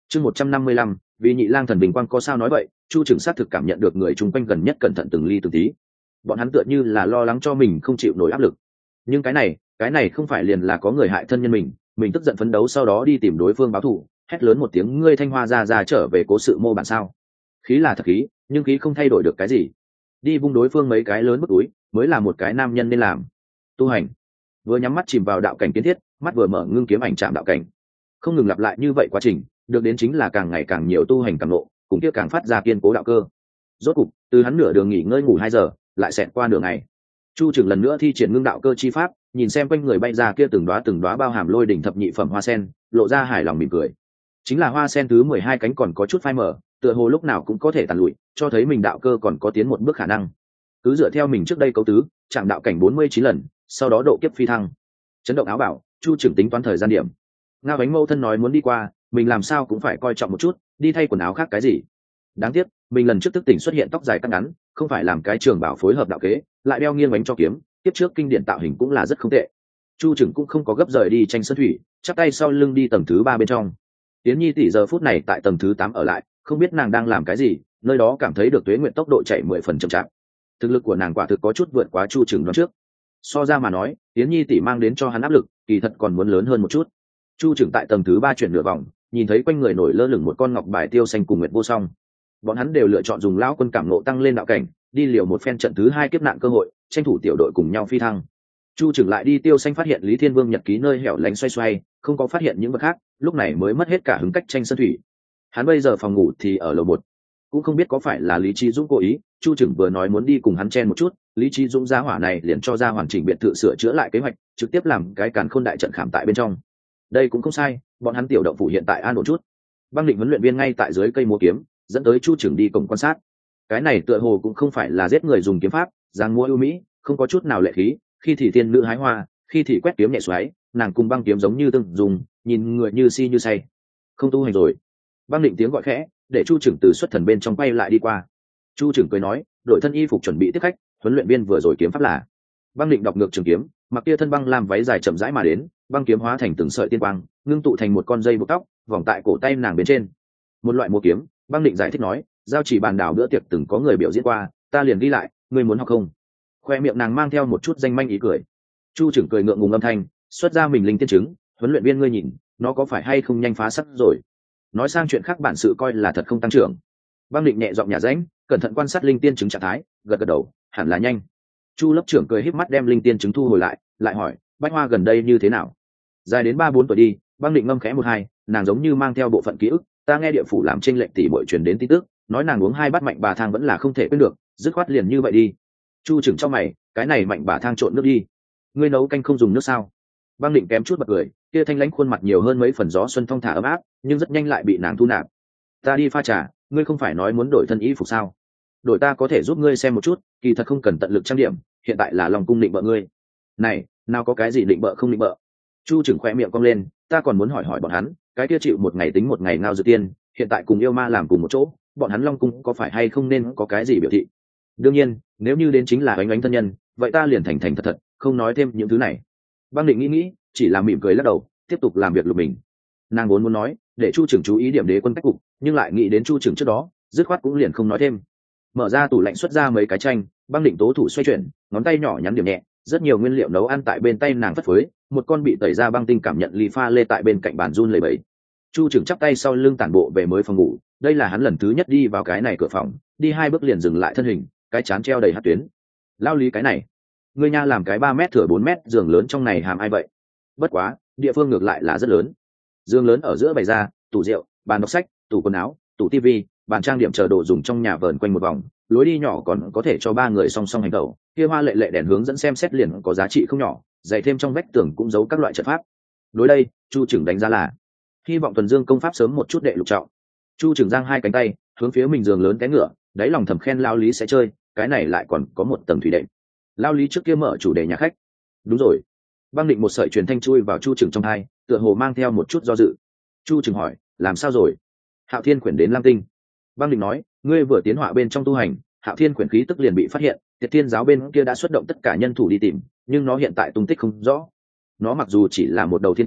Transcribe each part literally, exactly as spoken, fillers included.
chương một trăm năm mươi lăm, vì nhị lang thần bình quang có sao nói vậy. Chu Trừng xác thực cảm nhận được người chung quanh gần nhất cẩn thận từng ly từng tí, bọn hắn tựa như là lo lắng cho mình không chịu nổi áp lực. Nhưng cái này cái này không phải liền là có người hại thân nhân mình, mình tức giận phấn đấu sau đó đi tìm đối phương báo thù, hét lớn một tiếng ngươi Thanh Hoa ra ra trở về cố sự mô bản sao? Khí là thật khí, nhưng khí không thay đổi được cái gì. Đi vung đối phương mấy cái lớn bức túi mới là một cái nam nhân nên làm. Tu hành, vừa nhắm mắt chìm vào đạo cảnh kiến thiết, mắt vừa mở ngưng kiếm ảnh chạm đạo cảnh, không ngừng lặp lại như vậy quá trình, được đến chính là càng ngày càng nhiều tu hành càng nộ, cũng kia càng phát ra kiên cố đạo cơ. Rốt cục, từ hắn nửa đường nghỉ ngơi ngủ hai giờ, lại xẹt qua nửa ngày. Chu Trừng lần nữa thi triển ngưng đạo cơ chi pháp, nhìn xem quanh người bay ra kia từng đóa từng đóa bao hàm lôi đỉnh thập nhị phẩm hoa sen, lộ ra hài lòng mỉm cười. Chính là hoa sen thứ mười hai cánh còn có chút phai mờ, tựa hồ lúc nào cũng có thể tàn lụi, cho thấy mình đạo cơ còn có tiến một bước khả năng. Cứ dựa theo mình trước đây cấu tứ, chạm đạo cảnh bốn mươi chín lần, sau đó độ kiếp phi thăng. Chấn động áo bảo, Chu Trừng tính toán thời gian điểm. Ngao Bánh Mâu thân nói muốn đi qua, mình làm sao cũng phải coi trọng một chút, đi thay quần áo khác cái gì. Đáng tiếc, mình lần trước thức tỉnh xuất hiện tóc dài cắt ngắn, không phải làm cái trường bảo phối hợp đạo kế, lại đeo nghiêng bánh cho kiếm, tiếp trước kinh điển tạo hình cũng là rất không tệ. Chu Trừng cũng không có gấp rời đi tranh sơn thủy, chắp tay sau lưng đi tầng thứ ba bên trong. Tiến Nhi tỷ giờ phút này tại tầng thứ tám ở lại, không biết nàng đang làm cái gì, nơi đó cảm thấy được Tuế Nguyệt tốc độ chạy mười phần chậm chạp. Thực lực của nàng quả thực có chút vượt quá Chu Trừng đoán trước. So ra mà nói, Tiến Nhi tỷ mang đến cho hắn áp lực, kỳ thật còn muốn lớn hơn một chút. Chu Trừng tại tầng thứ ba chuyển nửa vòng, nhìn thấy quanh người nổi lơ lửng một con ngọc bài tiêu xanh cùng Nguyệt Vô Song. Bọn hắn đều lựa chọn dùng lão quân cảm nộ tăng lên đạo cảnh, đi liều một phen trận thứ hai kiếp nạn cơ hội, tranh thủ tiểu đội cùng nhau phi thăng. Chu Trừng lại đi tiêu xanh phát hiện Lý Thiên Vương nhật ký nơi hẻo lánh xoay xoay, không có phát hiện những vật khác, lúc này mới mất hết cả hứng cách tranh sơn thủy. Hắn bây giờ phòng ngủ thì ở lầu một, cũng không biết có phải là Lý Chí Dũng cố ý. Chu Trừng vừa nói muốn đi cùng hắn chen một chút, Lý Chí Dũng gia hỏa này liền cho ra hoàn chỉnh biệt thự sửa chữa lại kế hoạch, trực tiếp làm cái càn khôn đại trận khảm tại bên trong. Đây cũng không sai, bọn hắn tiểu động phủ hiện tại an ổn chút. Băng Định huấn luyện viên ngay tại dưới cây múa kiếm, dẫn tới Chu Trừng đi cổng quan sát. Cái này tựa hồ cũng không phải là giết người dùng kiếm pháp, giang múa ưu mỹ, không có chút nào lệ khí, khi thì tiên nữ hái hoa, khi thì quét kiếm nhẹ xoáy, nàng cùng băng kiếm giống như tương dùng, nhìn người như si như say. Không tu hành rồi. Băng Định tiếng gọi khẽ, để Chu Trừng từ xuất thần bên trong quay lại đi qua. Chu Trừng cười nói, đội thân y phục chuẩn bị tiếp khách, huấn luyện viên vừa rồi kiếm pháp là. Băng Định đọc ngược trường kiếm, mặc kia thân băng làm váy dài chậm rãi mà đến, băng kiếm hóa thành từng sợi tiên quang, ngưng tụ thành một con dây buộc tóc, vòng tại cổ tay nàng bên trên. Một loại múa kiếm, Băng Định giải thích nói, giao chỉ bàn đảo bữa tiệc từng có người biểu diễn qua, ta liền đi lại, ngươi muốn học không? Khoe miệng nàng mang theo một chút danh manh ý cười. Chu Trừng cười ngượng ngùng âm thanh, xuất ra mình linh tiên chứng, huấn luyện viên ngươi nhìn, nó có phải hay không nhanh phá sắc rồi? Nói sang chuyện khác bản sự coi là thật không tăng trưởng. Băng Định nhẹ giọng nhả rãnh, cẩn thận quan sát linh tiên chứng trạng thái, gật gật đầu, hẳn là nhanh. Chu lớp trưởng cười híp mắt đem linh tiên chứng thu hồi lại, lại hỏi, Bách Hoa gần đây như thế nào? Dài đến ba bốn tuổi đi. Băng Định ngâm khẽ một hai, nàng giống như mang theo bộ phận ký ức, ta nghe địa phủ làm chênh lệch tỷ muội truyền đến tin tức, nói nàng uống hai bát mạnh bà thang vẫn là không thể quên được, dứt khoát liền như vậy đi. Chu Trừng cho mày, cái này mạnh bà thang trộn nước đi, ngươi nấu canh không dùng nước sao? Băng Định kém chút bật cười, kia thanh lãnh khuôn mặt nhiều hơn mấy phần gió xuân thong thả ấm áp, nhưng rất nhanh lại bị nàng thu nạp. Ta đi pha trà, ngươi không phải nói muốn đổi thân y phục sao? Đổi ta có thể giúp ngươi xem một chút, kỳ thật không cần tận lực trang điểm, hiện tại là lòng cung định bợ ngươi. Này, nào có cái gì định bợ không định bợ? Chu Trừng khoe miệng cong lên, ta còn muốn hỏi hỏi bọn hắn, cái kia chịu một ngày tính một ngày ngao dự tiên, hiện tại cùng yêu ma làm cùng một chỗ, bọn hắn long cung có phải hay không nên có cái gì biểu thị? Đương nhiên, nếu như đến chính là oánh oánh thân nhân, vậy ta liền thành thành thật thật, không nói thêm những thứ này. Băng Định nghĩ nghĩ, chỉ là mỉm cười lắc đầu, tiếp tục làm việc lục mình. Nàng vốn muốn nói, để Chu Trừng chú ý điểm đế quân cách cục, nhưng lại nghĩ đến Chu Trừng trước đó, dứt khoát cũng liền không nói thêm. Mở ra tủ lạnh xuất ra mấy cái chanh, Băng Định tố thủ xoay chuyển, ngón tay nhỏ nhắn điểm nhẹ, rất nhiều nguyên liệu nấu ăn tại bên tay nàng phất phới, một con bị tẩy ra băng tinh cảm nhận ly pha lê tại bên cạnh bàn run lẩy bẩy. Chu Trừng chắp tay sau lưng tản bộ về mới phòng ngủ, đây là hắn lần thứ nhất đi vào cái này cửa phòng, đi hai bước liền dừng lại thân hình, cái chán treo đầy hạt tuyến. Lao Lý cái này, ngươi nha làm cái ba mét thừa bốn mét giường lớn trong này hàm ai vậy? Bất quá, địa phương ngược lại là rất lớn. Giường lớn ở giữa bày ra, tủ rượu, bàn đọc sách, tủ quần áo, tủ tivi, bàn trang điểm chờ đồ dùng trong nhà vờn quanh một vòng, lối đi nhỏ còn có thể cho ba người song song hành tẩu, kia hoa lệ lệ đèn hướng dẫn xem xét liền có giá trị không nhỏ, dày thêm trong vách tường cũng giấu các loại trận pháp. Đối đây, Chu Trừng đánh giá là hy vọng Tuần Dương công pháp sớm một chút đệ lục trọng. Chu Trừng giang hai cánh tay, hướng phía mình giường lớn cái ngựa, đáy lòng thầm khen Lao Lý sẽ chơi, cái này lại còn có một tầng thủy đệm. Lao Lý trước kia mở chủ đề nhà khách. Đúng rồi. Băng Định một sợi truyền thanh chui vào Chu Trừng trong tai, tựa hồ mang theo một chút do dự. Chu Trừng hỏi, làm sao rồi? Hạo Thiên quyển đến Lam Tinh. Băng Định nói, ngươi vừa tiến họa bên trong tu hành, Hạo Thiên quyển khí tức liền bị phát hiện, Tiệt Thiên giáo bên kia đã xuất động tất cả nhân thủ đi tìm, nhưng nó hiện tại tung tích không rõ. Nó mặc dù chỉ là một đầu thiên cẩu,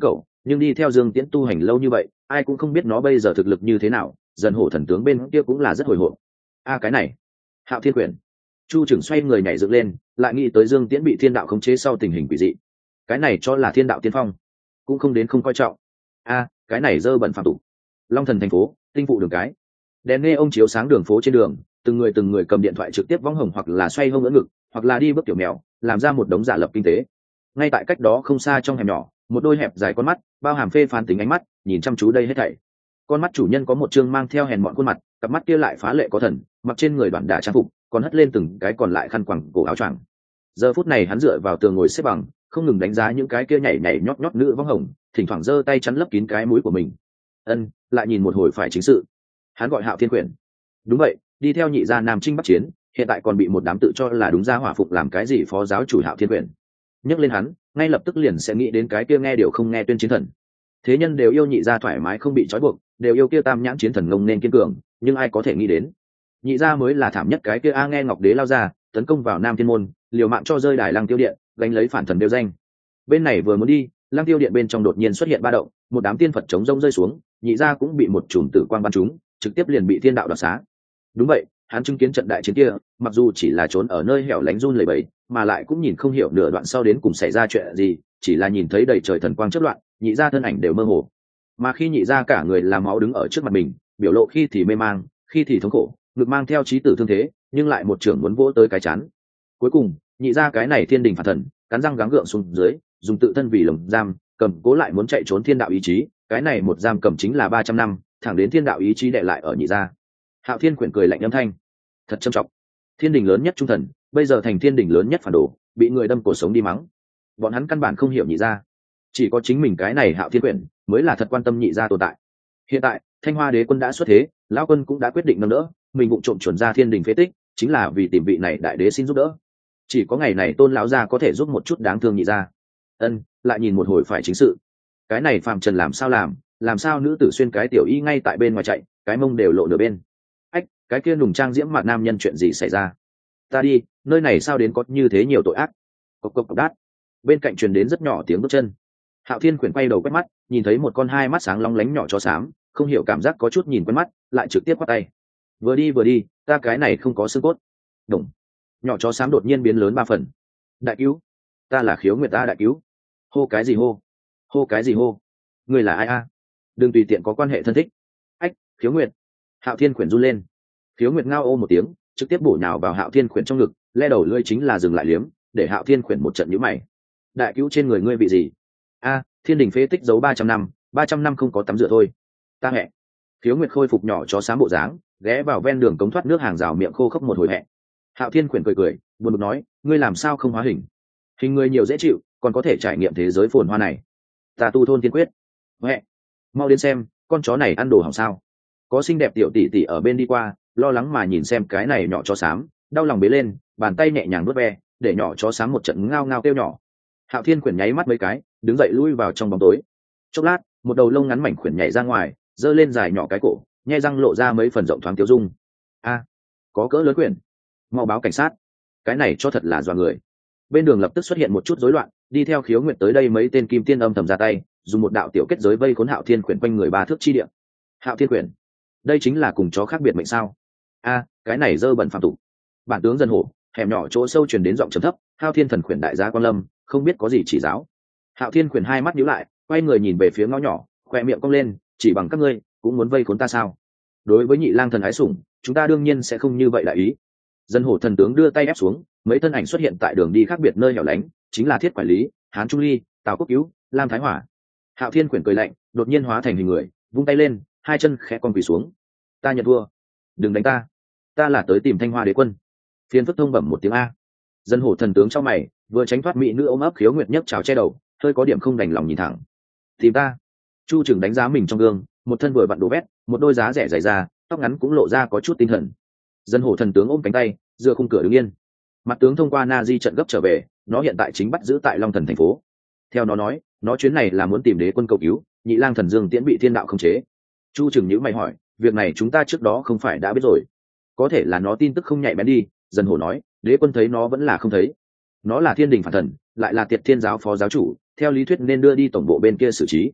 nhưng đi theo Dương Tiễn tu hành lâu như vậy, ai cũng không biết nó bây giờ thực lực như thế nào. Dần hổ thần tướng bên kia cũng là rất hồi hộp. A cái này, Hạo Thiên Quyển. Chu Trừng xoay người nhảy dựng lên, lại nghĩ tới Dương Tiễn bị thiên đạo khống chế sau tình hình quỷ dị. Cái này cho là thiên đạo tiên phong, cũng không đến không coi trọng. A cái này dơ bẩn phạm tục. Long Thần thành phố, tinh phụ đường cái, đèn nghe ông chiếu sáng đường phố trên đường, từng người từng người cầm điện thoại trực tiếp võng hồng hoặc là xoay hông ưỡn ngực, hoặc là đi bước tiểu mèo, làm ra một đống giả lập kinh tế. Ngay tại cách đó không xa trong hẻm nhỏ, một đôi hẹp dài con mắt bao hàm phê phán tính ánh mắt nhìn chăm chú đây hết thảy. Con mắt chủ nhân có một chương mang theo hèn mọn khuôn mặt, cặp mắt kia lại phá lệ có thần, mặc trên người đoạn đả trang phục, còn hất lên từng cái còn lại khăn quàng cổ áo choàng. Giờ phút này hắn dựa vào tường ngồi xếp bằng, không ngừng đánh giá những cái kia nhảy nhảy nhót nhót nữ võng hồng, thỉnh thoảng giơ tay chắn lấp kín cái mũi của mình. Ân, lại nhìn một hồi phải chính sự. Hắn gọi Hạo Thiên Quyển. Đúng vậy, đi theo nhị gia Nam Trinh Bắc Chiến, hiện tại còn bị một đám tự cho là đúng gia hỏa phục làm cái gì phó giáo chủ Hạo Thiên Quyển. Nhắc lên hắn, ngay lập tức liền sẽ nghĩ đến cái kia nghe điều không nghe tuyên chiến thần. Thế nhân đều yêu nhị gia thoải mái không bị trói buộc, đều yêu kia tam nhãn chiến thần ngông nên kiên cường, nhưng ai có thể nghĩ đến nhị gia mới là thảm nhất cái kia a nghe ngọc đế lao ra tấn công vào Nam Thiên môn, liều mạng cho rơi đài Lăng Tiêu điện, gánh lấy phản thần đều danh. Bên này vừa muốn đi, Lăng Tiêu điện bên trong đột nhiên xuất hiện ba động, một đám tiên phật chống rông rơi xuống, nhị gia cũng bị một chùm tử quang bắn trúng, trực tiếp liền bị thiên đạo đoạt xá. Đúng vậy, hắn chứng kiến trận đại chiến kia, mặc dù chỉ là trốn ở nơi hẻo lánh run lẩy bẩy, mà lại cũng nhìn không hiểu nửa đoạn sau đến cùng xảy ra chuyện gì, chỉ là nhìn thấy đầy trời thần quang chớp loạn, nhị gia thân ảnh đều mơ hồ. Mà khi nhị gia cả người làm máu đứng ở trước mặt mình, biểu lộ khi thì mê mang, khi thì thống khổ, ngực mang theo chí tử thương thế, nhưng lại một trưởng muốn vỗ tới cái chán. Cuối cùng, nhị gia cái này thiên đình phạt thần, cắn răng gắng gượng xuống dưới, dùng tự thân vì lồng giam, cầm cố lại muốn chạy trốn thiên đạo ý chí, cái này một giam cầm chính là ba trăm năm, thẳng đến thiên đạo ý chí đệ lại ở nhị gia. Hạo Thiên Quyển cười lạnh âm thanh, thật trầm trọng. Thiên đình lớn nhất trung thần, bây giờ thành thiên đình lớn nhất phản đồ, bị người đâm cổ sống đi mắng. Bọn hắn căn bản không hiểu nhị gia, chỉ có chính mình cái này Hạo Thiên Quyển mới là thật quan tâm nhị gia tồn tại. Hiện tại, Thanh Hoa Đế quân đã xuất thế, lão quân cũng đã quyết định nâng đỡ, mình vụng trộm chuẩn ra thiên đình phế tích, chính là vì tìm vị này đại đế xin giúp đỡ. Chỉ có ngày này Tôn lão gia có thể giúp một chút đáng thương nhị gia. Ân, lại nhìn một hồi phải chính sự. Cái này phàm trần làm sao làm, làm sao nữ tử xuyên cái tiểu y ngay tại bên ngoài chạy, cái mông đều lộ nửa bên. Ách, cái kia nùng trang diễm mặt nam nhân chuyện gì xảy ra? Ta đi, nơi này sao đến có như thế nhiều tội ác? Cộc cộc cộc đát. Bên cạnh truyền đến rất nhỏ tiếng bước chân. Hạo Thiên Quyển quay đầu quét mắt, nhìn thấy một con hai mắt sáng long lánh nhỏ chó xám, không hiểu cảm giác có chút nhìn quen mắt, lại trực tiếp quát tay. Vừa đi vừa đi, ta cái này không có xương cốt. Đồng. Nhỏ chó xám đột nhiên biến lớn ba phần. Đại cứu, ta là Khiếu Nguyệt ta đại cứu. Hô cái gì hô? Hô cái gì hô? Người là ai a? Đừng tùy tiện có quan hệ thân thích. Ách, Khiếu Nguyệt. Hạo Thiên Quyển run lên. Khiếu Nguyệt ngao ô một tiếng, trực tiếp bổ nhào vào Hạo Thiên Quyển trong ngực, le đầu lưỡi chính là dừng lại liếm, để Hạo Thiên Quyển một trận nhíu mày. Đại cứu trên người ngươi bị gì? A, thiên đình phế tích giấu ba trăm năm, ba trăm năm không có tắm rửa thôi. Ta hẹ. Khiếu Nguyệt khôi phục nhỏ chó xám bộ dáng, ghé vào ven đường cống thoát nước hàng rào miệng khô khốc một hồi hẹ. Hạo Thiên Quyển cười cười, buồn bực nói, ngươi làm sao không hóa hình? Hình người nhiều dễ chịu, còn có thể trải nghiệm thế giới phồn hoa này. Ta tu thôn tiên quyết. Hẹ. Mau đến xem, con chó này ăn đồ hỏng sao? Có xinh đẹp tiểu tỷ tỷ ở bên đi qua, lo lắng mà nhìn xem cái này nhỏ chó xám, đau lòng bế lên, bàn tay nhẹ nhàng vuốt ve, để nhỏ chó xám một trận ngao ngao kêu nhỏ. Hạo Thiên Quyển nháy mắt mấy cái, đứng dậy lui vào trong bóng tối. Chốc lát, một đầu lông ngắn mảnh khuyển nhảy ra ngoài, giơ lên dài nhỏ cái cổ, nhai răng lộ ra mấy phần rộng thoáng tiêu dung. A, có cỡ lớn quyển, mau báo cảnh sát. Cái này cho thật là dọa người. Bên đường lập tức xuất hiện một chút rối loạn, đi theo Khiếu Nguyệt tới đây mấy tên kim tiên âm thầm ra tay, dùng một đạo tiểu kết giới vây khốn Hạo Thiên Quyển quanh người ba thước chi địa. Hạo Thiên Quyển, đây chính là cùng chó khác biệt mệnh sao? A, cái này dơ bẩn phạm tục. Bản tướng dân hổ, hẻm nhỏ chỗ sâu truyền đến giọng trầm thấp, Hạo Thiên Thần Quyển đại gia quan lâm, không biết có gì chỉ giáo. Hạo Thiên Quyển hai mắt nhíu lại, quay người nhìn về phía ngõ nhỏ, khoe miệng cong lên, chỉ bằng các ngươi cũng muốn vây khốn ta sao? Đối với nhị lang thần ái sủng, chúng ta đương nhiên sẽ không như vậy đại ý. Dân hổ thần tướng đưa tay ép xuống, mấy thân ảnh xuất hiện tại đường đi khác biệt nơi hẻo lánh, chính là Thiết Quản Lý, Hán Trung Ly, Tào Quốc Cứu, Lam Thái Hỏa. Hạo Thiên Quyển cười lạnh, đột nhiên hóa thành hình người, vung tay lên, hai chân khẽ con quỳ xuống. Ta nhận thua, đừng đánh ta, ta là tới tìm Thanh Hoa Đế quân. Phiên phất thông bẩm một tiếng a. Dân hổ thần tướng trong mày, vừa tránh thoát mỹ nữ ôm ấp Khiếu Nguyệt nhấc chào che đầu, hơi có điểm không đành lòng nhìn thẳng. Tìm ta? Chu Trừng đánh giá mình trong gương, một thân vừa vặn đồ vét, một đôi giá rẻ dày da, tóc ngắn cũng lộ ra có chút tinh thần. Dân hổ thần tướng ôm cánh tay, dựa khung cửa đứng yên. Mặt tướng thông qua na di trận gấp trở về, nó hiện tại chính bắt giữ tại Long Thần thành phố. Theo nó nói, nó chuyến này là muốn tìm đế quân cầu cứu, nhị lang thần Dương Tiễn bị thiên đạo khống chế. Chu Trừng nhíu mày hỏi, việc này chúng ta trước đó không phải đã biết rồi? Có thể là nó tin tức không nhạy bén đi. Dân hổ nói, đế quân thấy nó vẫn là không thấy. Nó là thiên đình phản thần, lại là Tiệt Thiên giáo phó giáo chủ, theo lý thuyết nên đưa đi tổng bộ bên kia xử trí.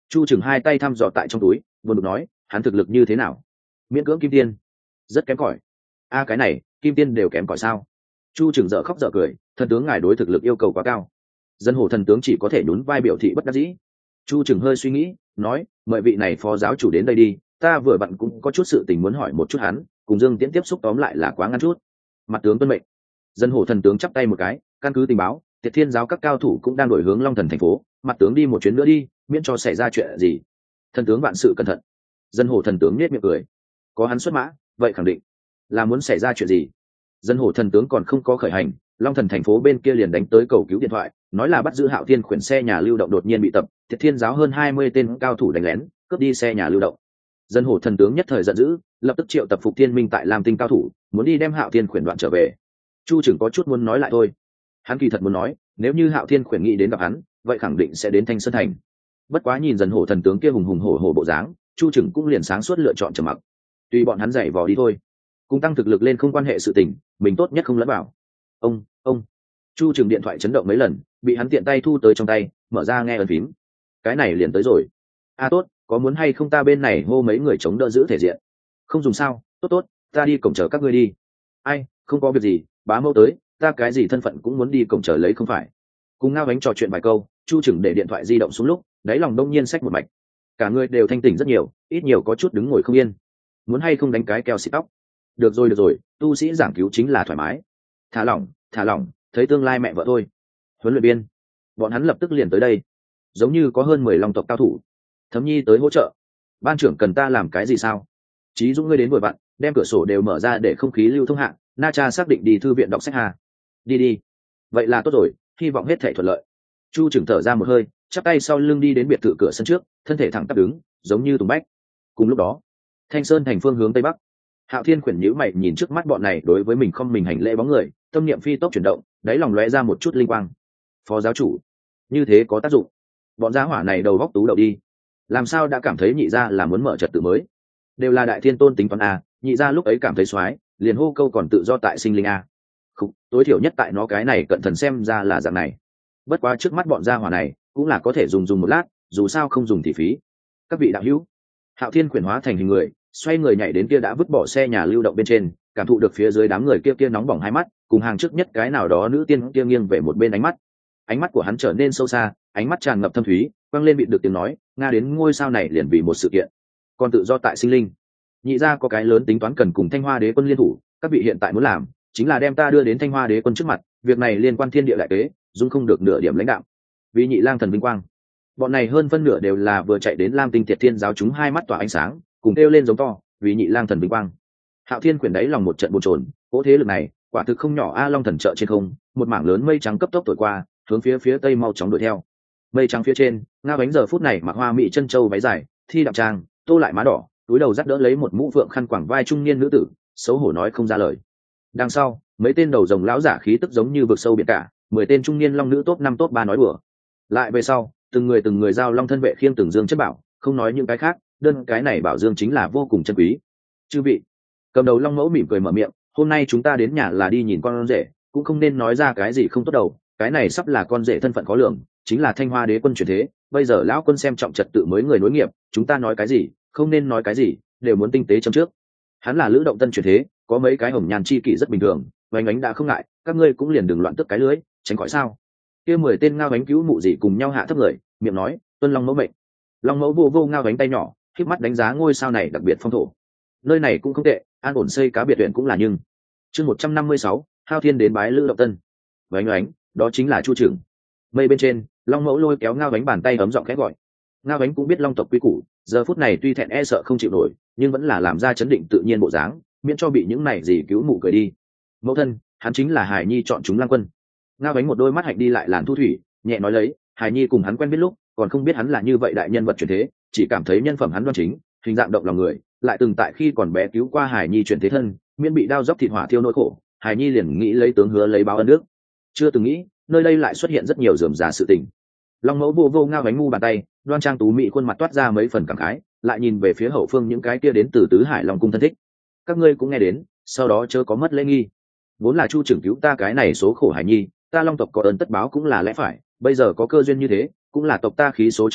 Chu Trừng hai tay thăm dò tại trong túi buồn bực nói, hắn thực lực như thế nào? Miễn cưỡng kim tiên. Rất kém cỏi. A cái này kim tiên đều kém cỏi sao? Chu Trừng dở khóc dở cười, thần tướng ngài đối thực lực yêu cầu quá cao. Dân hổ thần tướng chỉ có thể nhún vai biểu thị bất đắc dĩ. Chu Trừng hơi suy nghĩ nói, mời vị này phó giáo chủ đến đây đi, ta vừa bận cũng có chút sự tình muốn hỏi một chút hắn, cùng Dương Tiễn tiếp xúc tóm lại là quá ngắn chút. Mặt tướng tuân mệnh. Dân hổ thần tướng chắp tay một cái, căn cứ tình báo, Tiệt Thiên giáo các cao thủ cũng đang đổi hướng Long Thần thành phố, mặt tướng đi một chuyến nữa đi, miễn cho xảy ra chuyện gì. Thần tướng vạn sự cẩn thận. Dân hổ thần tướng nhếch miệng cười, có hắn xuất mã, vậy khẳng định là muốn xảy ra chuyện gì. Dân hổ thần tướng còn không có khởi hành, Long Thần thành phố bên kia liền đánh tới cầu cứu điện thoại, nói là bắt giữ Hạo Thiên khuyển xe nhà lưu động đột nhiên bị tập, Tiệt Thiên giáo hơn hai mươi tên cao thủ đánh lén, cướp đi xe nhà lưu động. Dân hổ thần tướng nhất thời giận dữ, lập tức triệu tập Phục Thiên Minh tại Lam Tinh cao thủ, muốn đi đem Hạo Thiên khuyển đoạn trở về. Chu Trừng có chút muốn nói lại thôi, hắn kỳ thật muốn nói, nếu như Hạo Thiên khuyển nghĩ đến gặp hắn, vậy khẳng định sẽ đến Thanh Sơn thành. Bất quá nhìn Dân hổ thần tướng kia hùng hùng hổ hổ bộ dáng, Chu Trừng cũng liền sáng suốt lựa chọn trầm mặc. Tùy bọn hắn dạy vò đi thôi, cùng tăng thực lực lên không quan hệ sự tình, mình tốt nhất không lẫn vào. Ông, ông. Chu Trừng điện thoại chấn động mấy lần, bị hắn tiện tay thu tới trong tay, mở ra nghe ấn phím. Cái này liền tới rồi. A tốt, có muốn hay không ta bên này hô mấy người chống đỡ giữ thể diện? Không dùng sao, tốt tốt, ta đi cổng chờ các ngươi đi. Ai, không có việc gì, bá mẫu tới, ta cái gì thân phận cũng muốn đi cổng chờ lấy không phải. Cùng Ngao Ánh trò chuyện vài câu, Chu Trừng để điện thoại di động xuống lúc, đáy lòng đông nhiên xách một mạch. Cả người đều thanh tỉnh rất nhiều, ít nhiều có chút đứng ngồi không yên. Muốn hay không đánh cái keo xịt tóc? Được rồi được rồi, tu sĩ giảng cứu chính là thoải mái. Thả lỏng, thả lỏng, thấy tương lai mẹ vợ thôi. Huấn luyện viên, bọn hắn lập tức liền tới đây, giống như có hơn mười long tộc cao thủ. Thấm Nhi tới hỗ trợ. Ban trưởng cần ta làm cái gì sao? Chí Dũng ngươi đến vội vặn, đem cửa sổ đều mở ra để không khí lưu thông hạng. Na Cha xác định đi thư viện đọc sách hà. Đi đi. Vậy là tốt rồi, hy vọng hết thể thuận lợi. Chu Trừng thở ra một hơi, chắp tay sau lưng đi đến biệt thự cửa sân trước, thân thể thẳng tắp đứng, giống như tùng bách. Cùng lúc đó, Thanh Sơn thành phương hướng tây bắc. Hạo Thiên khuyển nhíu mày nhìn trước mắt bọn này đối với mình không mình hành lễ bóng người, tâm niệm phi tốc chuyển động, đáy lòng lóe ra một chút linh quang. Phó giáo chủ, như thế có tác dụng. Bọn gia hỏa này đầu góc tú đầu đi, làm sao đã cảm thấy nhị gia là muốn mở trật tự mới? Đều là đại thiên tôn tính toán a, nhị gia lúc ấy cảm thấy xoái, liền hô câu còn tự do tại sinh linh a. Không, tối thiểu nhất tại nó cái này cận thần xem ra là dạng này. Bất quá trước mắt bọn gia hỏa này cũng là có thể dùng dùng một lát, dù sao không dùng thì phí. Các vị đạo hữu, Hạo Thiên khuyển hóa thành hình người, xoay người nhảy đến kia đã vứt bỏ xe nhà lưu động bên trên, cảm thụ được phía dưới đám người kia kia nóng bỏng hai mắt, cùng hàng trước nhất cái nào đó nữ tiên kia nghiêng về một bên ánh mắt. Ánh mắt của hắn trở nên sâu xa, ánh mắt tràn ngập thâm thúy, quăng lên bị được tiếng nói, nga đến ngôi sao này liền vì một sự kiện, còn tự do tại sinh linh. Nhị gia có cái lớn tính toán cần cùng Thanh Hoa Đế quân liên thủ, các vị hiện tại muốn làm chính là đem ta đưa đến Thanh Hoa Đế quân trước mặt, việc này liên quan thiên địa đại kế, dung không được nửa điểm lãnh đạo. Vì Nhị Lang thần vinh quang, bọn này hơn phân nửa đều là vừa chạy đến Lam Tinh Tiệt Thiên giáo chúng hai mắt tỏa ánh sáng, cùng kêu lên giống to, vì Nhị Lang thần vinh quang. Hạo Thiên quyển đáy lòng một trận bồn chồn, cỗ thế lực này quả thực không nhỏ a. Long thần trợ trên không, một mảng lớn mây trắng cấp tốc thổi qua, hướng phía phía tây mau chóng đuổi theo. Mây trắng phía trên, Ngao Ánh giờ phút này mặc hoa mỹ chân châu váy dài, thi đạm trang, tô lại má đỏ, túi đầu dắt đỡ lấy một mũ phượng khăn quàng vai trung niên nữ tử, xấu hổ nói không ra lời. Đằng sau, mấy tên đầu rồng lão giả khí tức giống như vực sâu biển cả, mười tên trung niên long nữ top năm top ba nói đùa. Lại về sau, từng người từng người giao long thân vệ khiêng từng dương chất bảo, không nói những cái khác, đơn cái này bảo dương chính là vô cùng chân quý. Chư vị, cầm đầu long mẫu mỉm cười mở miệng, hôm nay chúng ta đến nhà là đi nhìn con rể, cũng không nên nói ra cái gì không tốt đầu, cái này sắp là con rể thân phận khó lường, chính là Thanh Hoa Đế quân chuyển thế, bây giờ lão quân xem trọng trật tự mới người nối nghiệp, chúng ta nói cái gì, không nên nói cái gì, đều muốn tinh tế chấm trước. Hắn là Lữ Động Tân chuyển thế, có mấy cái hồng nhàn chi kỷ rất bình thường, vánh ánh đã không ngại, các ngươi cũng liền đừng loạn tức cái lưới, tránh khỏi sao. Kia mười tên Ngao Ánh cứu mụ gì cùng nhau hạ thấp người, miệng nói, tuân long mẫu mệnh. Long mẫu vô vô Ngao Ánh tay nhỏ, khép mắt đánh giá ngôi sao này đặc biệt phong thổ. Nơi này cũng không tệ, an ổn xây cá biệt huyện cũng là nhưng. Chương một trăm năm mươi sáu, Hao Thiên đến bái Lữ Động Tân. Vánh ánh, đó chính là Chu Trưởng. Mây bên trên, long mẫu lôi kéo Ngao Ánh bàn tay ấm giọng khẽ gọi. Ngao Ánh cũng biết long tộc quy củ, giờ phút này tuy thẹn e sợ không chịu nổi, nhưng vẫn là làm ra chấn định tự nhiên bộ dáng, miễn cho bị những này gì cứu mụ cười đi. Mẫu thân, hắn chính là Hải Nhi chọn chúng Lang Quân. Ngao Ánh một đôi mắt hạnh đi lại làn thu thủy, nhẹ nói lấy, Hải Nhi cùng hắn quen biết lúc, còn không biết hắn là như vậy đại nhân vật chuyển thế, chỉ cảm thấy nhân phẩm hắn đoan chính, hình dạng động lòng người, lại từng tại khi còn bé cứu qua Hải Nhi chuyển thế thân, miễn bị đao dốc thịt hỏa thiêu nỗi khổ, Hải Nhi liền nghĩ lấy tướng hứa lấy báo ân đức. Chưa từng nghĩ, nơi đây lại xuất hiện rất nhiều rườm rà sự tình. Long mẫu vô vô Ngao Ánh ngu bàn tay, đoan trang tú mỹ khuôn mặt toát ra mấy phần cảm khái, lại nhìn về phía hậu phương những cái kia đến từ tứ hải long cung thân thích. Các ngươi cũng nghe đến, sau đó chớ có mất lễ nghi. Vốn là Chu trưởng cứu ta cái này số khổ Hải Nhi, ta long tộc có ơn tất báo cũng là lẽ phải, bây giờ có cơ duyên như thế, cũng là tộc ta khí số chưa hết,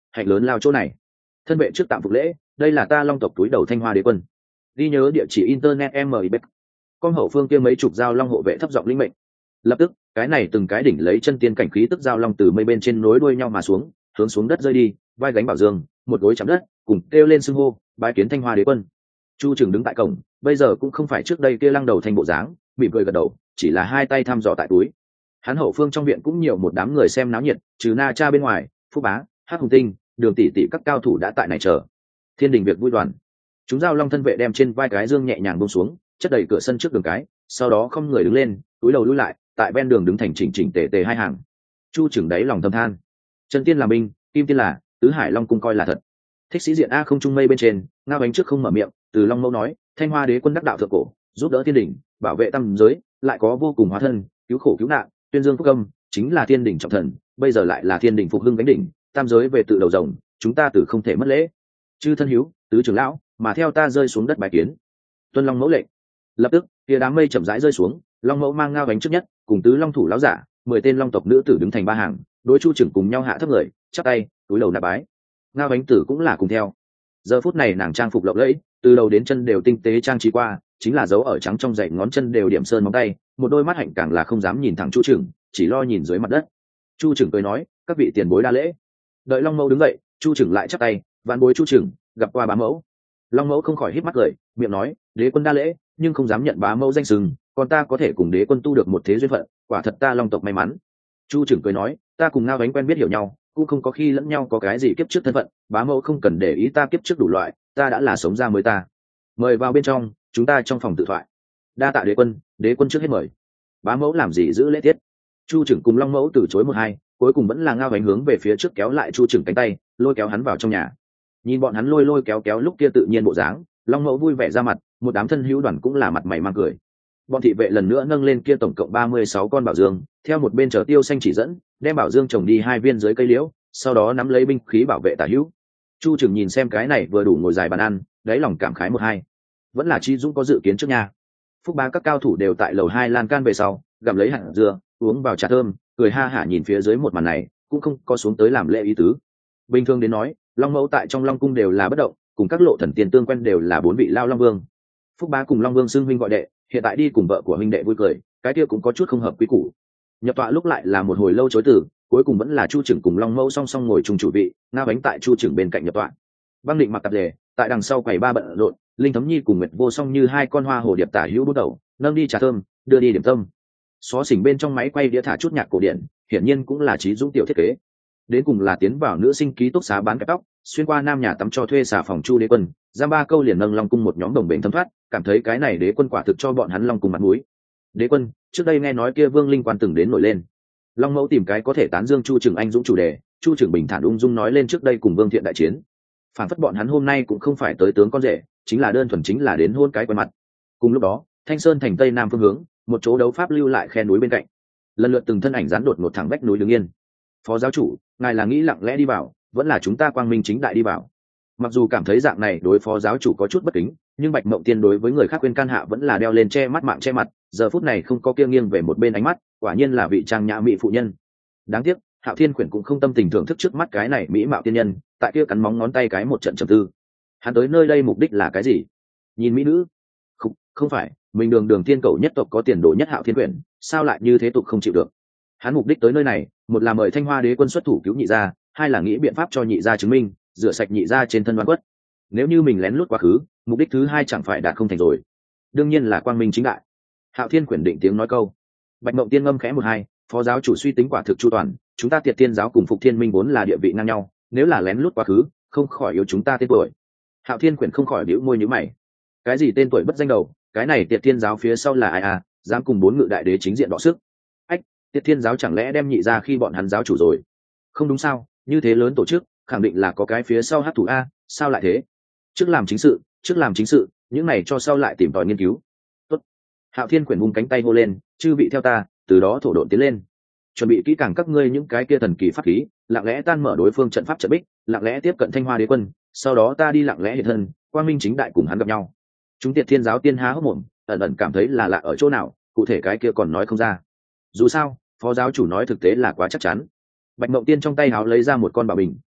hạnh lớn lao chỗ này. Thân vệ trước tạm phục lễ, đây là ta long tộc túi đầu Thanh Hoa Đế quân. Ghi nhớ địa chỉ internet em i b. Con hậu phương kia mấy chục dao long hộ vệ thấp giọng linh mệnh. Lập tức, cái này từng cái đỉnh lấy chân tiên cảnh khí tức dao long từ mây bên trên nối đuôi nhau mà xuống, hướng xuống đất rơi đi, vai gánh bảo dương, một gối chạm đất, cùng kêu lên xưng hô, bái kiến Thanh Hoa Đế quân. Chu Trường đứng tại cổng, bây giờ cũng không phải trước đây kia lăng đầu thành bộ dáng, mỉm cười gật đầu, chỉ là hai tay thăm dò tại túi. Hắn hậu phương trong viện cũng nhiều một đám người xem náo nhiệt, trừ Na Cha bên ngoài, Phúc Bá, Hắc Hùng Tinh, Đường tỷ tỷ các cao thủ đã tại này chờ. Thiên đình việc vui đoàn. Chúng giao long thân vệ đem trên vai cái dương nhẹ nhàng buông xuống, chất đầy cửa sân trước đường cái, sau đó không người đứng lên, túi đầu lùi lại, tại ven đường đứng thành chỉnh chỉnh tề tề hai hàng. Chu Trường đáy lòng thầm than, chân tiên là minh, kim tiên là, tứ hải long cung coi là thật. Thích sĩ diện a không trung mây bên trên, Ngao Bánh trước không mở miệng, từ long mẫu nói, Thanh Hoa Đế quân đắc đạo thượng cổ, giúp đỡ thiên đình, bảo vệ tam giới, lại có vô cùng hóa thân, cứu khổ cứu nạn, tuyên dương phúc âm, chính là thiên đình trọng thần, bây giờ lại là thiên đình phục hưng cánh đỉnh, tam giới về tự đầu rồng, chúng ta tử không thể mất lễ. Chư thân hiếu, tứ trưởng lão, mà theo ta rơi xuống đất bài kiến. Tuân long mẫu lệnh. Lập tức, kia đám mây chậm rãi rơi xuống, long mẫu mang Ngao Bánh trước nhất, cùng tứ long thủ lão giả, mười tên long tộc nữ tử đứng thành ba hàng, đối Chu Trường cùng nhau hạ thấp người, chắp tay, túi đầu nạp bái. Ngao Bánh tử cũng là cùng theo. Giờ phút này nàng trang phục lộng lẫy, từ đầu đến chân đều tinh tế trang trí qua, chính là dấu ở trắng trong dãy ngón chân đều điểm sơn móng tay, một đôi mắt hạnh càng là không dám nhìn thẳng Chu Trường, chỉ lo nhìn dưới mặt đất. Chu Trường cười nói, các vị tiền bối đa lễ. Đợi long mẫu đứng dậy, Chu Trường lại chắp tay, vạn bối Chu Trường, gặp qua bá mẫu. Long mẫu không khỏi hít mắt cười, miệng nói, đế quân đa lễ, nhưng không dám nhận bá mẫu danh sừng, còn ta có thể cùng đế quân tu được một thế duyên phận, quả thật ta long tộc may mắn. Chu Trường cười nói, ta cùng Ngao Bánh quen biết hiểu nhau, cũng không có khi lẫn nhau có cái gì kiếp trước thân phận, bá mẫu không cần để ý ta kiếp trước đủ loại, ta đã là sống ra mới ta. Mời vào bên trong, chúng ta trong phòng tự thoại. Đa tạ đế quân, đế quân trước hết mời. Bá mẫu làm gì giữ lễ tiết. Chu Trường cùng long mẫu từ chối một hai, cuối cùng vẫn là Ngao Bánh hướng về phía trước kéo lại Chu Trường cánh tay, lôi kéo hắn vào trong nhà. Nhìn bọn hắn lôi lôi kéo kéo lúc kia tự nhiên bộ dáng, long mẫu vui vẻ ra mặt, một đám thân hữu đoàn cũng là mặt mày mang cười. Bọn thị vệ lần nữa nâng lên kia tổng cộng ba mươi sáu con bảo dương, theo một bên chờ tiêu xanh chỉ dẫn, đem bảo dương trồng đi hai viên dưới cây liễu, sau đó nắm lấy binh khí bảo vệ tả hữu. Chu Trường nhìn xem cái này vừa đủ ngồi dài bàn ăn, đáy lòng cảm khái một hai. Vẫn là Chi Dũng có dự kiến trước nha. Phúc Bá các cao thủ đều tại lầu hai lan can về sau, gặm lấy hạt dưa, uống vào trà thơm, cười ha hả nhìn phía dưới một màn này, cũng không có xuống tới làm lễ ý tứ. Bình thường đến nói, long mẫu tại trong long cung đều là bất động, cùng các lộ thần tiên tương quen đều là bốn vị lao long vương. Phúc Bá cùng long vương xưng huynh gọi đệ, hiện tại đi cùng vợ của huynh đệ vui cười, cái kia cũng có chút không hợp quy củ. Nhập tọa lúc lại là một hồi lâu chối từ, cuối cùng vẫn là Chu Trường cùng long mẫu song song ngồi chung chủ vị, Ngao Bánh tại Chu Trường bên cạnh nhập tọa. Băng Định mặc tạp dề, tại đằng sau quầy ba bận rộn, Linh Thấm Nhi cùng Nguyệt Vô Song như hai con hoa hồ điệp tả hữu đốt đầu, nâng đi trà thơm, đưa đi điểm tâm. Xó xỉnh bên trong máy quay đĩa thả chút nhạc cổ điển, hiển nhiên cũng là Chí Dũng tiểu thiết kế. Đến cùng là tiến vào nữ sinh ký túc xá bán kẹp tóc, xuyên qua nam nhà tắm cho thuê xà phòng Chu Đế quân, giam ba câu liền nâng long cung một nhóm đồng bền thấm thoát, cảm thấy cái này đế quân quả thực cho bọn hắn long cung mặt mũi. Đế quân, trước đây nghe nói kia Vương Linh Quan từng đến nổi lên. Long mẫu tìm cái có thể tán dương Chu Trường anh dũng chủ đề, Chu Trường bình thản ung dung nói lên trước đây cùng Vương Thiện đại chiến. Phản phất bọn hắn hôm nay cũng không phải tới tướng con rể, chính là đơn thuần chính là đến hôn cái quen mặt. Cùng lúc đó, Thanh Sơn thành tây nam phương hướng, một chỗ đấu pháp lưu lại khe núi bên cạnh. Lần lượt từng thân ảnh gián đột ngột thẳng vách núi đứng yên. Phó giáo chủ, ngài là nghĩ lặng lẽ đi vào, vẫn là chúng ta quang minh chính đại đi vào? Mặc dù cảm thấy dạng này đối phó giáo chủ có chút bất kính, nhưng Bạch Mộng Tiên đối với người khác khuyên can hạ vẫn là đeo lên che mắt mạng che mặt, giờ phút này không có kia nghiêng về một bên ánh mắt, quả nhiên là vị trang nhã mỹ phụ nhân. Đáng tiếc, Hạo Thiên Quyển cũng không tâm tình thưởng thức trước mắt cái này mỹ mạo tiên nhân, tại kia cắn móng ngón tay cái một trận trầm tư. Hắn tới nơi đây mục đích là cái gì? Nhìn mỹ nữ? Không, không phải, mình đường đường tiên cầu nhất tộc có tiền đồ nhất Hạo Thiên Quyển, sao lại như thế tục không chịu được? Hắn mục đích tới nơi này, một là mời Thanh Hoa Đế quân xuất thủ cứu nhị gia, hai là nghĩ biện pháp cho nhị gia chứng minh, rửa sạch nhị gia trên thân đoan quất. Nếu như mình lén lút quá khứ, mục đích thứ hai chẳng phải đạt không thành rồi. Đương nhiên là quang minh chính đại. Hạo Thiên Quyển định tiếng nói câu. Bạch Mộng Tiên ngâm khẽ một hai, phó giáo chủ suy tính quả thực chu toàn, chúng ta Tiệt Tiên giáo cùng Phục Thiên Minh vốn là địa vị ngang nhau, nếu là lén lút quá khứ, không khỏi yếu chúng ta tên tuổi. Hạo Thiên Quyển không khỏi bĩu môi nhíu mày. Cái gì tên tuổi bất danh đầu, cái này Tiệt Tiên giáo phía sau là ai à, dám cùng bốn ngự đại đế chính diện đọ sức. Ách, Tiệt Tiên giáo chẳng lẽ đem nhị gia khi bọn hắn giáo chủ rồi? Không đúng sao, như thế lớn tổ chức, khẳng định là có cái phía sau hát thủ a, sao lại thế? Trước làm chính sự, trước làm chính sự, những này cho sau lại tìm tòi nghiên cứu. Tốt. Hạo Thiên Quyển vung cánh tay hô lên, chư vị theo ta, từ đó thổ độn tiến lên. Chuẩn bị kỹ càng các ngươi những cái kia thần kỳ pháp khí, lặng lẽ tan mở đối phương trận pháp trận bích, lặng lẽ tiếp cận Thanh Hoa Đế quân, sau đó ta đi lặng lẽ hiện thân, quang minh chính đại cùng hắn gặp nhau. Chúng Tiệt Thiên giáo tiên há hốc mồm, ẩn ẩn cảm thấy là lạ ở chỗ nào, cụ thể cái kia còn nói không ra. Dù sao, phó giáo chủ nói thực tế là quá chắc chắn. Bạch Mộng Tiên trong tay háo lấy ra một con bảo bình,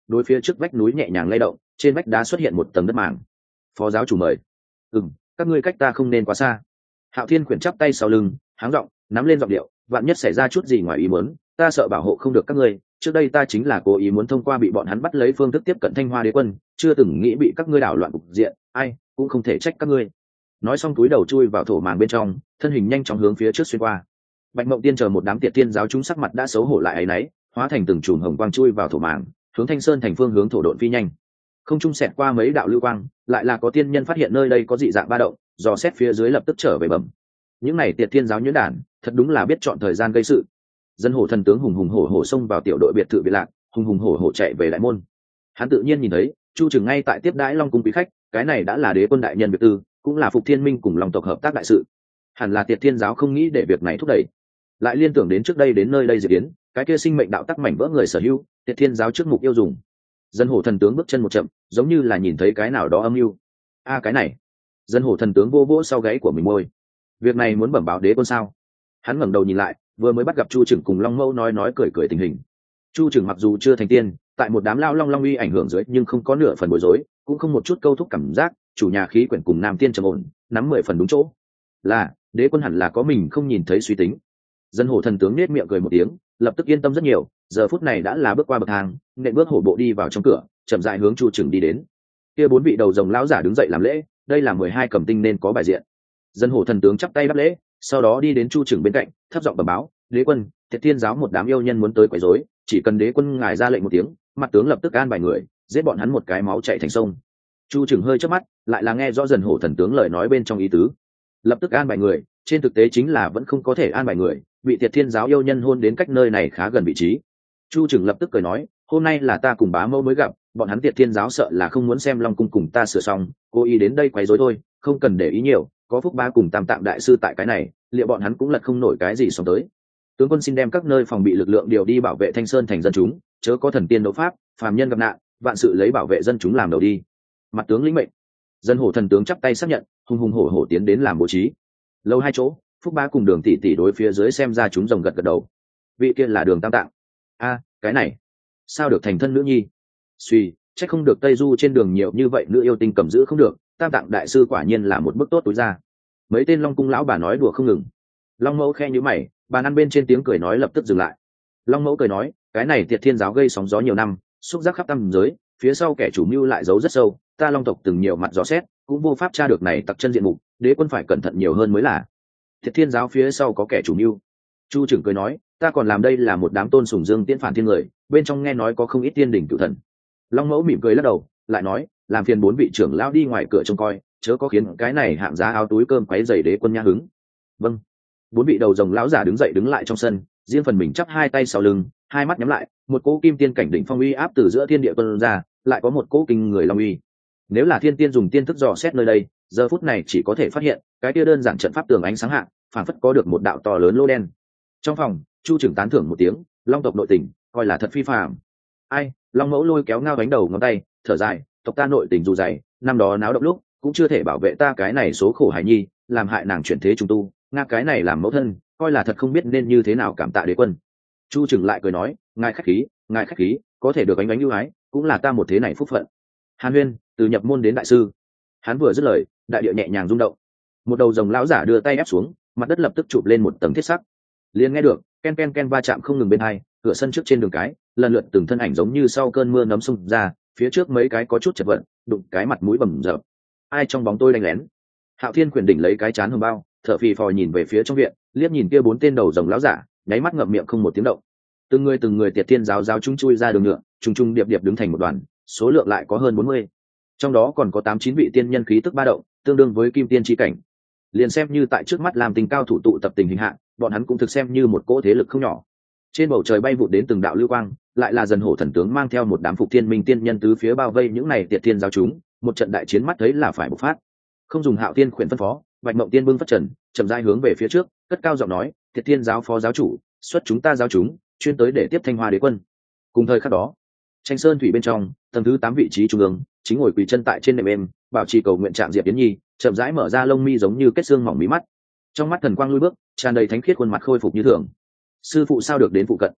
đối phía trước vách núi nhẹ nhàng lay động, trên vách đá xuất hiện một tầng đất màng. Phó giáo chủ mời. Ừm, các ngươi cách ta không nên quá xa. Hạo Thiên khuyển chắp tay sau lưng, háng giọng nắm lên giọng điệu, vạn nhất xảy ra chút gì ngoài ý muốn, ta sợ bảo hộ không được các ngươi. Trước đây ta chính là cố ý muốn thông qua bị bọn hắn bắt lấy phương thức tiếp cận Thanh Hoa Đế quân, chưa từng nghĩ bị các ngươi đảo loạn cục diện, ai cũng không thể trách các ngươi. Nói xong túi đầu chui vào thổ màng bên trong, thân hình nhanh chóng hướng phía trước xuyên qua. Bạch Mộng Tiên chờ một đám tiệt tiên giáo chúng sắc mặt đã xấu hổ lại ấy nấy, hóa thành từng chùm hồng quang chui vào thổ màng, hướng Thanh Sơn thành phương hướng thổ độn phi nhanh. Không trung xẹt qua mấy đạo lưu quang, lại là có tiên nhân phát hiện nơi đây có dị dạng ba động, dò xét phía dưới lập tức trở về bẩm. Những này tiệt tiên giáo nhuyễn đản, thật đúng là biết chọn thời gian gây sự. Dân hổ thần tướng hùng hùng hổ hổ xông vào tiểu đội biệt thự biệt lạc, hùng hùng hổ hổ chạy về đại môn. Hắn tự nhiên nhìn thấy Chu Trừng ngay tại tiếp đãi Long cung quý khách, cái này đã là đế quân đại nhân việc tư, cũng là Phục Thiên Minh cùng Long tộc hợp tác đại sự. Hẳn là tiệt thiên giáo không nghĩ để việc này thúc đẩy, lại liên tưởng đến trước đây đến nơi đây diệt yến, cái kia sinh mệnh đạo tắc mảnh vỡ người sở hữu, tiệt thiên giáo trước mục yêu dùng. Dân hổ thần tướng bước chân một chậm, giống như là nhìn thấy cái nào đó âm mưu. A cái này, dân hổ thần tướng vô vỗ sau gáy của mình môi. Việc này muốn bẩm báo đế quân sao? Hắn ngẩng đầu nhìn lại, vừa mới bắt gặp Chu Trừng cùng Long Mẫu nói nói cười cười tình hình. Chu Trừng mặc dù chưa thành tiên, tại một đám lao long long uy ảnh hưởng dưới, nhưng không có nửa phần bối rối, cũng không một chút câu thúc cảm giác, chủ nhà khí quyển cùng nam tiên trầm ổn, nắm mười phần đúng chỗ. Là, đế quân hẳn là có mình không nhìn thấy suy tính. Dân hổ thần tướng nết miệng cười một tiếng, lập tức yên tâm rất nhiều, giờ phút này đã là bước qua bậc thang, nện bước hổ bộ đi vào trong cửa, chậm rãi hướng Chu Trừng đi đến. Kia bốn vị đầu rồng lão giả đứng dậy làm lễ, đây là mười hai cầm tinh nên có bài diện. Dân hổ thần tướng chắp tay đáp lễ, sau đó đi đến Chu Trừng bên cạnh, thấp giọng bẩm báo, đế quân, Thiệt Thiên giáo một đám yêu nhân muốn tới quấy rối, chỉ cần đế quân ngài ra lệnh một tiếng, mặt tướng lập tức an bài người, giết bọn hắn một cái máu chảy thành sông. Chu Trừng hơi chớp mắt, lại là nghe rõ dần hổ thần tướng lời nói bên trong ý tứ. Lập tức an bài người, trên thực tế chính là vẫn không có thể an bài người, bị Thiệt Thiên giáo yêu nhân hôn đến cách nơi này khá gần vị trí. Chu Trừng lập tức cười nói, hôm nay là ta cùng bá mẫu mới gặp, bọn hắn Thiệt Thiên giáo sợ là không muốn xem Long cung cùng ta sửa xong, cố ý đến đây quấy rối thôi, không cần để ý nhiều, có Phúc Bá cùng Tam Tạng đại sư tại cái này, liệu bọn hắn cũng lật không nổi cái gì xong tới. Tướng quân xin đem các nơi phòng bị lực lượng điều đi bảo vệ Thanh Sơn thành dân chúng, chớ có thần tiên đấu pháp, phàm nhân gặp nạn, vạn sự lấy bảo vệ dân chúng làm đầu đi. Mặt tướng lĩnh mệnh. Dân hổ thần tướng chắp tay xác nhận, hùng hùng hổ hổ tiến đến làm bố trí. Lâu hai chỗ, Phúc Bá cùng Đường tỷ tỷ đối phía dưới xem ra chúng rồng gật gật đầu. Vị kia là Đường Tam Tạng. A, cái này, sao được thành thân nữ nhi? Suy, chắc không được Tây Du trên đường nhiều như vậy nữ yêu tinh cầm giữ không được, Tam Tạng đại sư quả nhiên là một bức tốt túi ra. Mấy tên Long cung lão bà nói đùa không ngừng. Long mẫu khe nhíu mày, bàn ăn bên trên tiếng cười nói lập tức dừng lại. Long mẫu cười nói, cái này Tiệt Thiên giáo gây sóng gió nhiều năm, xúc giác khắp tam giới, phía sau kẻ chủ mưu lại giấu rất sâu, ta Long tộc từng nhiều mặt dò xét, cũng vô pháp tra được này tặc chân diện mục, đế quân phải cẩn thận nhiều hơn mới là. Tiệt Thiên giáo phía sau có kẻ chủ mưu. Chu Trừng cười nói, ta còn làm đây là một đám tôn sùng dương tiễn phản thiên người, bên trong nghe nói có không ít tiên đỉnh cửu thần. Long mẫu mỉm cười lắc đầu, lại nói, làm phiền bốn vị trưởng lão đi ngoài cửa trông coi, chớ có khiến cái này hạng giá áo túi cơm quấy rầy đế quân nhã hứng. Vâng. Bốn vị đầu rồng lão giả đứng dậy đứng lại trong sân, riêng phần mình chắp hai tay sau lưng, hai mắt nhắm lại, một cỗ kim tiên cảnh đỉnh phong uy áp từ giữa thiên địa tuôn ra, lại có một cỗ kinh người long uy. Nếu là thiên tiên dùng tiên thức dò xét nơi đây, giờ phút này chỉ có thể phát hiện, cái kia đơn giản trận pháp tường ánh sáng hạ, phản phất có được một đạo to lớn lô đen. Trong phòng, Chu Trừng tán thưởng một tiếng, Long tộc nội tình, coi là thật phi phàm. Ai, Long mẫu lôi kéo ngao bánh đầu ngón tay, thở dài, tộc ta nội tình dù dày, năm đó náo động lúc, cũng chưa thể bảo vệ ta cái này số khổ hải nhi, làm hại nàng chuyển thế trung tu, nga cái này làm mẫu thân, coi là thật không biết nên như thế nào cảm tạ đế quân. Chu Trừng lại cười nói, ngài khách khí, ngài khách khí, có thể được ánh ánh ưu ái, cũng là ta một thế này phúc phận. Hàn Huyên, từ nhập môn đến đại sư. Hắn vừa dứt lời, đại địa nhẹ nhàng rung động. Một đầu rồng lão giả đưa tay ép xuống, mặt đất lập tức chụp lên một tầng thiết sắc. Liền nghe được, ken ken ken va chạm không ngừng bên hai, cửa sân trước trên đường cái, lần lượt từng thân ảnh giống như sau cơn mưa nấm xung ra, phía trước mấy cái có chút chật vật, đụng cái mặt mũi bầm dập. Ai trong bóng tôi đánh lén? Hạo Thiên quyền đỉnh lấy cái chán hồng bao, thở phì phò nhìn về phía trong viện, liếc nhìn kia bốn tên đầu rồng lão giả, nháy mắt ngậm miệng không một tiếng động. Từng người từng người Tiệt Thiên giáo giáo chúng chui ra đường nhựa, trùng trùng điệp điệp đứng thành một đoàn, số lượng lại có hơn bốn mươi. Trong đó còn có tám chín vị tiên nhân khí tức ba động, tương đương với kim tiên chi cảnh. Liền xem như tại trước mắt làm tình cao thủ tụ tập tình hình hạ, bọn hắn cũng thực xem như một cỗ thế lực không nhỏ. Trên bầu trời bay vụt đến từng đạo lưu quang, lại là dần hổ thần tướng mang theo một đám phục thiên minh tiên nhân tứ phía bao vây những này Tiệt Thiên giáo chúng, một trận đại chiến mắt thấy là phải bộc phát. Không dùng Hạo Tiên khuyển phân phó, Bạch Mộng Tiên bưng phất trần, chậm rãi hướng về phía trước, cất cao giọng nói, Tiệt Thiên giáo phó giáo chủ, xuất chúng ta giáo chúng, chuyên tới để tiếp Thanh Hoa đế quân. Cùng thời khắc đó, Tranh Sơn thủy bên trong, tầng thứ tám vị trí trung ương, chính ngồi quỳ chân tại trên nệm êm, bảo trì cầu nguyện trạng Diệp Yến Nhi, chậm rãi mở ra lông mi giống như kết xương mỏng mí mắt. Trong mắt thần quang lui bước, tràn đầy thánh khiết khuôn mặt khôi phục như thường. Sư phụ sao được đến phụ cận?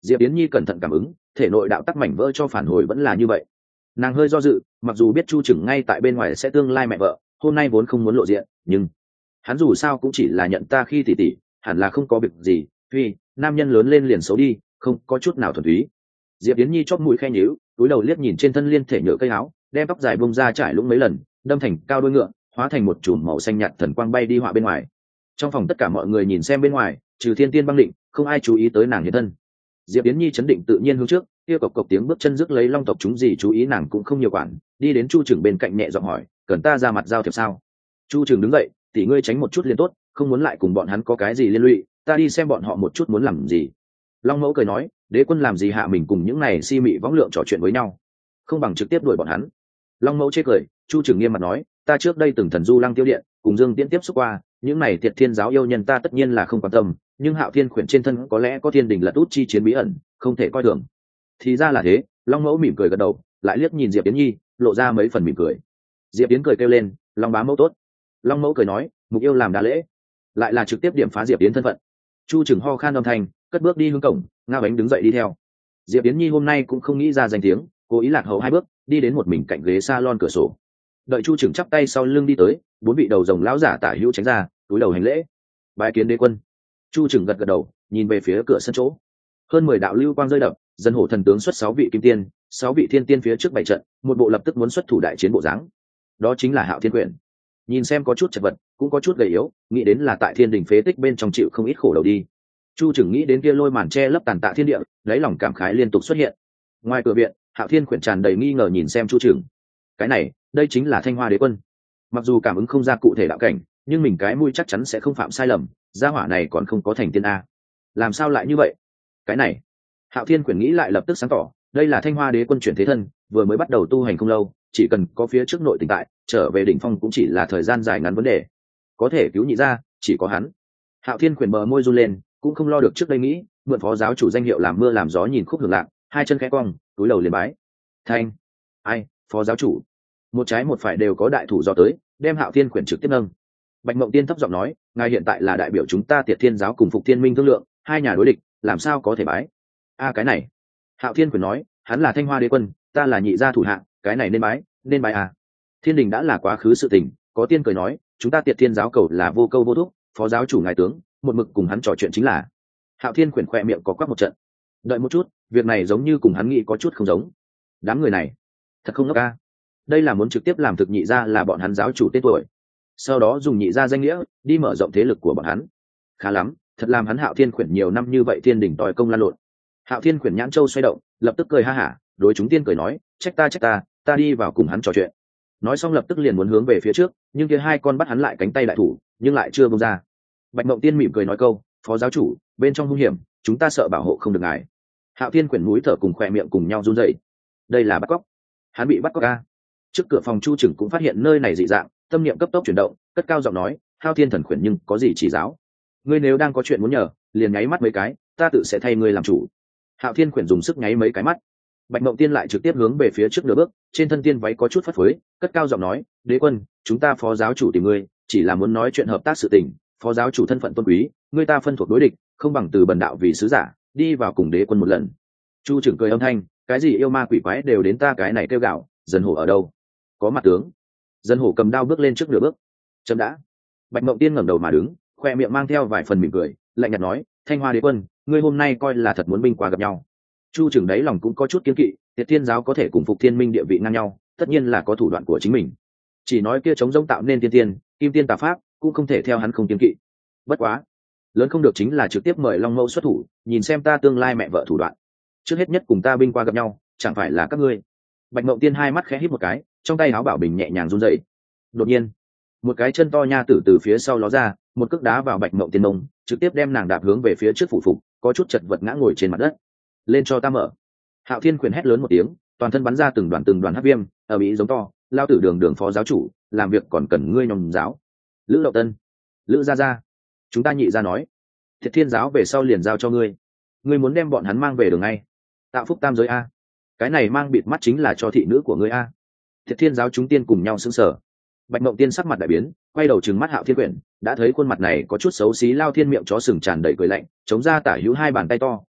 Diệp Yến Nhi cẩn thận cảm ứng, thể nội đạo tắc mảnh vỡ cho phản hồi vẫn là như vậy. Nàng hơi do dự, mặc dù biết Chu Trừng ngay tại bên ngoài sẽ tương lai mẹ vợ, hôm nay vốn không muốn lộ diện, nhưng hắn dù sao cũng chỉ là nhận ta khi tỷ tỷ, hẳn là không có việc gì. Tuy nam nhân lớn lên liền xấu đi, không có chút nào thuần túy. Diệp Yến Nhi chóp mũi khe nhíu, cúi đầu liếc nhìn trên thân liên thể nhựa cây áo, đem tóc dài bông ra trải lũng mấy lần, đâm thành cao đuôi ngựa, hóa thành một chùm màu xanh nhạt thần quang bay đi họa bên ngoài. Trong phòng tất cả mọi người nhìn xem bên ngoài, trừ Thiên Tiên băng định, không ai chú ý tới nàng hiện thân. Diệp Yến Nhi chấn định tự nhiên hướng trước, kia cộc cộc tiếng bước chân rước lấy long tộc chúng gì chú ý nàng cũng không nhiều quản, đi đến Chu Trừng bên cạnh nhẹ giọng hỏi, cần ta ra mặt giao thiệp sao? Chu Trừng đứng dậy, tỷ ngươi tránh một chút liền tốt, không muốn lại cùng bọn hắn có cái gì liên lụy, ta đi xem bọn họ một chút muốn làm gì. Long Mẫu cười nói, đế quân làm gì hạ mình cùng những này si mị võng lượng trò chuyện với nhau, không bằng trực tiếp đuổi bọn hắn. Long Mẫu chê cười, Chu Trừng nghiêm mặt nói, ta trước đây từng thần du lăng tiêu điện, cùng Dương Tiễn tiếp xúc qua, những này Tiệt Thiên giáo yêu nhân ta tất nhiên là không quan tâm, nhưng Hạo Thiên khuyển trên thân có lẽ có thiên đình lật út chi chiến bí ẩn, không thể coi thường. Thì ra là thế. Long Mẫu mỉm cười gật đầu, lại liếc nhìn Diệp Yến Nhi, lộ ra mấy phần mỉm cười. Diệp Yến cười kêu lên, Long bá mẫu tốt. Long Mẫu cười nói, mục yêu làm đa lễ, lại là trực tiếp điểm phá Diệp Yến thân phận. Chu Trừng ho khan âm thanh, cất bước đi hướng cổng, Ngao Bánh đứng dậy đi theo. Diệp Yến Nhi hôm nay cũng không nghĩ ra danh tiếng, cố ý lạc hậu hai bước, đi đến một mình cạnh ghế salon cửa sổ. Đợi Chu Trừng chắp tay sau lưng đi tới, bốn vị đầu rồng lão giả tả hữu tránh ra, túi đầu hành lễ. Bái kiến đế quân. Chu Trừng gật gật đầu, nhìn về phía cửa sân chỗ. Hơn mười đạo lưu quang rơi đập, dân hổ thần tướng xuất sáu vị kim tiên, sáu vị thiên tiên phía trước bảy trận, một bộ lập tức muốn xuất thủ đại chiến bộ dáng. Đó chính là Hạo Thiên Quyển. Nhìn xem có chút chật vật, cũng có chút gầy yếu, nghĩ đến là tại thiên đình phế tích bên trong chịu không ít khổ đầu đi. Chu Trừng nghĩ đến kia lôi màn che lấp tàn tạ thiên địa, lấy lòng cảm khái liên tục xuất hiện. Ngoài cửa viện, Hạo Thiên Quyển tràn đầy nghi ngờ nhìn xem Chu Trừng. Cái này, đây chính là Thanh Hoa Đế quân. Mặc dù cảm ứng không ra cụ thể đạo cảnh, nhưng mình cái mũi chắc chắn sẽ không phạm sai lầm, gia hỏa này còn không có thành tiên a. Làm sao lại như vậy? Cái này, Hạo Thiên Quyển nghĩ lại lập tức sáng tỏ, đây là Thanh Hoa Đế quân chuyển thế thân, vừa mới bắt đầu tu hành không lâu, chỉ cần có phía trước nội tình tại, trở về đỉnh phong cũng chỉ là thời gian dài ngắn vấn đề. Có thể cứu nhị ra, chỉ có hắn. Hạo Thiên Quyển bờ môi run lên, cũng không lo được trước đây nghĩ, mượn phó giáo chủ danh hiệu làm mưa làm gió nhìn khúc hưởng lạc, hai chân khẽ cong, túi đầu liền bái. Thanh, ai, phó giáo chủ. Một trái một phải đều có đại thủ do tới, đem Hạo Thiên Quyển trực tiếp nâng. Bạch Mộng Tiên thấp giọng nói, ngài hiện tại là đại biểu chúng ta Tiệt Thiên giáo cùng Phục Thiên Minh thương lượng, hai nhà đối địch, làm sao có thể bái? A cái này. Hạo Thiên Quyển nói, hắn là Thanh Hoa Đế quân, ta là nhị gia thủ hạng, cái này nên bái, nên bái à? Thiên đình đã là quá khứ sự tình, có tiên cười nói, chúng ta Tiệt Thiên giáo cầu là vô câu vô thúc, phó giáo chủ ngài tướng, một mực cùng hắn trò chuyện chính là. Hạo Thiên Quyển khỏe miệng có quắc một trận. Đợi một chút, việc này giống như cùng hắn nghĩ có chút không giống. Đám người này, thật không ngốc a. Đây là muốn trực tiếp làm thực nhị gia là bọn hắn giáo chủ tên tuổi, sau đó dùng nhị gia danh nghĩa đi mở rộng thế lực của bọn hắn. Khá lắm, thật làm hắn Hạo Thiên Quyển nhiều năm như vậy thiên đỉnh tòi công lan lộn. Hạo Thiên Quyển nhãn châu xoay động, lập tức cười ha hả, đối chúng tiên cười nói, trách ta trách ta, ta đi vào cùng hắn trò chuyện. Nói xong lập tức liền muốn hướng về phía trước, nhưng kia hai con bắt hắn lại cánh tay đại thủ, nhưng lại chưa buông ra. Bạch Mộng Tiên mỉm cười nói câu, phó giáo chủ, bên trong hung hiểm, chúng ta sợ bảo hộ không được ngài. Hạo Thiên Quyển mũi thở cùng khỏe miệng cùng nhau run rẩy. Đây là bắt cóc. Hắn bị bắt cóc a. Trước cửa phòng Chu Trừng cũng phát hiện nơi này dị dạng, tâm niệm cấp tốc chuyển động, cất cao giọng nói, Hạo Thiên Thần Quyển nhưng có gì chỉ giáo? Ngươi nếu đang có chuyện muốn nhờ, liền nháy mắt mấy cái, ta tự sẽ thay ngươi làm chủ. Hạo Thiên Quyển dùng sức nháy mấy cái mắt. Bạch Mộng Tiên lại trực tiếp hướng về phía trước nửa bước, trên thân tiên váy có chút phất phới, cất cao giọng nói, đế quân, chúng ta phó giáo chủ tìm ngươi, chỉ là muốn nói chuyện hợp tác sự tình, phó giáo chủ thân phận tôn quý, ngươi ta phân thuộc đối địch, không bằng từ bần đạo vì sứ giả, đi vào cùng đế quân một lần. Chu Trừng cười âm thanh, cái gì yêu ma quỷ quái đều đến ta cái này kêu gạo, Dân Hổ ở đâu? Có mặt tướng. Dân Hổ cầm đao bước lên trước nửa bước. Chấm đã. Bạch Mộng Tiên ngẩng đầu mà đứng, khoe miệng mang theo vài phần mỉm cười, lạnh nhạt nói, Thanh Hoa Đế quân, ngươi hôm nay coi là thật muốn binh qua gặp nhau. Chu Trừng đấy lòng cũng có chút kiên kỵ, Tiệt Thiên giáo có thể cùng Phục Thiên Minh địa vị ngang nhau, tất nhiên là có thủ đoạn của chính mình. Chỉ nói kia chống giống tạo nên tiên tiên, kim tiên tà pháp, cũng không thể theo hắn không kiên kỵ. Bất quá, lớn không được chính là trực tiếp mời Long Mẫu xuất thủ, nhìn xem ta tương lai mẹ vợ thủ đoạn. Trước hết nhất cùng ta binh qua gặp nhau, chẳng phải là các ngươi. Bạch Mộng Tiên hai mắt khẽ híp một cái, trong tay áo bảo bình nhẹ nhàng run rẩy. Đột nhiên, một cái chân to nha tử từ phía sau ló ra, một cước đá vào Bạch Mộng Tiên mông, trực tiếp đem nàng đạp hướng về phía trước phủ phục, có chút chật vật ngã ngồi trên mặt đất. Lên cho ta mở. Hạo Thiên Quyển hét lớn một tiếng, toàn thân bắn ra từng đoàn từng đoàn hắc viêm, ở mỹ giống to, lao tử đường đường phó giáo chủ, làm việc còn cần ngươi nhòm giáo. Lữ Lậu Tân, Lữ gia gia, chúng ta nhị gia nói, Thiệt Thiên giáo về sau liền giao cho ngươi, ngươi muốn đem bọn hắn mang về đường ngay. Tạo phúc tam giới a, cái này mang bịt mắt chính là cho thị nữ của ngươi a. Thiệt Thiên giáo chúng tiên cùng nhau sững sờ. Bạch Mộng Tiên sắc mặt đại biến, quay đầu trừng mắt Hạo Thiên Quyển, đã thấy khuôn mặt này có chút xấu xí lao thiên miệng chó sừng tràn đầy cười lạnh, chống ra tả hữu hai bàn tay to,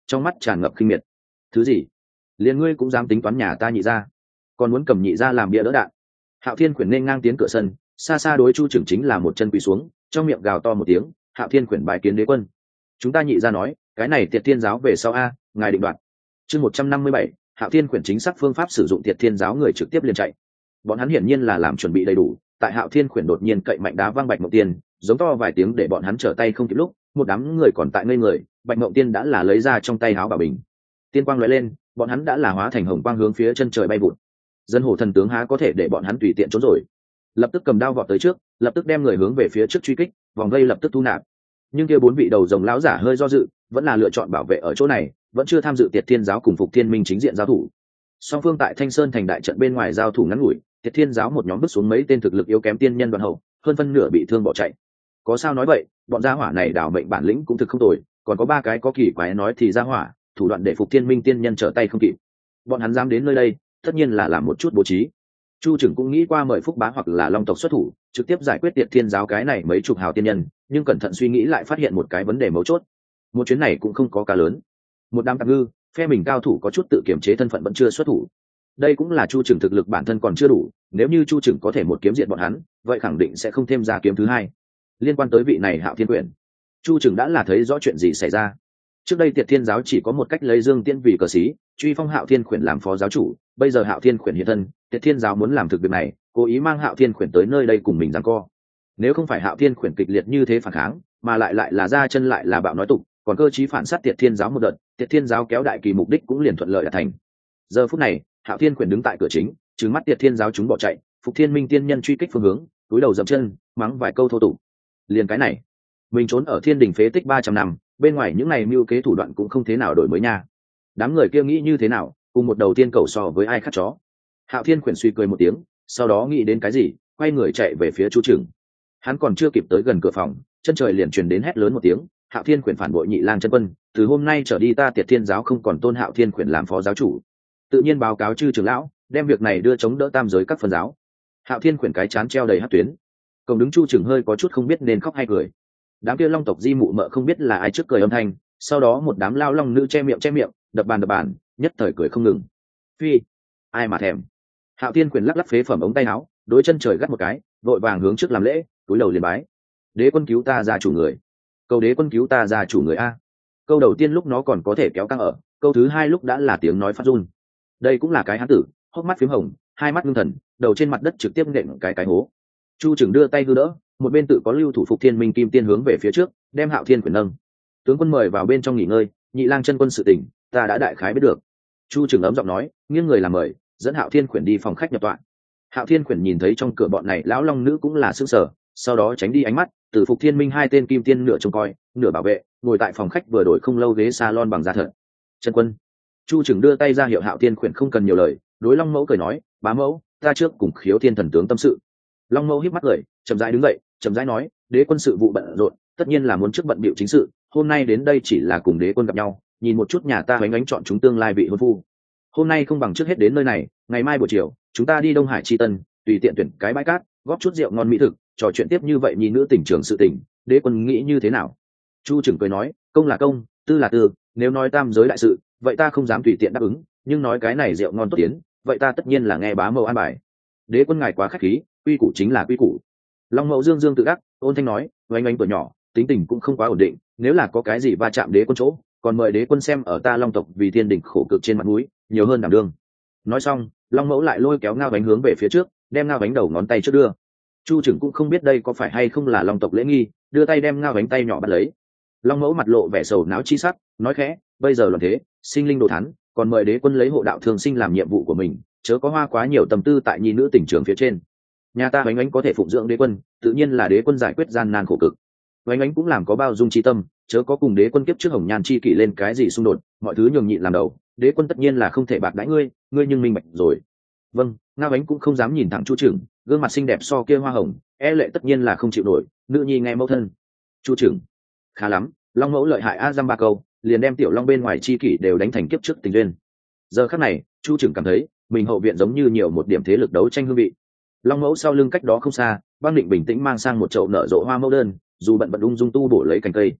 trong mắt tràn ngập khinh miệt. Thứ gì? Liền ngươi cũng dám tính toán nhà ta nhị gia, còn muốn cầm nhị gia làm bia đỡ đạn? Hạo Thiên Quyển nên ngang tiến cửa sân, xa xa đối Chu Trưởng chính là một chân quỳ xuống, trong miệng gào to một tiếng. Hạo Thiên Quyển bái kiến đế quân. Chúng ta nhị gia nói, cái này Tiệt Thiên giáo về sau a, ngài định đoạt. Chương một trăm năm mươi bảy, Hạo Thiên Quyển chính xác phương pháp sử dụng Tiệt Thiên giáo người trực tiếp liền chạy. Bọn hắn hiển nhiên là làm chuẩn bị đầy đủ, tại Hạo Thiên Quyển đột nhiên cậy mạnh đá văng Bạch Mộng Tiên, giống to vài tiếng để bọn hắn trở tay không kịp lúc, một đám người còn tại ngây người, Bạch Mộng Tiên đã là lấy ra trong tay háo bảo bình. Tiên quang lóe lên, bọn hắn đã là hóa thành hồng quang hướng phía chân trời bay vụt. Dân hổ thần tướng há có thể để bọn hắn tùy tiện trốn rồi, lập tức cầm đao vọt tới trước, lập tức đem người hướng về phía trước truy kích, vòng vây lập tức thu nạp. Nhưng kia bốn vị đầu rồng lão giả hơi do dự, vẫn là lựa chọn bảo vệ ở chỗ này, vẫn chưa tham dự Tiệt Thiên giáo cùng Phục Thiên Minh chính diện giao thủ. Song phương tại Thanh Sơn thành đại trận bên ngoài giao thủ ngắn ngủi, Tiệt Thiên giáo một nhóm bước xuống mấy tên thực lực yếu kém tiên nhân đoàn hậu, hơn phân nửa bị thương bỏ chạy. Có sao nói vậy, bọn gia hỏa này đảo mệnh bản lĩnh cũng thực không tồi, còn có ba cái có kỳ quái nói thì gia hỏa, thủ đoạn để Phục Thiên Minh tiên nhân trở tay không kịp. Bọn hắn dám đến nơi đây, tất nhiên là làm một chút bố trí. Chu Trừng cũng nghĩ qua mời Phúc Bá hoặc là Long tộc xuất thủ, trực tiếp giải quyết Tiệt Thiên giáo cái này mấy chục hào tiên nhân, nhưng cẩn thận suy nghĩ lại phát hiện một cái vấn đề mấu chốt. Một chuyến này cũng không có cá lớn, một đám tạp ngư, phe mình cao thủ có chút tự kiểm chế thân phận vẫn chưa xuất thủ. Đây cũng là Chu Trừng thực lực bản thân còn chưa đủ, nếu như Chu Trừng có thể một kiếm diệt bọn hắn, vậy khẳng định sẽ không thêm ra kiếm thứ hai. Liên quan tới vị này Hạo Thiên Quyển, Chu Trừng đã là thấy rõ chuyện gì xảy ra. Trước đây Tiệt Thiên giáo chỉ có một cách lấy Dương Tiễn vì cờ sĩ, truy phong Hạo Thiên Quyển làm phó giáo chủ, bây giờ Hạo Thiên Quyển hiện thân, Tiệt Thiên giáo muốn làm thực việc này, cố ý mang Hạo Thiên Quyển tới nơi đây cùng mình giằng co. Nếu không phải Hạo Thiên Quyển kịch liệt như thế phản kháng, mà lại lại là ra chân lại là bạo nói tục, còn cơ chí phản sát Tiệt Thiên giáo một đợt, Tiệt Thiên giáo kéo đại kỳ mục đích cũng liền thuận lợi đạt thành. Giờ phút này, Hạo Thiên Quyển đứng tại cửa chính, trừng mắt Tiệt Thiên giáo chúng bỏ chạy, Phục Thiên Minh tiên nhân truy kích phương hướng, túi đầu dậm chân, mắng vài câu thô tục. Liền cái này, mình trốn ở Thiên Đình phế tích ba trăm năm, bên ngoài những này mưu kế thủ đoạn cũng không thế nào đổi mới nha. Đám người kia nghĩ như thế nào, cùng một đầu tiên cầu so với ai khác chó. Hạo Thiên Quyển suy cười một tiếng, sau đó nghĩ đến cái gì, quay người chạy về phía Chu Trừng. Hắn còn chưa kịp tới gần cửa phòng, chân trời liền truyền đến hét lớn một tiếng, Hạo Thiên Quyển phản bội Nhị Lang chân quân, từ hôm nay trở đi ta Tiệt Thiên giáo không còn tôn Hạo Thiên Quyển làm phó giáo chủ. Tự nhiên báo cáo chư trưởng lão, đem việc này đưa chống đỡ tam giới các phân giáo. Hạo Thiên Quyển cái chán treo đầy hắc tuyến, cổng đứng Chu Trừng hơi có chút không biết nên khóc hay cười. Đám kia Long tộc di mụ mợ không biết là ai trước cười âm thanh, sau đó một đám lao long nữ che miệng che miệng, đập bàn đập bàn, nhất thời cười không ngừng. Phi, ai mà thèm. Hạo Thiên Quyển lắc lắc phế phẩm ống tay áo, đối chân trời gắt một cái, vội vàng hướng trước làm lễ, túi đầu liền bái. Đế quân cứu ta ra chủ người. Câu đế quân cứu ta ra chủ người a. Câu đầu tiên lúc nó còn có thể kéo căng ở, câu thứ hai lúc đã là tiếng nói phát run. Đây cũng là cái hán tử, hốc mắt phím hồng, hai mắt ngưng thần, đầu trên mặt đất trực tiếp nện cái cái hố. Chu Trừng đưa tay hư đỡ, một bên tự có lưu thủ Phục Thiên Minh kim tiên hướng về phía trước, đem Hạo Thiên Quyển nâng. Tướng quân mời vào bên trong nghỉ ngơi, Nhị Lang chân quân sự tình, ta đã đại khái biết được. Chu Trừng ấm giọng nói, nghiêng người làm mời, dẫn Hạo Thiên Quyển đi phòng khách nhập tọa. Hạo Thiên Quyển nhìn thấy trong cửa bọn này lão long nữ cũng là sững sờ, sau đó tránh đi ánh mắt, từ Phục Thiên Minh hai tên kim tiên nửa trông coi, nửa bảo vệ, ngồi tại phòng khách vừa đổi không lâu ghế salon bằng da thật. Chân quân. Chu Trừng đưa tay ra hiệu Hạo Thiên Quyển không cần nhiều lời, đối Long Mẫu cười nói, bá mẫu, ta trước cùng Khiếu Thiên thần tướng tâm sự. Long Mẫu híp mắt cười, chậm rãi đứng dậy, chậm rãi nói, đế quân sự vụ bận rộn, tất nhiên là muốn trước bận bịu chính sự, hôm nay đến đây chỉ là cùng đế quân gặp nhau, nhìn một chút nhà ta ánh ánh chọn chúng tương lai vị hôn phu. Hôm nay không bằng trước hết đến nơi này, ngày mai buổi chiều chúng ta đi Đông Hải Chi Tân, tùy tiện tuyển cái bãi cát, góp chút rượu ngon mỹ thực, trò chuyện tiếp như vậy nhìn nữ tình trường sự tình, đế quân nghĩ như thế nào? Chu Trừng cười nói, công là công, tư là tư, nếu nói tam giới đại sự, vậy ta không dám tùy tiện đáp ứng, nhưng nói cái này rượu ngon tốt tiến, vậy ta tất nhiên là nghe bá mẫu an bài. Đế quân ngài quá khách khí, quy củ chính là quy củ. Long Mẫu dương dương tự đắc, ôn thanh nói, oanh oanh tuổi nhỏ, tính tình cũng không quá ổn định, nếu là có cái gì va chạm đế quân chỗ, còn mời đế quân xem ở ta Long tộc vì thiên đình khổ cực trên mặt mũi, nhiều hơn đảm đương. Nói xong, Long Mẫu lại lôi kéo Ngao Bánh hướng về phía trước, đem Ngao Bánh đầu ngón tay trước đưa. Chu Trừng cũng không biết đây có phải hay không là Long tộc lễ nghi, đưa tay đem Ngao Bánh tay nhỏ bắt lấy. Long Mẫu mặt lộ vẻ sầu não chi sắc, nói khẽ, bây giờ loạn thế, sinh linh đồ thán, còn mời đế quân lấy hộ đạo thường sinh làm nhiệm vụ của mình, chớ có hoa quá nhiều tâm tư tại nhi nữ tình trường phía trên. Nhà ta Bánh Bánh có thể phụng dưỡng đế quân, tự nhiên là đế quân giải quyết gian nan khổ cực. Bánh Bánh cũng làm có bao dung chi tâm, chớ có cùng đế quân kiếp trước hồng nhan chi kỷ lên cái gì xung đột, mọi thứ nhường nhịn làm đầu, đế quân tất nhiên là không thể bạc đãi ngươi, ngươi nhưng minh bạch rồi. Vâng, Ngao Bánh cũng không dám nhìn thẳng Chu Trừng, gương mặt xinh đẹp so kia hoa hồng, e lệ tất nhiên là không chịu nổi, nữ nhi nghe mẫu thân. Chu Trừng, khá lắm, Long Mẫu lợi hại a dăm ba câu, liền đem tiểu long bên ngoài chi kỷ đều đánh thành kiếp trước tình duyên. Giờ khắc này, Chu Trừng cảm thấy mình hậu viện giống như nhiều một điểm thế lực đấu tranh hương vị. Long Mẫu sau lưng cách đó không xa, Băng Định bình tĩnh mang sang một chậu nở rộ hoa mẫu đơn, dù bận bận ung dung tu bổ lấy cành cây.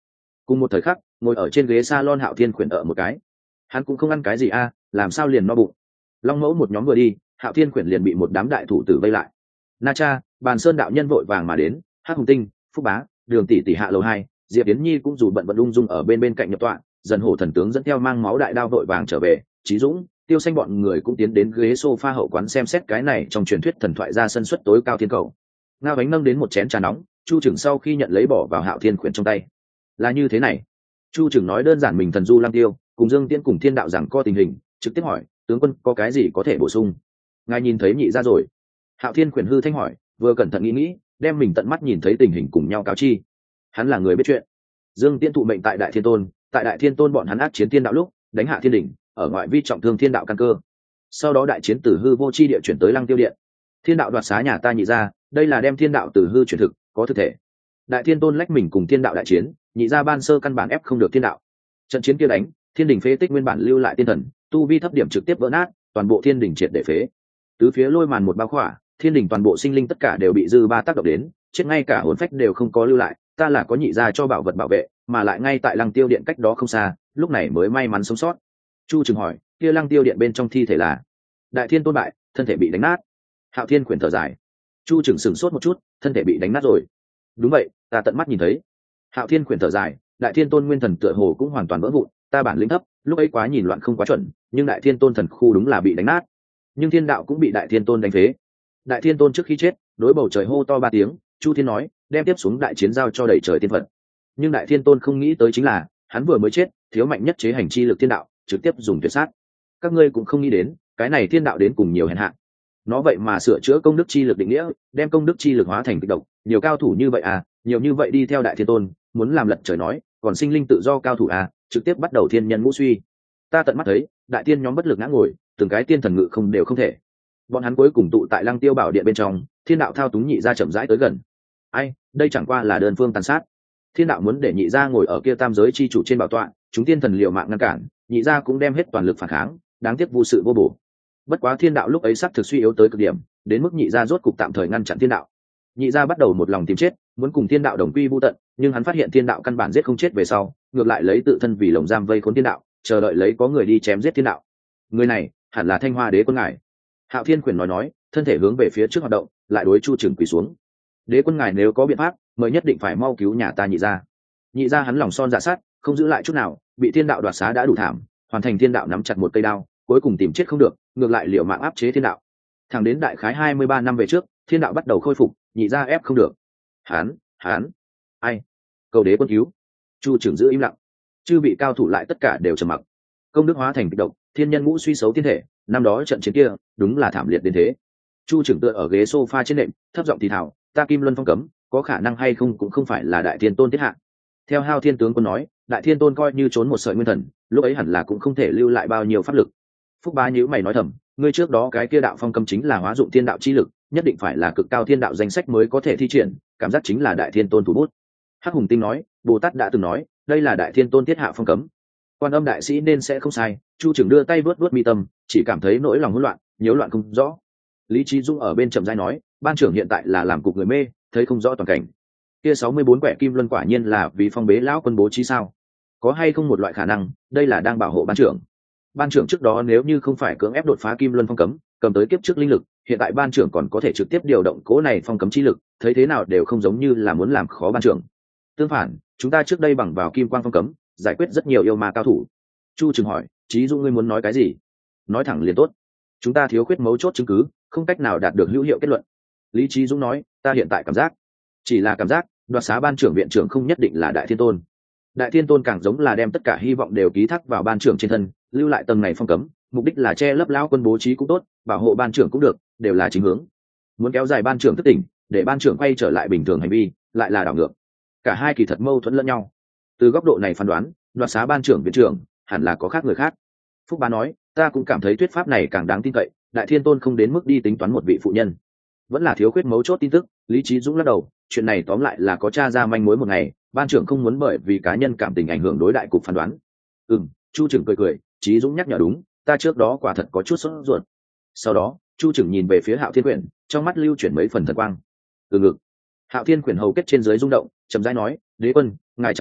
Cùng một thời khắc, ngồi ở trên ghế salon Hạo Thiên khuyển ở một cái. Hắn cũng không ăn cái gì a, làm sao liền no bụng. Long mẫu một nhóm vừa đi, Hạo Thiên khuyển liền bị một đám đại thủ tử vây lại. Na Cha, Bàn Sơn đạo nhân vội vàng mà đến, Hắc Hùng Tinh, Phúc Bá, Đường tỷ tỷ hạ lầu hai, Diệp Yến Nhi cũng dù bận bận ung dung ở bên bên cạnh nhập tọa, Dần Hổ thần tướng dẫn theo mang máu đại đao vội vàng trở về, Chí Dũng, Tiêu Xanh bọn người cũng tiến đến ghế sofa hậu quán xem xét cái này trong truyền thuyết thần thoại ra sân suất tối cao thiên cầu. Ngao bánh nâng đến một chén trà nóng, Chu Trừng sau khi nhận lấy bỏ vào Hạo Thiên khuyển trong tay. Là như thế này. Chu Trừng nói đơn giản mình thần du lang tiêu, cùng Dương Tiễn cùng Thiên đạo giảng co tình hình, trực tiếp hỏi, tướng quân có cái gì có thể bổ sung? Ngài nhìn thấy nhị ra rồi. Hạo Thiên khuyển hư thanh hỏi, vừa cẩn thận nghĩ nghĩ, đem mình tận mắt nhìn thấy tình hình cùng nhau cáo chi. Hắn là người biết chuyện. Dương Tiễn thụ mệnh tại Đại Thiên Tôn, tại Đại Thiên Tôn bọn hắn ác chiến thiên đạo lúc, đánh hạ thiên đỉnh, ở ngoại vi trọng thương thiên đạo căn cơ. Sau đó đại chiến từ hư vô chi địa chuyển tới Lăng Tiêu điện. Thiên đạo đoạt xá nhà ta nhị ra, đây là đem thiên đạo từ hư chuyển thực, có thực thể. Đại Thiên Tôn lách mình cùng thiên đạo đại chiến, nhị ra ban sơ căn bản ép không được thiên đạo. Trận chiến kia đánh, thiên đỉnh phế tích nguyên bản lưu lại tiên thần, tu vi thấp điểm trực tiếp vỡ nát, toàn bộ thiên đỉnh triệt để phế. Tứ phía lôi màn một bao khỏa, thiên đỉnh toàn bộ sinh linh tất cả đều bị dư ba tác động đến, chết ngay cả hồn phách đều không có lưu lại. Ta là có nhị ra cho bảo vật bảo vệ, mà lại ngay tại Lăng Tiêu điện cách đó không xa, lúc này mới may mắn sống sót. Chu Trừng hỏi, kia Lăng Tiêu điện bên trong thi thể là? Đại Thiên Tôn bại, thân thể bị đánh nát. Hạo Thiên khuyển thở dài. Chu Trừng sửng sốt một chút, thân thể bị đánh nát rồi. Đúng vậy, ta tận mắt nhìn thấy. Hạo Thiên khuyển thở dài, Đại Thiên Tôn nguyên thần tựa hồ cũng hoàn toàn vỡ vụn, ta bản lĩnh thấp, lúc ấy quá nhìn loạn không quá chuẩn, nhưng Đại Thiên Tôn thần khu đúng là bị đánh nát. Nhưng thiên đạo cũng bị Đại Thiên Tôn đánh phế. Đại Thiên Tôn trước khi chết, đối bầu trời hô to ba tiếng, Chu Thiên nói, đem tiếp xuống đại chiến giao cho đầy trời tiên phật. Nhưng Đại Thiên Tôn không nghĩ tới chính là, hắn vừa mới chết, thiếu mạnh nhất chế hành chi lực thiên đạo, trực tiếp dùng tuyệt sát. Các ngươi cũng không nghĩ đến, cái này thiên đạo đến cùng nhiều hèn hạ. Nó vậy mà sửa chữa công đức chi lực định nghĩa, đem công đức chi lực hóa thành kịch độc, nhiều cao thủ như vậy à, nhiều như vậy đi theo Đại Thiên Tôn, muốn làm lật trời nói, còn sinh linh tự do cao thủ à, trực tiếp bắt đầu thiên nhân ngũ suy. Ta tận mắt thấy, đại tiên nhóm bất lực ngã ngồi, từng cái tiên thần ngự không đều không thể. Bọn hắn cuối cùng tụ tại Lăng Tiêu Bảo điện bên trong, thiên đạo thao túng nhị ra chậm rãi tới gần. Ai, đây chẳng qua là đơn phương tàn sát. Thiên đạo muốn để nhị ra ngồi ở kia tam giới chi chủ trên bảo tọa, chúng tiên thần liều mạng ngăn cản, nhị ra cũng đem hết toàn lực phản kháng, đáng tiếc vô sự vô bổ. Bất quá thiên đạo lúc ấy sắc thực suy yếu tới cực điểm, đến mức nhị ra rốt cục tạm thời ngăn chặn thiên đạo. Nhị ra bắt đầu một lòng tìm chết, muốn cùng thiên đạo đồng quy vu tận, nhưng hắn phát hiện thiên đạo căn bản giết không chết về sau, ngược lại lấy tự thân vì lồng giam vây khốn thiên đạo, chờ đợi lấy có người đi chém giết thiên đạo. Người này hẳn là Thanh Hoa Đế quân ngài. Hạo Thiên khuyển nói nói, thân thể hướng về phía trước hoạt động, lại đối Chu Trừng quỳ xuống. Đế quân ngài nếu có biện pháp, mời nhất định phải mau cứu nhà ta nhị ra. Nhị ra hắn lòng son dạ sát, không giữ lại chút nào, bị thiên đạo đoạt xá đã đủ thảm, hoàn thành thiên đạo nắm chặt một cây đao, cuối cùng tìm chết không được, ngược lại liều mạng áp chế thiên đạo. Thẳng đến đại khái hai mươi ba năm về trước, thiên đạo bắt đầu khôi phục, nhị ra ép không được. Hắn, hắn, ai? Cầu đế quân cứu. Chu Trừng giữ im lặng. Chư vị cao thủ lại tất cả đều trầm mặc. Công đức hóa thành kịch độc, thiên nhân ngũ suy xấu thiên thể, năm đó trận chiến kia, đúng là thảm liệt đến thế. Chu Trừng tựa ở ghế sofa trên nệm, thấp giọng thì thào, ta Kim Luân phong cấm, có khả năng hay không cũng không phải là Đại Thiên Tôn tiết hạ. Theo Hao Thiên tướng quân nói, Đại Thiên Tôn coi như trốn một sợi nguyên thần, lúc ấy hẳn là cũng không thể lưu lại bao nhiêu pháp lực. Phúc Bá nhíu mày nói thầm, ngươi trước đó cái kia đạo phong cấm chính là hóa dụng thiên đạo chi lực, nhất định phải là cực cao thiên đạo danh sách mới có thể thi triển, cảm giác chính là Đại Thiên Tôn thủ bút. Hắc Hùng Tinh nói, Bồ Tát đã từng nói, đây là Đại Thiên Tôn tiết hạ phong cấm. Quan Âm đại sĩ nên sẽ không sai. Chu Trừng đưa tay vớt vớt mi tâm, chỉ cảm thấy nỗi lòng hỗn loạn, nhiễu loạn không rõ. Lý Trí Dũng ở bên chậm rãi nói, ban trưởng hiện tại là làm cục người mê, thấy không rõ toàn cảnh. Kia sáu mươi bốn quẻ kim luân quả nhiên là vì phong bế lão quân bố trí sao? Có hay không một loại khả năng, đây là đang bảo hộ ban trưởng? Ban trưởng trước đó nếu như không phải cưỡng ép đột phá kim luân phong cấm, cầm tới kiếp trước linh lực, hiện tại ban trưởng còn có thể trực tiếp điều động cố này phong cấm chi lực, thấy thế nào đều không giống như là muốn làm khó ban trưởng. Tương phản, chúng ta trước đây bằng vào kim quang phong cấm, giải quyết rất nhiều yêu ma cao thủ. Chu Trừng hỏi, Trí Dũng ngươi muốn nói cái gì? Nói thẳng liền tốt. Chúng ta thiếu khuyết mấu chốt chứng cứ, không cách nào đạt được hữu hiệu kết luận. Lý Trí Dũng nói, ta hiện tại cảm giác, chỉ là cảm giác, đoạt xá ban trưởng viện trưởng không nhất định là Đại Thiên Tôn. Đại Thiên Tôn càng giống là đem tất cả hy vọng đều ký thác vào ban trưởng trên thân, lưu lại tầng này phong cấm, mục đích là che lấp lão quân bố trí cũng tốt, bảo hộ ban trưởng cũng được, đều là chính hướng. Muốn kéo dài ban trưởng thức tỉnh, để ban trưởng quay trở lại bình thường hành vi, lại là đảo ngược. Cả hai kỳ thật mâu thuẫn lẫn nhau. Từ góc độ này phán đoán, đoạt xá ban trưởng viện trưởng hẳn là có khác người khác. Phúc Bá nói, ta cũng cảm thấy thuyết pháp này càng đáng tin cậy, Đại Thiên Tôn không đến mức đi tính toán một vị phụ nhân, vẫn là thiếu khuyết mấu chốt tin tức. Lý Trí Dũng lắc đầu, chuyện này tóm lại là có tra ra manh mối một ngày, ban trưởng không muốn bởi vì cá nhân cảm tình ảnh hưởng đối đại cục phán đoán. Ừm, Chu Trừng cười cười, Trí Dũng nhắc nhở đúng, ta trước đó quả thật có chút sốt ruột. Sau đó, Chu Trừng nhìn về phía Hạo Thiên Quyển, trong mắt lưu chuyển mấy phần thần quang. Từ ngực, Hạo Thiên Quyển hầu kết trên dưới rung động, chậm rãi nói, đế quân, ngài chẳng lẽ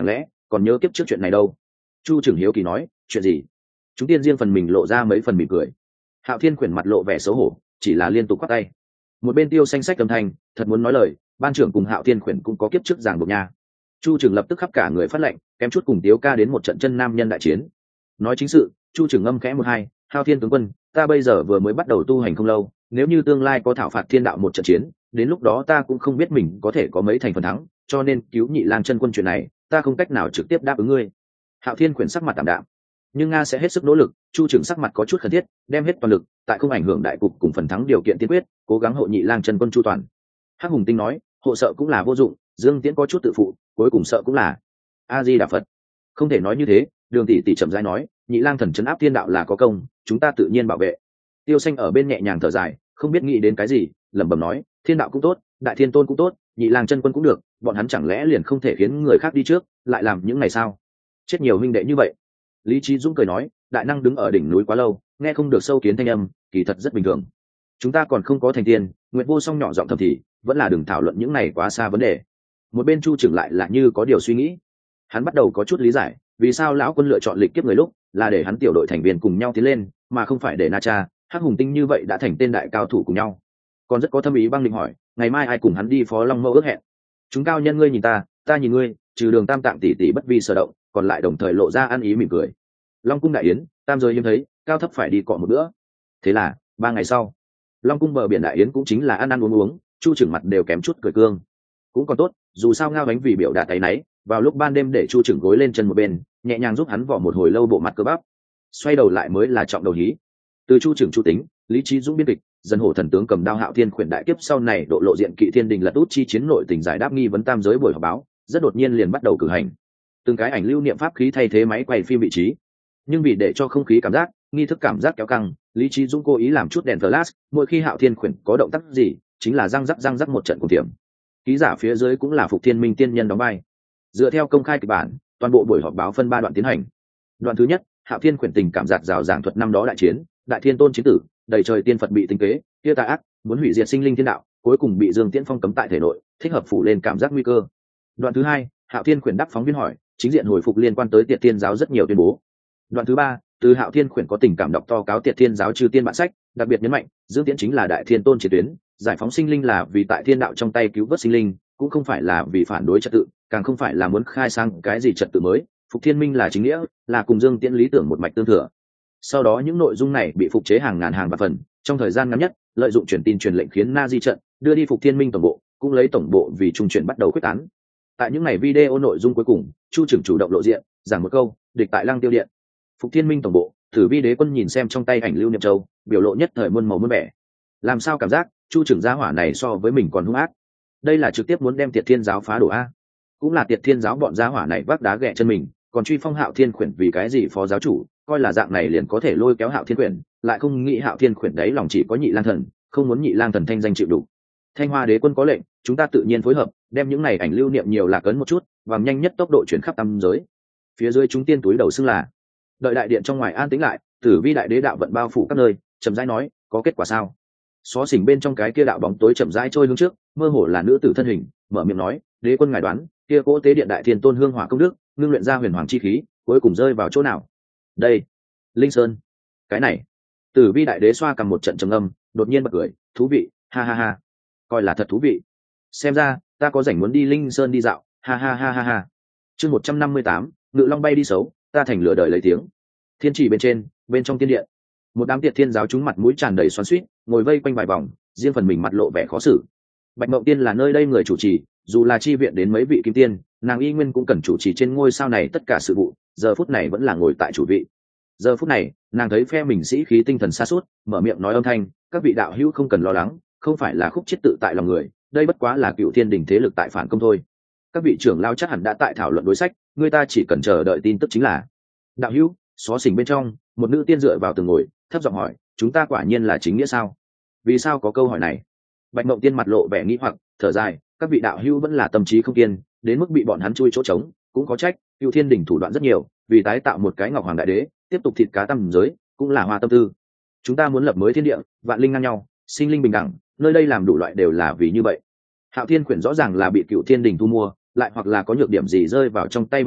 còn nhớ kiếp trước chuyện này đâu. Chu trưởng hiếu kỳ nói, chuyện gì? Chúng tiên riêng phần mình lộ ra mấy phần mỉm cười. Hạo Thiên Quyển mặt lộ vẻ xấu hổ, chỉ là liên tục quát tay. Một bên Tiêu Xanh sách âm thanh, thật muốn nói lời, ban trưởng cùng Hạo Thiên Quyển cũng có kiếp trước ràng buộc nha. Chu trưởng lập tức khắp cả người phát lệnh, kém chút cùng Tiếu ca đến một trận chân nam nhân đại chiến. Nói chính sự, Chu trưởng ngâm khẽ một hai, Hạo Thiên tướng quân, ta bây giờ vừa mới bắt đầu tu hành không lâu, nếu như tương lai có thảo phạt thiên đạo một trận chiến, đến lúc đó ta cũng không biết mình có thể có mấy thành phần thắng, cho nên cứu Nhị Lang chân quân chuyện này, ta không cách nào trực tiếp đáp ứng ngươi. Hạo Thiên Quyển sắc mặt tạm đạm, nhưng nga sẽ hết sức nỗ lực. Chu trưởng sắc mặt có chút khẩn thiết, đem hết toàn lực, tại không ảnh hưởng đại cục cùng phần thắng điều kiện tiên quyết, cố gắng hộ Nhị Lang chân quân chu toàn. Hắc Hùng Tinh nói, hộ sợ cũng là vô dụng, Dương Tiễn có chút tự phụ, cuối cùng sợ cũng là A Di Đà Phật. Không thể nói như thế, Đường tỷ tỷ chậm rãi nói, Nhị Lang thần trấn áp thiên đạo là có công, chúng ta tự nhiên bảo vệ. Tiêu Xanh ở bên nhẹ nhàng thở dài, không biết nghĩ đến cái gì, lẩm bẩm nói, thiên đạo cũng tốt, đại thiên tôn cũng tốt, Nhị Lang chân quân cũng được, bọn hắn chẳng lẽ liền không thể khiến người khác đi trước, lại làm những ngày sao? Chết nhiều huynh đệ như vậy. Lý Chí Dũng cười nói, đại năng đứng ở đỉnh núi quá lâu, nghe không được sâu kiến thanh âm, kỳ thật rất bình thường. Chúng ta còn không có thành tiên, Nguyệt Vô Song nhỏ giọng thầm thì, vẫn là đừng thảo luận những này quá xa vấn đề. Một bên Chu trưởng lại là như có điều suy nghĩ. Hắn bắt đầu có chút lý giải, vì sao lão quân lựa chọn lịch kiếp người lúc, là để hắn tiểu đội thành viên cùng nhau tiến lên, mà không phải để Na Cha, Hắc Hùng Tinh như vậy đã thành tên đại cao thủ cùng nhau. Còn rất có thâm ý băng định hỏi, ngày mai ai cùng hắn đi Phó Long Mâu ước hẹn? Chúng cao nhân ngươi nhìn ta, ta nhìn ngươi, trừ Đường Tam Tạng tỷ tỷ bất vi sở động, còn lại đồng thời lộ ra ăn ý mỉm cười. Long cung đại yến, tam giới hiếm thấy, cao thấp phải đi cọ một bữa. Thế là ba ngày sau, Long cung bờ biển đại yến cũng chính là ăn ăn uống uống, Chu trưởng mặt đều kém chút cười cương. Cũng còn tốt, dù sao ngao bánh vì biểu đạt tay náy, vào lúc ban đêm để Chu trưởng gối lên chân một bên, nhẹ nhàng giúp hắn vỏ một hồi lâu bộ mặt cơ bắp. Xoay đầu lại mới là trọng đầu hí. Từ Chu trưởng Chu tính, Lý Chí Dũng biên kịch, dân hổ thần tướng cầm đao Hạo Thiên khuyển đại kiếp sau này độ lộ diện kỵ thiên đình lật út chi chiến nội tình giải đáp nghi vấn tam giới buổi họp báo, rất đột nhiên liền bắt đầu cử hành. Từng cái ảnh lưu niệm pháp khí thay thế máy quay phim vị trí, nhưng vì để cho không khí cảm giác nghi thức cảm giác kéo căng, Lý Chí Dũng cố ý làm chút đèn flash, mỗi khi Hạo Thiên khuyển có động tác gì chính là răng rắc răng rắc một trận cùng tiệm. Ký giả phía dưới cũng là Phục Thiên Minh tiên nhân đóng vai. Dựa theo công khai kịch bản, toàn bộ buổi họp báo phân ba đoạn tiến hành. Đoạn thứ nhất, Hạo Thiên khuyển tình cảm giạt rào giảng thuật năm đó đại chiến, đại thiên tôn chiến tử, đầy trời tiên phật bị tinh kế, kia tà ác muốn hủy diệt sinh linh thiên đạo, cuối cùng bị Dương Tiễn phong cấm tại thể nội, thích hợp phủ lên cảm giác nguy cơ. Đoạn thứ hai, Hạo Thiên khuyển đáp phóng viên hỏi, chính diện hồi phục liên quan tới Tiệt Thiên giáo rất nhiều tuyên bố. Đoạn thứ ba, từ Hạo Thiên khuyển có tình cảm đọc to cáo Tiệt Thiên giáo trừ tiên bản sách, đặc biệt nhấn mạnh, Dương Tiễn chính là đại thiên tôn chiến tuyến, giải phóng sinh linh là vì tại thiên đạo trong tay cứu vớt sinh linh, cũng không phải là vì phản đối trật tự, càng không phải là muốn khai sang cái gì trật tự mới. Phục Thiên Minh là chính nghĩa, là cùng Dương Tiễn lý tưởng một mạch tương thừa. Sau đó những nội dung này bị phục chế hàng ngàn hàng vạn phần, trong thời gian ngắn nhất, lợi dụng truyền tin truyền lệnh khiến Na Di trận đưa đi Phục Thiên Minh tổng bộ, cũng lấy tổng bộ vì trung chuyển bắt đầu quyết tán. Tại những ngày video nội dung cuối cùng, Chu trưởng chủ động lộ diện, giảng một câu, địch tại Lăng Tiêu Điện. Phục Thiên Minh tổng bộ, Tử Vi Đế quân nhìn xem trong tay ảnh lưu niệm châu, biểu lộ nhất thời muôn màu muôn vẻ. Làm sao cảm giác, Chu trưởng gia hỏa này so với mình còn hung ác. Đây là trực tiếp muốn đem Tiệt Thiên giáo phá đổ a. Cũng là Tiệt Thiên giáo bọn gia hỏa này vác đá ghẹ chân mình, còn truy phong Hạo Thiên khuyển vì cái gì phó giáo chủ, coi là dạng này liền có thể lôi kéo Hạo Thiên khuyển, lại không nghĩ Hạo Thiên khuyển đấy lòng chỉ có Nhị Lang thần, không muốn Nhị Lang thần thanh danh chịu đủ. Thanh Hoa Đế quân có lệnh, chúng ta tự nhiên phối hợp, đem những này ảnh lưu niệm nhiều lạc ấn một chút, và nhanh nhất tốc độ chuyển khắp tam giới. Phía dưới chúng tiên túi đầu xưng là. Đợi đại điện trong ngoài an tĩnh lại, Tử Vi đại đế đạo vận bao phủ các nơi, chậm rãi nói, có kết quả sao? Xó xỉnh bên trong cái kia đạo bóng tối chậm rãi trôi hướng trước, mơ hồ là nữ tử thân hình, mở miệng nói, đế quân ngài đoán, kia cỗ tế điện đại thiên tôn hương hỏa công đức, ngưng luyện ra huyền hoàng chi khí, cuối cùng rơi vào chỗ nào? Đây, Linh Sơn. Cái này. Tử Vi đại đế xoa cầm một trận trầm âm, đột nhiên bật cười, thú vị, ha ha ha. Coi là thật thú vị. Xem ra, ta có rảnh muốn đi Linh Sơn đi dạo, ha ha ha ha ha. Chương một trăm năm mươi tám, Ngự Long bay đi xấu, ta thành lửa đời lấy tiếng. Thiên trì bên trên, bên trong tiên điện, một đám Tiệt Thiên giáo chúng mặt mũi tràn đầy xoắn xuýt, ngồi vây quanh vài vòng, riêng phần mình mặt lộ vẻ khó xử. Bạch Mộng Tiên là nơi đây người chủ trì, dù là chi viện đến mấy vị kim tiên, nàng y nguyên cũng cần chủ trì trên ngôi sao này tất cả sự vụ, giờ phút này vẫn là ngồi tại chủ vị. Giờ phút này, nàng thấy phe mình sĩ khí tinh thần sa sút, mở miệng nói âm thanh, các vị đạo hữu không cần lo lắng, không phải là khúc chết tự tại lòng người, đây bất quá là Cựu Thiên Đình thế lực tại phản công thôi. Các vị trưởng lao chắc hẳn đã tại thảo luận đối sách, người ta chỉ cần chờ đợi tin tức chính là. Đạo hữu, xó xỉnh bên trong, một nữ tiên dựa vào tường ngồi, thấp giọng hỏi, chúng ta quả nhiên là chính nghĩa sao? Vì sao có câu hỏi này? Bạch Mộng Tiên mặt lộ vẻ nghĩ hoặc, thở dài, các vị đạo hữu vẫn là tâm trí không kiên, đến mức bị bọn hắn chui chỗ trống, cũng có trách, Cựu Thiên Đình thủ đoạn rất nhiều, vì tái tạo một cái Ngọc Hoàng đại đế, tiếp tục thịt cá tam giới, cũng là hoa tâm tư. Chúng ta muốn lập mới thiên địa, vạn linh ngang nhau, sinh linh bình đẳng, nơi đây làm đủ loại đều là vì như vậy. Hạo Thiên khuyển rõ ràng là bị Cựu Thiên Đình thu mua, lại hoặc là có nhược điểm gì rơi vào trong tay bọn họ,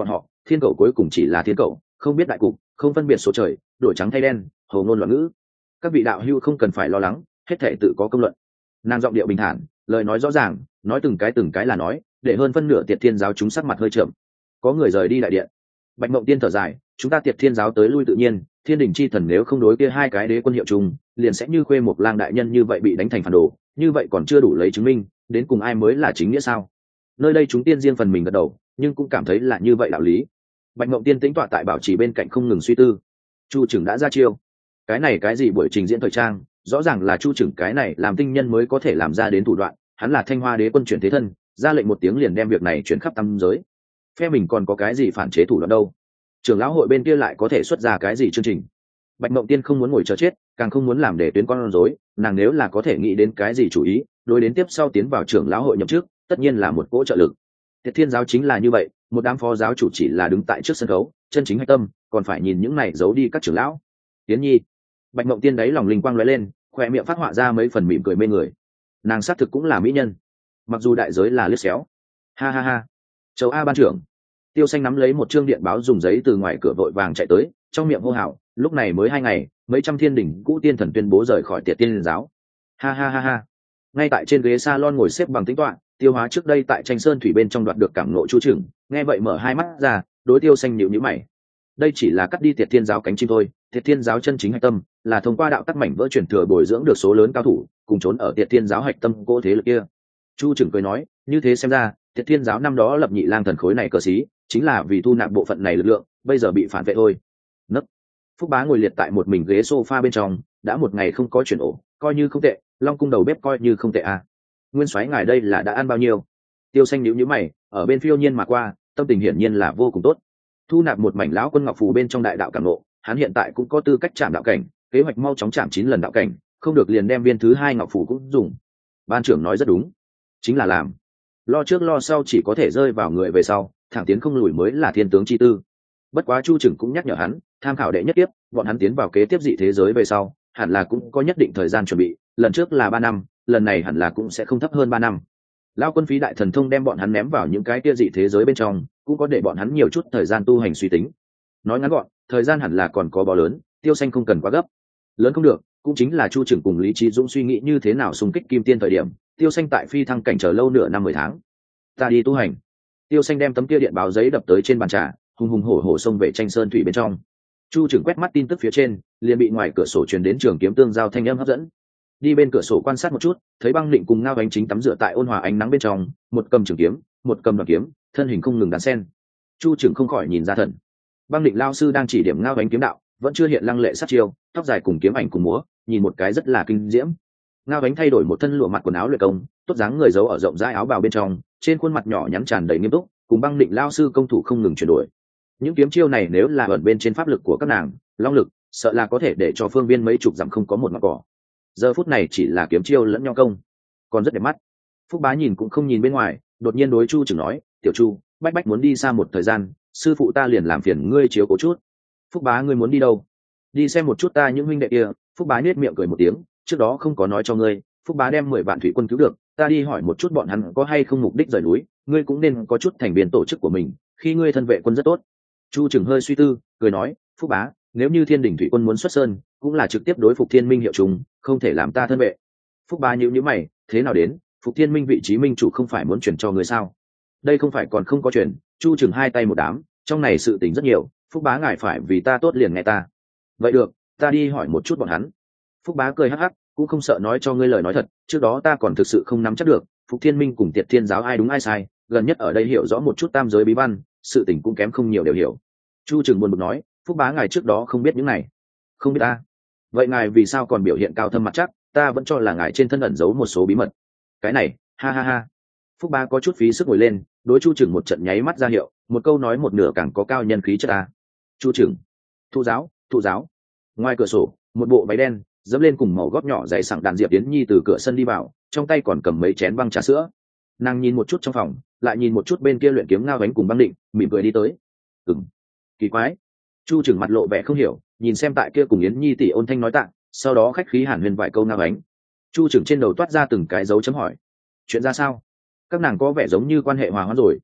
thiên cậu cuối cùng chỉ là thiên cậu, không biết đại cục, không phân biệt số trời, đổi trắng thay đen, hầu ngôn loạn ngữ. Các vị đạo hữu không cần phải lo lắng, hết thể tự có công luận. Nàng giọng điệu bình thản, lời nói rõ ràng, nói từng cái từng cái là nói, để hơn phân nửa Tiệt Thiên giáo chúng sắc mặt hơi trầm. Có người rời đi đại điện. Bạch Mộng Tiên thở dài, chúng ta Tiệt Thiên giáo tới lui tự nhiên, Thiên Đình chi thần nếu không đối kia hai cái đế quân hiệu chung, liền sẽ như Khuê Mộc Lang đại nhân như vậy bị đánh thành phản đồ, như vậy còn chưa đủ lấy chứng minh, đến cùng ai mới là chính nghĩa sao? Nơi đây chúng tiên riêng phần mình gật đầu, nhưng cũng cảm thấy là như vậy đạo lý. Bạch Mộng Tiên tĩnh tọa tại bảo trì bên cạnh không ngừng suy tư. Chu Trừng đã ra chiêu. Cái này cái gì buổi trình diễn thời trang, rõ ràng là Chu Trừng cái này làm tinh nhân mới có thể làm ra đến thủ đoạn, hắn là Thanh Hoa đế quân chuyển thế thân, ra lệnh một tiếng liền đem việc này chuyển khắp tam giới. Phe mình còn có cái gì phản chế thủ đoạn đâu? Trưởng lão hội bên kia lại có thể xuất ra cái gì chương trình? Bạch Mộng Tiên không muốn ngồi chờ chết, càng không muốn làm để tuyến con rối, nàng nếu là có thể nghĩ đến cái gì chủ ý, đối đến tiếp sau tiến vào trưởng lão hội nhậm chức, tất nhiên là một cỗ trợ lực. Tiệt Thiên giáo chính là như vậy, một đám phó giáo chủ chỉ là đứng tại trước sân khấu, chân chính hạch tâm, còn phải nhìn những này giấu đi các trưởng lão. Tiến Nhi, Bạch Mộng Tiên đấy lòng linh quang lóe lên, khoe miệng phát họa ra mấy phần mỉm cười mê người. Nàng xác thực cũng là mỹ nhân, mặc dù đại giới là liếc xéo. Ha ha ha. Châu A ban trưởng. Tiêu Xanh nắm lấy một chương điện báo dùng giấy từ ngoài cửa vội vàng chạy tới, trong miệng hô hào, lúc này mới hai ngày, mấy trăm thiên đỉnh cũ tiên thần tuyên bố rời khỏi Tiệt Tiên giáo. Ha ha ha ha. Ngay tại trên ghế salon ngồi xếp bằng tính toán, Tiêu Hóa trước đây tại Tranh Sơn thủy bên trong đoạt được cảm ngộ Chu Trừng, nghe vậy mở hai mắt ra, đối Tiêu Xanh nhíu nhíu mày. Đây chỉ là cắt đi Tiệt Thiên giáo cánh chim thôi, Tiệt Thiên giáo chân chính hạch tâm là thông qua đạo tắc mảnh vỡ truyền thừa bồi dưỡng được số lớn cao thủ, cùng trốn ở Tiệt Thiên giáo hạch tâm cố thế lực kia. Chu Trừng cười nói, như thế xem ra, Tiệt Thiên giáo năm đó lập Nhị Lang thần khối này cờ xí, chính là vì thu nạp bộ phận này lực lượng, bây giờ bị phản vệ thôi. Nấc. Phúc Bá ngồi liệt tại một mình ghế sofa bên trong, đã một ngày không có chuyển ổ, coi như không tệ, Long cung đầu bếp coi như không tệ à. Nguyên soái ngài đây là đã ăn bao nhiêu? Tiêu Xanh nhíu nhíu mày, ở bên phiêu nhiên mà qua, tâm tình hiển nhiên là vô cùng tốt. Thu nạp một mảnh lão quân ngọc phù bên trong đại đạo cảm ngộ, hắn hiện tại cũng có tư cách chạm đạo cảnh, kế hoạch mau chóng chạm chín lần đạo cảnh, không được liền đem viên thứ hai ngọc phù cũng dùng. Ban trưởng nói rất đúng, chính là làm. Lo trước lo sau chỉ có thể rơi vào người về sau, thẳng tiến không lùi mới là thiên tướng chi tư. Bất quá Chu Trừng cũng nhắc nhở hắn, tham khảo đệ nhất tiếp, bọn hắn tiến vào kế tiếp dị thế giới về sau, hẳn là cũng có nhất định thời gian chuẩn bị, lần trước là ba năm, lần này hẳn là cũng sẽ không thấp hơn ba năm. Lão quân phí đại thần thông đem bọn hắn ném vào những cái kia dị thế giới bên trong, cũng có để bọn hắn nhiều chút thời gian tu hành suy tính. Nói ngắn gọn, thời gian hẳn là còn có bó lớn, Tiêu Xanh không cần quá gấp. Lớn không được, cũng chính là Chu Trừng cùng Lý Trí Dũng suy nghĩ như thế nào xung kích kim tiên thời điểm, Tiêu Xanh tại phi thăng cảnh chờ lâu nửa năm mười tháng. Ta đi tu hành. Tiêu Xanh đem tấm kia điện báo giấy đập tới trên bàn trà, hùng hùng hổ hổ xông về Tranh Sơn thủy bên trong. Chu Trừng quét mắt tin tức phía trên, liền bị ngoài cửa sổ truyền đến trường kiếm tương giao thanh âm hấp dẫn. Đi bên cửa sổ quan sát một chút, thấy Băng Định cùng Ngao Ánh chính tắm rửa tại ôn hòa ánh nắng bên trong, một cầm trường kiếm, một cầm đoạn kiếm, thân hình không ngừng đan sen. Chu Trừng không khỏi nhìn ra thần. Băng Định lão sư đang chỉ điểm Ngao Ánh kiếm đạo, vẫn chưa hiện lăng lệ sát chiêu, tóc dài cùng kiếm ảnh cùng múa, nhìn một cái rất là kinh diễm. Ngao Ánh thay đổi một thân lụa mặt quần áo luyện công, tốt dáng người giấu ở rộng rãi áo bào bên trong, trên khuôn mặt nhỏ nhắn tràn đầy nghiêm túc, cùng Băng Định lão sư công thủ không ngừng chuyển đổi. Những kiếm chiêu này nếu là ẩn bên trên pháp lực của các nàng, long lực, sợ là có thể để cho phương viên mấy chục dặm không có một ngọn cỏ. Giờ phút này chỉ là kiếm chiêu lẫn nhau công, còn rất đẹp mắt. Phúc Bá nhìn cũng không nhìn bên ngoài, đột nhiên đối Chu Trừng nói, tiểu Chu, bách bách muốn đi xa một thời gian, sư phụ ta liền làm phiền ngươi chiếu cố chút. Phúc Bá ngươi muốn đi đâu? Đi xem một chút ta những huynh đệ kia. Phúc Bá nhếch miệng cười một tiếng, trước đó không có nói cho ngươi, Phúc Bá đem mười vạn thủy quân cứu được, ta đi hỏi một chút bọn hắn có hay không mục đích rời núi, ngươi cũng nên có chút thành viên tổ chức của mình, khi ngươi thân vệ quân rất tốt. Chu Trừng hơi suy tư, cười nói, Phúc Bá, nếu như Thiên Đình thủy quân muốn xuất sơn, cũng là trực tiếp đối phục Thiên Minh hiệu trùng, không thể làm ta thân vệ. Phúc Bá nhíu nhíu mày, thế nào đến, phục Thiên Minh vị trí minh chủ không phải muốn chuyển cho người sao? Đây không phải còn không có chuyển. Chu Trừng hai tay một đám, trong này sự tình rất nhiều, Phúc Bá ngài phải vì ta tốt liền nghe ta. Vậy được, ta đi hỏi một chút bọn hắn. Phúc Bá cười hắc hắc, cũng không sợ nói cho ngươi lời nói thật, trước đó ta còn thực sự không nắm chắc được, phục Thiên Minh cùng Tiệt Thiên giáo ai đúng ai sai, gần nhất ở đây hiểu rõ một chút tam giới bí văn, sự tình cũng kém không nhiều đều hiểu. Chu Trừng buồn bực nói, Phúc Bá ngài trước đó không biết những này. Không biết ta. Vậy ngài vì sao còn biểu hiện cao thâm mặt chắc, ta vẫn cho là ngài trên thân ẩn giấu một số bí mật. Cái này, ha ha ha. Phúc Bá có chút phí sức ngồi lên, đối Chu Trừng một trận nháy mắt ra hiệu, một câu nói một nửa càng có cao nhân khí chất ta. Chu Trừng, thụ giáo, thụ giáo. Ngoài cửa sổ, một bộ váy đen, dẫm lên cùng màu gót nhỏ dày sẵn đàn Diệp Yến Nhi từ cửa sân đi vào, trong tay còn cầm mấy chén băng trà sữa. Nàng nhìn một chút trong phòng, lại nhìn một chút bên kia luyện kiếm Ngao Ánh cùng Băng Định, mỉm cười đi tới. Ừm, kỳ quái. Chu Trừng mặt lộ vẻ không hiểu, nhìn xem tại kia cùng Yến Nhi tỷ ôn thanh nói tạng, sau đó khách khí hàn huyên vài câu Ngao Ánh. Chu Trừng trên đầu toát ra từng cái dấu chấm hỏi. Chuyện ra sao? Các nàng có vẻ giống như quan hệ hòa hoãn rồi.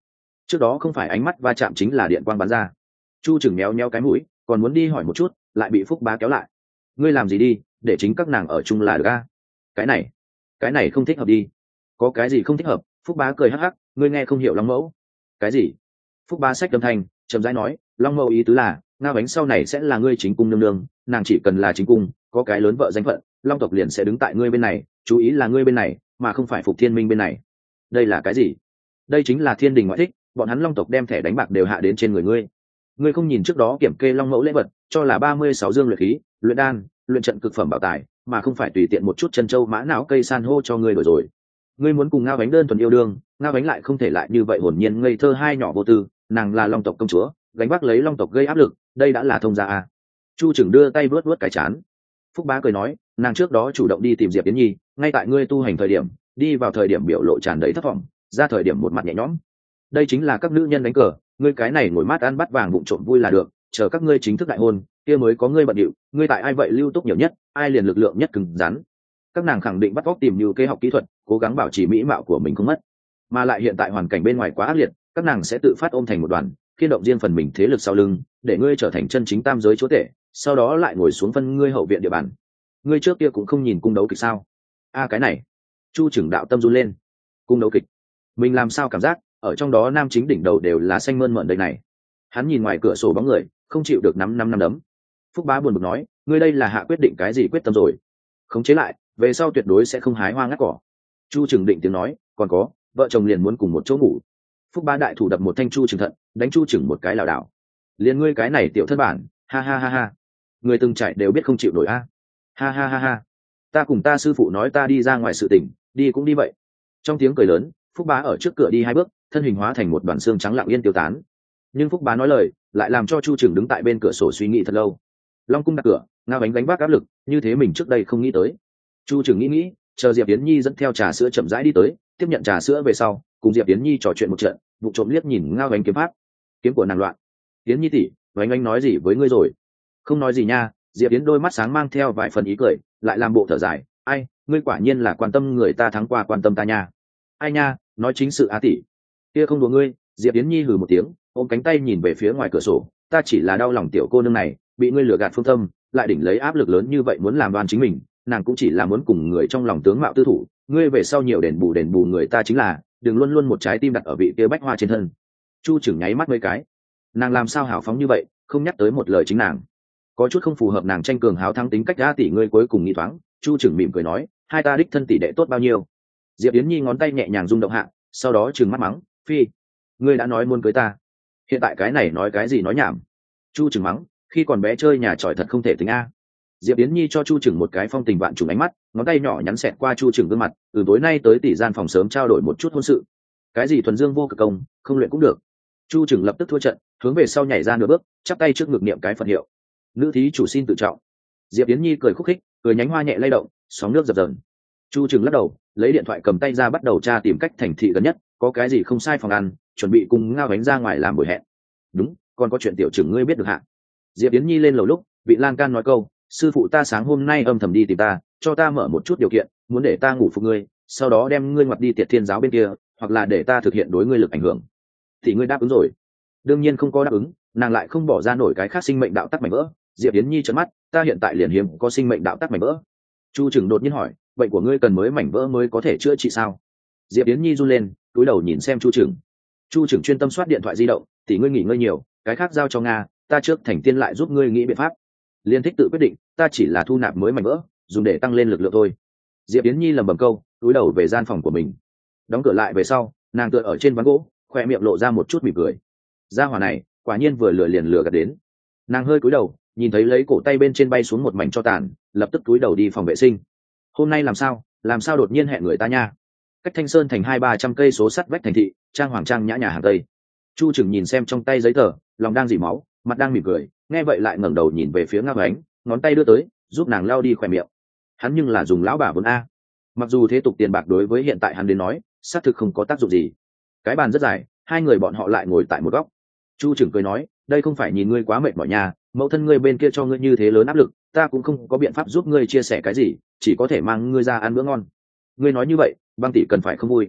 trước đó không phải ánh mắt va chạm chính là điện quang bắn ra. Chu Trừng méo méo cái mũi, còn muốn đi hỏi một chút, lại bị Phúc Bá kéo lại. Ngươi làm gì đi, để chính các nàng ở chung là được a? Cái này, cái này không thích hợp đi. Có cái gì không thích hợp? Phúc Bá cười hắc hắc, ngươi nghe không hiểu Long Mẫu. Cái gì? Phúc Bá xách âm thanh, chậm rãi nói, Long Mẫu ý tứ là, Nga Bánh sau này sẽ là ngươi chính cung nương nương, nàng chỉ cần là chính cung, có cái lớn vợ danh phận, Long tộc liền sẽ đứng tại ngươi bên này, chú ý là ngươi bên này, mà không phải Phục Thiên Minh bên này. Đây là cái gì? Đây chính là thiên đình ngoại thích, bọn hắn Long tộc đem thẻ đánh bạc đều hạ đến trên người ngươi. Ngươi không nhìn trước đó kiểm kê Long Mẫu lễ vật, cho là ba mươi sáu dương luyện khí, luyện đan, luyện trận cực phẩm bảo tài, mà không phải tùy tiện một chút chân châu mã não cây san hô cho ngươi đổi rồi. Ngươi muốn cùng Ngao Bánh đơn thuần yêu đương, Ngao Bánh lại không thể lại như vậy hồn nhiên ngây thơ hai nhỏ vô tư, nàng là Long tộc công chúa, gánh vác lấy Long tộc gây áp lực, đây đã là thông gia à? Chu Trừng đưa tay vuốt vuốt cái chán. Phúc Bá cười nói, nàng trước đó chủ động đi tìm Diệp Yến Nhi, ngay tại ngươi tu hành thời điểm, đi vào thời điểm biểu lộ tràn đầy thất vọng, ra thời điểm một mặt nhẹ nhõm. Đây chính là các nữ nhân đánh cờ, ngươi cái này ngồi mát ăn bắt vàng vụng trộm vui là được, chờ các ngươi chính thức đại hôn, kia mới có ngươi bận điệu, ngươi tại ai vậy lưu túc nhiều nhất, ai liền lực lượng nhất cứng rắn. Các nàng khẳng định bắt óc tìm như kế học kỹ thuật, cố gắng bảo trì mỹ mạo của mình không mất. Mà lại hiện tại hoàn cảnh bên ngoài quá ác liệt, các nàng sẽ tự phát ôm thành một đoàn, khiên động riêng phần mình thế lực sau lưng, để ngươi trở thành chân chính tam giới chúa tể, sau đó lại ngồi xuống phân ngươi hậu viện địa bàn. Ngươi trước kia cũng không nhìn cung đấu kịch sao? A cái này, Chu Trừng đạo tâm run lên. Cung đấu kịch, mình làm sao cảm giác ở trong đó nam chính đỉnh đầu đều là xanh mơn mởn đây này. Hắn nhìn ngoài cửa sổ bóng người, không chịu được nắm năm năm đấm. Phúc Bá buồn bực nói, ngươi đây là hạ quyết định cái gì quyết tâm rồi? Khống chế lại, về sau tuyệt đối sẽ không hái hoa ngắt cỏ. Chu Trừng định tiếng nói, còn có, vợ chồng liền muốn cùng một chỗ ngủ. Phúc Bá đại thủ đập một thanh Chu Trừng thận, đánh Chu Trừng một cái lảo đảo. Liền ngươi cái này tiểu thất bản, ha ha ha ha. Người từng trải đều biết không chịu nổi a. Ha ha ha ha. Ta cùng ta sư phụ nói ta đi ra ngoài sự tình, đi cũng đi vậy. Trong tiếng cười lớn, Phúc Bá ở trước cửa đi hai bước, thân hình hóa thành một đoàn xương trắng lặng yên tiêu tán. Nhưng Phúc Bá nói lời, lại làm cho Chu Trừng đứng tại bên cửa sổ suy nghĩ thật lâu. Long cung đặt cửa, Ngao Bánh gánh vác áp lực, như thế mình trước đây không nghĩ tới. Chu Trừng nghĩ nghĩ, chờ Diệp Yến Nhi dẫn theo trà sữa chậm rãi đi tới, tiếp nhận trà sữa về sau, cùng Diệp Yến Nhi trò chuyện một trận, vụ trộm liếc nhìn Ngao Bánh kiếm pháp, kiếm của nàng loạn. Yến Nhi tỷ, Bánh anh nói gì với ngươi rồi? Không nói gì nha. Diệp Yến đôi mắt sáng mang theo vài phần ý cười, lại làm bộ thở dài, ai, ngươi quả nhiên là quan tâm người ta thắng qua quan tâm ta nha. Ai nha, nói chính sự á tỷ. Kia không đùa ngươi. Diệp Yến Nhi hừ một tiếng, ôm cánh tay nhìn về phía ngoài cửa sổ, ta chỉ là đau lòng tiểu cô nương này, bị ngươi lừa gạt phương tâm, lại đỉnh lấy áp lực lớn như vậy muốn làm đoan chính mình, nàng cũng chỉ là muốn cùng người trong lòng tướng mạo tư thủ, ngươi về sau nhiều đền bù đền bù người ta chính là, đừng luôn luôn một trái tim đặt ở vị kia bách hoa trên thân. Chu Trừng nháy mắt mấy cái, nàng làm sao hào phóng như vậy, không nhắc tới một lời chính nàng, có chút không phù hợp nàng tranh cường háo thắng tính cách. Ra tỷ ngươi cuối cùng nghĩ thoáng. Chu Trừng mỉm cười nói, hai ta đích thân tỷ đệ tốt bao nhiêu. Diệp Yến Nhi ngón tay nhẹ nhàng rung động hạ, sau đó trừng mắt mắng, phi, ngươi đã nói muốn cưới ta, hiện tại cái này nói cái gì nói nhảm. Chu Trừng mắng, khi còn bé chơi nhà tròi thật không thể tính a. Diệp Yến Nhi cho Chu Trừng một cái phong tình vạn trùng ánh mắt, ngón tay nhỏ nhắn xẹt qua Chu Trừng gương mặt, từ tối nay tới tỷ gian phòng sớm trao đổi một chút hôn sự. Cái gì thuần dương vô cực công, không luyện cũng được. Chu Trừng lập tức thua trận, hướng về sau nhảy ra nửa bước, chắp tay trước ngực niệm cái Phật hiệu. Nữ thí chủ xin tự trọng. Diệp Yến Nhi cười khúc khích, cười nhánh hoa nhẹ lay động, sóng nước dập dờn. Chu Trừng lắc đầu, lấy điện thoại cầm tay ra bắt đầu tra tìm cách thành thị gần nhất, có cái gì không sai phòng ăn, chuẩn bị cùng Ngao Bánh ra ngoài làm buổi hẹn. Đúng, còn có chuyện tiểu Trừng ngươi biết được hả? Diệp Yến Nhi lên lầu lúc, vị lan can nói câu, sư phụ ta sáng hôm nay âm thầm đi tìm ta, cho ta mở một chút điều kiện, muốn để ta ngủ phục ngươi, sau đó đem ngươi ngoặt đi Tiệt Thiên giáo bên kia, hoặc là để ta thực hiện đối ngươi lực ảnh hưởng. Thì ngươi đáp ứng rồi? Đương nhiên không có đáp ứng, nàng lại không bỏ ra nổi cái khác sinh mệnh đạo tắc mảnh vỡ. Diệp Yến Nhi trợn mắt, ta hiện tại liền hiếm có sinh mệnh đạo tắc mảnh vỡ. Chu Trừng đột nhiên hỏi, bệnh của ngươi cần mới mảnh vỡ mới có thể chữa trị sao? Diệp Yến Nhi run lên, cúi đầu nhìn xem Chu Trừng. Chu Trừng chuyên tâm soát điện thoại di động, tỷ ngươi nghỉ ngơi nhiều, cái khác giao cho Nga, ta trước thành tiên lại giúp ngươi nghĩ biện pháp. Liên thích tự quyết định, ta chỉ là thu nạp mới mảnh vỡ, dùng để tăng lên lực lượng thôi. Diệp Yến Nhi lẩm bẩm câu, cúi đầu về gian phòng của mình. Đóng cửa lại về sau, nàng tựa ở trên ván gỗ, khoe miệng lộ ra một chút mỉm cười. Gia hỏa này, quả nhiên vừa lừa liền lừa gạt đến. Nàng hơi cúi đầu, nhìn thấy lấy cổ tay bên trên bay xuống một mảnh cho tàn, lập tức cúi đầu đi phòng vệ sinh. Hôm nay làm sao, làm sao đột nhiên hẹn người ta nha? Cách Thanh Sơn thành hai ba trăm cây số sắt vách thành thị, trang hoàng trang nhã nhà hàng tây. Chu Trừng nhìn xem trong tay giấy tờ, lòng đang dỉ máu, mặt đang mỉm cười, nghe vậy lại ngẩng đầu nhìn về phía Ngao Bánh, ngón tay đưa tới, giúp nàng lau đi khỏe miệng. Hắn nhưng là dùng lão bà vốn a. Mặc dù thế tục tiền bạc đối với hiện tại hắn đến nói, xác thực không có tác dụng gì. Cái bàn rất dài, hai người bọn họ lại ngồi tại một góc. Chu Trừng cười nói, đây không phải nhìn ngươi quá mệt mỏi nhà, mẫu thân ngươi bên kia cho ngươi như thế lớn áp lực, ta cũng không có biện pháp giúp ngươi chia sẻ cái gì, chỉ có thể mang ngươi ra ăn bữa ngon. Ngươi nói như vậy, Băng tỷ cần phải không vui.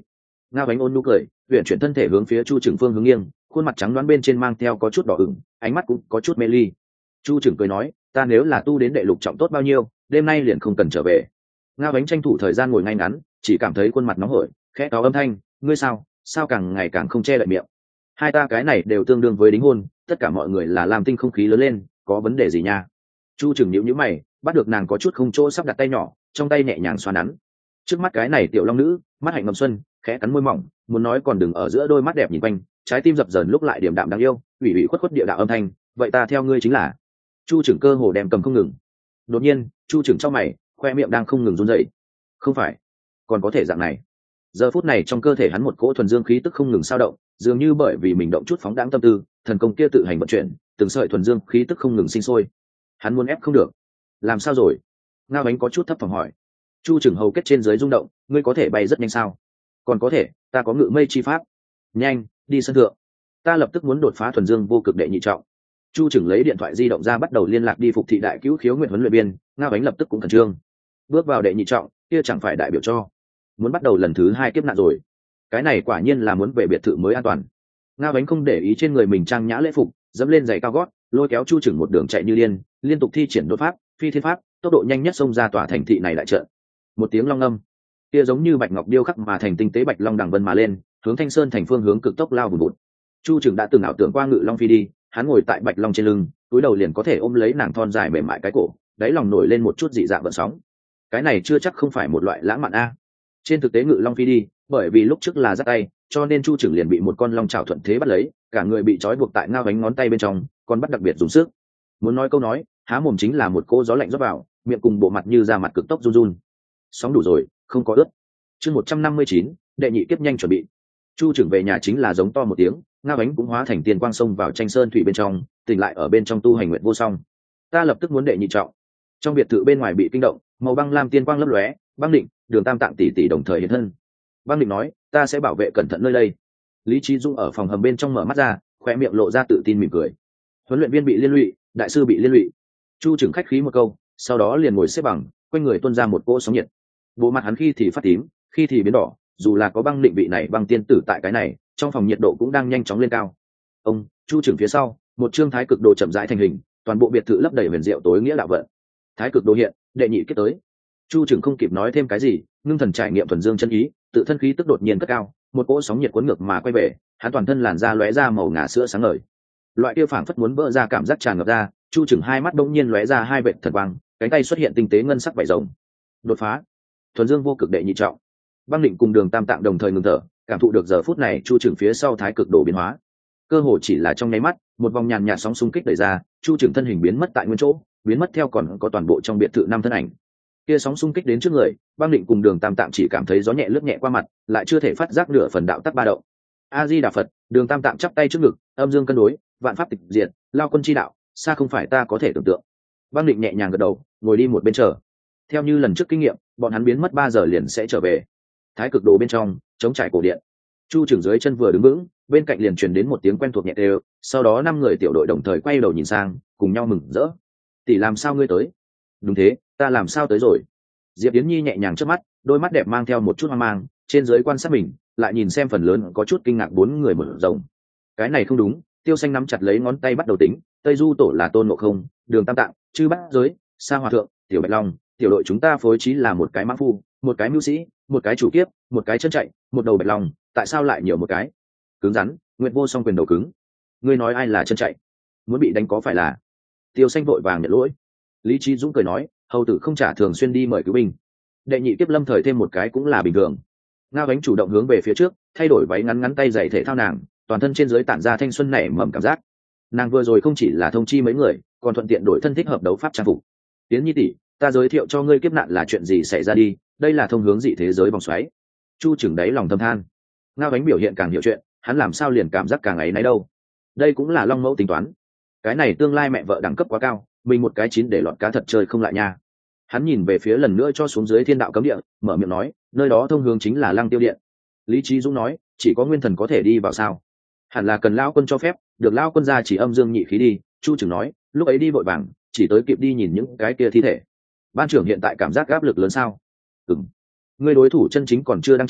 Ngao Ánh ôn nhu cười, uyển chuyển thân thể hướng phía Chu Trừng phương hướng nghiêng, khuôn mặt trắng đoán bên trên mang theo có chút đỏ ửng, ánh mắt cũng có chút mê ly. Chu Trừng cười nói, ta nếu là tu đến đệ lục trọng tốt bao nhiêu, đêm nay liền không cần trở về. Ngao Ánh tranh thủ thời gian ngồi ngay ngắn, chỉ cảm thấy khuôn mặt nóng hổi, khẽ cáo âm thanh, ngươi sao sao càng ngày càng không che đậy miệng. Hai ta cái này đều tương đương với đính hôn, tất cả mọi người là làm tinh không khí lớn lên, có vấn đề gì nha? Chu Trừng nhíu nhíu mày, bắt được nàng có chút không chỗ sắp đặt tay nhỏ, trong tay nhẹ nhàng xoa nắn. Trước mắt cái này tiểu long nữ, mắt hạnh ngầm xuân, khẽ cắn môi mỏng, muốn nói còn đừng ở giữa đôi mắt đẹp nhìn quanh, trái tim dập dờn lúc lại điểm đạm đáng yêu, ủy ủy khuất khuất địa đạo âm thanh, vậy ta theo ngươi chính là. Chu Trừng cơ hồ đem cầm không ngừng. Đột nhiên, Chu Trừng trong mày, khoe miệng đang không ngừng run rẩy. Không phải, còn có thể dạng này. Giờ phút này trong cơ thể hắn một cỗ thuần dương khí tức không ngừng sao động, dường như bởi vì mình động chút phóng đãng tâm tư, thần công kia tự hành vận chuyển, từng sợi thuần dương khí tức không ngừng sinh sôi. Hắn muốn ép không được. Làm sao rồi? Ngao Ánh có chút thấp thỏm hỏi. Chu Trừng hầu kết trên dưới rung động, ngươi có thể bay rất nhanh sao? Còn có thể, ta có ngự mây chi pháp. Nhanh, đi sân thượng. Ta lập tức muốn đột phá thuần dương vô cực đệ nhị trọng. Chu Trừng lấy điện thoại di động ra bắt đầu liên lạc đi phục thị đại cứu khiếu nguyện huấn luyện viên, Ngao Ánh lập tức cũng khẩn trương. Bước vào đệ nhị trọng, kia chẳng phải đại biểu cho muốn bắt đầu lần thứ hai kiếp nạn rồi. Cái này quả nhiên là muốn về biệt thự mới an toàn. Ngao Ánh không để ý trên người mình trang nhã lễ phục, dẫm lên giày cao gót, lôi kéo Chu Trừng một đường chạy như điên, liên tục thi triển đột pháp, phi thiên pháp, tốc độ nhanh nhất xông ra tòa thành thị này đại trận. Một tiếng long âm, kia giống như bạch ngọc điêu khắc mà thành tinh tế bạch long đằng vân mà lên, hướng Thanh Sơn thành phương hướng cực tốc lao vùn vụt. Chu Trừng đã từng ảo tưởng qua ngự long phi đi, hắn ngồi tại bạch long trên lưng, túi đầu liền có thể ôm lấy nàng thon dài mềm mại cái cổ, đáy lòng nổi lên một chút dị dạng gợn sóng. Cái này chưa chắc không phải một loại lãng mạn a. Trên thực tế ngự long phi đi, bởi vì lúc trước là giắt tay, cho nên Chu Trừng liền bị một con long chảo thuận thế bắt lấy, cả người bị trói buộc tại Ngao Ánh ngón tay bên trong, còn bắt đặc biệt dùng sức. Muốn nói câu nói, há mồm chính là một cô gió lạnh rót vào, miệng cùng bộ mặt như da mặt cực tốc run run. Sóng đủ rồi, không có ướt. Chương một trăm năm mươi chín, đệ nhị kiếp nhanh chuẩn bị. Chu Trừng về nhà chính là giống to một tiếng, Ngao Ánh cũng hóa thành tiền quang sông vào tranh sơn thủy bên trong, tỉnh lại ở bên trong tu hành nguyện vô song. Ta lập tức muốn đệ nhị trọng. Trong biệt thự bên ngoài bị kinh động, màu băng lam tiên quang lấp lóe, Băng Định, Đường Tam Tạng tỷ tỷ đồng thời hiện thân. Băng Định nói, ta sẽ bảo vệ cẩn thận nơi đây. Lý Trí Dung ở phòng hầm bên trong mở mắt ra, khoe miệng lộ ra tự tin mỉm cười. Huấn luyện viên bị liên lụy, đại sư bị liên lụy. Chu Trừng khách khí một câu, sau đó liền ngồi xếp bằng, quanh người tuôn ra một cỗ sóng nhiệt. Bộ mặt hắn khi thì phát tím, khi thì biến đỏ, dù là có Băng Định vị này băng tiên tử tại cái này, trong phòng nhiệt độ cũng đang nhanh chóng lên cao. Ông, Chu Trừng phía sau, một trương thái cực đồ chậm rãi thành hình, toàn bộ biệt thự lấp đầy huyền diệu tối nghĩa đạo vận. Thái cực đồ hiện, đệ nhị kết tới. Chu Trừng không kịp nói thêm cái gì, ngưng thần trải nghiệm thuần dương chân ý, tự thân khí tức đột nhiên cất cao, một cỗ sóng nhiệt cuốn ngược mà quay về, hắn toàn thân làn da lóe ra màu ngà sữa sáng ngời. Loại kia phảng phất muốn vỡ ra cảm giác tràn ngập ra, Chu Trừng hai mắt bỗng nhiên lóe ra hai vệt thần quang, cánh tay xuất hiện tinh tế ngân sắc vảy rồng. Đột phá, thuần dương vô cực đệ nhị trọng. Băng Định cùng Đường Tam Tạng đồng thời ngừng thở, cảm thụ được giờ phút này Chu Trừng phía sau thái cực đồ biến hóa. Cơ hồ chỉ là trong nháy mắt, một vòng nhàn nhạt sóng xung kích đẩy ra, Chu Trừng thân hình biến mất tại nguyên chỗ, biến mất theo còn có toàn bộ trong biệt thự năm thân ảnh. Kia sóng xung kích đến trước người, Băng Định cùng Đường Tam Tạng chỉ cảm thấy gió nhẹ lướt nhẹ qua mặt, lại chưa thể phát giác nửa phần đạo tắc ba động. A Di Đà Phật, Đường Tam Tạng chắp tay trước ngực, âm dương cân đối, vạn pháp tịch diệt, lao quân chi đạo, xa không phải ta có thể tưởng tượng. Băng Định nhẹ nhàng gật đầu, ngồi đi một bên chờ. Theo như lần trước kinh nghiệm, bọn hắn biến mất ba giờ liền sẽ trở về. Thái cực đồ bên trong, chống trải cổ điện. Chu Trừng dưới chân vừa đứng vững, bên cạnh liền truyền đến một tiếng quen thuộc nhẹ đều, sau đó năm người tiểu đội đồng thời quay đầu nhìn sang, cùng nhau mừng rỡ. Tỷ làm sao ngươi tới? Đúng thế, ta làm sao tới rồi? Diệp Yến Nhi nhẹ nhàng trước mắt, đôi mắt đẹp mang theo một chút hoang mang, trên dưới quan sát mình, lại nhìn xem phần lớn có chút kinh ngạc bốn người mở rộng. Cái này không đúng, Tiêu Xanh nắm chặt lấy ngón tay bắt đầu tính, Tây Du tổ là Tôn Ngộ Không, Đường Tam Tạng, Chư Bát Giới, Sa Hòa Thượng, Tiểu Bạch Long, tiểu đội chúng ta phối trí là một cái mãng phu, một cái mưu sĩ, một cái chủ kiếp, một cái chân chạy, một đầu bạch long, tại sao lại nhiều một cái? Cứng rắn, Nguyệt Vô Song quyền đầu cứng. Ngươi nói ai là chân chạy? Muốn bị đánh có phải là? Tiêu Xanh vội vàng nhận lỗi. Lý Trí Dũng cười nói, hầu tử không trả thường xuyên đi mời cứu binh. Đệ nhị kiếp lâm thời thêm một cái cũng là bình thường. Ngao Ánh chủ động hướng về phía trước, thay đổi váy ngắn ngắn tay giày thể thao nàng, toàn thân trên dưới tản ra thanh xuân nảy mầm cảm giác. Nàng vừa rồi không chỉ là thông chi mấy người, còn thuận tiện đổi thân thích hợp đấu pháp trang phục. Tiến Nhi tỷ, ta giới thiệu cho ngươi kiếp nạn là chuyện gì xảy ra đi, đây là thông hướng dị thế giới vòng xoáy. Chu Trừng đáy lòng thâm than. Ngao Ánh biểu hiện càng hiểu chuyện, hắn làm sao liền cảm giác càng ấy nấy đâu. Đây cũng là Long Mẫu tính toán. Cái này tương lai mẹ vợ đẳng cấp quá cao, mình một cái chín để lọt cá thật chơi không lại nha. Hắn nhìn về phía lần nữa cho xuống dưới thiên đạo cấm địa, mở miệng nói, nơi đó thông hướng chính là Lăng Tiêu Điện. Lý Trí Dũng nói, chỉ có nguyên thần có thể đi vào sao? Hẳn là cần lão quân cho phép, được lão quân ra chỉ âm dương nhị khí đi. Chu Trừng nói, lúc ấy đi vội vàng, chỉ tới kịp đi nhìn những cái kia thi thể. Ban trưởng hiện tại cảm giác áp lực lớn sao? Ừm. Ngươi đối thủ chân chính còn chưa đăng tràng,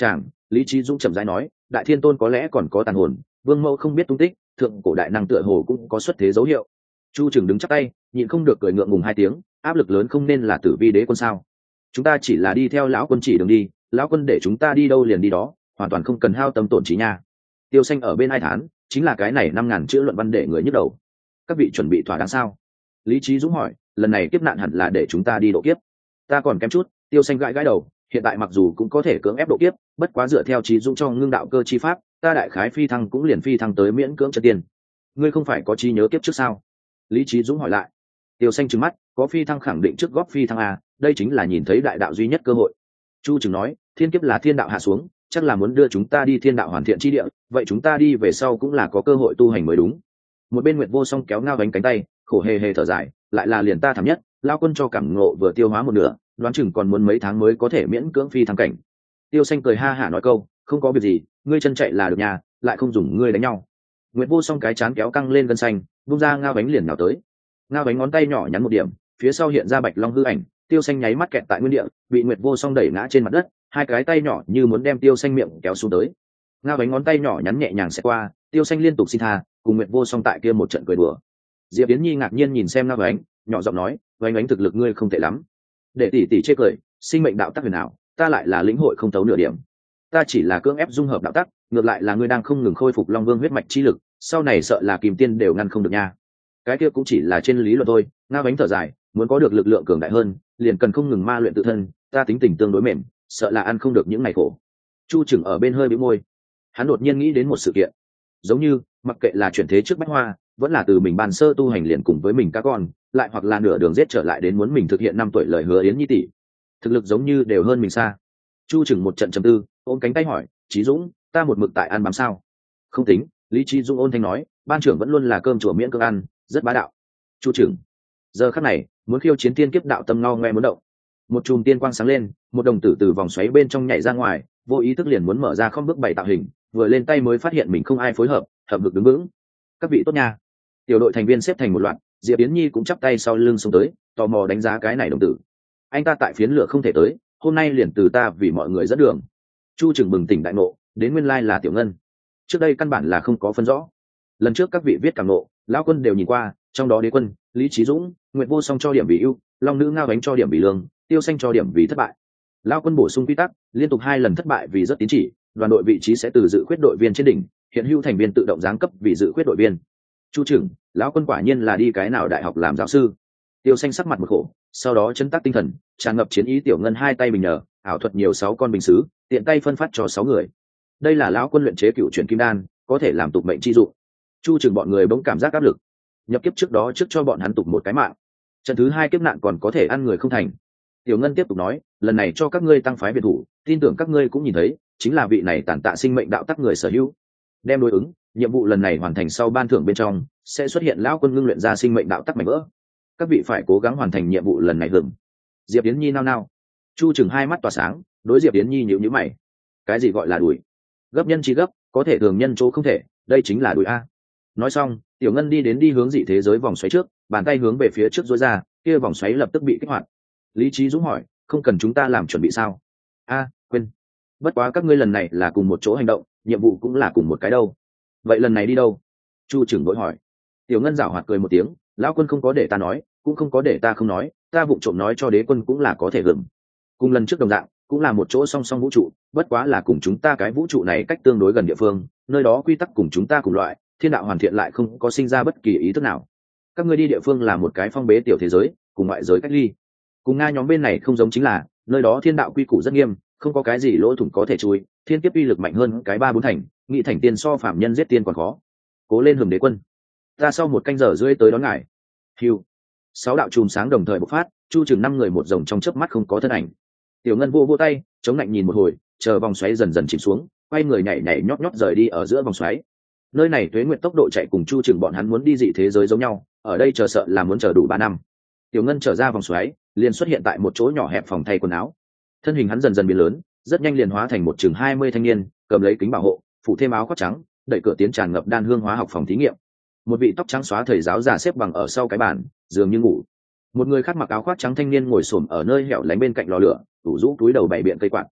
Lý Trí Dũng chậm rãi nói, đại thiên tôn có lẽ còn có tàn hồn, vương mẫu không biết tung tích, thượng cổ đại năng tựa hồ cũng có xuất thế dấu hiệu. Chu Trừng đứng chắp tay, nhịn không được cười ngượng ngùng hai tiếng, áp lực lớn không nên là Tử Vi đế quân sao? Chúng ta chỉ là đi theo lão quân chỉ đường đi, lão quân để chúng ta đi đâu liền đi đó, hoàn toàn không cần hao tâm tổn trí nha. Tiêu Xanh ở bên ai thán, chính là cái này năm ngàn chữ luận văn để người nhức đầu. Các vị chuẩn bị thỏa đáng sao? Lý Trí Dũng hỏi, lần này kiếp nạn hẳn là để chúng ta đi độ kiếp. Ta còn kém chút. Tiêu Xanh gãi gãi đầu, hiện tại mặc dù cũng có thể cưỡng ép độ kiếp, bất quá dựa theo Trí Dũng cho ngưng đạo cơ chi pháp, ta đại khái phi thăng cũng liền phi thăng tới miễn cưỡng chân tiền. Ngươi không phải có trí nhớ kiếp trước sao? Lý Trí Dũng hỏi lại. Tiêu Xanh trừng mắt, có phi thăng khẳng định trước góp phi thăng à, đây chính là nhìn thấy đại đạo duy nhất cơ hội. Chu Trừng nói, thiên kiếp là thiên đạo hạ xuống, chắc là muốn đưa chúng ta đi thiên đạo hoàn thiện chi địa, vậy chúng ta đi về sau cũng là có cơ hội tu hành mới đúng. Một bên Nguyệt Vô Song kéo Ngao Bánh cánh tay, khổ hề hề thở dài, lại là liền ta thảm nhất, lao quân cho cảm ngộ vừa tiêu hóa một nửa, đoán chừng còn muốn mấy tháng mới có thể miễn cưỡng phi thăng cảnh. Tiêu Xanh cười ha hả nói câu, không có việc gì, ngươi chân chạy là được nhà, lại không dùng ngươi đánh nhau. Nguyệt Vô Song cái chán kéo căng lên gân xanh, vung ra Ngao Bánh liền nào tới. Ngao Bánh ngón tay nhỏ nhắn một điểm, phía sau hiện ra Bạch Long hư ảnh, Tiêu Xanh nháy mắt kẹt tại nguyên địa, bị Nguyệt Vô Song đẩy ngã trên mặt đất, hai cái tay nhỏ như muốn đem Tiêu Xanh miệng kéo xuống tới. Ngao Bánh ngón tay nhỏ nhắn nhẹ nhàng sẽ qua, Tiêu Xanh liên tục xin tha, cùng Nguyệt Vô Song tại kia một trận cười đùa. Diệp Yến Nhi ngạc nhiên nhìn xem Ngao Bánh, nhỏ giọng nói, Bánh Bánh thực lực ngươi không tệ lắm. Để tỷ tỷ chê cười, sinh mệnh đạo tắc huyền ảo, ta lại là lĩnh hội không thấu nửa điểm. Ta chỉ là cưỡng ép dung hợp đạo tắc, ngược lại là ngươi đang không ngừng khôi phục Long Vương huyết mạch chi lực, sau này sợ là Kìm Tiên đều ngăn không được nha. Cái kia cũng chỉ là trên lý luận thôi. Ngao Bánh thở dài, muốn có được lực lượng cường đại hơn, liền cần không ngừng ma luyện tự thân, ta tính tình tương đối mềm, sợ là ăn không được những ngày khổ. Chu Trừng ở bên hơi bĩu môi, hắn đột nhiên nghĩ đến một sự kiện, giống như mặc kệ là chuyển thế trước Bách Hoa, vẫn là từ mình bàn sơ tu hành liền cùng với mình các con, lại hoặc là nửa đường giết trở lại đến muốn mình thực hiện năm tuổi lời hứa Yến Nhi tỷ, thực lực giống như đều hơn mình xa. Chu Trừng một trận trầm tư, ôm cánh tay hỏi, Chí Dũng, ta một mực tại ăn bám sao? Không tính. Lý Chí Dũng ôn thanh nói, ban trưởng vẫn luôn là cơm chùa miễn cưỡng ăn, rất bá đạo. Chu Trừng giờ khắc này muốn khiêu chiến tiên kiếp đạo tâm ngao ngoe muốn động. Một chùm tiên quang sáng lên, một đồng tử từ vòng xoáy bên trong nhảy ra ngoài, vô ý thức liền muốn mở ra không bước bảy tạo hình, vừa lên tay mới phát hiện mình không ai phối hợp, hợp lực đứng vững. Các vị tốt nha. Tiểu đội thành viên xếp thành một loạt, Diệp Yến Nhi cũng chắp tay sau lưng xuống tới, tò mò đánh giá cái này đồng tử. Anh ta tại phiến lửa không thể tới, hôm nay liền từ ta vì mọi người dẫn đường. Chu Trừng bừng tỉnh đại ngộ, đến nguyên lai là Tiểu Ngân. Trước đây căn bản là không có phân rõ. Lần trước các vị viết cảm ngộ, lão quân đều nhìn qua, trong đó Đế Quân, Lý Chí Dũng, Nguyệt Vô Song cho điểm vì ưu, Long Nữ Ngao Bánh cho điểm vì lương, Tiêu Xanh cho điểm vì thất bại. Lão quân bổ sung quy tắc, liên tục hai lần thất bại vì rất tín chỉ, đoàn đội vị trí sẽ từ dự khuyết đội viên trên đỉnh, hiện hữu thành viên tự động giáng cấp vì dự khuyết đội viên. Chu Trừng, lão quân quả nhiên là đi cái nào đại học làm giáo sư. Tiêu Xanh sắc mặt một khổ, sau đó chấn tác tinh thần, tràn ngập chiến ý. Tiểu Ngân hai tay bình nhờ, ảo thuật nhiều sáu con bình sứ, tiện tay phân phát cho sáu người. Đây là lão quân luyện chế cựu chuyển kim đan, có thể làm tục mệnh chi dụng. Chu Trừng bọn người bỗng cảm giác áp lực. Nhập kiếp trước đó trước cho bọn hắn tục một cái mạng, trận thứ hai kiếp nạn còn có thể ăn người không thành. Tiểu Ngân tiếp tục nói, lần này cho các ngươi tăng phái biệt thủ, tin tưởng các ngươi cũng nhìn thấy, chính là vị này tản tạ sinh mệnh đạo tắc người sở hữu. Đem đối ứng, nhiệm vụ lần này hoàn thành sau ban thưởng bên trong sẽ xuất hiện lão quân ngưng luyện ra sinh mệnh đạo tắc mảnh vỡ. Các vị phải cố gắng hoàn thành nhiệm vụ lần này hưởng. Diệp Yến Nhi nao nao. Chu Trừng hai mắt tỏa sáng, đối Diệp Yến Nhi nhíu nhíu mày. Cái gì gọi là đuổi? Gấp nhân chi gấp, có thể thường nhân chỗ không thể, đây chính là đuổi a. Nói xong, Tiểu Ngân đi đến đi hướng dị thế giới vòng xoáy trước, bàn tay hướng về phía trước duỗi ra, kia vòng xoáy lập tức bị kích hoạt. Lý Chí Dũng hỏi, không cần chúng ta làm chuẩn bị sao? A, quên. Bất quá các ngươi lần này là cùng một chỗ hành động, nhiệm vụ cũng là cùng một cái đâu. Vậy lần này đi đâu? Chu Trừng vội hỏi. Tiểu Ngân giảo hoạt cười một tiếng, lão quân không có để ta nói, cũng không có để ta không nói, ta vụng trộm nói cho Đế Quân cũng là có thể gửng. Cùng lần trước đồng dạng, cũng là một chỗ song song vũ trụ, bất quá là cùng chúng ta cái vũ trụ này cách tương đối gần địa phương, nơi đó quy tắc cùng chúng ta cùng loại, thiên đạo hoàn thiện lại không có sinh ra bất kỳ ý thức nào. Các ngươi đi địa phương là một cái phong bế tiểu thế giới, cùng ngoại giới cách ly. Cùng Nga nhóm bên này không giống chính là, nơi đó thiên đạo quy củ rất nghiêm, không có cái gì lỗ thủng có thể chui, thiên kiếp uy lực mạnh hơn cái ba bốn thành, nghị thành tiên so phạm nhân giết tiên còn khó. Cố lên Hưởng Đế Quân, ta sau một canh giờ rưỡi tới đón ngài. Hiu, sáu đạo chùm sáng đồng thời bộc phát, Chu Trừng năm người một dòng trong chớp mắt không có thân ảnh. Tiểu Ngân vô vô tay, chống lạnh nhìn một hồi, chờ vòng xoáy dần dần chìm xuống, quay người nhảy nhảy nhót nhót rời đi ở giữa vòng xoáy. Nơi này Tuế Nguyệt tốc độ chạy cùng Chu Trừng bọn hắn muốn đi dị thế giới giống nhau, ở đây chờ sợ là muốn chờ đủ ba năm. Tiểu Ngân trở ra vòng xoáy, liền xuất hiện tại một chỗ nhỏ hẹp phòng thay quần áo. Thân hình hắn dần dần biến lớn, rất nhanh liền hóa thành một chừng hai mươi thanh niên, cầm lấy kính bảo hộ, phủ thêm áo khoác trắng, đẩy cửa tiến tràn ngập đan hương hóa học phòng thí nghiệm. Một vị tóc trắng xóa thầy giáo già xếp bằng ở sau cái bàn, dường như ngủ. Một người khác mặc áo khoác trắng thanh niên ngồi xổm ở nơi hẻo lánh bên cạnh lò lửa, ủ rũ túi đầu bày biện cây quạt.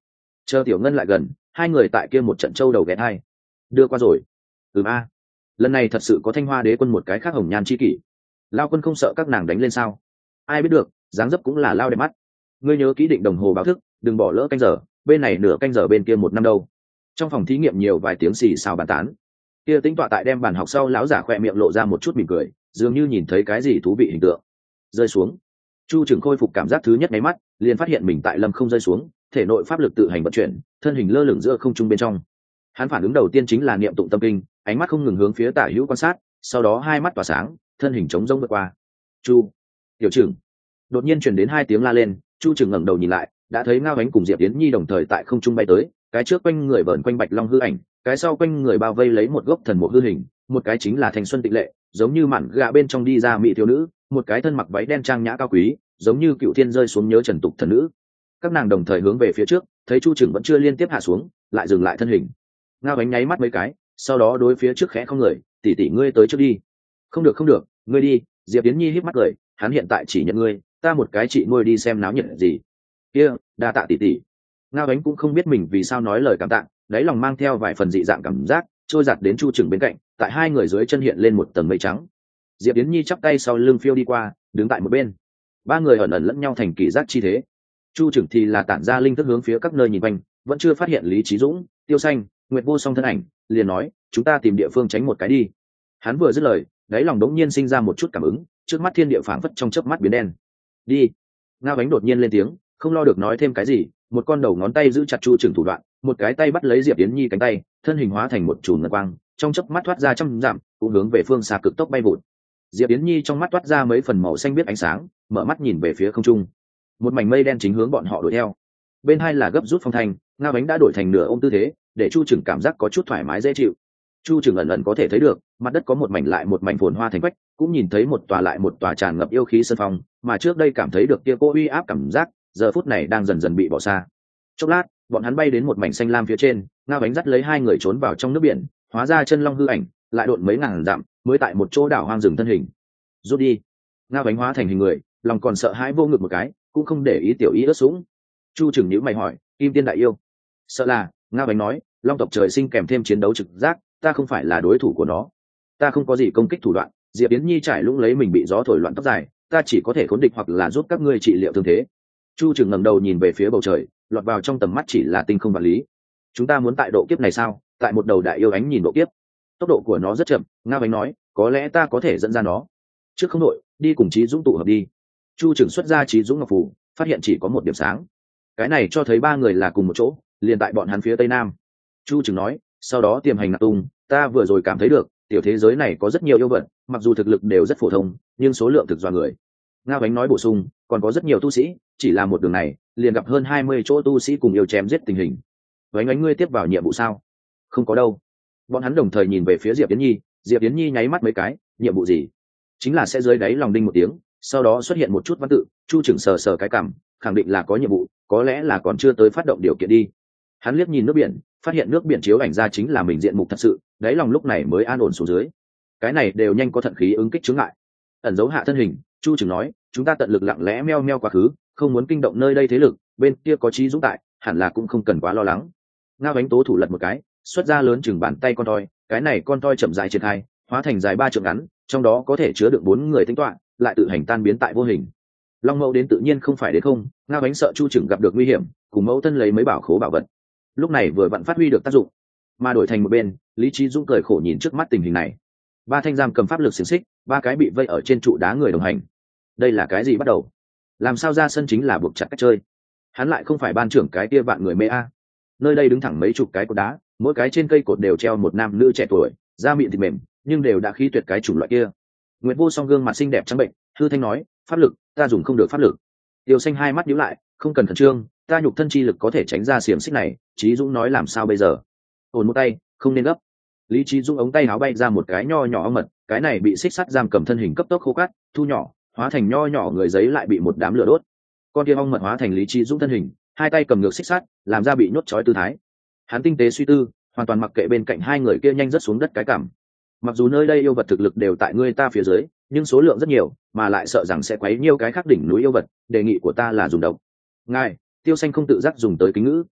chờ tiểu ngân lại gần, hai người tại kia một trận châu đầu ghé hai. Đưa qua rồi. Ừm a. Lần này thật sự có Thanh Hoa Đế quân một cái khác hồng nhan chi kỷ. Lao quân không sợ các nàng đánh lên sao? Ai biết được, dáng dấp cũng là lao đẹp mắt. Ngươi nhớ kỹ định đồng hồ báo thức, đừng bỏ lỡ canh giờ, bên này nửa canh giờ bên kia một năm đâu. Trong phòng thí nghiệm nhiều vài tiếng xì xào bàn tán. Kia tính tọa tại đem bàn học sau, lão giả khỏe miệng lộ ra một chút mỉm cười, dường như nhìn thấy cái gì thú vị hình tượng. Rơi xuống. Chu Trường khôi phục cảm giác thứ nhất nháy mắt, liền phát hiện mình tại lâm không rơi xuống, thể nội pháp lực tự hành vận chuyển, thân hình lơ lửng giữa không trung bên trong. Hắn phản ứng đầu tiên chính là niệm tụng tâm kinh, ánh mắt không ngừng hướng phía tả hữu quan sát, sau đó hai mắt tỏa sáng, thân hình chống rông vượt qua. Chu, tiểu trưởng. Đột nhiên truyền đến hai tiếng la lên, Chu Trường ngẩng đầu nhìn lại, đã thấy Ngao Ánh cùng Diệp Yến Nhi đồng thời tại không trung bay tới, cái trước quanh người vờn quanh bạch long hư ảnh, cái sau quanh người bao vây lấy một gốc thần mục hư hình, một cái chính là thanh xuân tịnh lệ, giống như mạn gạ bên trong đi ra mỹ thiếu nữ, một cái thân mặc váy đen trang nhã cao quý, giống như cựu thiên rơi xuống nhớ trần tục thần nữ. Các nàng đồng thời hướng về phía trước, thấy Chu Trường vẫn chưa liên tiếp hạ xuống, lại dừng lại thân hình. Ngao Ánh nháy mắt mấy cái, sau đó đối phía trước khẽ không người, tỷ tỷ ngươi tới trước đi. Không được không được, ngươi đi. Diệp Yến Nhi híp mắt cười, hắn hiện tại chỉ nhận ngươi, ta một cái chị nuôi đi xem náo nhiệt gì. Kia, đa tạ tỷ tỷ. Ngao Ánh cũng không biết mình vì sao nói lời cảm tạ, đáy lòng mang theo vài phần dị dạng cảm giác, trôi giặt đến Chu Trường bên cạnh, tại hai người dưới chân hiện lên một tầng mây trắng. Diệp Yến Nhi chắp tay sau lưng phiêu đi qua, đứng tại một bên. Ba người ẩn ẩn lẫn nhau thành kỳ giác chi thế. Chu Trường thì là tản ra linh thức hướng phía các nơi nhìn quanh, vẫn chưa phát hiện Lý Chí Dũng, Tiêu Xanh, Nguyệt Vô Song thân ảnh, liền nói, chúng ta tìm địa phương tránh một cái đi. Hắn vừa dứt lời, đáy lòng đống nhiên sinh ra một chút cảm ứng, trước mắt thiên địa phảng phất trong chớp mắt biến đen. Đi. Ngao Ánh đột nhiên lên tiếng, không lo được nói thêm cái gì, một con đầu ngón tay giữ chặt Chu Trường thủ đoạn, một cái tay bắt lấy Diệp Yến Nhi cánh tay, thân hình hóa thành một chùm ngân quang, trong chớp mắt thoát ra trăm dặm, cũng hướng về phương xa cực tốc bay vụt. Diệp Yến Nhi trong mắt toát ra mấy phần màu xanh biết ánh sáng, mở mắt nhìn về phía không trung. Một mảnh mây đen chính hướng bọn họ đuổi theo. Bên hai là gấp rút phong thanh, Ngao Ánh đã đổi thành nửa ôm tư thế, để Chu Trường cảm giác có chút thoải mái dễ chịu. Chu Trường ẩn ẩn có thể thấy được, mặt đất có một mảnh lại một mảnh phồn hoa thành quách, cũng nhìn thấy một tòa lại một tòa tràn ngập yêu khí sơn phong, mà trước đây cảm thấy được kia cô uy áp cảm giác, giờ phút này đang dần dần bị bỏ xa. Chốc lát, bọn hắn bay đến một mảnh xanh lam phía trên, Ngao Ánh dắt lấy hai người trốn vào trong nước biển, hóa ra chân long hư ảnh, lại độn mấy ngàn dặm, mới tại một chỗ đảo hoang rừng thân hình. Rút đi. Ngao Ánh hóa thành hình người, lòng còn sợ hãi vô ngực một cái, cũng không để ý tiểu ý ớt sũng. Chu Trường nhíu mày hỏi, Kim Tiên đại yêu? Sợ là, Ngao Ánh nói, long tộc trời sinh kèm thêm chiến đấu trực giác, ta không phải là đối thủ của nó. Ta không có gì công kích thủ đoạn. Diệp Yến Nhi trải lũng lấy mình bị gió thổi loạn tóc dài, ta chỉ có thể khốn địch hoặc là giúp các ngươi trị liệu thương thế. Chu Trường ngẩng đầu nhìn về phía bầu trời, lọt vào trong tầm mắt chỉ là tinh không vật lý. Chúng ta muốn tại độ kiếp này sao? Tại một đầu đại yêu ánh nhìn độ kiếp, tốc độ của nó rất chậm. Ngao Ánh nói, có lẽ ta có thể dẫn ra nó. Trước không đội, đi cùng Chí Dũng tụ hợp đi. Chu Trường xuất ra Chí Dũng ngọc phù, phát hiện chỉ có một điểm sáng. Cái này cho thấy ba người là cùng một chỗ, liền tại bọn hắn phía tây nam. Chu Trường nói, sau đó tiềm hành nạp tung, ta vừa rồi cảm thấy được, tiểu thế giới này có rất nhiều yêu vật, mặc dù thực lực đều rất phổ thông, nhưng số lượng thực dọa người. Ngao Ánh nói bổ sung, còn có rất nhiều tu sĩ, chỉ là một đường này, liền gặp hơn hai mươi chỗ tu sĩ cùng yêu chém giết tình hình. Ánh Ánh ngươi tiếp vào nhiệm vụ sao? Không có đâu. Bọn hắn đồng thời nhìn về phía Diệp Yến Nhi, Diệp Yến Nhi nháy mắt mấy cái, nhiệm vụ gì? Chính là sẽ dưới đáy lòng đinh một tiếng, sau đó xuất hiện một chút văn tự. Chu Trường sờ sờ cái cằm, khẳng định là có nhiệm vụ, có lẽ là còn chưa tới phát động điều kiện đi. Hắn liếc nhìn nước biển, phát hiện nước biển chiếu ảnh ra chính là mình diện mục thật sự, đáy lòng lúc này mới an ổn xuống dưới. Cái này đều nhanh có thận khí ứng kích chướng ngại. Ẩn dấu hạ thân hình, Chu Trường nói, chúng ta tận lực lặng lẽ meo meo quá khứ, không muốn kinh động nơi đây thế lực, bên kia có Chí Dũng tại, hẳn là cũng không cần quá lo lắng. Ngao Ánh tố thủ lật một cái, xuất ra lớn chừng bàn tay con toi, cái này con toi chậm rãi triển khai, hóa thành dài ba trượng ngắn, trong đó có thể chứa được bốn người tính toán, lại tự hành tan biến tại vô hình. Long Mẫu đến tự nhiên không phải đến không, Ngao Ánh sợ Chu Trường gặp được nguy hiểm, cùng mẫu thân lấy mấy bảo khố bảo vật. Lúc này vừa vặn phát huy được tác dụng, mà đổi thành một bên, Lý Chí Dũng cười khổ nhìn trước mắt tình hình này. Ba thanh giam cầm pháp lực xiềng xích, ba cái bị vây ở trên trụ đá người đồng hành. Đây là cái gì bắt đầu? Làm sao ra sân chính là buộc chặt cách chơi? Hắn lại không phải ban trưởng cái kia vạn người mê a. Nơi đây đứng thẳng mấy chục cái cột đá, mỗi cái trên cây cột đều treo một nam nữ trẻ tuổi, da mịn thịt mềm, nhưng đều đã khí tuyệt cái chủng loại kia. Nguyệt Vô Song gương mặt xinh đẹp trắng bệnh, hư thanh nói, pháp lực, ta dùng không được pháp lực. Tiêu Xanh hai mắt nhíu lại, không cần khẩn trương, ta nhục thân chi lực có thể tránh ra xiềng xích này. Chí Dũng nói làm sao bây giờ? Ổn một tay, không nên gấp. Lý Chí Dũng ống tay áo bay ra một cái nho nhỏ ong mật, cái này bị xích sắt giam cầm thân hình cấp tốc khô cát, thu nhỏ, hóa thành nho nhỏ người giấy lại bị một đám lửa đốt. Con kia ong mật hóa thành Lý Chí Dũng thân hình, hai tay cầm ngược xích sắt, làm ra bị nhốt trói tư thái. Hắn tinh tế suy tư, hoàn toàn mặc kệ bên cạnh hai người kia nhanh rất xuống đất cái cảm. Mặc dù nơi đây yêu vật thực lực đều tại người ta phía dưới, nhưng số lượng rất nhiều, mà lại sợ rằng sẽ quấy nhiêu cái khác đỉnh núi yêu vật, đề nghị của ta là dùng độc. Ngài, Tiêu Xanh không tự giác dùng tới kính ngữ,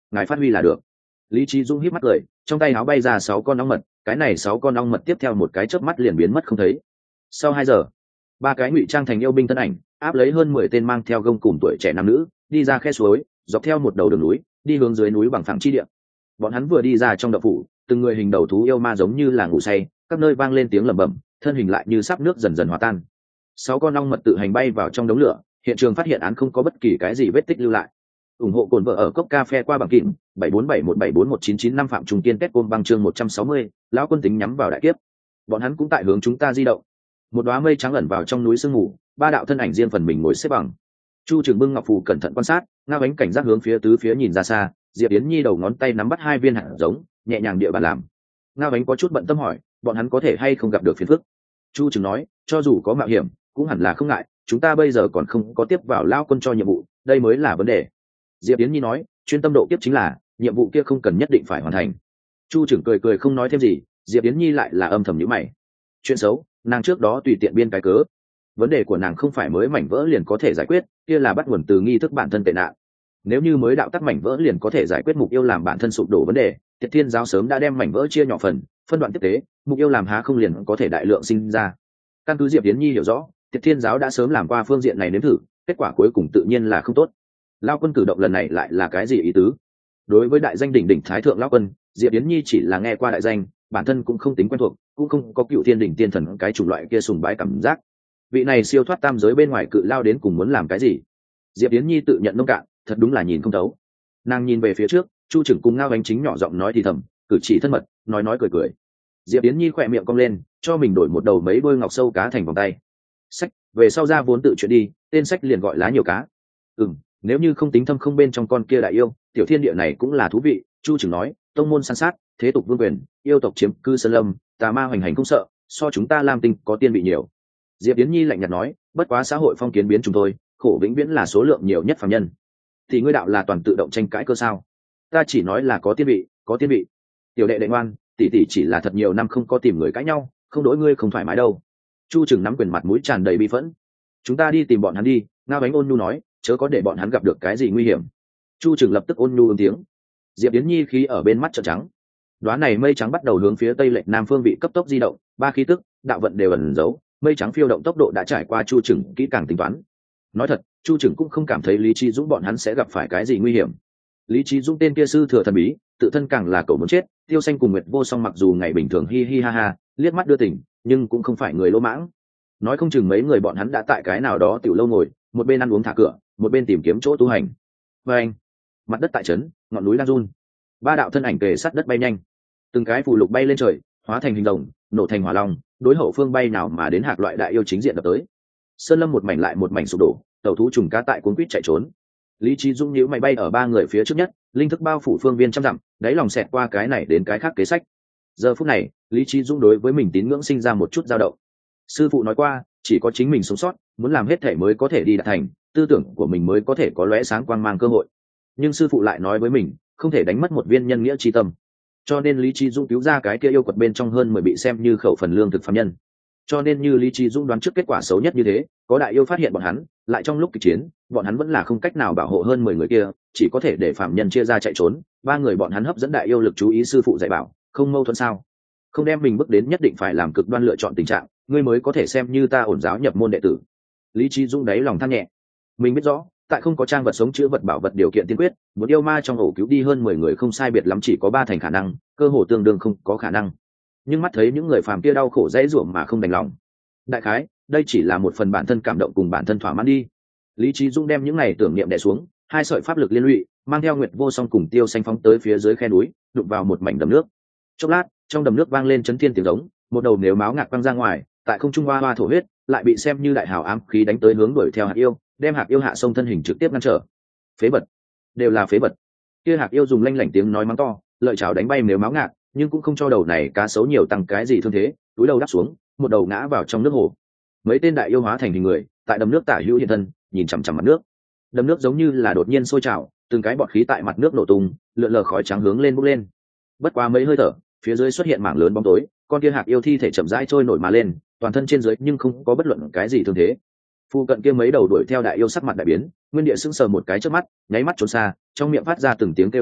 ngài phát huy là được. Lý Trí Dũng híp mắt cười, trong tay áo bay ra sáu con ong mật, cái này sáu con ong mật tiếp theo một cái chớp mắt liền biến mất không thấy. Sau hai giờ, ba cái ngụy trang thành yêu binh thân ảnh áp lấy hơn mười tên mang theo gông cùm tuổi trẻ nam nữ đi ra khe suối, dọc theo một đầu đường núi đi hướng dưới núi bằng phẳng chi địa. Bọn hắn vừa đi ra trong động phủ, từng người hình đầu thú yêu ma giống như là ngủ say, các nơi vang lên tiếng lẩm bẩm, thân hình lại như sắp nước dần dần hòa tan. Sáu con ong mật tự hành bay vào trong đống lửa, hiện trường phát hiện án không có bất kỳ cái gì vết tích lưu lại. Ủng hộ cồn vợ ở cốc cà phê qua bảng kìm bảy bốn bảy một bảy bốn một chín chín năm phạm trung tiên kết côn băng chương một trăm sáu mươi, lão quân tính nhắm vào đại kiếp. Bọn hắn cũng tại hướng chúng ta di động. Một đóa mây trắng ẩn vào trong núi sương mù, ba đạo thân ảnh riêng phần mình ngồi xếp bằng. Chu Trường bưng ngọc phù cẩn thận quan sát, Ngao Ánh cảnh giác hướng phía tứ phía nhìn ra xa, Diệp Yến Nhi đầu ngón tay nắm bắt hai viên hạt giống, nhẹ nhàng địa bàn làm. Ngao Ánh có chút bận tâm hỏi, bọn hắn có thể hay không gặp được phiền phức. Chu Trường nói, cho dù có mạo hiểm, cũng hẳn là không ngại, chúng ta bây giờ còn không có tiếp vào lao quân cho nhiệm vụ, đây mới là vấn đề. Diệp Yến Nhi nói, chuyên tâm độ kiếp chính là, nhiệm vụ kia không cần nhất định phải hoàn thành. Chu Trường cười cười không nói thêm gì, Diệp Yến Nhi lại là âm thầm nhíu mày. Chuyện xấu, nàng trước đó tùy tiện biên cái cớ. Vấn đề của nàng không phải mới mảnh vỡ liền có thể giải quyết, kia là bắt nguồn từ nghi thức bản thân tệ nạn. Nếu như mới đạo tắc mảnh vỡ liền có thể giải quyết mục yêu làm bản thân sụp đổ vấn đề, Tiệt Thiên giáo sớm đã đem mảnh vỡ chia nhỏ phần, phân đoạn tiếp tế, mục yêu làm há không liền có thể đại lượng sinh ra. Căn cứ Diệp Yến Nhi hiểu rõ, Tiệt Thiên giáo đã sớm làm qua phương diện này nếm thử, kết quả cuối cùng tự nhiên là không tốt. Lao quân cử động lần này lại là cái gì ý tứ? Đối với đại danh đỉnh đỉnh thái thượng Lao quân, Diệp Yến Nhi chỉ là nghe qua đại danh, bản thân cũng không tính quen thuộc, cũng không có cựu thiên đỉnh tiên thần cái chủng loại kia sùng bái cảm giác. Vị này siêu thoát tam giới bên ngoài cự lao đến cùng muốn làm cái gì? Diệp Yến Nhi tự nhận nông cạn, thật đúng là nhìn không thấu. Nàng nhìn về phía trước, Chu Trưởng cùng Ngao Ánh chính nhỏ giọng nói thì thầm, cử chỉ thân mật, nói nói cười cười. Diệp Yến Nhi khỏe miệng cong lên, cho mình đổi một đầu mấy đôi ngọc sâu cá thành vòng tay. Sách, về sau ra vốn tự chuyện đi, tên sách liền gọi lá nhiều cá. Ừm, nếu như không tính thâm không bên trong con kia đại yêu, tiểu thiên địa này cũng là thú vị. Chu Trưởng nói, tông môn san sát, thế tục vương quyền, yêu tộc chiếm cư sơn lâm, tà ma hoành hành không sợ, so chúng ta Lam Tinh có tiên vị nhiều. Diệp Yến Nhi lạnh nhạt nói, bất quá xã hội phong kiến biến chúng tôi, khổ vĩnh viễn là số lượng nhiều nhất phàm nhân. Thì ngươi đạo là toàn tự động tranh cãi cơ sao? Ta chỉ nói là có tiên vị, có tiên vị. Tiểu đệ đệ ngoan, tỷ tỷ chỉ là thật nhiều năm không có tìm người cãi nhau, không đối ngươi không thoải mái đâu. Chu Trừng nắm quyền mặt mũi tràn đầy bi phẫn. Chúng ta đi tìm bọn hắn đi, Ngao Ánh ôn nhu nói, chớ có để bọn hắn gặp được cái gì nguy hiểm. Chu Trừng lập tức ôn nhu ứng tiếng. Diệp Yến Nhi khí ở bên mắt trợn trắng. Đóa này mây trắng bắt đầu hướng phía tây lệch nam phương vị cấp tốc di động, ba khí tức, đạo vận đều ẩn giấu, mây trắng phiêu động tốc độ đã trải qua Chu Trừng kỹ càng tính toán. Nói thật, Chu Trừng cũng không cảm thấy Lý Trí Dũng bọn hắn sẽ gặp phải cái gì nguy hiểm. Lý Trí Dũng tên kia sư thừa thần bí, tự thân càng là cậu muốn chết. Tiêu Xanh cùng Nguyệt Vô Song mặc dù ngày bình thường hi hi ha ha, liếc mắt đưa tình, nhưng cũng không phải người lỗ mãng. Nói không chừng mấy người bọn hắn đã tại cái nào đó tiểu lâu ngồi, một bên ăn uống thả cửa, một bên tìm kiếm chỗ tu hành. Và anh, mặt đất tại trấn, ngọn núi đang run, ba đạo thân ảnh kề sát đất bay nhanh, từng cái phù lục bay lên trời, hóa thành hình rồng, nổ thành hỏa long, đối hậu phương bay nào mà đến hạc loại đại yêu chính diện đập tới. Sơn lâm một mảnh lại một mảnh sụp đổ, tàu thú trùng cá tại cuốn quýt chạy trốn. Lý Trí Dũng nhíu mày bay ở ba người phía trước nhất, linh thức bao phủ phương viên trăm dặm, đáy lòng xẹt qua cái này đến cái khác kế sách. Giờ phút này, Lý Trí Dũng đối với mình tín ngưỡng sinh ra một chút dao động. Sư phụ nói qua, chỉ có chính mình sống sót, muốn làm hết thể mới có thể đi đạt thành, tư tưởng của mình mới có thể có lóe sáng quang mang cơ hội. Nhưng sư phụ lại nói với mình, không thể đánh mất một viên nhân nghĩa chi tâm. Cho nên Lý Trí Dũng cứu ra cái kia yêu quật bên trong hơn mười bị xem như khẩu phần lương thực phàm nhân. Cho nên như Lý Trí Dũng đoán trước kết quả xấu nhất như thế, có đại yêu phát hiện bọn hắn, lại trong lúc kịch chiến, bọn hắn vẫn là không cách nào bảo hộ hơn mười người kia, chỉ có thể để phàm nhân chia ra chạy trốn. Ba người bọn hắn hấp dẫn đại yêu lực chú ý sư phụ dạy bảo, không mâu thuẫn sao? Không đem mình bước đến nhất định phải làm cực đoan lựa chọn tình trạng, ngươi mới có thể xem như ta ổn giáo nhập môn đệ tử. Lý Trí Dũng đáy lòng than nhẹ, mình biết rõ, tại không có trang vật sống chữa vật bảo vật điều kiện tiên quyết, một yêu ma trong ổ cứu đi hơn mười người không sai biệt lắm chỉ có ba thành khả năng, cơ hồ tương đương không có khả năng. Nhưng mắt thấy những người phàm kia đau khổ dễ dụa mà không đành lòng. Đại khái, đây chỉ là một phần bản thân cảm động cùng bản thân thỏa mãn đi. Lý Trí Dũng đem những này tưởng niệm đè xuống, hai sợi pháp lực liên lụy, mang theo Nguyệt Vô Song cùng Tiêu Xanh phóng tới phía dưới khe núi, đụng vào một mảnh đầm nước. Chốc lát, trong đầm nước vang lên chấn thiên tiếng giống, một đầu nếu máu ngạc văng ra ngoài, tại không trung hoa hoa thổ huyết, lại bị xem như đại hào ám khí đánh tới hướng đuổi theo hạt yêu, đem hạt yêu hạ sông thân hình trực tiếp ngăn trở. Phế vật, đều là phế vật. Kia hạt yêu dùng lanh lảnh tiếng nói mắng to, lợi chảo đánh bay nếu máu ngạc, nhưng cũng không cho đầu này cá sấu nhiều tăng cái gì thương thế, túi đầu đáp xuống, một đầu ngã vào trong nước hồ. Mấy tên đại yêu hóa thành hình người, tại đầm nước tả hữu hiện thân, nhìn chằm chằm mặt nước. Đầm nước giống như là đột nhiên sôi trào, từng cái bọt khí tại mặt nước nổ tung, lượn lờ khói trắng hướng lên bốc lên. Bất quá mấy hơi thở, phía dưới xuất hiện mảng lớn bóng tối, con kia hạc yêu thi thể chậm rãi trôi nổi mà lên, toàn thân trên dưới nhưng không có bất luận cái gì thương thế. Phu cận kia mấy đầu đuổi theo đại yêu sắc mặt đại biến, nguyên địa sững sờ một cái trước mắt, nháy mắt trốn xa, trong miệng phát ra từng tiếng kêu to,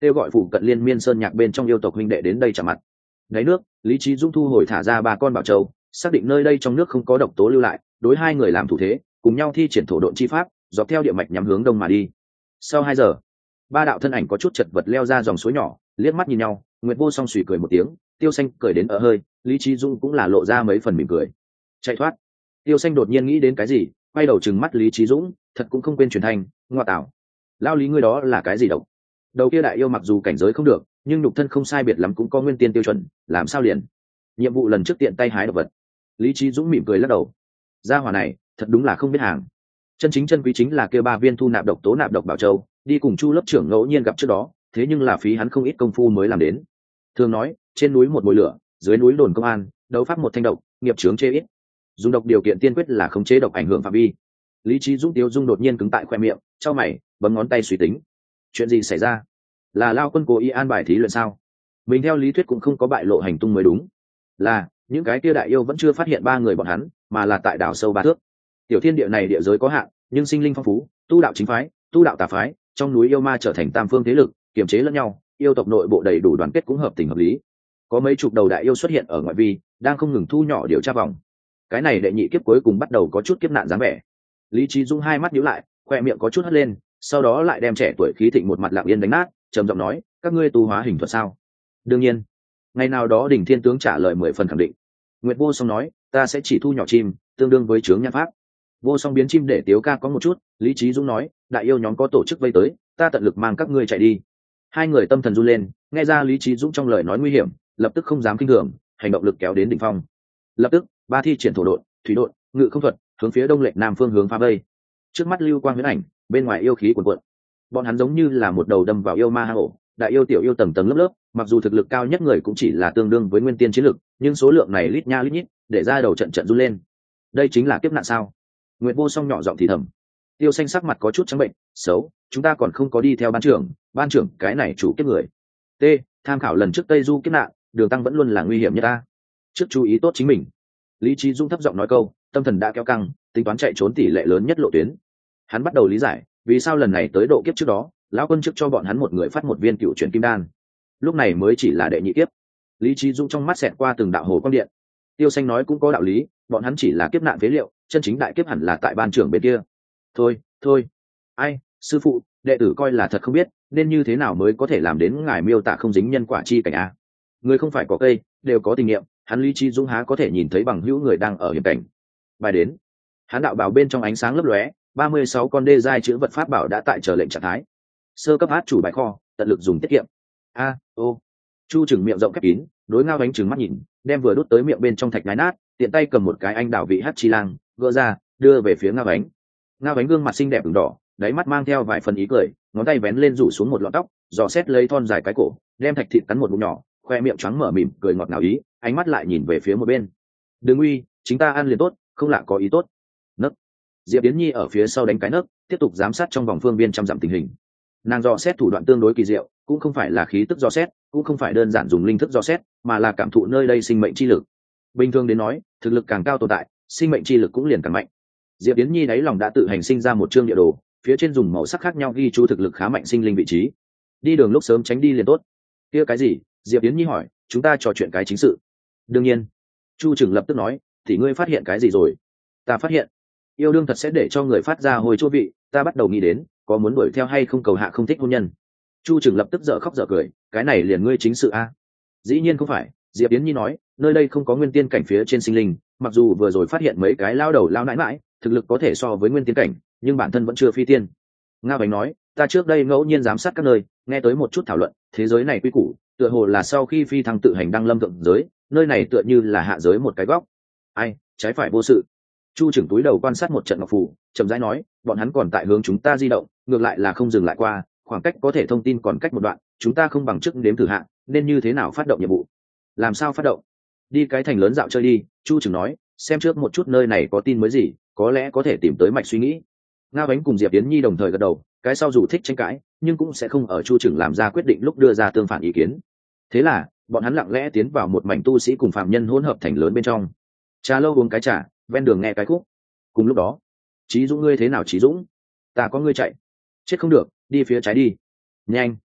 kêu gọi phụ cận liên miên sơn nhạc bên trong yêu tộc huynh đệ đến đây chạm mặt. Đáy nước, Lý Chí Dũng thu hồi thả ra ba con bảo châu, xác định nơi đây trong nước không có độc tố lưu lại, đối hai người làm thủ thế, cùng nhau thi triển thổ độn chi pháp, dọc theo địa mạch nhắm hướng đông mà đi. Sau hai giờ, ba đạo thân ảnh có chút chật vật leo ra dòng suối nhỏ, liếc mắt nhìn nhau, Nguyệt Vô Song suy cười một tiếng, Tiêu Xanh cười đến ở hơi, Lý Chí Dũng cũng là lộ ra mấy phần mỉm cười. Chạy thoát. Tiêu Xanh đột nhiên nghĩ đến cái gì, quay đầu trừng mắt Lý Chí Dũng, thật cũng không quên truyền thanh, ngoa tạo. Lao Lý ngươi đó là cái gì độc? Đầu kia đại yêu mặc dù cảnh giới không được, nhưng nhục thân không sai biệt lắm cũng có nguyên tiên tiêu chuẩn, làm sao liền? Nhiệm vụ lần trước tiện tay hái độc vật. Lý Chí Dũng mỉm cười lắc đầu. Gia hỏa này, thật đúng là không biết hàng. Chân chính chân quý chính là kia ba viên thu nạp độc tố nạp độc bảo châu, đi cùng Chu lớp trưởng ngẫu nhiên gặp trước đó, thế nhưng là phí hắn không ít công phu mới làm đến. Thường nói, trên núi một mùi lửa, dưới núi đồn công an, đấu pháp một thanh độc, nghiệp chướng chê ít. Dùng độc điều kiện tiên quyết là khống chế độc ảnh hưởng phạm vi. Lý Chí Dũng tiêu dung đột nhiên cứng tại khoe miệng, chau mày, bấm ngón tay suy tính. Chuyện gì xảy ra? Là Lao Quân cố ý an bài thí luyện sao? Mình theo lý thuyết cũng không có bại lộ hành tung mới đúng. Là những cái kia đại yêu vẫn chưa phát hiện ba người bọn hắn, mà là tại đảo sâu ba thước. Tiểu thiên địa này địa giới có hạn, nhưng sinh linh phong phú, tu đạo chính phái, tu đạo tà phái, trong núi yêu ma trở thành tam phương thế lực, kiềm chế lẫn nhau, yêu tộc nội bộ đầy đủ đoàn kết cũng hợp tình hợp lý. Có mấy chục đầu đại yêu xuất hiện ở ngoại vi, đang không ngừng thu nhỏ điều tra vòng. Cái này đệ nhị kiếp cuối cùng bắt đầu có chút kiếp nạn dáng vẻ. Lý Chí Dung hai mắt nhíu lại, khoe miệng có chút hất lên, sau đó lại đem trẻ tuổi khí thịnh một mặt lặng yên đánh nát, trầm giọng nói, các ngươi tu hóa hình thuật sao? Đương nhiên. Ngày nào đó đỉnh thiên tướng trả lời mười phần khẳng định. Nguyệt Vô Song nói, ta sẽ chỉ thu nhỏ chim, tương đương với chướng nhan pháp. Vô Song biến chim để Tiếu Ca có một chút. Lý Chí Dũng nói, đại yêu nhóm có tổ chức vây tới, ta tận lực mang các ngươi chạy đi. Hai người tâm thần run lên, nghe ra Lý Chí Dũng trong lời nói nguy hiểm, lập tức không dám kinh thường, hành động lực kéo đến đỉnh phong. Lập tức, ba thi triển thổ độn, thủy độn, ngự không thuật, hướng phía đông lệch nam phương hướng phá vây. Trước mắt lưu quang huyễn ảnh, bên ngoài yêu khí cuồn cuộn. Bọn hắn giống như là một đầu đâm vào yêu ma hang ổ, đại yêu tiểu yêu tầng tầng lớp lớp, mặc dù thực lực cao nhất người cũng chỉ là tương đương với nguyên tiên chiến lực, nhưng số lượng này lít nha lít nhít, để ra đầu trận trận run lên. Đây chính là kiếp nạn sao? Nguyệt Vô Song nhỏ giọng thì thầm. Tiêu Xanh sắc mặt có chút trắng bệnh, xấu, chúng ta còn không có đi theo ban trưởng, ban trưởng cái này chủ kiếp người. T, tham khảo lần trước Tây Du kiếp nạn, Đường Tăng vẫn luôn là nguy hiểm nhất ta. Trước chú ý tốt chính mình. Lý Chí Dung thấp giọng nói câu, tâm thần đã kéo căng, tính toán chạy trốn tỷ lệ lớn nhất lộ tuyến. Hắn bắt đầu lý giải, vì sao lần này tới độ kiếp trước đó, lão quân trước cho bọn hắn một người phát một viên cựu chuyển kim đan. Lúc này mới chỉ là đệ nhị kiếp. Lý Chí Dung trong mắt xẹt qua từng đạo hồ quang điện. Tiêu Xanh nói cũng có đạo lý, bọn hắn chỉ là kiếp nạn phế liệu, chân chính đại kiếp hẳn là tại ban trưởng bên kia. Thôi, thôi. Ai, sư phụ, đệ tử coi là thật không biết, nên như thế nào mới có thể làm đến ngài miêu tả không dính nhân quả chi cảnh a. Người không phải có cây, đều có tình nghiệm, hắn Lý Chí Dung há có thể nhìn thấy bằng hữu người đang ở hiểm cảnh. Bài đến. Hắn đạo bảo bên trong ánh sáng lấp lóe, ba mươi sáu con đê giai chữ vật pháp bảo đã tại chờ lệnh trạng thái. Sơ cấp át chủ bài kho, tận lực dùng tiết kiệm. A, ô. Chu Trừng miệng rộng khép kín, đối Ngao Ánh trừng mắt nhìn, đem vừa đút tới miệng bên trong thạch đái nát, tiện tay cầm một cái anh đào vị hắc chi lang, gỡ ra, đưa về phía Ngao Ánh. Ngao Ánh gương mặt xinh đẹp ửng đỏ, đáy mắt mang theo vài phần ý cười, ngón tay vén lên rủ xuống một lọn tóc, dò xét lấy thon dài cái cổ, đem thạch thịt cắn một ngụm nhỏ, khoe miệng trắng mở mỉm cười ngọt ngào ý, ánh mắt lại nhìn về phía một bên. Đừng uy, chính ta ăn liền tốt, không lạ có ý tốt. Nấc. Diệp Yến Nhi ở phía sau đánh cái nấc, tiếp tục giám sát trong vòng phương viên trăm dặm tình hình. Nàng dò xét thủ đoạn tương đối kỳ diệu, cũng không phải là khí tức dò xét, cũng không phải đơn giản dùng linh thức dò xét, mà là cảm thụ nơi đây sinh mệnh chi lực. Bình thường đến nói, thực lực càng cao tồn tại, sinh mệnh chi lực cũng liền càng mạnh. Diệp Yến Nhi đáy lòng đã tự hành sinh ra một chương địa đồ, phía trên dùng màu sắc khác nhau ghi chú thực lực khá mạnh sinh linh vị trí. Đi đường lúc sớm tránh đi liền tốt. Kia cái gì? Diệp Yến Nhi hỏi, chúng ta trò chuyện cái chính sự. Đương nhiên. Chu Trừng lập tức nói, thì ngươi phát hiện cái gì rồi? Ta phát hiện, yêu đương thật sẽ để cho người phát ra hồi chua vị, ta bắt đầu nghĩ đến, có muốn đuổi theo hay không cầu hạ không thích hôn nhân. Chu Trừng lập tức dở khóc dở cười, cái này liền ngươi chính sự a? Dĩ nhiên không phải, Diệp Yến Nhi nói, nơi đây không có nguyên tiên cảnh phía trên sinh linh, mặc dù vừa rồi phát hiện mấy cái lao đầu lao nãi mãi, thực lực có thể so với nguyên tiên cảnh, nhưng bản thân vẫn chưa phi tiên. Ngao Ánh nói, ta trước đây ngẫu nhiên giám sát các nơi, nghe tới một chút thảo luận, thế giới này quy củ, tựa hồ là sau khi phi thăng tự hành đăng lâm thượng giới, nơi này tựa như là hạ giới một cái góc. Ai, trái phải vô sự. Chu Trừng túi đầu quan sát một trận ngọc phù, chậm rãi nói, bọn hắn còn tại hướng chúng ta di động, ngược lại là không dừng lại qua, khoảng cách có thể thông tin còn cách một đoạn, chúng ta không bằng chức đếm thử hạn, nên như thế nào phát động nhiệm vụ? Làm sao phát động? Đi cái thành lớn dạo chơi đi, Chu Trừng nói, xem trước một chút nơi này có tin mới gì, có lẽ có thể tìm tới mạch suy nghĩ. Ngao Ánh cùng Diệp Yến Nhi đồng thời gật đầu, cái sau dù thích tranh cãi, nhưng cũng sẽ không ở Chu Trừng làm ra quyết định lúc đưa ra tương phản ý kiến. Thế là, bọn hắn lặng lẽ tiến vào một mảnh tu sĩ cùng phạm nhân hỗn hợp thành lớn bên trong. Trà lâu uống cái trà, ven đường nghe cái khúc. Cùng lúc đó, Chí Dũng ngươi thế nào Chí Dũng? Ta có ngươi chạy. Chết không được, đi phía trái đi. Nhanh.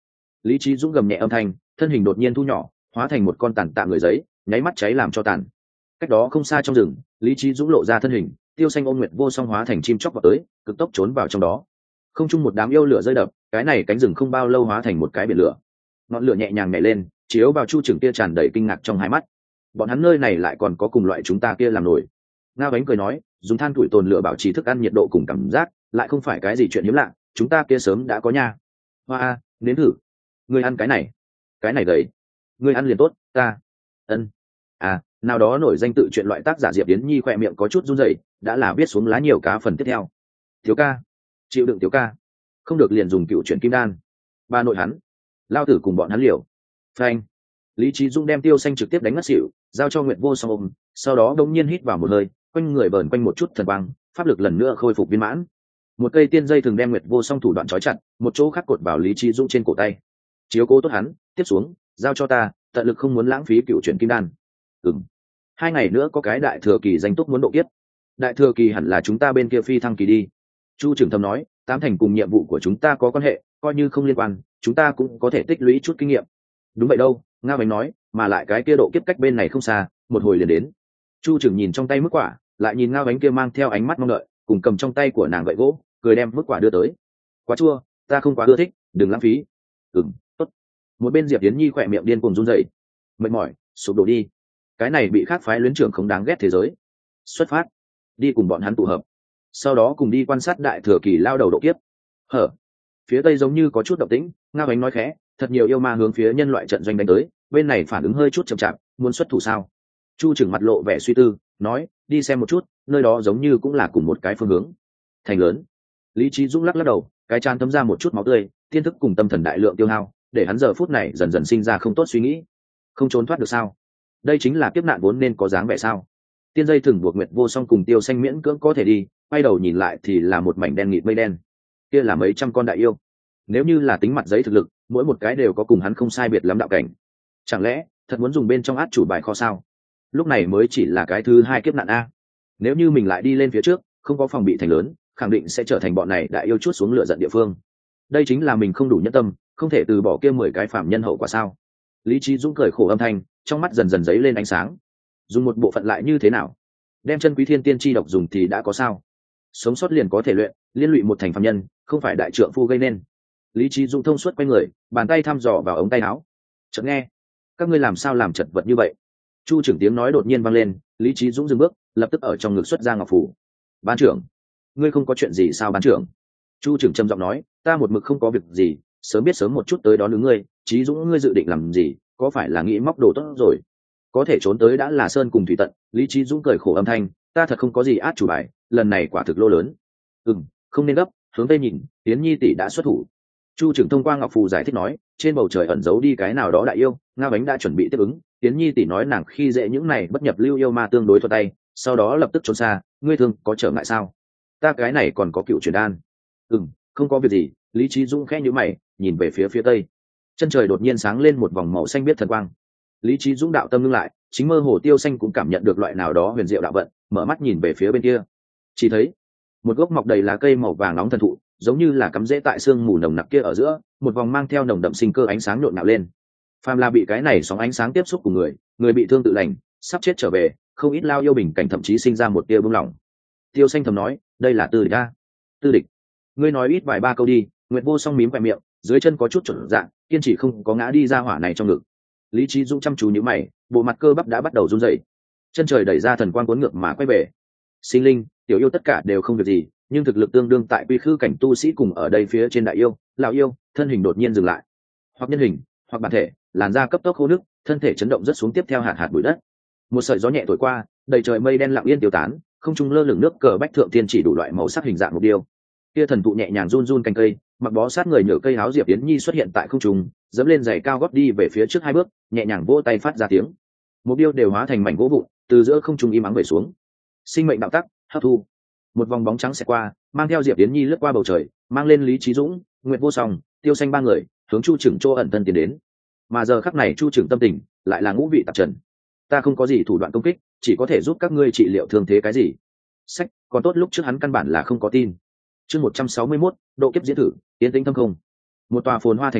Lý Trí Dũng gầm nhẹ âm thanh, thân hình đột nhiên thu nhỏ, hóa thành một con tàn tạ người giấy, nháy mắt cháy làm cho tàn. Cách đó không xa trong rừng, Lý Trí Dũng lộ ra thân hình, Tiêu Xanh ôm Nguyệt Vô Song hóa thành chim chóc vào tới, cực tốc trốn vào trong đó. Không chung một đám yêu lửa rơi đập, cái này cánh rừng không bao lâu hóa thành một cái biển lửa. Ngọn lửa nhẹ nhàng nhảy lên, chiếu vào Chu Trừng kia tràn đầy kinh ngạc trong hai mắt. Bọn hắn nơi này lại còn có cùng loại chúng ta kia làm nổi. Ngao Ánh cười nói, dùng than tuổi tồn lửa bảo trì thức ăn nhiệt độ cùng cảm giác, lại không phải cái gì chuyện hiếm lạ, chúng ta kia sớm đã có nha. Hoa a, nếm thử. Ngươi ăn cái này, cái này gầy. Ngươi ăn liền tốt, ta. Ân. À, nào đó nổi danh tự chuyện loại tác giả Diệp Yến Nhi khỏe miệng có chút run rẩy, đã là viết xuống lá nhiều cá phần tiếp theo. Thiếu ca, chịu đựng thiếu ca, không được liền dùng cựu chuyện kim đan. Ba nội hắn, lao tử cùng bọn hắn liều. Phanh. Lý Trí Dũng đem Tiêu Xanh trực tiếp đánh ngất xỉu, giao cho Nguyệt Vô Song ôm, sau đó đông nhiên hít vào một hơi, quanh người vờn quanh một chút thần quang, pháp lực lần nữa khôi phục viên mãn. Một cây tiên dây thường đem Nguyệt Vô Song thủ đoạn trói chặt, một chỗ khác cột vào Lý Trí Dũng trên cổ tay. Chiếu cố tốt hắn, tiếp xuống, giao cho ta, tận lực không muốn lãng phí cựu chuyện kim đan. Ừm. Hai ngày nữa có cái đại thừa kỳ danh túc muốn độ kiếp. Đại thừa kỳ hẳn là chúng ta bên kia phi thăng kỳ đi. Chu Trưởng Thâm nói, tám thành cùng nhiệm vụ của chúng ta có quan hệ, coi như không liên quan, chúng ta cũng có thể tích lũy chút kinh nghiệm. Đúng vậy đâu, Ngao Ánh nói, mà lại cái kia độ kiếp cách bên này không xa, một hồi liền đến. Chu Trưởng nhìn trong tay mức quả, lại nhìn Ngao Ánh kia mang theo ánh mắt mong đợi, cùng cầm trong tay của nàng gậy gỗ, cười đem mức quả đưa tới. Quá chua, ta không quá ưa thích, đừng lãng phí. Ừm, tốt. Một bên Diệp Yến Nhi khỏe miệng điên cuồng run rẩy. Mệt mỏi, sụp đổ đi. Cái này bị khác phái luyến trưởng không đáng ghét thế giới. Xuất phát, đi cùng bọn hắn tụ hợp, sau đó cùng đi quan sát đại thừa kỳ lao đầu độ kiếp. Hở, phía tây giống như có chút động tĩnh. Ngao Ánh nói khẽ, thật nhiều yêu ma hướng phía nhân loại trận doanh đánh tới, bên này phản ứng hơi chút chậm chạp, muốn xuất thủ sao? Chu Trừng mặt lộ vẻ suy tư, nói, đi xem một chút, nơi đó giống như cũng là cùng một cái phương hướng. Thành lớn. Lý Trí Dũng lắc lắc đầu, cái trán thấm ra một chút máu tươi, tiên thức cùng tâm thần đại lượng tiêu hao, để hắn giờ phút này dần dần sinh ra không tốt suy nghĩ. Không trốn thoát được sao? Đây chính là kiếp nạn vốn nên có dáng vẻ sao? Tiên dây thừng buộc Nguyệt Vô Song cùng Tiêu Xanh miễn cưỡng có thể đi, quay đầu nhìn lại thì là một mảnh đen nghịt mây đen. Kia là mấy trăm con đại yêu. Nếu như là tính mặt giấy thực lực, mỗi một cái đều có cùng hắn không sai biệt lắm đạo cảnh. Chẳng lẽ thật muốn dùng bên trong át chủ bài kho sao? Lúc này mới chỉ là cái thứ hai kiếp nạn a. Nếu như mình lại đi lên phía trước, không có phòng bị thành lớn, khẳng định sẽ trở thành bọn này đại yêu chuốt xuống lửa giận địa phương. Đây chính là mình không đủ nhẫn tâm, không thể từ bỏ kia mười cái phạm nhân hậu quả sao? Lý Trí Dũng cười khổ âm thanh, trong mắt dần dần dấy lên ánh sáng. Dùng một bộ phận lại như thế nào? Đem chân quý thiên tiên chi độc dùng thì đã có sao? Sống sót liền có thể luyện, liên lụy một thành phạm nhân, không phải đại trượng phu gây nên. Lý Trí Dũng thông suốt quay người, bàn tay thăm dò vào ống tay áo. Chợt nghe, các ngươi làm sao làm chật vật như vậy? Chu Trưởng tiếng nói đột nhiên vang lên, Lý Trí Dũng dừng bước, lập tức ở trong ngực xuất ra ngọc phủ. Ban trưởng, ngươi không có chuyện gì sao ban trưởng? Chu Trưởng trầm giọng nói, ta một mực không có việc gì, sớm biết sớm một chút tới đón ứng ngươi. Trí Dũng ngươi dự định làm gì? Có phải là nghĩ móc đồ tốt rồi? Có thể trốn tới đã là sơn cùng thủy tận. Lý Trí Dũng cười khổ âm thanh, ta thật không có gì át chủ bài, lần này quả thực lô lớn. Ừm, không nên gấp, hướng tây nhìn, Yến Nhi tỷ đã xuất thủ. Chu Trưởng thông qua ngọc phù giải thích nói, trên bầu trời ẩn giấu đi cái nào đó đại yêu, Ngao Ánh đã chuẩn bị tiếp ứng. Yến Nhi tỷ nói nàng khi dễ những này bất nhập lưu yêu ma tương đối thuận tay, sau đó lập tức trốn xa. Ngươi thương có trở ngại sao? Ta cái này còn có cựu truyền đan. Ừm, không có việc gì. Lý Trí Dũng khẽ nhíu mày, nhìn về phía phía tây. Chân trời đột nhiên sáng lên một vòng màu xanh biếc thần quang. Lý Trí Dũng đạo tâm ngưng lại, chính mơ hồ Tiêu Xanh cũng cảm nhận được loại nào đó huyền diệu đạo vận, mở mắt nhìn về phía bên kia. Chỉ thấy một gốc mọc đầy lá cây màu vàng nóng thần thụ, giống như là cắm rễ tại sương mù nồng nặc kia ở giữa, một vòng mang theo nồng đậm sinh cơ ánh sáng nhộn nhạo lên. Phàm là bị cái này sóng ánh sáng tiếp xúc của người, người bị thương tự lành, sắp chết trở về, không ít lao yêu bình cảnh thậm chí sinh ra một tia bưng lòng. Tiêu Xanh thầm nói, đây là Tư Địch a. Tư Địch, ngươi nói ít vài ba câu đi. Nguyệt Vô Song mím khóe miệng, dưới chân có chút chuẩn dạng, kiên trì không có ngã đi ra hỏa này trong ngực. Lý Trí Dũng chăm chú nhíu mày, bộ mặt cơ bắp đã bắt đầu run rẩy. Chân trời đẩy ra thần quang cuốn ngược mà quay về. Sinh linh, tiểu yêu tất cả đều không việc gì, nhưng thực lực tương đương tại quy khư cảnh tu sĩ cùng ở đây phía trên đại yêu, lão yêu, thân hình đột nhiên dừng lại. Hoặc nhân hình, hoặc bản thể, làn da cấp tốc khô nước, thân thể chấn động rất xuống tiếp theo hạt hạt bụi đất. Một sợi gió nhẹ thổi qua, đầy trời mây đen lặng yên tiêu tán, không trung lơ lửng nước cờ bách thượng thiên chỉ đủ loại màu sắc hình dạng một điều. Kia thần thụ nhẹ nhàng run run cành cây, mặc bó sát người nhựa cây áo Diệp Yến Nhi xuất hiện tại không trung, dẫm lên giày cao gót đi về phía trước hai bước, nhẹ nhàng vỗ tay phát ra tiếng. Một điêu đều hóa thành mảnh gỗ vụn, từ giữa không trung im ắng về xuống. Sinh mệnh đạo tắc, hấp thu. Một vòng bóng trắng sẽ qua, mang theo Diệp Yến Nhi lướt qua bầu trời, mang lên Lý Trí Dũng, Nguyệt Vô Song, Tiêu Xanh ba người, hướng Chu Trưởng chỗ ẩn thân tiến đến. Mà giờ khắc này Chu Trưởng tâm tình lại là ngũ vị tạp trần. Ta không có gì thủ đoạn công kích, chỉ có thể giúp các ngươi trị liệu thương thế cái gì. Sách, còn tốt lúc trước hắn căn bản là không có tin. Chương một trăm sáu mươi mốt, độ kiếp diễn thử, tiến tĩnh thâm không. Một tòa phồn hoa thành trì,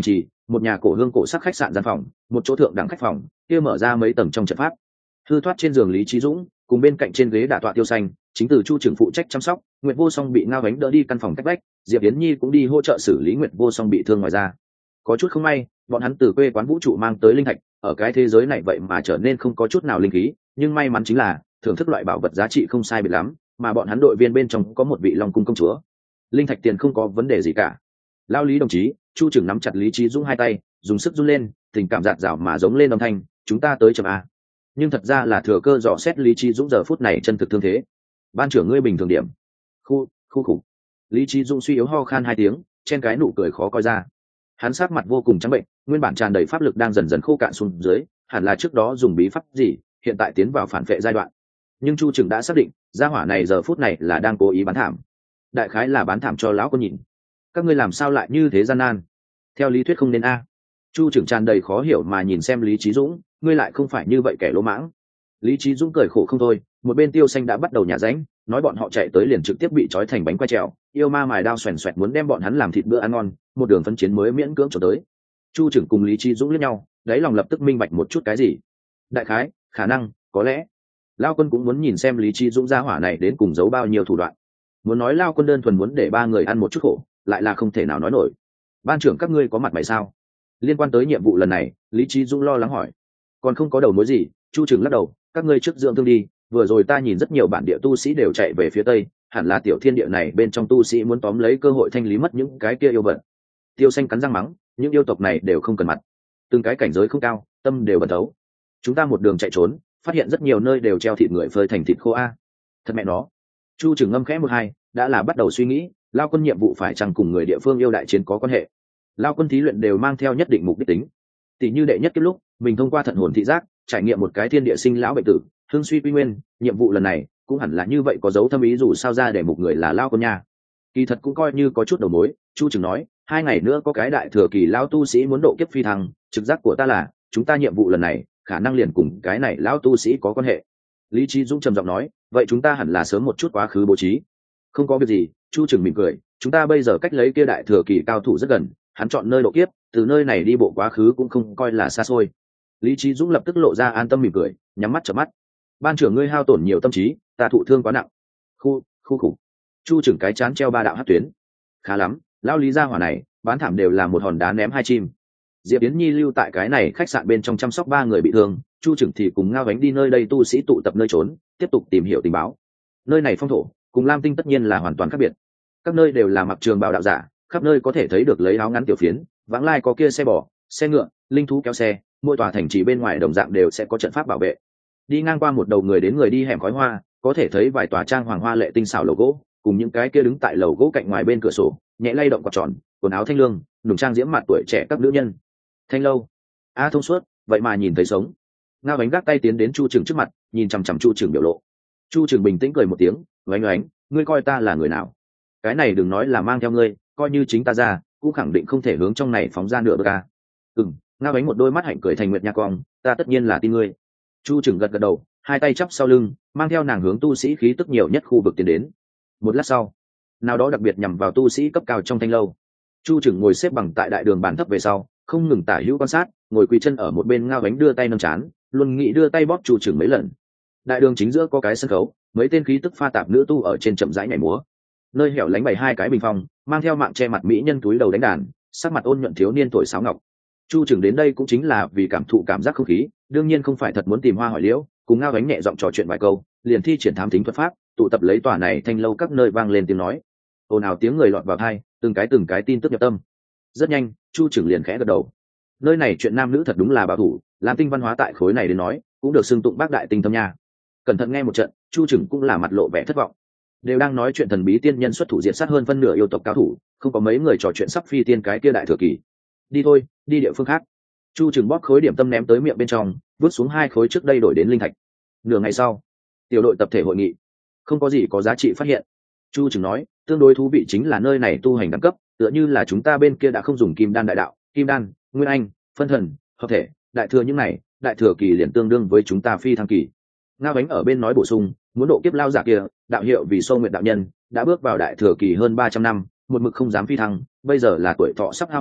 một nhà cổ hương cổ sắc khách sạn gian phòng, một chỗ thượng đẳng khách phòng kia mở ra mấy tầng trong trận pháp. Hư thoát trên giường Lý Chí Dũng cùng bên cạnh trên ghế đả tọa Tiêu Xanh, chính từ Chu trưởng phụ trách chăm sóc. Nguyệt Vô Song bị Ngao Ánh đỡ đi căn phòng cách vách, Diệp Yến Nhi cũng đi hỗ trợ xử lý Nguyệt Vô Song bị thương ngoài ra. Có chút không may, bọn hắn từ quê quán vũ trụ mang tới linh thạch, ở cái thế giới này vậy mà trở nên không có chút nào linh khí, nhưng may mắn chính là thưởng thức loại bảo vật giá trị không sai biệt lắm, mà bọn hắn đội viên bên trong có một vị Long cung công chúa. Linh thạch tiền không có vấn đề gì cả. Lao Lý đồng chí, Chu trưởng nắm chặt Lý Chí Dũng hai tay, dùng sức run lên, tình cảm dạt dào mà giống lên âm thanh, chúng ta tới chậm a. Nhưng thật ra là thừa cơ dò xét Lý Chí Dũng giờ phút này chân thực thương thế. Ban trưởng ngươi bình thường điểm. Khu, khu khủng. Lý Chí Dũng suy yếu ho khan hai tiếng, trên cái nụ cười khó coi ra. Hắn sắc mặt vô cùng trắng bệnh, nguyên bản tràn đầy pháp lực đang dần dần khô cạn xuống dưới, hẳn là trước đó dùng bí pháp gì, hiện tại tiến vào phản vệ giai đoạn. Nhưng Chu trưởng đã xác định, gia hỏa này giờ phút này là đang cố ý bán thảm. Đại khái là bán thảm cho lão con nhìn. Các ngươi làm sao lại như thế gian nan? Theo lý thuyết không nên a. Chu trưởng tràn đầy khó hiểu mà nhìn xem Lý Chí Dũng, ngươi lại không phải như vậy kẻ lỗ mãng. Lý Chí Dũng cười khổ không thôi, một bên Tiêu Xanh đã bắt đầu nhả ránh, nói bọn họ chạy tới liền trực tiếp bị trói thành bánh quay trèo, yêu ma mài đao xoèn xoẹt muốn đem bọn hắn làm thịt bữa ăn ngon, một đường phân chiến mới miễn cưỡng trở tới. Chu trưởng cùng Lý Chí Dũng liếc nhau, đáy lòng lập tức minh bạch một chút cái gì. Đại khái, khả năng, có lẽ. Lao Quân cũng muốn nhìn xem Lý Chí Dũng gia hỏa này đến cùng giấu bao nhiêu thủ đoạn. Muốn nói Lao Quân đơn thuần muốn để ba người ăn một chút khổ, lại là không thể nào nói nổi. Ban trưởng các ngươi có mặt mày sao? Liên quan tới nhiệm vụ lần này, Lý Chí Dũng lo lắng hỏi. Còn không có đầu mối gì, Chu trưởng lắc đầu, các ngươi trước dưỡng thương đi, vừa rồi ta nhìn rất nhiều bản địa tu sĩ đều chạy về phía tây, hẳn là tiểu thiên địa này bên trong tu sĩ muốn tóm lấy cơ hội thanh lý mất những cái kia yêu vật. Tiêu Xanh cắn răng mắng, những yêu tộc này đều không cần mặt, từng cái cảnh giới không cao, tâm đều bẩn thấu. Chúng ta một đường chạy trốn, phát hiện rất nhiều nơi đều treo thịt người phơi thành thịt khô a. Thật mẹ nó. Chu trưởng ngâm khẽ một hai, đã là bắt đầu suy nghĩ, Lao Quân nhiệm vụ phải chăng cùng người địa phương yêu đại chiến có quan hệ. Lao Quân thí luyện đều mang theo nhất định mục đích tính. Tỷ như đệ nhất kết lúc, mình thông qua thận hồn thị giác, trải nghiệm một cái thiên địa sinh lão bệnh tử, hương suy quy nguyên, nhiệm vụ lần này cũng hẳn là như vậy, có dấu thâm ý dù sao ra để một người là Lao Quân nha. Kỳ thật cũng coi như có chút đầu mối, Chu trưởng nói, hai ngày nữa có cái đại thừa kỳ lão tu sĩ muốn độ kiếp phi thăng, trực giác của ta là, chúng ta nhiệm vụ lần này khả năng liền cùng cái này lão tu sĩ có quan hệ. Lý Chí Dũng trầm giọng nói, vậy chúng ta hẳn là sớm một chút quá khứ bố trí. Không có việc gì, Chu trưởng mỉm cười, chúng ta bây giờ cách lấy kia đại thừa kỳ cao thủ rất gần, hắn chọn nơi độ kiếp, từ nơi này đi bộ quá khứ cũng không coi là xa xôi. Lý Chí Dũng lập tức lộ ra an tâm mỉm cười, nhắm mắt chợp mắt. Ban trưởng ngươi hao tổn nhiều tâm trí, ta thụ thương quá nặng. Khu, khu khủng. Chu trưởng cái chán treo ba đạo hắc tuyến. Khá lắm, lão Lý gia hỏa này, bán thảm đều là một hòn đá ném hai chim. Diệp Yến Nhi lưu tại cái này khách sạn bên trong chăm sóc ba người bị thương, Chu trưởng thì cùng Ngao Ánh đi nơi đây tu sĩ tụ tập nơi trốn, tiếp tục tìm hiểu tình báo. Nơi này phong thổ, cùng Lam Tinh tất nhiên là hoàn toàn khác biệt. Các nơi đều là mặc trường bào đạo giả, khắp nơi có thể thấy được lấy áo ngắn tiểu phiến, vãng lai có kia xe bò, xe ngựa, linh thú kéo xe, mỗi tòa thành trì bên ngoài đồng dạng đều sẽ có trận pháp bảo vệ. Đi ngang qua một đầu người đến người đi hẻm khói hoa, có thể thấy vài tòa trang hoàng hoa lệ tinh xảo lầu gỗ, cùng những cái kia đứng tại lầu gỗ cạnh ngoài bên cửa sổ, nhẹ lay động quạt tròn, quần áo thanh lương, nùng trang diễm mặt tuổi trẻ các nữ nhân. Thanh lâu, a thông suốt, vậy mà nhìn thấy sống. Ngao Ánh gác tay tiến đến Chu trưởng trước mặt, nhìn chằm chằm Chu trưởng biểu lộ. Chu trưởng bình tĩnh cười một tiếng, oánh oánh, ngươi coi ta là người nào? Cái này đừng nói là mang theo ngươi, coi như chính ta ra, cũng khẳng định không thể hướng trong này phóng ra nửa bước ca. Ừm, Ngao Ánh một đôi mắt hạnh cười thành nguyệt nha cong, ta tất nhiên là tin ngươi. Chu trưởng gật gật đầu, hai tay chắp sau lưng, mang theo nàng hướng tu sĩ khí tức nhiều nhất khu vực tiến đến. Một lát sau, nào đó đặc biệt nhằm vào tu sĩ cấp cao trong thanh lâu. Chu trưởng ngồi xếp bằng tại đại đường bàn thấp về sau, không ngừng tả hữu quan sát, ngồi quỳ chân ở một bên. Ngao Ánh đưa tay nâng chán, luôn nghĩ đưa tay bóp Chu trưởng mấy lần. Đại đường chính giữa có cái sân khấu, mấy tên khí tức pha tạp nữ tu ở trên chậm rãi nhảy múa. Nơi hẻo lánh bày hai cái bình phong, mang theo mạng che mặt mỹ nhân túi đầu đánh đàn, sắc mặt ôn nhuận thiếu niên tuổi sáo ngọc. Chu trưởng đến đây cũng chính là vì cảm thụ cảm giác không khí, đương nhiên không phải thật muốn tìm hoa hỏi liễu, cùng Ngao Ánh nhẹ giọng trò chuyện vài câu, liền thi triển thám thính thuật pháp, tụ tập lấy tòa này thanh lâu các nơi vang lên tiếng nói. Ồn ào tiếng người lọt vào tai, từng cái từng cái tin tức nhập tâm. Rất nhanh, Chu trưởng liền khẽ gật đầu. Nơi này chuyện nam nữ thật đúng là bảo thủ, Lam Tinh văn hóa tại khối này đến nói, cũng được xưng tụng bác đại tinh thâm nha. Cẩn thận nghe một trận, Chu trưởng cũng là mặt lộ vẻ thất vọng. Đều đang nói chuyện thần bí tiên nhân xuất thủ diệt sát hơn phân nửa yêu tộc cao thủ, không có mấy người trò chuyện sắp phi tiên cái kia đại thừa kỳ. Đi thôi, đi địa phương khác. Chu trưởng bóp khối điểm tâm ném tới miệng bên trong, vứt xuống hai khối trước đây đổi đến linh thạch. Nửa ngày sau, tiểu đội tập thể hội nghị, không có gì có giá trị phát hiện. Chu trưởng nói, tương đối thú vị chính là nơi này tu hành đẳng cấp, tựa như là chúng ta bên kia đã không dùng kim đan đại đạo, kim đan, nguyên anh, phân thần, hợp thể, đại thừa những này, đại thừa kỳ liền tương đương với chúng ta phi thăng kỳ. Ngao Ánh ở bên nói bổ sung, muốn độ kiếp lao giả kia, đạo hiệu vì Sâu Nguyệt đạo nhân, đã bước vào đại thừa kỳ hơn ba trăm năm, một mực không dám phi thăng, bây giờ là tuổi thọ sắp hao hết,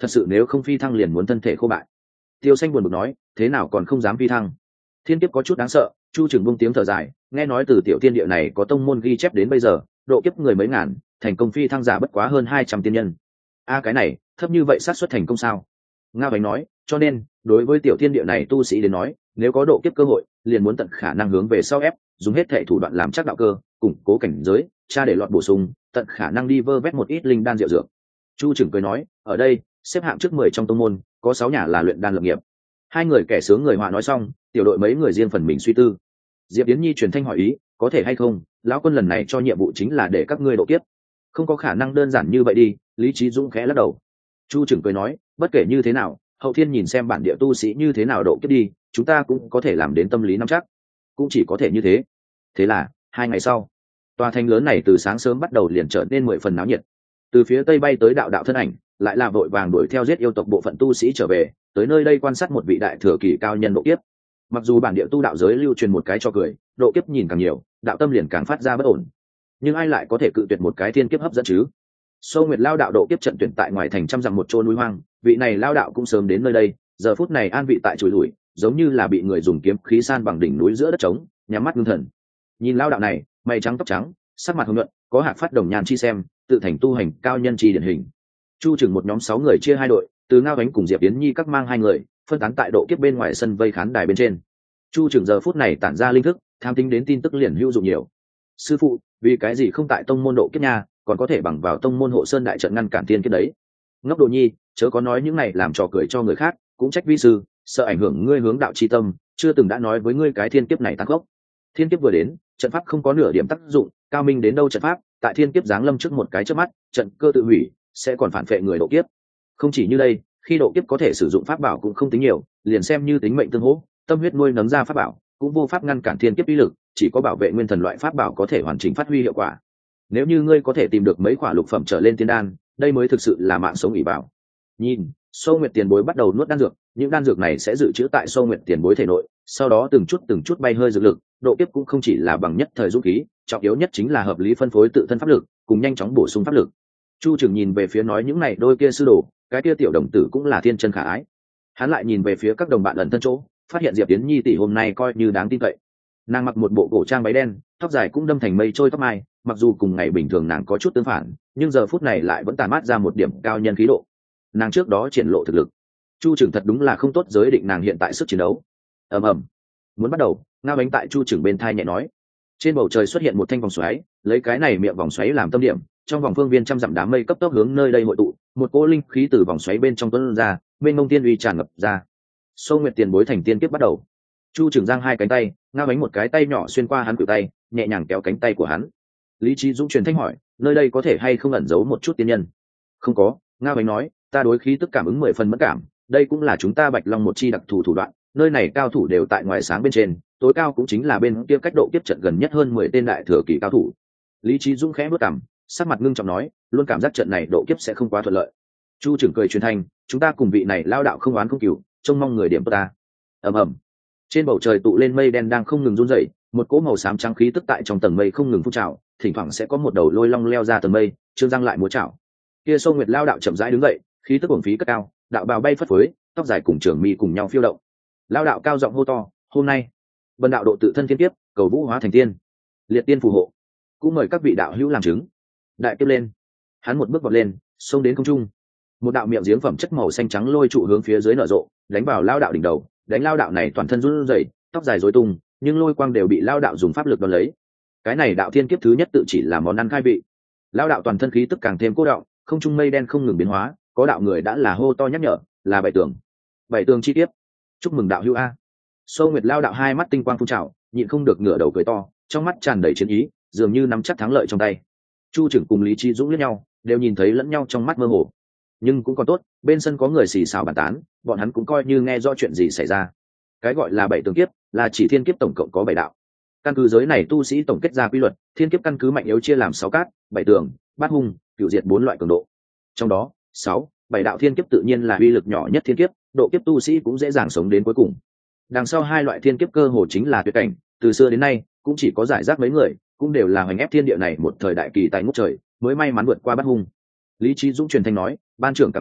thật sự nếu không phi thăng liền muốn thân thể khô bại. Tiêu Xanh buồn bực nói, thế nào còn không dám phi thăng? Thiên kiếp có chút đáng sợ. Chu Trừng buông tiếng thở dài, nghe nói từ tiểu thiên địa này có tông môn ghi chép đến bây giờ, độ kiếp người mấy ngàn, thành công phi thăng giả bất quá hơn hai trăm tiên nhân. A cái này, thấp như vậy xác suất thành công sao? Ngao Bánh nói, cho nên, đối với tiểu thiên địa này tu sĩ đến nói, nếu có độ kiếp cơ hội, liền muốn tận khả năng hướng về sau ép, dùng hết thệ thủ đoạn làm chắc đạo cơ, củng cố cảnh giới, tra để lọt bổ sung, tận khả năng đi vơ vét một ít linh đan diệu dược. Chu Trừng cười nói, ở đây, xếp hạng trước mười trong tông môn, có sáu nhà là luyện đan lập nghiệp. Hai người kẻ sướng người họa nói xong, tiểu đội mấy người riêng phần mình suy tư. Diệp Yến Nhi truyền thanh hỏi ý, có thể hay không, lão quân lần này cho nhiệm vụ chính là để các ngươi độ kiếp. Không có khả năng đơn giản như vậy đi, Lý Chí Dũng khẽ lắc đầu. Chu Trừng cười nói, bất kể như thế nào, hậu thiên nhìn xem bản địa tu sĩ như thế nào độ kiếp đi, chúng ta cũng có thể làm đến tâm lý nắm chắc. Cũng chỉ có thể như thế. Thế là, hai ngày sau, tòa thành lớn này từ sáng sớm bắt đầu liền trở nên mười phần náo nhiệt. Từ phía tây bay tới đạo đạo thân ảnh, lại là vội vàng đuổi theo giết yêu tộc bộ phận tu sĩ trở về, tới nơi đây quan sát một vị đại thừa kỳ cao nhân độ kiếp. Mặc dù bản địa tu đạo giới lưu truyền một cái cho cười, độ kiếp nhìn càng nhiều, đạo tâm liền càng phát ra bất ổn. Nhưng ai lại có thể cự tuyệt một cái thiên kiếp hấp dẫn chứ? Sâu Nguyệt lao đạo độ kiếp trận tuyển tại ngoài thành trăm dặm một chỗ núi hoang, vị này lao đạo cũng sớm đến nơi đây, giờ phút này an vị tại chùi lủi, giống như là bị người dùng kiếm khí san bằng đỉnh núi giữa đất trống, nhắm mắt ngưng thần. Nhìn lao đạo này, mày trắng tóc trắng, sắc mặt hồng nhuận, có hạc phát đồng nhàn chi xem, tự thành tu hành cao nhân chi điển hình. Chu Trừng một nhóm sáu người chia hai đội, từ Ngao Ánh cùng Diệp Yến Nhi các mang hai người, phân tán tại độ kiếp bên ngoài sân vây khán đài bên trên. Chu Trừng giờ phút này tản ra linh thức, tham tính đến tin tức liền hữu dụng nhiều. Sư phụ, vì cái gì không tại tông môn độ kiếp nha, còn có thể bằng vào tông môn hộ sơn đại trận ngăn cản tiên kiếp đấy? Ngốc Đồ Nhi, chớ có nói những này làm trò cười cho người khác, cũng trách vi sư, sợ ảnh hưởng ngươi hướng đạo chi tâm, chưa từng đã nói với ngươi cái thiên kiếp này tăng gốc. Thiên kiếp vừa đến, trận pháp không có nửa điểm tác dụng, cao minh đến đâu trận pháp, tại thiên kiếp giáng lâm trước một cái chớp mắt, trận cơ tự hủy, sẽ còn phản phệ người độ kiếp. Không chỉ như đây, khi độ kiếp có thể sử dụng pháp bảo cũng không tính nhiều, liền xem như tính mệnh tương hỗ, tâm huyết nuôi nấng ra pháp bảo, cũng vô pháp ngăn cản thiên kiếp uy lực, chỉ có bảo vệ nguyên thần loại pháp bảo có thể hoàn chỉnh phát huy hiệu quả. Nếu như ngươi có thể tìm được mấy quả lục phẩm trở lên tiên đan, đây mới thực sự là mạng sống ỷ bảo. Nhìn, Sâu Nguyệt tiền bối bắt đầu nuốt đan dược, những đan dược này sẽ dự trữ tại Sâu Nguyệt tiền bối thể nội, sau đó từng chút từng chút bay hơi dược lực, độ kiếp cũng không chỉ là bằng nhất thời dũng khí, trọng yếu nhất chính là hợp lý phân phối tự thân pháp lực, cùng nhanh chóng bổ sung pháp lực. Chu Trừng nhìn về phía nói những này đôi kia sư đồ, cái kia tiểu đồng tử cũng là thiên chân khả ái. Hắn lại nhìn về phía các đồng bạn ẩn thân chỗ, phát hiện Diệp Yến Nhi tỷ hôm nay coi như đáng tin cậy. Nàng mặc một bộ cổ trang váy đen, tóc dài cũng đâm thành mây trôi tóc mai, mặc dù cùng ngày bình thường nàng có chút tương phản, nhưng giờ phút này lại vẫn tàn mát ra một điểm cao nhân khí độ. Nàng trước đó triển lộ thực lực, Chu Trừng thật đúng là không tốt giới định nàng hiện tại sức chiến đấu. Ầm ầm, muốn bắt đầu, Ngao Ánh tại Chu Trừng bên thai nhẹ nói. Trên bầu trời xuất hiện một thanh vòng xoáy, lấy cái này miệng vòng xoáy làm tâm điểm, trong vòng phương viên trăm dặm đám mây cấp tốc hướng nơi đây hội tụ, một cỗ linh khí từ vòng xoáy bên trong tuôn ra, bên mông tiên uy tràn ngập ra. Sâu Nguyệt tiền bối thành tiên kiếp bắt đầu. Chu Trừng giang hai cánh tay, Ngao Ánh một cái tay nhỏ xuyên qua hắn cự tay, nhẹ nhàng kéo cánh tay của hắn. Lý Chí Dũng truyền thanh hỏi, nơi đây có thể hay không ẩn giấu một chút tiên nhân? Không có, Ngao Ánh nói, ta đối khí tức cảm ứng mười phần mẫn cảm, đây cũng là chúng ta Bạch Long một chi đặc thù thủ đoạn, nơi này cao thủ đều tại ngoài sáng bên trên, tối cao cũng chính là bên kia cách độ kiếp trận gần nhất hơn mười tên đại thừa kỳ cao thủ. Lý Chí Dũng khẽ bước cằm, sắc mặt ngưng trọng nói, luôn cảm giác trận này độ kiếp sẽ không quá thuận lợi. Chu Trừng cười truyền thanh, chúng ta cùng vị này lao đạo không oán không cừu, trông mong người điểm tốt ta. Ầm ầm, trên bầu trời tụ lên mây đen đang không ngừng run rẩy, một cỗ màu xám trắng khí tức tại trong tầng mây không ngừng phun trào, thỉnh thoảng sẽ có một đầu lôi long leo ra tầng mây, trương răng lại múa chảo. Kia Sâu Nguyệt lao đạo chậm rãi đứng dậy, khí tức uổng phí cất cao, đạo bào bay phất phới, tóc dài cùng trường mi cùng nhau phiêu động. Lao đạo cao giọng hô to, hôm nay bần đạo độ tự thân thiên kiếp, cầu vũ hóa thành tiên, liệt tiên phù hộ, cũng mời các vị đạo hữu làm chứng. Đại kiếp lên, hắn một bước vọt lên, xông đến không trung, một đạo miệng giếng phẩm chất màu xanh trắng lôi trụ hướng phía dưới nở rộ, đánh vào lao đạo đỉnh đầu, đánh lao đạo này toàn thân run rẩy, tóc dài rối tung, nhưng lôi quang đều bị lao đạo dùng pháp lực đón lấy. Cái này đạo thiên kiếp thứ nhất tự chỉ là món ăn khai vị. Lao đạo toàn thân khí tức càng thêm cố động, không trung mây đen không ngừng biến hóa, có đạo người đã là hô to nhắc nhở, là bảy tường, bảy tường chi tiếp, chúc mừng đạo hữu a. Sâu Nguyệt lao đạo hai mắt tinh quang phun trào, nhịn không được ngửa đầu cười to, trong mắt tràn đầy chiến ý, dường như nắm chắc thắng lợi trong tay. Chu Trừng cùng Lý Chí Dũng liếc nhau, đều nhìn thấy lẫn nhau trong mắt mơ hồ. Nhưng cũng còn tốt, bên sân có người xì xào bàn tán, bọn hắn cũng coi như nghe rõ chuyện gì xảy ra. Cái gọi là bảy tường kiếp, là chỉ thiên kiếp tổng cộng có bảy đạo. Căn cứ giới này tu sĩ tổng kết ra quy luật, thiên kiếp căn cứ mạnh yếu chia làm sáu cát, bảy tường, bát hung, cửu diệt bốn loại cường độ. Trong đó, sáu, bảy đạo thiên kiếp tự nhiên là uy lực nhỏ nhất thiên kiếp, độ kiếp tu sĩ cũng dễ dàng sống đến cuối cùng. Đằng sau hai loại thiên kiếp cơ hồ chính là tuyệt cảnh, từ xưa đến nay cũng chỉ có giải rác mấy người, cũng đều là hoành ép thiên địa này một thời đại kỳ tài ngút trời, mới may mắn vượt qua bát hung. Lý Chí Dũng truyền thanh nói, ban trưởng cảm thấy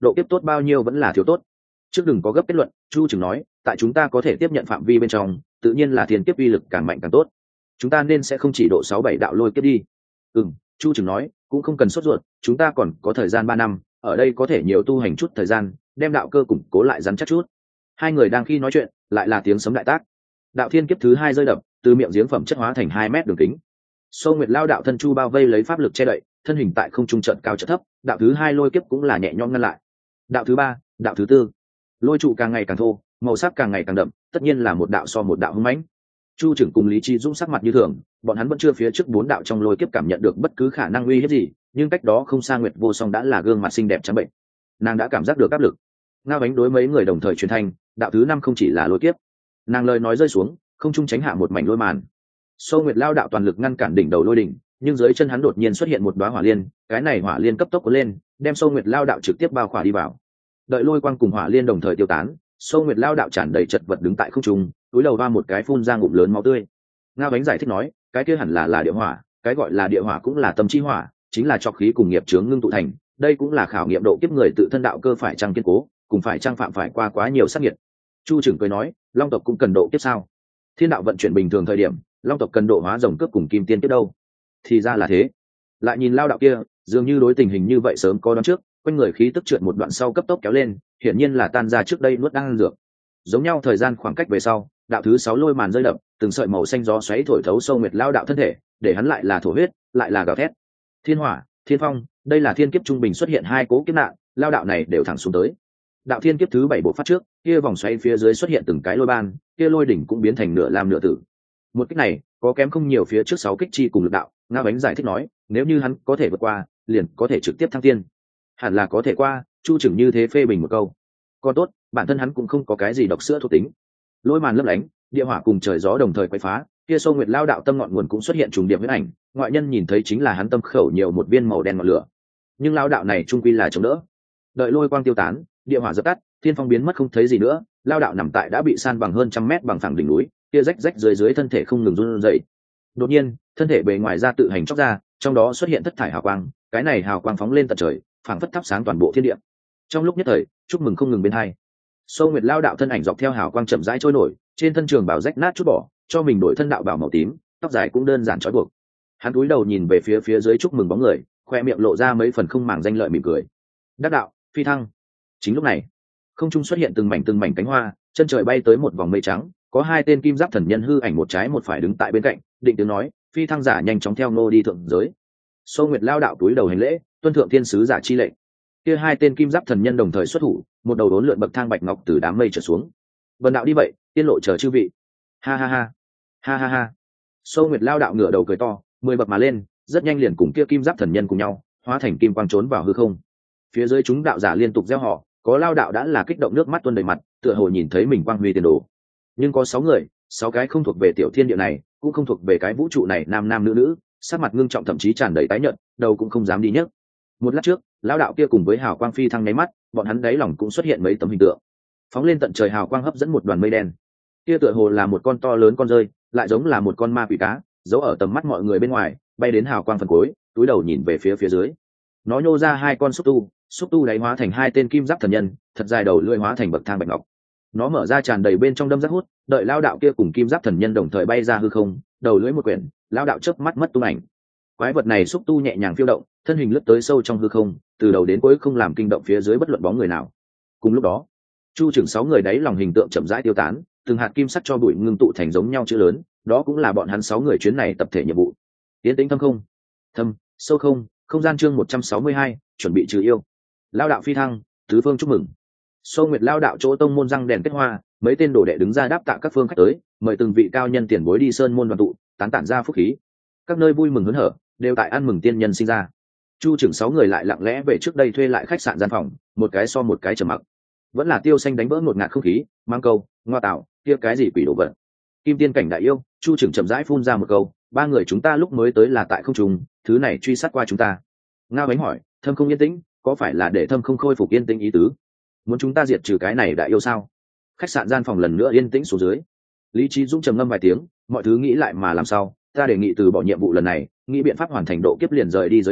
độ kiếp tốt bao nhiêu vẫn là thiếu tốt. Trước đừng có gấp kết luận, Chu Trừng nói, tại chúng ta có thể tiếp nhận phạm vi bên trong, tự nhiên là thiên kiếp uy lực càng mạnh càng tốt. Chúng ta nên sẽ không chỉ độ sáu bảy đạo lôi kiếp đi. Ừm, Chu Trừng nói, cũng không cần sốt ruột, chúng ta còn có thời gian ba năm, ở đây có thể nhiều tu hành chút thời gian, đem đạo cơ củng cố lại rắn chắc chút. Hai người đang khi nói chuyện, lại là tiếng sấm đại tác. Đạo thiên kiếp thứ hai rơi đập, từ miệng giếng phẩm chất hóa thành hai mét đường kính. Sô Nguyệt Lao đạo thân chu bao vây lấy pháp lực che đậy, thân hình tại không trung trận cao trận thấp, đạo thứ hai lôi kiếp cũng là nhẹ nhõm ngăn lại. Đạo thứ ba, đạo thứ tư, lôi trụ càng ngày càng thô, màu sắc càng ngày càng đậm, tất nhiên là một đạo so một đạo hung mãnh. Chu Trưởng cùng Lý Chi Dũng sắc mặt như thường, bọn hắn vẫn chưa phía trước bốn đạo trong lôi kiếp cảm nhận được bất cứ khả năng uy hiếp gì, nhưng cách đó không xa Nguyệt Vô Song đã là gương mặt xinh đẹp trắng bệnh, nàng đã cảm giác được áp lực. Ngao Ánh đối mấy người đồng thời truyền thanh, đạo thứ năm không chỉ là lôi kiếp. Nàng lời nói rơi xuống, không trung tránh hạ một mảnh lôi màn. Sô Nguyệt Lao đạo toàn lực ngăn cản đỉnh đầu lôi đỉnh, nhưng dưới chân hắn đột nhiên xuất hiện một đóa hỏa liên, cái này hỏa liên cấp tốc cuốn lên, đem Sô Nguyệt Lao đạo trực tiếp bao khỏa đi vào. Đợi lôi quang cùng hỏa liên đồng thời tiêu tán, Sô Nguyệt Lao đạo tràn đầy chật vật đứng tại không trung, túi đầu va một cái phun ra ngụm lớn máu tươi. Ngao Ánh giải thích nói, cái kia hẳn là là địa hỏa, cái gọi là địa hỏa cũng là tâm chi hỏa, chính là trọc khí cùng nghiệp chướng ngưng tụ thành, đây cũng là khảo nghiệm độ kiếp người tự thân đạo cơ phải chăng kiên cố, cùng phải chăng phạm phải qua quá nhiều sát nghiệt. Chu Trưởng cười nói, Long tộc cũng cần độ kiếp sao? Thiên đạo vận chuyển bình thường thời điểm, Long tộc cần độ hóa rồng cướp cùng kim tiên tiếp đâu? Thì ra là thế. Lại nhìn Lao đạo kia, dường như đối tình hình như vậy sớm có đoán trước, quanh người khí tức trượt một đoạn sau cấp tốc kéo lên, hiển nhiên là tan ra trước đây nuốt đang ăn dược. Giống nhau thời gian khoảng cách về sau, đạo thứ sáu lôi màn rơi đập, từng sợi màu xanh gió xoáy thổi thấu Sâu Nguyệt Lao đạo thân thể, để hắn lại là thổ huyết, lại là gào thét. Thiên hỏa, thiên phong, đây là thiên kiếp trung bình xuất hiện hai cố kiếp nạn, Lao đạo này đều thẳng xuống tới. Đạo thiên kiếp thứ bảy bộ phát trước, kia vòng xoáy phía dưới xuất hiện từng cái lôi ban, kia lôi đỉnh cũng biến thành nửa lam nửa tử. Một kích này có kém không nhiều phía trước sáu kích chi cùng lực đạo. Ngao Ánh giải thích nói, nếu như hắn có thể vượt qua, liền có thể trực tiếp thăng tiên. Hẳn là có thể qua. Chu Trưởng như thế phê bình một câu. Còn tốt, bản thân hắn cũng không có cái gì độc sữa thuộc tính. Lôi màn lấp lánh, địa hỏa cùng trời gió đồng thời quay phá, kia Sô Nguyệt Lao đạo tâm ngọn nguồn cũng xuất hiện trùng điệp với ảnh, ngoại nhân nhìn thấy chính là hắn tâm khẩu nhiều một viên màu đen ngọn lửa. Nhưng Lao đạo này trung quy là chống đỡ. Đợi lôi quang tiêu tán, địa hỏa dập tắt, thiên phong biến mất không thấy gì nữa, Lao đạo nằm tại đã bị san bằng hơn trăm mét bằng phẳng đỉnh núi, kia rách rách dưới dưới thân thể không ngừng run rẩy. Đột nhiên, thân thể bề ngoài ra tự hành chóc ra, trong đó xuất hiện thất thải hào quang, cái này hào quang phóng lên tận trời, phảng phất thắp sáng toàn bộ thiên địa. Trong lúc nhất thời, chúc mừng không ngừng bên hai. Sô Nguyệt Lao đạo thân ảnh dọc theo hào quang chậm rãi trôi nổi, trên thân trường bảo rách nát chút bỏ, cho mình đổi thân đạo bảo màu tím, tóc dài cũng đơn giản trói buộc. Hắn cúi đầu nhìn về phía phía dưới chúc mừng bóng người, khoe miệng lộ ra mấy phần không màng danh lợi mỉm cười. Đắc đạo, phi thăng. Chính lúc này, không trung xuất hiện từng mảnh từng mảnh cánh hoa, chân trời bay tới một vòng mây trắng, có hai tên kim giáp thần nhân hư ảnh một trái một phải đứng tại bên cạnh, định tiếng nói, phi thăng giả nhanh chóng theo nô đi thượng giới. Sô Nguyệt Lao đạo túi đầu hành lễ, tuân thượng thiên sứ giả chi lệnh. Kia hai tên kim giáp thần nhân đồng thời xuất thủ, một đầu đốn lượn bậc thang bạch ngọc từ đám mây trở xuống. Vân đạo đi vậy, tiên lộ chờ chư vị. Ha ha ha, ha ha ha. Sô Nguyệt Lao đạo ngửa đầu cười to, mười bậc mà lên, rất nhanh liền cùng kia kim giáp thần nhân cùng nhau, hóa thành kim quang trốn vào hư không. Phía dưới chúng đạo giả liên tục gieo họ, có Lao đạo đã là kích động nước mắt tuôn đầy mặt, tựa hồ nhìn thấy mình quang huy tiền đồ. Nhưng có sáu người, sáu cái không thuộc về tiểu thiên địa này, cũng không thuộc về cái vũ trụ này, nam nam nữ nữ, sắc mặt ngưng trọng thậm chí tràn đầy tái nhợt, đầu cũng không dám đi nhấc. Một lát trước, Lão đạo kia cùng với hào quang phi thăng nháy mắt, bọn hắn đáy lòng cũng xuất hiện mấy tấm hình tượng. Phóng lên tận trời hào quang hấp dẫn một đoàn mây đen. Kia tựa hồ là một con to lớn con rơi, lại giống là một con ma quỷ cá, giấu ở tầm mắt mọi người bên ngoài, bay đến hào quang phần cuối, túi đầu nhìn về phía phía dưới. Nó nhô ra hai con xúc tu, xúc tu đáy hóa thành hai tên kim giáp thần nhân, thật dài đầu lưỡi hóa thành bậc thang bạch ngọc. Nó mở ra tràn đầy bên trong đâm rất hút, đợi Lão đạo kia cùng kim giáp thần nhân đồng thời bay ra hư không, đầu lưỡi một quyển, Lão đạo chớp mắt mất tung ảnh. Quái vật này xúc tu nhẹ nhàng phiêu động, thân hình lướt tới sâu trong hư không, từ đầu đến cuối không làm kinh động phía dưới bất luận bóng người nào. Cùng lúc đó, Chu Trưởng sáu người đấy lòng hình tượng chậm rãi tiêu tán, từng hạt kim sắc cho bụi ngưng tụ thành giống nhau chữ lớn, đó cũng là bọn hắn sáu người chuyến này tập thể nhiệm vụ. Tiến tĩnh thâm không, thâm, sâu không, không gian chương một trăm sáu mươi hai, chuẩn bị trừ yêu. Lao đạo phi thăng, tứ phương chúc mừng. Sô Nguyệt Lao đạo chỗ tông môn răng đèn kết hoa, mấy tên đồ đệ đứng ra đáp tạ các phương khách tới, mời từng vị cao nhân tiền bối đi sơn môn đoàn tụ, tán tản ra phúc khí. Các nơi vui mừng hớn hở, đều tại ăn mừng tiên nhân sinh ra. Chu Trưởng sáu người lại lặng lẽ về trước đây thuê lại khách sạn gian phòng, một cái so một cái trầm mặc. Vẫn là Tiêu Xanh đánh vỡ ngột ngạt không khí, mang câu, ngoa tạo, kia cái gì quỷ đồ vật. Kim tiên cảnh đại yêu, Chu Trưởng chậm rãi phun ra một câu, ba người chúng ta lúc mới tới là tại không trùng, thứ này truy sát qua chúng ta. Ngao Ánh hỏi, Thâm không yên tĩnh, có phải là để Thâm không khôi phục yên tĩnh ý tứ? Muốn chúng ta diệt trừ cái này đại yêu sao? Khách sạn gian phòng lần nữa yên tĩnh xuống dưới. Lý Chí Dũng trầm ngâm vài tiếng, mọi thứ nghĩ lại mà làm sao, ta đề nghị từ bỏ nhiệm vụ lần này, nghĩ biện pháp hoàn thành độ kiếp liền rời đi giới này,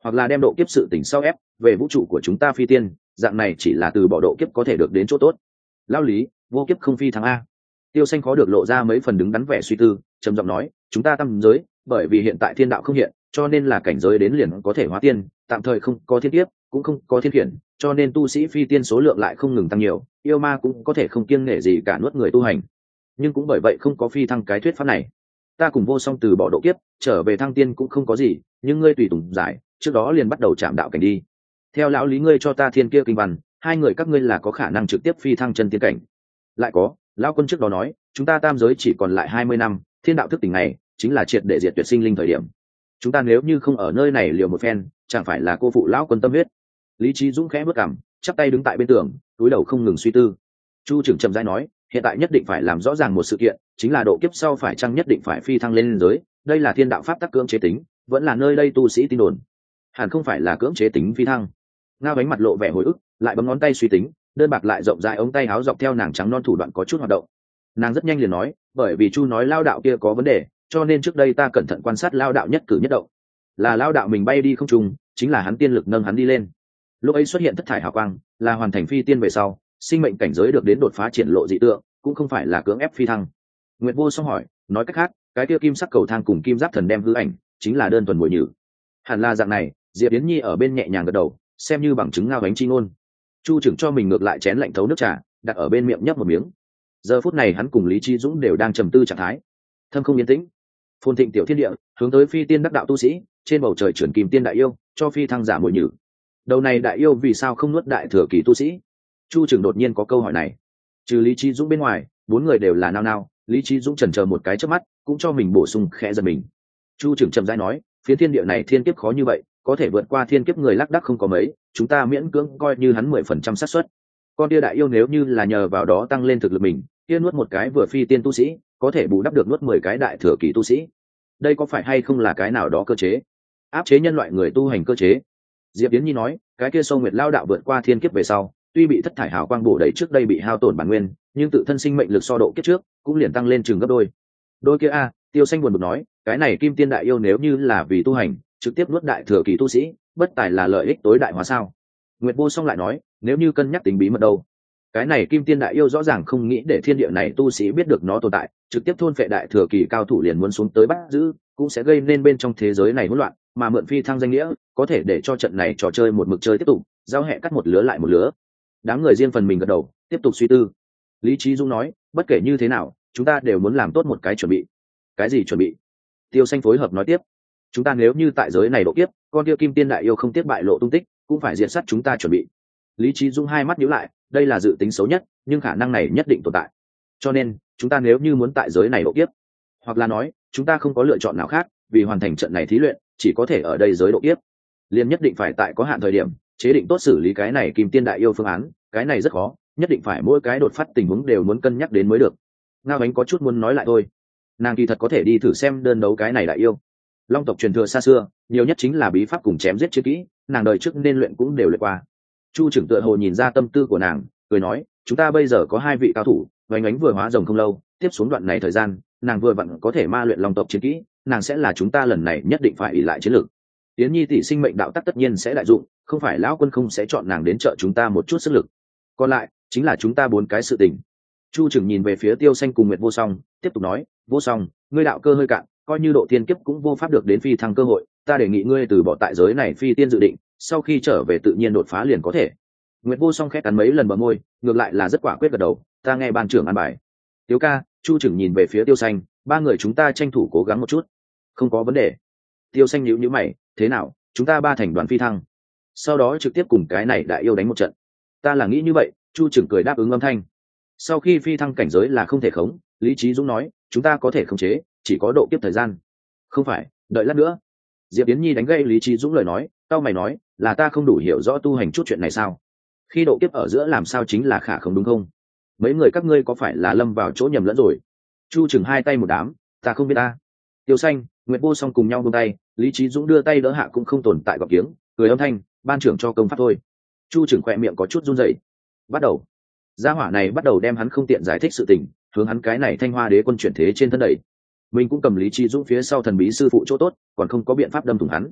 hoặc là đem độ kiếp sự tỉnh sau ép về vũ trụ của chúng ta phi tiên, dạng này chỉ là từ bỏ độ kiếp có thể được đến chỗ tốt. Lao lý, vô kiếp không phi thắng a. Tiêu Xanh khó được lộ ra mấy phần đứng đắn vẻ suy tư, trầm giọng nói, chúng ta tam giới, bởi vì hiện tại thiên đạo không hiện, cho nên là cảnh giới đến liền có thể hóa tiên, tạm thời không có thiên kiếp, cũng không có thiên khiển, cho nên tu sĩ phi tiên số lượng lại không ngừng tăng nhiều, yêu ma cũng có thể không kiêng nể gì cả nuốt người tu hành. Nhưng cũng bởi vậy không có phi thăng cái thuyết pháp này. Ta cùng Vô Song từ bỏ độ kiếp, trở về thăng tiên cũng không có gì, nhưng ngươi tùy tùng giải, trước đó liền bắt đầu chạm đạo cảnh đi. Theo lão lý ngươi cho ta thiên kia kinh văn, hai người các ngươi là có khả năng trực tiếp phi thăng chân tiên cảnh. Lại có, lão quân trước đó nói, chúng ta tam giới chỉ còn lại hai mươi năm, thiên đạo thức tỉnh này chính là triệt để diệt tuyệt sinh linh thời điểm. Chúng ta nếu như không ở nơi này liều một phen, chẳng phải là cô phụ lão quân tâm huyết. Lý Chí Dũng khẽ bước cằm, chắp tay đứng tại bên tường, túi đầu không ngừng suy tư. Chu Trưởng trầm rãi nói, hiện tại nhất định phải làm rõ ràng một sự kiện, chính là độ kiếp sau phải chăng nhất định phải phi thăng lên giới, đây là thiên đạo pháp tắc cưỡng chế tính, vẫn là nơi đây tu sĩ tin đồn. Hẳn không phải là cưỡng chế tính phi thăng. Ngao Bánh mặt lộ vẻ hồi ức, lại bấm ngón tay suy tính, đơn bạc lại rộng rãi ống tay áo dọc theo nàng trắng non thủ đoạn có chút hoạt động. Nàng rất nhanh liền nói, bởi vì Chu nói lao đạo kia có vấn đề, cho nên trước đây ta cẩn thận quan sát lao đạo nhất cử nhất động. Là lao đạo mình bay đi không trung, chính là hắn tiên lực nâng hắn đi lên. Lúc ấy xuất hiện thất thải hào quang, là hoàn thành phi tiên về sau, sinh mệnh cảnh giới được đến đột phá triển lộ dị tượng, cũng không phải là cưỡng ép phi thăng. Nguyệt Vô Song hỏi, nói cách khác, cái kia kim sắc cầu thang cùng kim giáp thần đem hư ảnh, chính là đơn thuần mồi nhử. Hẳn là dạng này. Diệp Yến Nhi ở bên nhẹ nhàng gật đầu, xem như bằng chứng Ngao Bánh chi ngôn. Chu Trưởng cho mình ngược lại chén lạnh thấu nước trà, đặt ở bên miệng nhấp một miếng. Giờ phút này hắn cùng Lý Chí Dũng đều đang trầm tư trạng thái, thâm không yên tĩnh. Phồn thịnh tiểu thiên địa, hướng tới phi tiên đắc đạo tu sĩ, trên bầu trời chuyển kim tiên đại yêu, cho phi thăng giả mồi nhử. Đầu này đại yêu vì sao không nuốt đại thừa kỳ tu sĩ? Chu Trưởng đột nhiên có câu hỏi này. Trừ Lý Chí Dũng bên ngoài, bốn người đều là nao nao. Lý Chí Dũng chần chờ một cái chớp mắt, cũng cho mình bổ sung khẽ giật mình. Chu Trưởng trầm rãi nói, phiến thiên địa này thiên kiếp khó như vậy, có thể vượt qua thiên kiếp người lác đác không có mấy, chúng ta miễn cưỡng coi như hắn mười phần trăm xác suất. Con kia đại yêu nếu như là nhờ vào đó tăng lên thực lực mình, kia nuốt một cái vừa phi tiên tu sĩ, có thể bù đắp được nuốt mười cái đại thừa kỳ tu sĩ. Đây có phải hay không là cái nào đó cơ chế áp chế nhân loại người tu hành cơ chế? Diệp Yến Nhi nói, cái kia sâu nguyệt lao đạo vượt qua thiên kiếp về sau, tuy bị thất thải hào quang bổ đẩy trước đây bị hao tổn bản nguyên, nhưng tự thân sinh mệnh lực so độ kiếp trước cũng liền tăng lên chừng gấp đôi. Đôi kia a, Tiêu Xanh buồn bực nói, cái này kim tiên đại yêu nếu như là vì tu hành, trực tiếp nuốt đại thừa kỳ tu sĩ, bất tài là lợi ích tối đại hóa sao? Nguyệt Vô Song lại nói, nếu như cân nhắc tính bí mật đâu, cái này kim tiên đại yêu rõ ràng không nghĩ để thiên địa này tu sĩ biết được nó tồn tại, trực tiếp thôn phệ đại thừa kỳ cao thủ liền muốn xuống tới bắt giữ, cũng sẽ gây nên bên trong thế giới này hỗn loạn, mà mượn phi thăng danh nghĩa, có thể để cho trận này trò chơi một mực chơi tiếp tục, giao hẹ cắt một lứa lại một lứa. Đám người riêng phần mình gật đầu, tiếp tục suy tư. Lý Chí Dũng nói, bất kể như thế nào, chúng ta đều muốn làm tốt một cái chuẩn bị. Cái gì chuẩn bị? Tiêu Xanh phối hợp nói tiếp, chúng ta nếu như tại giới này độ kiếp, con kia kim tiên đại yêu không tiếp bại lộ tung tích, cũng phải diệt sát chúng ta chuẩn bị. Lý Chí Dũng hai mắt nhíu lại, đây là dự tính xấu nhất, nhưng khả năng này nhất định tồn tại. Cho nên, chúng ta nếu như muốn tại giới này độ kiếp, hoặc là nói, chúng ta không có lựa chọn nào khác, vì hoàn thành trận này thí luyện, chỉ có thể ở đây giới độ kiếp. Liên nhất định phải tại có hạn thời điểm, chế định tốt xử lý cái này kim tiên đại yêu phương án, cái này rất khó, nhất định phải mỗi cái đột phát tình huống đều muốn cân nhắc đến mới được. Ngao Bánh có chút muốn nói lại thôi. Nàng kỳ thật có thể đi thử xem đơn đấu cái này đại yêu. Long tộc truyền thừa xa xưa, nhiều nhất chính là bí pháp cùng chém giết chiến kỹ, nàng đời trước nên luyện cũng đều luyện qua. Chu Trưởng tựa hồ nhìn ra tâm tư của nàng, cười nói, chúng ta bây giờ có hai vị cao thủ, Oánh Oánh vừa hóa rồng không lâu, tiếp xuống đoạn này thời gian, nàng vừa vặn có thể ma luyện long tộc chiến kỹ, nàng sẽ là chúng ta lần này nhất định phải ỷ lại chiến lược. Yến Nhi tỷ sinh mệnh đạo tắc tất nhiên sẽ đại dụng, không phải lão quân không sẽ chọn nàng đến trợ chúng ta một chút sức lực. Còn lại chính là chúng ta bốn cái sự tình. Chu Trưởng nhìn về phía Tiêu Xanh cùng Nguyệt Vô Song, tiếp tục nói, Vô Song, ngươi đạo cơ hơi cạn, coi như độ tiên kiếp cũng vô pháp được đến phi thăng cơ hội, ta đề nghị ngươi từ bỏ tại giới này phi tiên dự định, sau khi trở về tự nhiên đột phá liền có thể. Nguyệt Vô Song khẽ cắn mấy lần bờ môi, ngược lại là rất quả quyết gật đầu, ta nghe ban trưởng an bài. Tiếu ca, Chu Trưởng nhìn về phía Tiêu Xanh, ba người chúng ta tranh thủ cố gắng một chút. Không có vấn đề. Tiêu Xanh nhíu nhíu mày, thế nào, chúng ta ba thành đoàn phi thăng, sau đó trực tiếp cùng cái này đại yêu đánh một trận. Ta là nghĩ như vậy. Chu Trưởng cười đáp ứng âm thanh. Sau khi phi thăng cảnh giới là không thể khống, Lý Chí Dũng nói, chúng ta có thể khống chế, chỉ có độ kiếp thời gian. Không phải, đợi lát nữa. Diệp Yến Nhi đánh gây Lý Chí Dũng lời nói, tao mày nói, là ta không đủ hiểu rõ tu hành chút chuyện này sao? Khi độ kiếp ở giữa làm sao chính là khả không đúng không? Mấy người các ngươi có phải là lâm vào chỗ nhầm lẫn rồi? Chu Trưởng hai tay một đám, ta không biết ta. Tiêu Xanh, Nguyệt Vô Song cùng nhau buông tay, Lý Chí Dũng đưa tay đỡ hạ cũng không tồn tại gọc kiếng, cười âm thanh, ban trưởng cho công pháp thôi. Chu Trưởng khỏe miệng có chút run rẩy. Bắt đầu. Gia hỏa này bắt đầu đem hắn không tiện giải thích sự tình, hướng hắn cái này Thanh Hoa Đế quân chuyển thế trên thân đẩy. Mình cũng cầm Lý Chí Dũng phía sau thần bí sư phụ chỗ tốt, còn không có biện pháp đâm thủng hắn.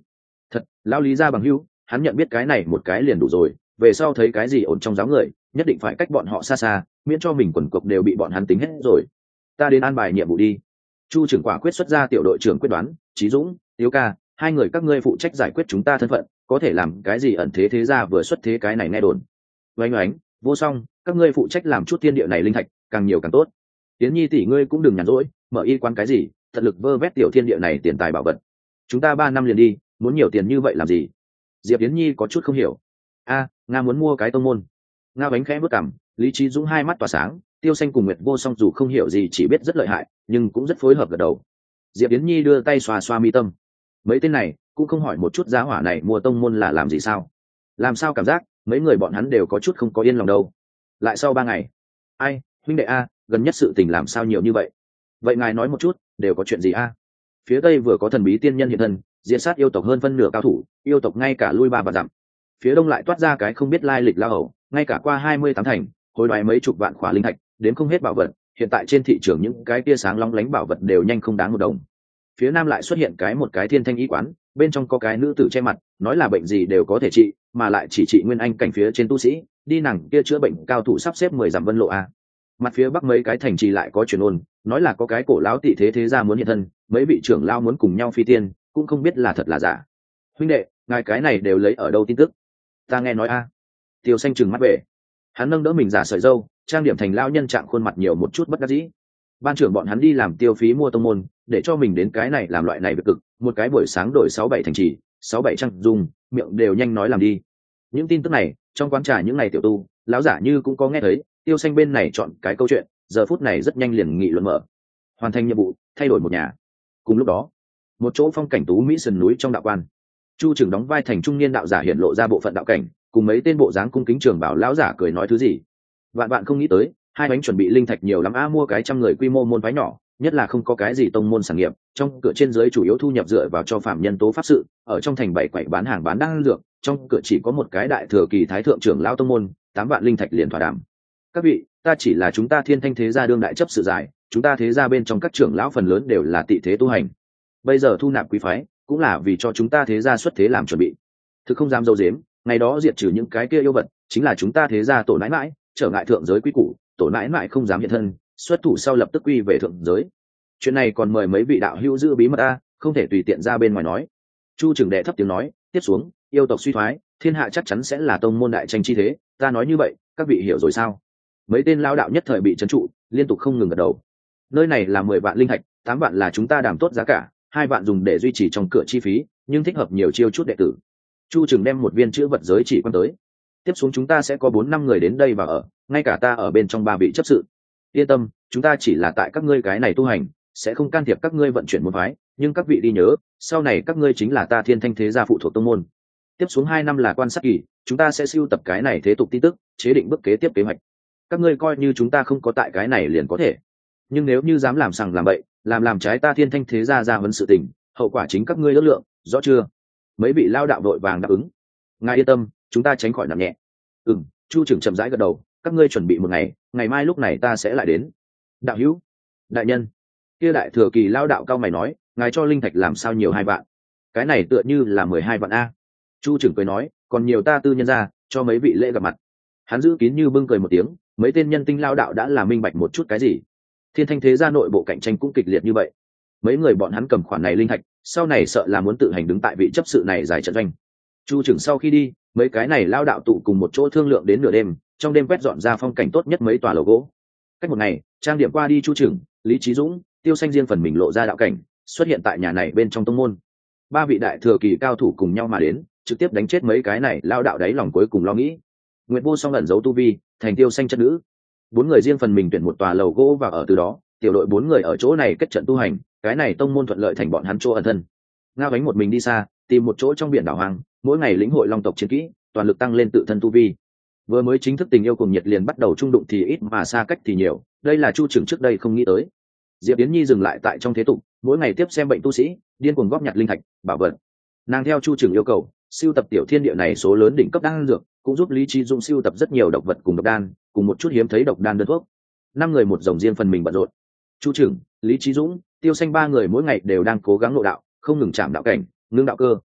Thật, lão lý gia bằng hữu, hắn nhận biết cái này một cái liền đủ rồi, về sau thấy cái gì ổn trong giáo người nhất định phải cách bọn họ xa xa, miễn cho mình quần cục đều bị bọn hắn tính hết rồi. Ta đến an bài nhiệm vụ đi. Chu trưởng quả quyết xuất ra tiểu đội trưởng quyết đoán, Chí Dũng, Tiếu ca, hai người các ngươi phụ trách giải quyết chúng ta thân phận, có thể làm cái gì ẩn thế thế gia vừa xuất thế cái này nghe đồn. Oánh oánh, vô song, các ngươi phụ trách làm chút thiên địa này linh thạch, càng nhiều càng tốt. Tiến Nhi tỷ ngươi cũng đừng nhàn rỗi, mở y quán cái gì, tận lực vơ vét tiểu thiên địa này tiền tài bảo vật. Chúng ta ba năm liền đi, muốn nhiều tiền như vậy làm gì? Diệp Yến Nhi có chút không hiểu. A, nga muốn mua cái tông môn. Nga bánh khẽ bước cằm, Lý Chí Dũng hai mắt tỏa sáng, Tiêu Xanh cùng Nguyệt Vô Song dù không hiểu gì chỉ biết rất lợi hại, nhưng cũng rất phối hợp gật đầu. Diệp Yến Nhi đưa tay xoa xoa mi tâm. Mấy tên này cũng không hỏi một chút giá hỏa này mua tông môn là làm gì sao? Làm sao cảm giác mấy người bọn hắn đều có chút không có yên lòng đâu. Lại sau ba ngày, ai, huynh đệ a, gần nhất sự tình làm sao nhiều như vậy? Vậy ngài nói một chút, đều có chuyện gì a? Phía tây vừa có thần bí tiên nhân hiện thân, diệt sát yêu tộc hơn phân nửa cao thủ, yêu tộc ngay cả lui ba và dặm. Phía đông lại toát ra cái không biết lai lịch lao hầu, ngay cả qua hai mươi tám thành, hồi đoái mấy chục vạn khỏa linh thạch, đến không hết bảo vật, hiện tại trên thị trường những cái tia sáng lóng lánh bảo vật đều nhanh không đáng một đồng. Phía nam lại xuất hiện cái một cái thiên thanh y quán, bên trong có cái nữ tử che mặt, nói là bệnh gì đều có thể trị, mà lại chỉ trị nguyên anh cảnh phía trên tu sĩ, đi nàng kia chữa bệnh cao thủ sắp xếp mười dặm vân lộ a. Mặt phía bắc mấy cái thành trì lại có truyền ôn, nói là có cái cổ lão tị thế thế gia muốn hiện thân, mấy vị trưởng lao muốn cùng nhau phi tiên, cũng không biết là thật là giả. Huynh đệ, ngài cái này đều lấy ở đâu tin tức? Ta nghe nói a. Tiêu Xanh trừng mắt về, hắn nâng đỡ mình giả sợi râu, trang điểm thành lao nhân trạng khuôn mặt nhiều một chút bất đắc dĩ. Ban trưởng bọn hắn đi làm tiêu phí mua tông môn, để cho mình đến cái này làm loại này việc cực, một cái buổi sáng đổi sáu bảy thành trì, sáu bảy trang dùng, miệng đều nhanh nói làm đi. Những tin tức này, trong quán trà những ngày tiểu tu, lão giả như cũng có nghe thấy, Tiêu Xanh bên này chọn cái câu chuyện, giờ phút này rất nhanh liền nghị luận mở. Hoàn thành nhiệm vụ, thay đổi một nhà. Cùng lúc đó, một chỗ phong cảnh tú mỹ sườn núi trong đạo quan, Chu trưởng đóng vai thành trung niên đạo giả hiện lộ ra bộ phận đạo cảnh, cùng mấy tên bộ dáng cung kính trường bảo lão giả cười nói thứ gì. Vạn bạn không nghĩ tới, hai bánh chuẩn bị linh thạch nhiều lắm a, mua cái trăm người quy mô môn phái nhỏ, nhất là không có cái gì tông môn sản nghiệp, trong cửa trên dưới chủ yếu thu nhập dựa vào cho phạm nhân tố pháp sự, ở trong thành bảy quậy bán hàng bán đan dược, trong cửa chỉ có một cái đại thừa kỳ thái thượng trưởng lão tông môn, tám vạn linh thạch liền thỏa đàm. Các vị, ta chỉ là chúng ta Thiên Thanh thế gia đương đại chấp sự giải, chúng ta thế gia bên trong các trưởng lão phần lớn đều là tị thế tu hành. Bây giờ thu nạp quý phái, cũng là vì cho chúng ta thế gia xuất thế làm chuẩn bị. Thực không dám dâu dếm, ngày đó diệt trừ những cái kia yêu vật, chính là chúng ta thế gia tổ nãi mãi, trở ngại thượng giới quý củ, tổ nãi mãi không dám hiện thân, xuất thủ sau lập tức quy về thượng giới. Chuyện này còn mời mấy vị đạo hữu giữ bí mật a, không thể tùy tiện ra bên ngoài nói. Chu trưởng đệ thấp tiếng nói, tiếp xuống, yêu tộc suy thoái, thiên hạ chắc chắn sẽ là tông môn đại tranh chi thế, ta nói như vậy, các vị hiểu rồi sao? Mấy tên lao đạo nhất thời bị trấn trụ, liên tục không ngừng gật đầu. Nơi này là mười vạn linh thạch, tám vạn là chúng ta đảm tốt giá cả, hai vạn dùng để duy trì trong cửa chi phí, nhưng thích hợp nhiều chiêu chút đệ tử. Chu trưởng đem một viên chữ vật giới chỉ quan tới. Tiếp xuống chúng ta sẽ có bốn năm người đến đây và ở, ngay cả ta ở bên trong ba vị chấp sự. Yên tâm, chúng ta chỉ là tại các ngươi cái này tu hành, sẽ không can thiệp các ngươi vận chuyển môn phái, nhưng các vị đi nhớ, sau này các ngươi chính là ta Thiên Thanh thế gia phụ thuộc tông môn. Tiếp xuống hai năm là quan sát kỳ, chúng ta sẽ sưu tập cái này thế tục tin tức, chế định bước kế tiếp kế hoạch. Các ngươi coi như chúng ta không có tại cái này liền có thể, nhưng nếu như dám làm sằng làm bậy, làm làm trái ta Thiên Thanh thế gia ra vấn sự tình, hậu quả chính các ngươi ước lượng, rõ chưa? Mấy vị lao đạo đội vàng đáp ứng. Ngài yên tâm, chúng ta tránh khỏi nặng nhẹ. Ừm, Chu trưởng chậm rãi gật đầu, các ngươi chuẩn bị một ngày, ngày mai lúc này ta sẽ lại đến. Đạo hữu, đại nhân, kia đại thừa kỳ lao đạo cao mày nói, ngài cho linh thạch làm sao nhiều hai vạn? Cái này tựa như là mười hai vạn a. Chu trưởng cười nói, còn nhiều ta tư nhân ra, cho mấy vị lễ gặp mặt. Hắn giữ kín như bưng cười một tiếng, mấy tên nhân tinh lao đạo đã là minh bạch một chút cái gì. Thiên Thanh thế gia nội bộ cạnh tranh cũng kịch liệt như vậy, mấy người bọn hắn cầm khoản này linh thạch, sau này sợ là muốn tự hành đứng tại vị chấp sự này giải trận doanh. Chu trưởng sau khi đi, mấy cái này lao đạo tụ cùng một chỗ thương lượng đến nửa đêm, trong đêm quét dọn ra phong cảnh tốt nhất mấy tòa lầu gỗ. Cách một ngày, trang điểm qua đi Chu trưởng, Lý Chí Dũng, Tiêu Xanh riêng phần mình lộ ra đạo cảnh, xuất hiện tại nhà này bên trong tông môn. Ba vị đại thừa kỳ cao thủ cùng nhau mà đến, trực tiếp đánh chết mấy cái này lao đạo đáy lòng cuối cùng lo nghĩ. Nguyệt Vô Song ẩn giấu tu vi, thành Tiêu Xanh chân nữ. Bốn người riêng phần mình tuyển một tòa lầu gỗ và ở từ đó, tiểu đội bốn người ở chỗ này kết trận tu hành, cái này tông môn thuận lợi thành bọn hắn chỗ ẩn thân. Ngao Ánh một mình đi xa, tìm một chỗ trong biển đảo hoang, mỗi ngày lĩnh hội long tộc chiến kỹ, toàn lực tăng lên tự thân tu vi. Vừa mới chính thức tình yêu cùng nhiệt liền bắt đầu trung đụng thì ít mà xa cách thì nhiều, đây là Chu trưởng trước đây không nghĩ tới. Diệp Yến Nhi dừng lại tại trong thế tục, mỗi ngày tiếp xem bệnh tu sĩ, điên cuồng góp nhặt linh thạch, bảo vật. Nàng theo Chu trưởng yêu cầu, siêu tập tiểu thiên địa này số lớn đỉnh cấp đan dược, cũng giúp Lý Chí Dũng siêu tập rất nhiều độc vật cùng độc đan, cùng một chút hiếm thấy độc đan đơn thuốc. Năm người một dòng riêng phần mình bận rộn. Chu trưởng, Lý Chí Dũng, Tiêu Xanh ba người mỗi ngày đều đang cố gắng nội đạo, không ngừng chạm đạo cảnh, ngưng đạo cơ.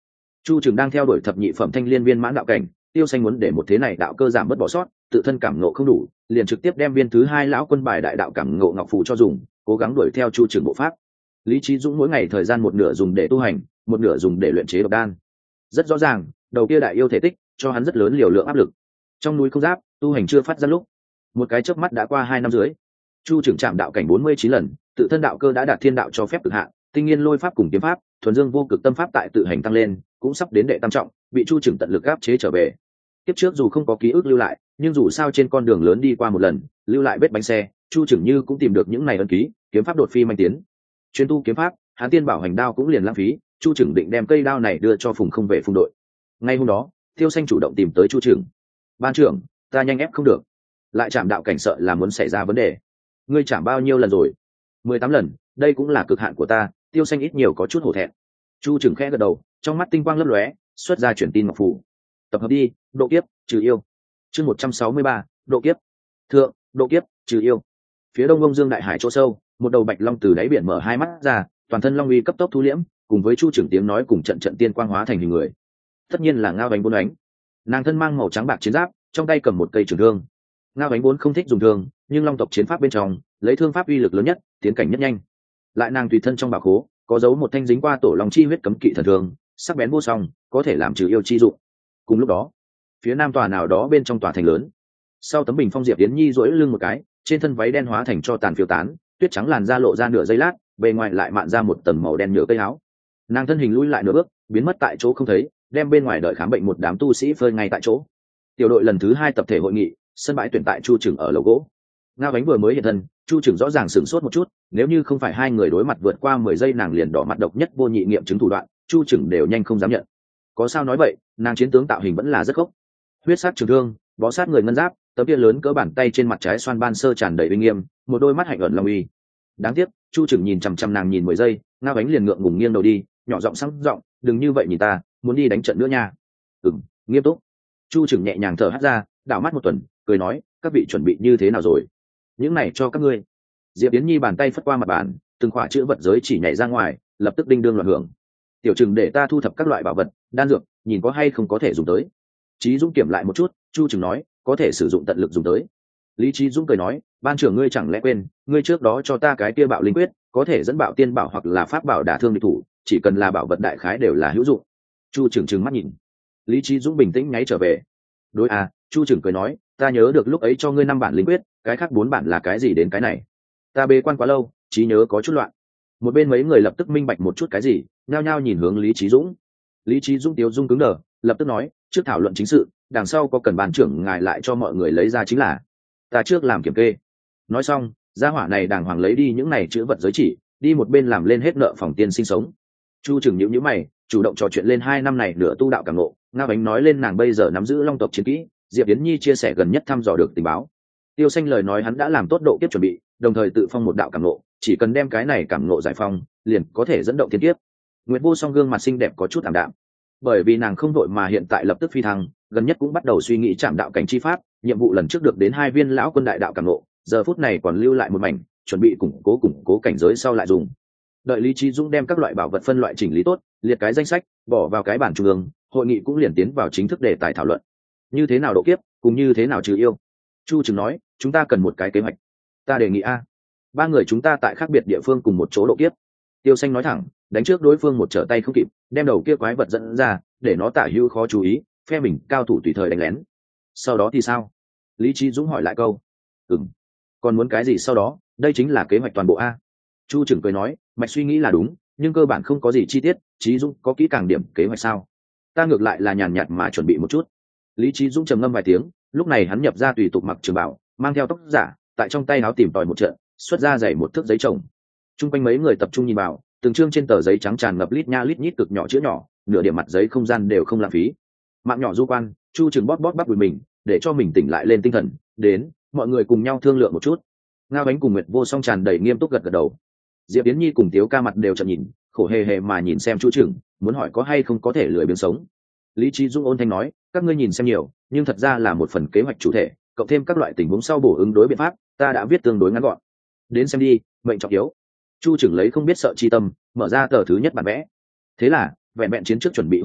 Chu Trừng đang theo đuổi thập nhị phẩm thanh liên viên mãn đạo cảnh, Tiêu Xanh muốn để một thế này đạo cơ giảm bớt bỏ sót, tự thân cảm ngộ không đủ, liền trực tiếp đem viên thứ hai lão quân bài đại đạo cảm ngộ ngọc phù cho dùng, cố gắng đuổi theo Chu Trừng bộ pháp. Lý Chí Dũng mỗi ngày thời gian một nửa dùng để tu hành, một nửa dùng để luyện chế độc đan. Rất rõ ràng, đầu kia đại yêu thể tích cho hắn rất lớn liều lượng áp lực. Trong núi không giáp, tu hành chưa phát ra lúc, một cái chớp mắt đã qua hai năm dưới. Chu Trừng chạm đạo cảnh bốn mươi chín lần, tự thân đạo cơ đã đạt thiên đạo cho phép cực hạn, tinh nghiên lôi pháp cùng kiếm pháp, thuần dương vô cực tâm pháp tại tự hành tăng lên, cũng sắp đến đệ tam trọng, bị Chu Trừng tận lực áp chế trở về. Tiếp trước dù không có ký ức lưu lại, nhưng dù sao trên con đường lớn đi qua một lần, lưu lại vết bánh xe, Chu Trừng như cũng tìm được những này ấn ký, kiếm pháp đột phi manh tiến. Chuyên tu kiếm pháp, Hán Tiên Bảo hành đao cũng liền lãng phí, Chu Trừng định đem cây đao này đưa cho Phùng Không Vệ Phùng đội. Ngay hôm đó, Tiêu Xanh chủ động tìm tới Chu Trừng. "Ban trưởng, ta nhanh ép không được, lại chạm đạo cảnh sợ là muốn xảy ra vấn đề. Ngươi chạm bao nhiêu lần rồi?" Mười tám lần, đây cũng là cực hạn của ta. Tiêu Xanh ít nhiều có chút hổ thẹn. Chu Trừng khẽ gật đầu, trong mắt tinh quang lấp lóe, xuất ra chuyển tin ngọc phù. "Tập hợp đi, độ kiếp trừ yêu." Chương một trăm sáu mươi ba, độ kiếp. Thượng, độ kiếp trừ yêu. Phía đông Ông Dương đại hải chỗ sâu, một đầu bạch long từ đáy biển mở hai mắt ra, toàn thân long uy cấp tốc thu liễm, cùng với Chu Trừng tiếng nói cùng trận trận tiên quang hóa thành hình người. Tất nhiên là Ngao Ánh Bốn Ánh. Nàng thân mang màu trắng bạc chiến giáp, trong tay cầm một cây trường thương. Ngao Ánh Bốn không thích dùng thương, nhưng long tộc chiến pháp bên trong, lấy thương pháp uy lực lớn nhất, tiến cảnh nhất nhanh. Lại nàng tùy thân trong bảo khố, có giấu một thanh dính qua tổ long chi huyết cấm kỵ thần thương, sắc bén vô song, có thể làm trừ yêu chi dụng. Cùng lúc đó, phía nam tòa nào đó bên trong tòa thành lớn, sau tấm bình phong, Diệp Yến Nhi duỗi lưng một cái, trên thân váy đen hóa thành cho tàn phiêu tán, tuyết trắng làn da lộ ra nửa giây lát, bề ngoài lại mạn ra một tầng màu đen nhựa cây áo. Nàng thân hình lui lại nửa bước, biến mất tại chỗ không thấy, đem bên ngoài đợi khám bệnh một đám tu sĩ phơi ngay tại chỗ. Tiểu đội lần thứ hai tập thể hội nghị, sân bãi tuyển tại Chu Trừng ở lầu gỗ. Ngao Ánh vừa mới hiện thân, Chu Trừng rõ ràng sửng sốt một chút, nếu như không phải hai người đối mặt vượt qua mười giây nàng liền đỏ mặt độc nhất vô nhị nghiệm chứng thủ đoạn, Chu Trừng đều nhanh không dám nhận. Có sao nói vậy, nàng chiến tướng tạo hình vẫn là rất gốc. Huyết sát trường thương, bó sát người ngân giáp, tấm kia lớn cỡ bàn tay trên mặt trái xoan ban sơ tràn đầy uy nghiêm, một đôi mắt hạnh ẩn long uy. Đáng tiếc, Chu Trừng nhìn chằm chằm nàng nhìn mười giây, Ngao Ánh liền ngượng ngùng nghiêng đầu đi, nhỏ giọng sáng giọng, "Đừng như vậy nhìn ta, muốn đi đánh trận nữa nha." "Ừm, nghiêm túc." Chu Trừng nhẹ nhàng thở hắt ra, đảo mắt một tuần, cười nói, "Các vị chuẩn bị như thế nào rồi?" "Những này cho các ngươi." Diệp Yến Nhi bàn tay phất qua mặt bàn, từng khỏa chữ vật giới chỉ nhảy ra ngoài, lập tức đinh đương loạn hưởng. "Tiểu Trừng để ta thu thập các loại bảo vật, đan dược, nhìn có hay không có thể dùng tới." Chí Dũng kiểm lại một chút, Chu Trừng nói, "Có thể sử dụng tận lực dùng tới." Lý Chí Dũng cười nói, "Ban trưởng ngươi chẳng lẽ quên, ngươi trước đó cho ta cái kia bạo linh quyết, có thể dẫn bạo tiên bảo hoặc là pháp bảo đả thương địch thủ, chỉ cần là bảo vật đại khái đều là hữu dụng." Chu Trừng trừng mắt nhìn. Lý Chí Dũng bình tĩnh nháy trở về. "Đối à," Chu Trừng cười nói, "ta nhớ được lúc ấy cho ngươi năm bản linh quyết, cái khác bốn bản là cái gì đến cái này? Ta bế quan quá lâu, trí nhớ có chút loạn." Một bên mấy người lập tức minh bạch một chút cái gì, nhao nhao nhìn hướng Lý Chí Dũng. Lý Chí Dũng tiếu dung cứng đờ, lập tức nói, "Trước thảo luận chính sự, đằng sau có cần ban trưởng ngài lại cho mọi người lấy ra chính là. Ta trước làm kiểm kê." Nói xong, gia hỏa này đàng hoàng lấy đi những này chữ vật giới chỉ, đi một bên làm lên hết nợ phòng tiên sinh sống. Chu Trừng nhíu nhíu mày, chủ động trò chuyện lên hai năm này nửa tu đạo cảm ngộ. Ngao Ánh nói lên nàng bây giờ nắm giữ long tộc chiến kỹ, Diệp Yến Nhi chia sẻ gần nhất thăm dò được tình báo. Tiêu Xanh lời nói hắn đã làm tốt độ kiếp chuẩn bị, đồng thời tự phong một đạo cảm ngộ, chỉ cần đem cái này cảm ngộ giải phong, liền có thể dẫn động thiên kiếp. Nguyệt Vô Song gương mặt xinh đẹp có chút ảm đạm, bởi vì nàng không đội mà hiện tại lập tức phi thăng, gần nhất cũng bắt đầu suy nghĩ chạm đạo cảnh chi pháp, nhiệm vụ lần trước được đến hai viên lão quân đại đạo cảm ngộ, giờ phút này còn lưu lại một mảnh, chuẩn bị củng cố củng cố cảnh giới sau lại dùng. Đợi Lý Chí Dũng đem các loại bảo vật phân loại chỉnh lý tốt, liệt cái danh sách, bỏ vào cái bản trung ương, hội nghị cũng liền tiến vào chính thức đề tài thảo luận. Như thế nào độ kiếp, cùng như thế nào trừ yêu. Chu Trừng nói, "Chúng ta cần một cái kế hoạch." "Ta đề nghị a, ba người chúng ta tại khác biệt địa phương cùng một chỗ độ kiếp." Tiêu Xanh nói thẳng, đánh trước đối phương một trở tay không kịp, đem đầu kia quái vật dẫn ra, để nó tả hữu khó chú ý, phe mình cao thủ tùy thời đánh lén. "Sau đó thì sao?" Lý Chí Dũng hỏi lại câu. "Ừm, còn muốn cái gì sau đó, đây chính là kế hoạch toàn bộ a." Chu Trừng cười nói, "Mạch suy nghĩ là đúng, nhưng cơ bản không có gì chi tiết, Chí Dũng có kỹ càng điểm kế hoạch sao?" "Ta ngược lại là nhàn nhạt mà chuẩn bị một chút." Lý Chí Dũng trầm ngâm vài tiếng, lúc này hắn nhập ra tùy tục mặc trường bảo, mang theo tóc giả, tại trong tay áo tìm tòi một trận, xuất ra dày một thước giấy chồng. Trung quanh mấy người tập trung nhìn vào, từng chương trên tờ giấy trắng tràn ngập lít nha lít nhít cực nhỏ chữ nhỏ, nửa điểm mặt giấy không gian đều không lãng phí. Mạng nhỏ du quan, Chu Trừng bóp bóp bắp đùi mình, để cho mình tỉnh lại lên tinh thần. "Đến, mọi người cùng nhau thương lượng một chút." Ngao Ánh cùng Nguyệt Vô Song tràn đầy nghiêm túc gật gật đầu. Diệp Yến Nhi cùng Tiếu Ca mặt đều trợn nhìn, khổ hề hề mà nhìn xem Chu Trừng, muốn hỏi có hay không có thể lười biếng sống. Lý Chí Dũng ôn thanh nói, "Các ngươi nhìn xem nhiều, nhưng thật ra là một phần kế hoạch chủ thể, cộng thêm các loại tình huống sau bổ ứng đối biện pháp, ta đã viết tương đối ngắn gọn. Đến xem đi, mệnh trọng yếu." Chu Trừng lấy không biết sợ chi tâm, mở ra tờ thứ nhất bản vẽ. Thế là, vẹn vẹn chiến trước chuẩn bị hội nghị,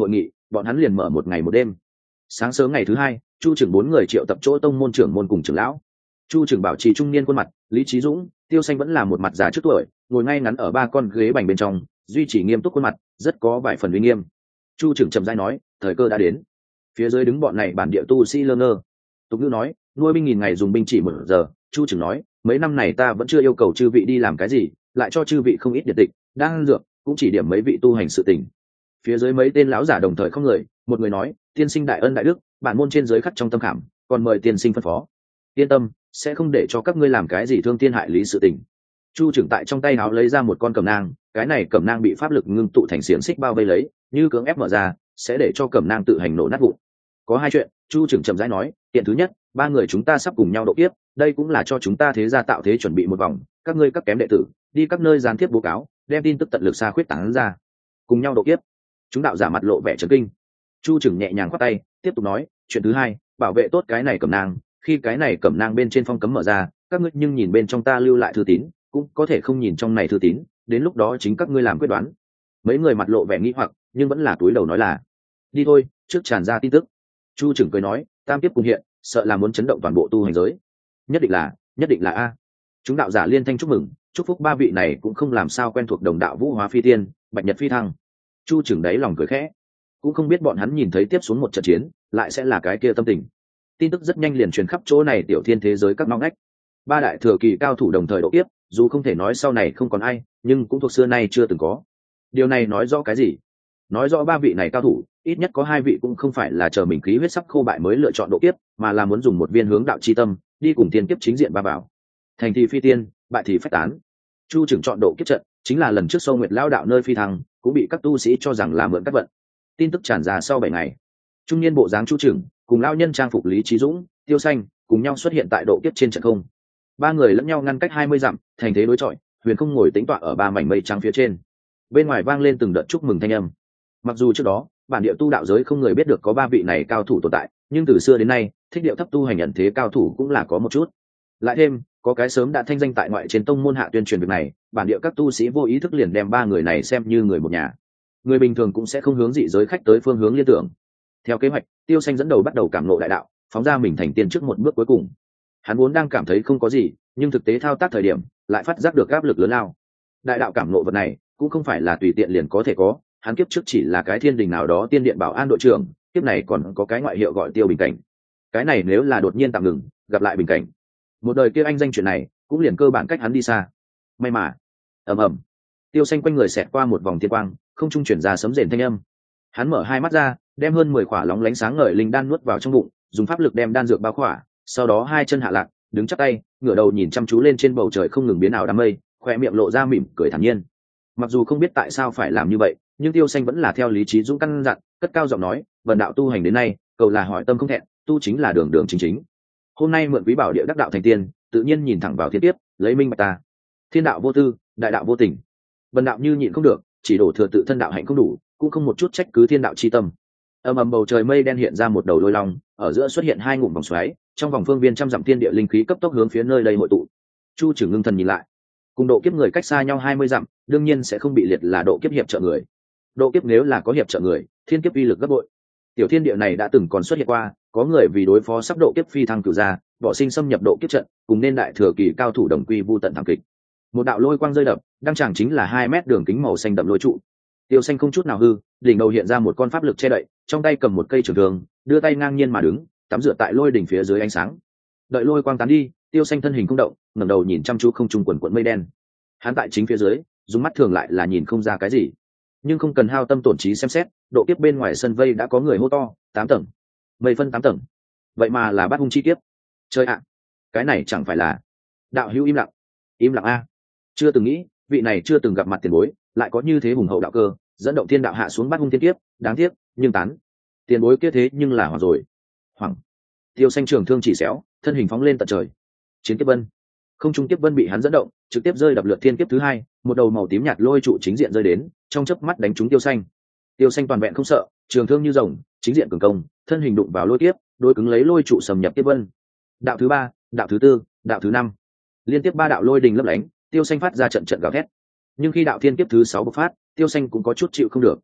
bọn hắn liền mở một ngày một đêm. Sáng sớm ngày thứ hai, chu trưởng bốn người triệu tập chỗ tông môn trưởng môn cùng trưởng lão. Chu trưởng bảo trì trung niên khuôn mặt, Lý Chí Dũng, Tiêu Xanh vẫn là một mặt già trước tuổi, ngồi ngay ngắn ở ba con ghế bành bên trong, duy trì nghiêm túc khuôn mặt, rất có vài phần uy nghiêm. Chu trưởng trầm rãi nói, thời cơ đã đến. Phía dưới đứng bọn này bản địa tu sĩ lơ ngơ. Tục ngữ nói, nuôi binh nghìn ngày dùng binh chỉ một giờ. Chu trưởng nói, mấy năm này ta vẫn chưa yêu cầu chư vị đi làm cái gì, lại cho chư vị không ít điện tịch, đang dược, cũng chỉ điểm mấy vị tu hành sự tình. Phía dưới mấy tên lão giả đồng thời không người, một người nói, tiên sinh đại ân đại đức, bản môn trên dưới khắc trong tâm khảm, còn mời tiên sinh phân phó. Yên tâm, sẽ không để cho các ngươi làm cái gì thương thiên hại lý sự tình. Chu trưởng tại trong tay áo lấy ra một con cẩm nang, cái này cẩm nang bị pháp lực ngưng tụ thành xiềng xích bao vây lấy, như cưỡng ép mở ra, sẽ để cho cẩm nang tự hành nổ nát vụn. Có hai chuyện, Chu trưởng chậm rãi nói, kiện thứ nhất, ba người chúng ta sắp cùng nhau độ kiếp, đây cũng là cho chúng ta thế gia tạo thế chuẩn bị một vòng, các ngươi các kém đệ tử, đi các nơi gián tiếp bố cáo, đem tin tức tận lực xa khuyết tán ra. Cùng nhau độ kiếp. Chúng đạo giả mặt lộ vẻ chấn kinh. Chu trưởng nhẹ nhàng khoát tay, tiếp tục nói, chuyện thứ hai, bảo vệ tốt cái này cẩm nang, khi cái này cẩm nang bên trên phong cấm mở ra, các ngươi nhưng nhìn bên trong ta lưu lại thư tín, cũng có thể không nhìn trong này thư tín, đến lúc đó chính các ngươi làm quyết đoán. Mấy người mặt lộ vẻ nghi hoặc, nhưng vẫn là túi đầu nói là, đi thôi, trước tràn ra tin tức. Chu trưởng cười nói, tam tiếp cùng hiện, sợ là muốn chấn động toàn bộ tu hành giới. Nhất định là, nhất định là a. Chúng đạo giả liên thanh chúc mừng, chúc phúc ba vị này cũng không làm sao quen thuộc đồng đạo Vũ Hóa Phi Tiên, Bạch Nhật Phi Thăng. Chu trưởng đấy lòng cười khẽ, cũng không biết bọn hắn nhìn thấy tiếp xuống một trận chiến, lại sẽ là cái kia tâm tình. Tin tức rất nhanh liền truyền khắp chỗ này tiểu thiên thế giới các ngóc ngách. Ba đại thừa kỳ cao thủ đồng thời độ kiếp, dù không thể nói sau này không còn ai, nhưng cũng thuộc xưa nay chưa từng có. Điều này nói rõ cái gì? Nói rõ ba vị này cao thủ, ít nhất có hai vị cũng không phải là chờ mình khí huyết sắc khô bại mới lựa chọn độ kiếp, mà là muốn dùng một viên hướng đạo chi tâm, đi cùng tiên kiếp chính diện ba bảo. Thành thì phi tiên, bại thì phách tán. Chu trưởng chọn độ kiếp trận, chính là lần trước Sâu Nguyệt Lão đạo nơi phi thăng, cũng bị các tu sĩ cho rằng là mượn cắt vận. Tin tức tràn ra sau bảy ngày, trung niên bộ dáng Chu trưởng cùng lão nhân trang phục Lý Chí Dũng, Tiêu Xanh cùng nhau xuất hiện tại độ kiếp trên trận không. Ba người lẫn nhau ngăn cách hai mươi dặm, thành thế đối chọi, Huyền Không ngồi tĩnh tọa ở ba mảnh mây trắng phía trên. Bên ngoài vang lên từng đợt chúc mừng thanh âm. Mặc dù trước đó, bản địa tu đạo giới không người biết được có ba vị này cao thủ tồn tại, nhưng từ xưa đến nay, thích điệu thấp tu hành ẩn thế cao thủ cũng là có một chút. Lại thêm, có cái sớm đã thanh danh tại ngoại trên tông môn hạ tuyên truyền việc này, bản địa các tu sĩ vô ý thức liền đem ba người này xem như người một nhà. Người bình thường cũng sẽ không hướng dị giới khách tới phương hướng liên tưởng. Theo kế hoạch, Tiêu Xanh dẫn đầu bắt đầu cảm ngộ đại đạo, phóng ra mình thành tiên trước một bước cuối cùng. Hắn vốn đang cảm thấy không có gì, nhưng thực tế thao tác thời điểm, lại phát giác được áp lực lớn lao. Đại đạo cảm ngộ vật này, cũng không phải là tùy tiện liền có thể có, hắn kiếp trước chỉ là cái thiên đình nào đó tiên điện bảo an đội trưởng, kiếp này còn có cái ngoại hiệu gọi Tiêu Bình Cảnh. Cái này nếu là đột nhiên tạm ngừng, gặp lại Bình Cảnh, một đời kia anh danh chuyện này, cũng liền cơ bản cách hắn đi xa. May mà, ầm ầm, Tiêu Xanh quanh người xẹt qua một vòng thiên quang, không trung chuyển ra sấm rền thanh âm. Hắn mở hai mắt ra, đem hơn mười khỏa lóng lánh sáng ngời linh đan nuốt vào trong bụng, dùng pháp lực đem đan dược bao khỏa, sau đó hai chân hạ lạc, đứng chắp tay, ngửa đầu nhìn chăm chú lên trên bầu trời không ngừng biến ảo đám mây, khoe miệng lộ ra mỉm cười thản nhiên. Mặc dù không biết tại sao phải làm như vậy, nhưng Tiêu Xanh vẫn là theo lý trí dũng căn dặn, cất cao giọng nói, "Vân đạo tu hành đến nay, cầu là hỏi tâm không thẹn, tu chính là đường đường chính chính. Hôm nay mượn quý bảo địa đắc đạo thành tiên, tự nhiên nhìn thẳng vào thiên tiếp, lấy minh bạch ta. Thiên đạo vô tư, đại đạo vô tình. Vân đạo như nhịn không được, chỉ đổ thừa tự thân đạo hạnh không đủ, cũng không một chút trách cứ thiên đạo chi tâm." Ầm ầm, bầu trời mây đen hiện ra một đầu lôi long, ở giữa xuất hiện hai ngụm vòng xoáy, trong vòng phương viên trăm dặm thiên địa linh khí cấp tốc hướng phía nơi đây hội tụ. Chu Trừng ngưng thần nhìn lại, cùng độ kiếp người cách xa nhau hai mươi dặm, đương nhiên sẽ không bị liệt là độ kiếp hiệp trợ người. Độ kiếp nếu là có hiệp trợ người, thiên kiếp uy lực gấp bội. Tiểu thiên địa này đã từng còn xuất hiện qua, có người vì đối phó sắp độ kiếp phi thăng cửu gia, bỏ sinh xâm nhập độ kiếp trận, cùng nên đại thừa kỳ cao thủ đồng quy vu tận thảm kịch. Một đạo lôi quang rơi đập, đăng chẳng chính là hai mét đường kính màu xanh đậm lôi trụ. Tiêu Xanh không chút nào hư, đỉnh đầu hiện ra một con pháp lực che đậy, trong tay cầm một cây trường thương, đưa tay ngang nhiên mà đứng, tắm rửa tại lôi đỉnh phía dưới ánh sáng. Đợi lôi quang tán đi, Tiêu Xanh thân hình không động, ngẩng đầu nhìn chăm chú không trung quần quần mây đen. Hắn tại chính phía dưới, dùng mắt thường lại là nhìn không ra cái gì, nhưng không cần hao tâm tổn trí xem xét, độ kiếp bên ngoài sân vây đã có người hô to, tám tầng, mây phân tám tầng, vậy mà là bắt hung chi kiếp. Chơi ạ, cái này chẳng phải là đạo hữu im lặng, im lặng a. Chưa từng nghĩ, vị này chưa từng gặp mặt tiền bối, lại có như thế hùng hậu đạo cơ, dẫn động thiên đạo hạ xuống bắt hung thiên kiếp, đáng tiếc, nhưng tán. Tiền bối kia thế nhưng là hoàng rồi. Hoàng. Tiêu Xanh trường thương chỉ xéo, thân hình phóng lên tận trời. Chiến kiếp vân. Không trung kiếp vân bị hắn dẫn động, trực tiếp rơi đập lượt thiên kiếp thứ hai, một đầu màu tím nhạt lôi trụ chính diện rơi đến, trong chớp mắt đánh trúng Tiêu Xanh. Tiêu Xanh toàn vẹn không sợ, trường thương như rồng, chính diện cường công, thân hình đụng vào lôi kiếp, đối cứng lấy lôi trụ xâm nhập kiếp vân. Đạo thứ ba, đạo thứ tư, đạo thứ năm, liên tiếp ba đạo lôi đình lấp lánh, Tiêu Xanh phát ra trận trận gào thét. Nhưng khi đạo thiên kiếp thứ sáu bộc phát, Tiêu Xanh cũng có chút chịu không được.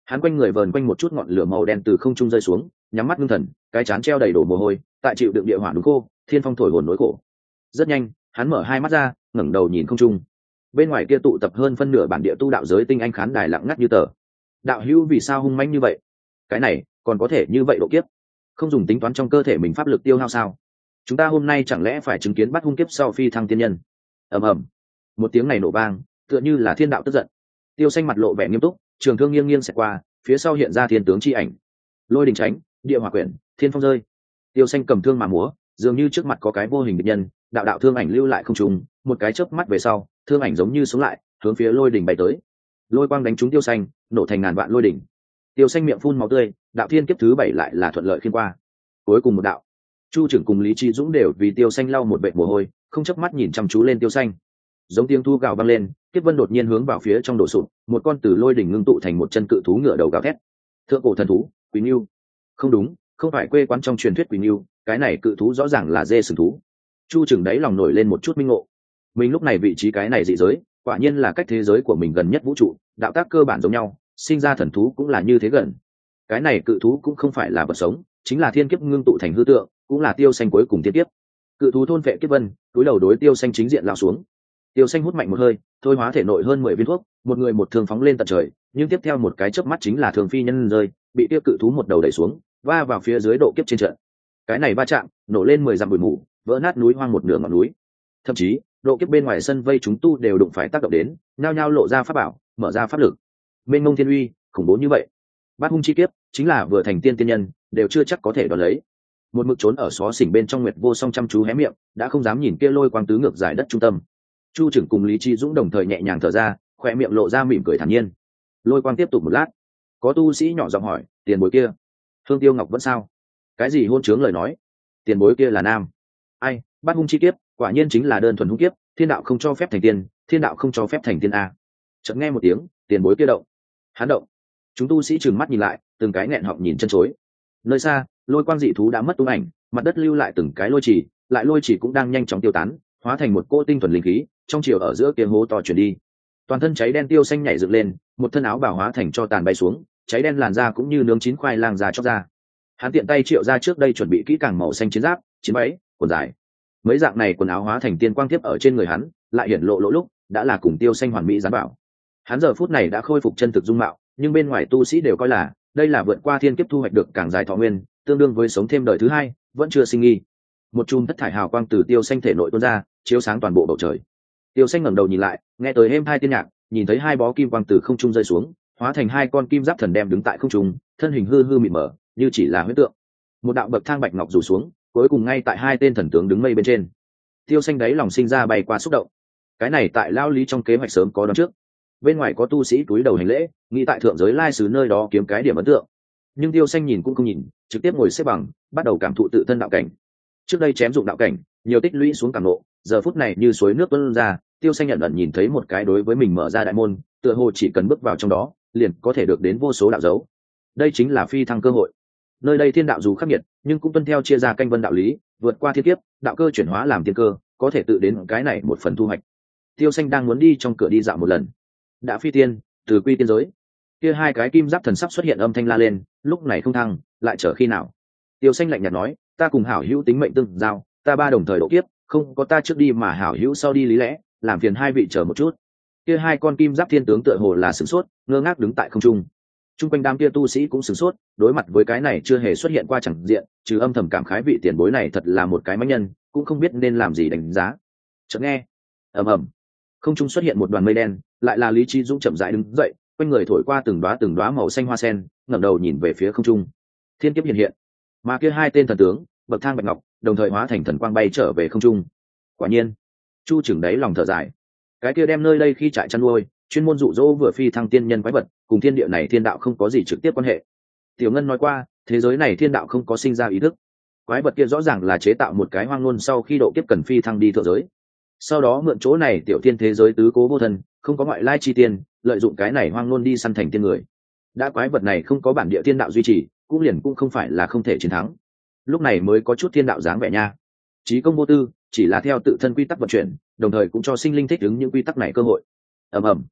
hắn quanh người vờn quanh một chút ngọn lửa màu đen từ không trung rơi xuống, nhắm mắt ngưng thần, cái chán treo đầy đổ mồ hôi, tại chịu đựng địa hỏa đúng khô, thiên phong thổi hồn nỗi khổ. Rất nhanh, hắn mở hai mắt ra, ngẩng đầu nhìn không trung. Bên ngoài kia tụ tập hơn phân nửa bản địa tu đạo giới tinh anh khán đài lặng ngắt như tờ. Đạo hữu vì sao hung mãnh như vậy? Cái này còn có thể như vậy độ kiếp? Không dùng tính toán trong cơ thể mình pháp lực tiêu hao sao? Chúng ta hôm nay chẳng lẽ phải chứng kiến bắt hung kiếp sau phi thăng tiên nhân? Ầm ầm, một tiếng này nổ vang, tựa như là thiên đạo tức giận. Tiêu Xanh mặt lộ vẻ nghiêm túc, trường thương nghiêng nghiêng xẹt qua, phía sau hiện ra thiên tướng chi ảnh. Lôi đình tránh, địa hỏa quyển, thiên phong rơi. Tiêu Xanh cầm thương mà múa, dường như trước mặt có cái vô hình địch nhân, đạo đạo thương ảnh lưu lại không trùng, một cái chớp mắt về sau, thương ảnh giống như sống lại, hướng phía lôi đỉnh bay tới. Lôi quang đánh trúng Tiêu Xanh, nổ thành ngàn vạn lôi đỉnh. Tiêu Xanh miệng phun máu tươi, đạo thiên kiếp thứ bảy lại là thuận lợi khiên qua. Cuối cùng một đạo, Chu trưởng cùng Lý Chi Dũng đều vì Tiêu Xanh lau một vệt mồ hôi, không chớp mắt nhìn chăm chú lên Tiêu Xanh. Giống tiếng thu gào vang lên, kiếp vân đột nhiên hướng vào phía trong đổ sụp, một con từ lôi đỉnh ngưng tụ thành một chân cự thú ngựa đầu gào thét. Thượng cổ thần thú, Quỷ Nưu. Không đúng, không phải quê quán trong truyền thuyết Quỷ Nưu, cái này cự thú rõ ràng là dê sừng thú. Chu trưởng đấy lòng nổi lên một chút minh ngộ. Mình lúc này vị trí cái này dị giới, quả nhiên là cách thế giới của mình gần nhất vũ trụ, đạo tác cơ bản giống nhau, sinh ra thần thú cũng là như thế gần. Cái này cự thú cũng không phải là vật sống, chính là thiên kiếp ngưng tụ thành hư tượng, cũng là Tiêu Xanh cuối cùng thiên kiếp. Cự thú thôn vệ kiếp vân, túi đầu đối Tiêu Xanh chính diện lao xuống. Tiêu Xanh hút mạnh một hơi, thôi hóa thể nội hơn mười viên thuốc, một người một thương phóng lên tận trời, nhưng tiếp theo một cái chớp mắt chính là thường phi nhân rơi, bị tiêu cự thú một đầu đẩy xuống, va vào phía dưới độ kiếp trên trận. Cái này va chạm, nổ lên mười dặm bụi mù, vỡ nát núi hoang một nửa ngọn núi. Thậm chí, độ kiếp bên ngoài sân vây chúng tu đều đụng phải tác động đến, nhao nhao lộ ra pháp bảo, mở ra pháp lực. Mênh mông thiên uy, khủng bố như vậy. Bát hung chi kiếp, chính là vừa thành tiên tiên nhân, đều chưa chắc có thể đón lấy. Một mực trốn ở xó xỉnh bên trong Nguyệt Vô Song chăm chú hé miệng, đã không dám nhìn kia lôi quang tứ ngược giải đất trung tâm. Chu trưởng cùng Lý Chi Dũng đồng thời nhẹ nhàng thở ra, khoe miệng lộ ra mỉm cười thản nhiên. Lôi quang tiếp tục một lát, có tu sĩ nhỏ giọng hỏi, tiền bối kia, Thương Tiêu Ngọc vẫn sao? Cái gì hôn trướng lời nói? Tiền bối kia là nam. Ai, Bát hung chi kiếp, quả nhiên chính là đơn thuần hung kiếp, thiên đạo không cho phép thành tiên, thiên đạo không cho phép thành tiên a. Chợt nghe một tiếng, tiền bối kia động. Hắn động. Chúng tu sĩ trừng mắt nhìn lại, từng cái nghẹn họng nhìn chân chối. Nơi xa, lôi quang dị thú đã mất tung ảnh, mặt đất lưu lại từng cái lôi chỉ, lại lôi chỉ cũng đang nhanh chóng tiêu tán, hóa thành một cỗ tinh thuần linh khí, trong chiều ở giữa kia hố to chuyển đi. Toàn thân cháy đen Tiêu Xanh nhảy dựng lên, một thân áo bào hóa thành cho tàn bay xuống, cháy đen làn da cũng như nướng chín khoai lang ra chóc ra. Hắn tiện tay triệu ra trước đây chuẩn bị kỹ càng màu xanh chiến giáp, chiến váy, quần dài. Mấy dạng này quần áo hóa thành tiên quang tiếp ở trên người hắn, lại hiển lộ lỗ lúc, đã là cùng Tiêu Xanh hoàn mỹ dán bảo. Hắn giờ phút này đã khôi phục chân thực dung mạo, nhưng bên ngoài tu sĩ đều coi là đây là vượt qua thiên kiếp thu hoạch được càng dài thọ nguyên, tương đương với sống thêm đời thứ hai, vẫn chưa sinh nghi. Một chùm thất thải hào quang từ Tiêu Xanh thể nội tuôn ra, chiếu sáng toàn bộ bầu trời. Tiêu Xanh ngẩng đầu nhìn lại, nghe tới êm hai tiên nhạc, nhìn thấy hai bó kim quang từ không trung rơi xuống, hóa thành hai con kim giáp thần đem đứng tại không trung, thân hình hư hư mịt mờ, như chỉ là huyễn tượng. Một đạo bậc thang bạch ngọc rủ xuống, cuối cùng ngay tại hai tên thần tướng đứng mây bên trên. Tiêu Xanh đáy lòng sinh ra bay qua xúc động. Cái này tại lao lý trong kế hoạch sớm có đoán trước. Bên ngoài có tu sĩ túi đầu hành lễ, nghĩ tại thượng giới lai sứ nơi đó kiếm cái điểm ấn tượng. Nhưng Tiêu Xanh nhìn cũng không nhìn, trực tiếp ngồi xếp bằng, bắt đầu cảm thụ tự thân đạo cảnh. Trước đây chém dụng đạo cảnh, nhiều tích lũy xuống cảm nộ, giờ phút này như suối nước tuôn ra, Tiêu Xanh nhận ẩn nhìn thấy một cái đối với mình mở ra đại môn, tựa hồ chỉ cần bước vào trong đó, liền có thể được đến vô số đạo dấu. Đây chính là phi thăng cơ hội. Nơi đây thiên đạo dù khắc nghiệt, nhưng cũng tuân theo chia ra canh vân đạo lý, vượt qua thiên kiếp, đạo cơ chuyển hóa làm tiên cơ, có thể tự đến cái này một phần thu hoạch. Tiêu Xanh đang muốn đi trong cửa đi dạo một lần. Đã phi tiên, từ quy tiên giới. Kia hai cái kim giáp thần sắp xuất hiện âm thanh la lên, lúc này không thăng, lại chờ khi nào? Tiêu Xanh lạnh nhạt nói, ta cùng hảo hữu tính mệnh tương giao, ta ba đồng thời độ kiếp, không có ta trước đi mà hảo hữu sau đi lý lẽ, làm phiền hai vị chờ một chút. Kia hai con kim giáp thiên tướng tựa hồ là sửng sốt, ngơ ngác đứng tại không trung. Trung quanh đám kia tu sĩ cũng sửng sốt, đối mặt với cái này chưa hề xuất hiện qua chẳng diện, trừ âm thầm cảm khái vị tiền bối này thật là một cái mãnh nhân, cũng không biết nên làm gì đánh giá. Chợt nghe, ầm ầm, không trung xuất hiện một đoàn mây đen, lại là Lý Chi Dũng chậm rãi đứng dậy, quanh người thổi qua từng đóa từng đóa màu xanh hoa sen, ngẩng đầu nhìn về phía không trung. Thiên kiếp hiện hiện, mà kia hai tên thần tướng, bậc thang bạch ngọc, đồng thời hóa thành thần quang bay trở về không trung. Quả nhiên, Chu Chừng đấy lòng thở dài. Cái kia đem nơi đây khi trại chăn nuôi, chuyên môn dụ dỗ vừa phi thăng tiên nhân quái vật, cùng thiên địa này thiên đạo không có gì trực tiếp quan hệ. Tiểu Ngân nói qua, thế giới này thiên đạo không có sinh ra ý thức. Quái vật kia rõ ràng là chế tạo một cái hoang ngôn sau khi độ kiếp cần phi thăng đi thượng giới. Sau đó mượn chỗ này tiểu thiên thế giới tứ cố vô thân, không có ngoại lai chi tiên, lợi dụng cái này hoang ngôn đi săn thành tiên người. Đã quái vật này không có bản địa thiên đạo duy trì, cũng liền cũng không phải là không thể chiến thắng. Lúc này mới có chút thiên đạo dáng vẻ nha. Chí công vô tư, chỉ là theo tự thân quy tắc vận chuyển, đồng thời cũng cho sinh linh thích ứng những quy tắc này cơ hội. Ầm ầm,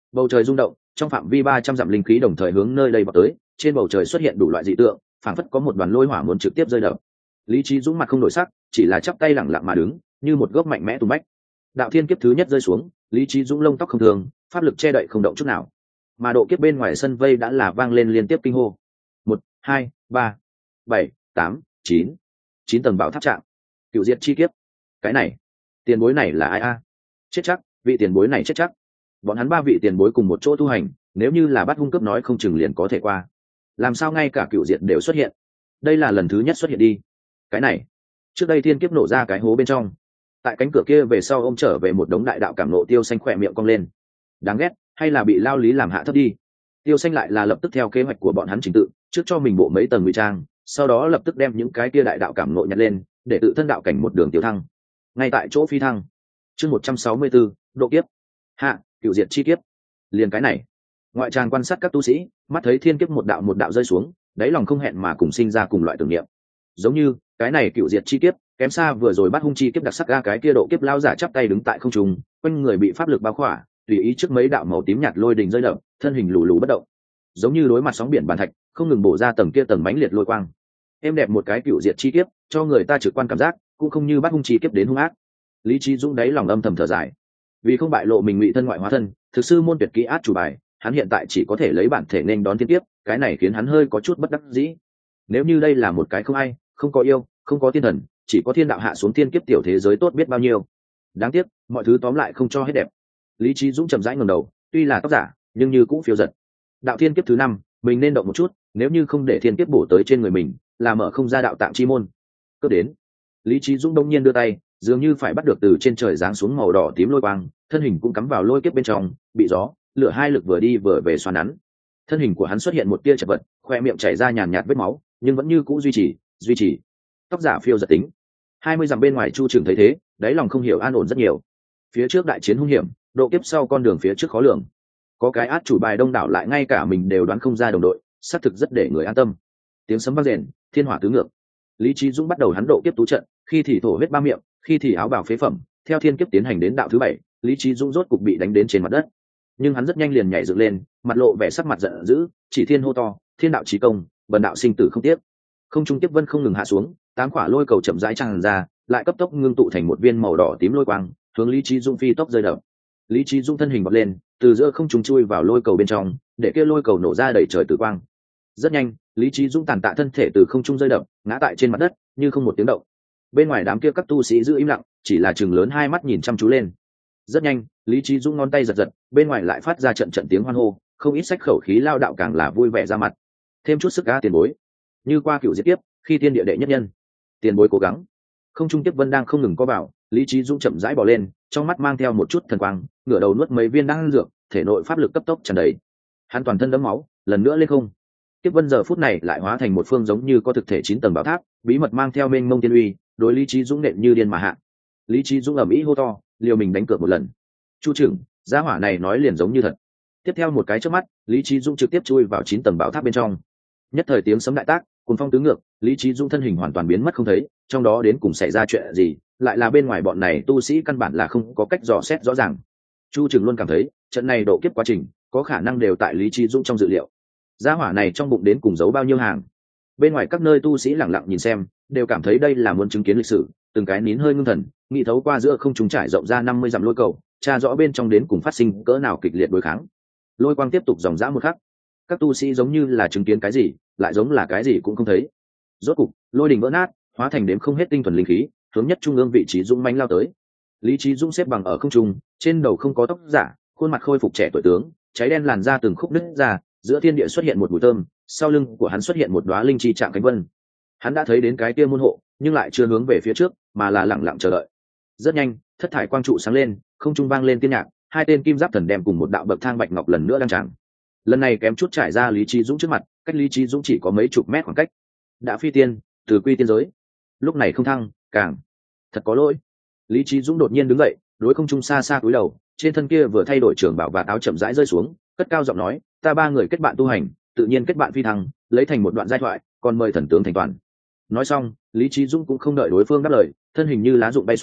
Bầu trời rung động, trong phạm vi ba trăm dặm linh khí đồng thời hướng nơi đây vào tới, trên bầu trời xuất hiện đủ loại dị tượng, phảng phất có một đoàn lôi hỏa muốn trực tiếp rơi đập. Lý Chí Dũng mặt không đổi sắc, chỉ là chắp tay lặng lặng mà đứng, như một gốc mạnh mẽ tùng bách. Đạo thiên kiếp thứ nhất rơi xuống, Lý Chí Dũng lông tóc không thường, pháp lực che đậy không động chút nào. Mà độ kiếp bên ngoài sân vây đã là vang lên liên tiếp kinh hô. Một, hai, ba, bảy, tám, chín, chín tầng bảo tháp trạng, cựu diệt chi kiếp. Cái này, tiền bối này là ai a? Chết chắc, vị tiền bối này chết chắc. Bọn hắn ba vị tiền bối cùng một chỗ tu hành, nếu như là bắt hung cấp nói không chừng liền có thể qua. Làm sao ngay cả cựu diệt đều xuất hiện? Đây là lần thứ nhất xuất hiện đi. Cái này, trước đây thiên kiếp nổ ra cái hố bên trong, tại cánh cửa kia về sau ôm trở về một đống đại đạo cảm nộ. Tiêu Xanh khỏe miệng cong lên. Đáng ghét, hay là bị lao lý làm hạ thấp đi. Tiêu Xanh lại là lập tức theo kế hoạch của bọn hắn trình tự, trước cho mình bộ mấy tầng ngụy trang, sau đó lập tức đem những cái kia đại đạo cảm nộ nhặt lên, để tự thân đạo cảnh một đường tiêu thăng. Ngay tại chỗ phi thăng. Chương một trăm sáu mươi tư, độ kiếp. Hạ, cựu diệt chi kiếp. Liền cái này, ngoại tràng quan sát các tu sĩ, mắt thấy thiên kiếp một đạo một đạo rơi xuống, đáy lòng không hẹn mà cùng sinh ra cùng loại tưởng niệm. Giống như cái này cựu diệt chi kiếp kém xa vừa rồi bắt hung chi kiếp đặc sắc ga cái kia độ kiếp lao giả chắp tay đứng tại không trung, quanh người bị pháp lực bao khỏa, tùy ý trước mấy đạo màu tím nhạt lôi đình rơi đập, thân hình lù lù bất động, giống như đối mặt sóng biển bàn thạch, không ngừng bổ ra tầng kia tầng mãnh liệt lôi quang. Êm đẹp một cái cựu diệt chi kiếp, cho người ta trực quan cảm giác cũng không như bắt hung chi kiếp đến hung ác. Lý Chí Dũng đáy lòng âm thầm thở dài, vì không bại lộ mình ngụy thân ngoại hóa thân, thực sư môn tuyệt kỹ át chủ bài, hắn hiện tại chỉ có thể lấy bản thể nên đón thiên kiếp, cái này khiến hắn hơi có chút bất đắc dĩ. Nếu như đây là một cái không ai, không có yêu, không có thiên thần, chỉ có thiên đạo hạ xuống thiên kiếp tiểu thế giới tốt biết bao nhiêu. Đáng tiếc, mọi thứ tóm lại không cho hết đẹp. Lý Chí Dũng chậm rãi ngẩng đầu, tuy là tóc giả, nhưng như cũng phiêu giật. Đạo thiên kiếp thứ năm, mình nên động một chút, nếu như không để thiên kiếp bổ tới trên người mình, là mở không ra đạo tạng chi môn. Cứ đến, Lý Chí Dũng đông nhiên đưa tay, dường như phải bắt được từ trên trời giáng xuống màu đỏ tím lôi quang, thân hình cũng cắm vào lôi kiếp bên trong, bị gió, lửa hai lực vừa đi vừa về xoắn nắn. Thân hình của hắn xuất hiện một tia chật vật, khoe miệng chảy ra nhàn nhạt vết máu, nhưng vẫn như cũ duy trì, duy trì. Tóc giả phiêu giật tính. Hai mươi dặm bên ngoài Chu Trường thấy thế, đáy lòng không hiểu an ổn rất nhiều. Phía trước đại chiến hung hiểm, độ kiếp sau con đường phía trước khó lường. Có cái át chủ bài đông đảo lại ngay cả mình đều đoán không ra đồng đội, xác thực rất để người an tâm. Tiếng sấm vang rền, thiên hỏa tứ ngược. Lý Chí Dũng bắt đầu hắn độ kiếp tú trận, khi thì thổ huyết ba miệng, khi thì áo bào phế phẩm, theo thiên kiếp tiến hành đến đạo thứ bảy, Lý Chí Dũng rốt cục bị đánh đến trên mặt đất. Nhưng hắn rất nhanh liền nhảy dựng lên, mặt lộ vẻ sắc mặt giận dữ, chỉ thiên hô to, thiên đạo chí công, bần đạo sinh tử không tiếc. Không trung tiếp vân không ngừng hạ xuống, tám quả lôi cầu chậm rãi tràn ra, lại cấp tốc ngưng tụ thành một viên màu đỏ tím lôi quang, hướng Lý Chí Dũng phi tốc rơi đập. Lý Chí Dũng thân hình bật lên, từ giữa không trung chui vào lôi cầu bên trong, để kia lôi cầu nổ ra đầy trời tử quang. Rất nhanh, Lý Chí Dũng tàn tạ thân thể từ không trung rơi đập, ngã tại trên mặt đất, như không một tiếng động. Bên ngoài đám kia các tu sĩ giữ im lặng, chỉ là trừng lớn hai mắt nhìn chăm chú lên. Rất nhanh, Lý Chí Dũng ngón tay giật giật, bên ngoài lại phát ra trận trận tiếng hoan hô, không ít sách khẩu khí lao đạo càng là vui vẻ ra mặt. Thêm chút sức ga tiền bối, như qua cựu diệt tiếp, khi tiên địa đệ nhất nhân, tiền bối cố gắng. Không trung tiếp vân đang không ngừng có bảo, Lý Chí Dũng chậm rãi bò lên, trong mắt mang theo một chút thần quang, ngửa đầu nuốt mấy viên đan dược, thể nội pháp lực cấp tốc tràn đầy. Hắn toàn thân đẫm máu, lần nữa lên không. Tiếp vân giờ phút này lại hóa thành một phương giống như có thực thể chín tầng bảo tháp, bí mật mang theo mênh mông tiên uy, đối Lý Chí Dũng nện như điên mà hạ. Lý Chí Dũng ầm ĩ hô to, liều mình đánh cược một lần. Chu trưởng, gia hỏa này nói liền giống như thật. Tiếp theo một cái chớp mắt, Lý Chí Dũng trực tiếp chui vào chín tầng bảo tháp bên trong. Nhất thời tiếng sấm đại tác, cuồng phong tứ ngược, Lý Chí Dũng thân hình hoàn toàn biến mất không thấy, trong đó đến cùng xảy ra chuyện gì, lại là bên ngoài bọn này tu sĩ căn bản là không có cách dò xét rõ ràng. Chu trưởng luôn cảm thấy, trận này độ kiếp quá trình, có khả năng đều tại Lý Chí Dũng trong dự liệu. Gia hỏa này trong bụng đến cùng giấu bao nhiêu hàng. Bên ngoài các nơi tu sĩ lặng lặng nhìn xem, đều cảm thấy đây là muốn chứng kiến lịch sử, từng cái nín hơi ngưng thần, nghĩ thấu qua giữa không trung trải rộng ra năm mươi dặm lôi cầu, tra rõ bên trong đến cùng phát sinh cỡ nào kịch liệt đối kháng. Lôi quang tiếp tục dòng dã một khắc, các tu sĩ giống như là chứng kiến cái gì, lại giống là cái gì cũng không thấy. Rốt cục, lôi đình vỡ nát, hóa thành đếm không hết tinh thuần linh khí, hướng nhất trung ương vị trí dũng mãnh lao tới. Lý Chí Dũng xếp bằng ở không trung, trên đầu không có tóc giả, khuôn mặt khôi phục trẻ tuổi tướng, cháy đen làn da từng khúc nứt ra, giữa thiên địa xuất hiện một mùi thơm, sau lưng của hắn xuất hiện một đóa linh chi trạng cánh vân. Hắn đã thấy đến cái kia môn hộ, nhưng lại chưa hướng về phía trước, mà là lặng lặng chờ đợi. Rất nhanh, thất thải quang trụ sáng lên, không trung vang lên tiên nhạc, hai tên kim giáp thần đem cùng một đạo bậc thang bạch ngọc lần nữa đăng tràng. Lần này kém chút trải ra Lý Chí Dũng trước mặt, cách Lý Chí Dũng chỉ có mấy chục mét khoảng cách. Đã phi tiên, từ quy tiên giới. Lúc này không thăng, càng thật có lỗi. Lý Chí Dũng đột nhiên đứng dậy, đối không trung xa xa cúi đầu, trên thân kia vừa thay đổi trường bảo và áo chậm rãi rơi xuống, cất cao giọng nói, ta ba người kết bạn tu hành, tự nhiên kết bạn phi thăng, lấy thành một đoạn giai thoại, còn mời thần tướng thành toàn. Nói xong, Lý Chí Dũng cũng không đợi đối phương đáp lời, thân hình như lá rụng bay xuống,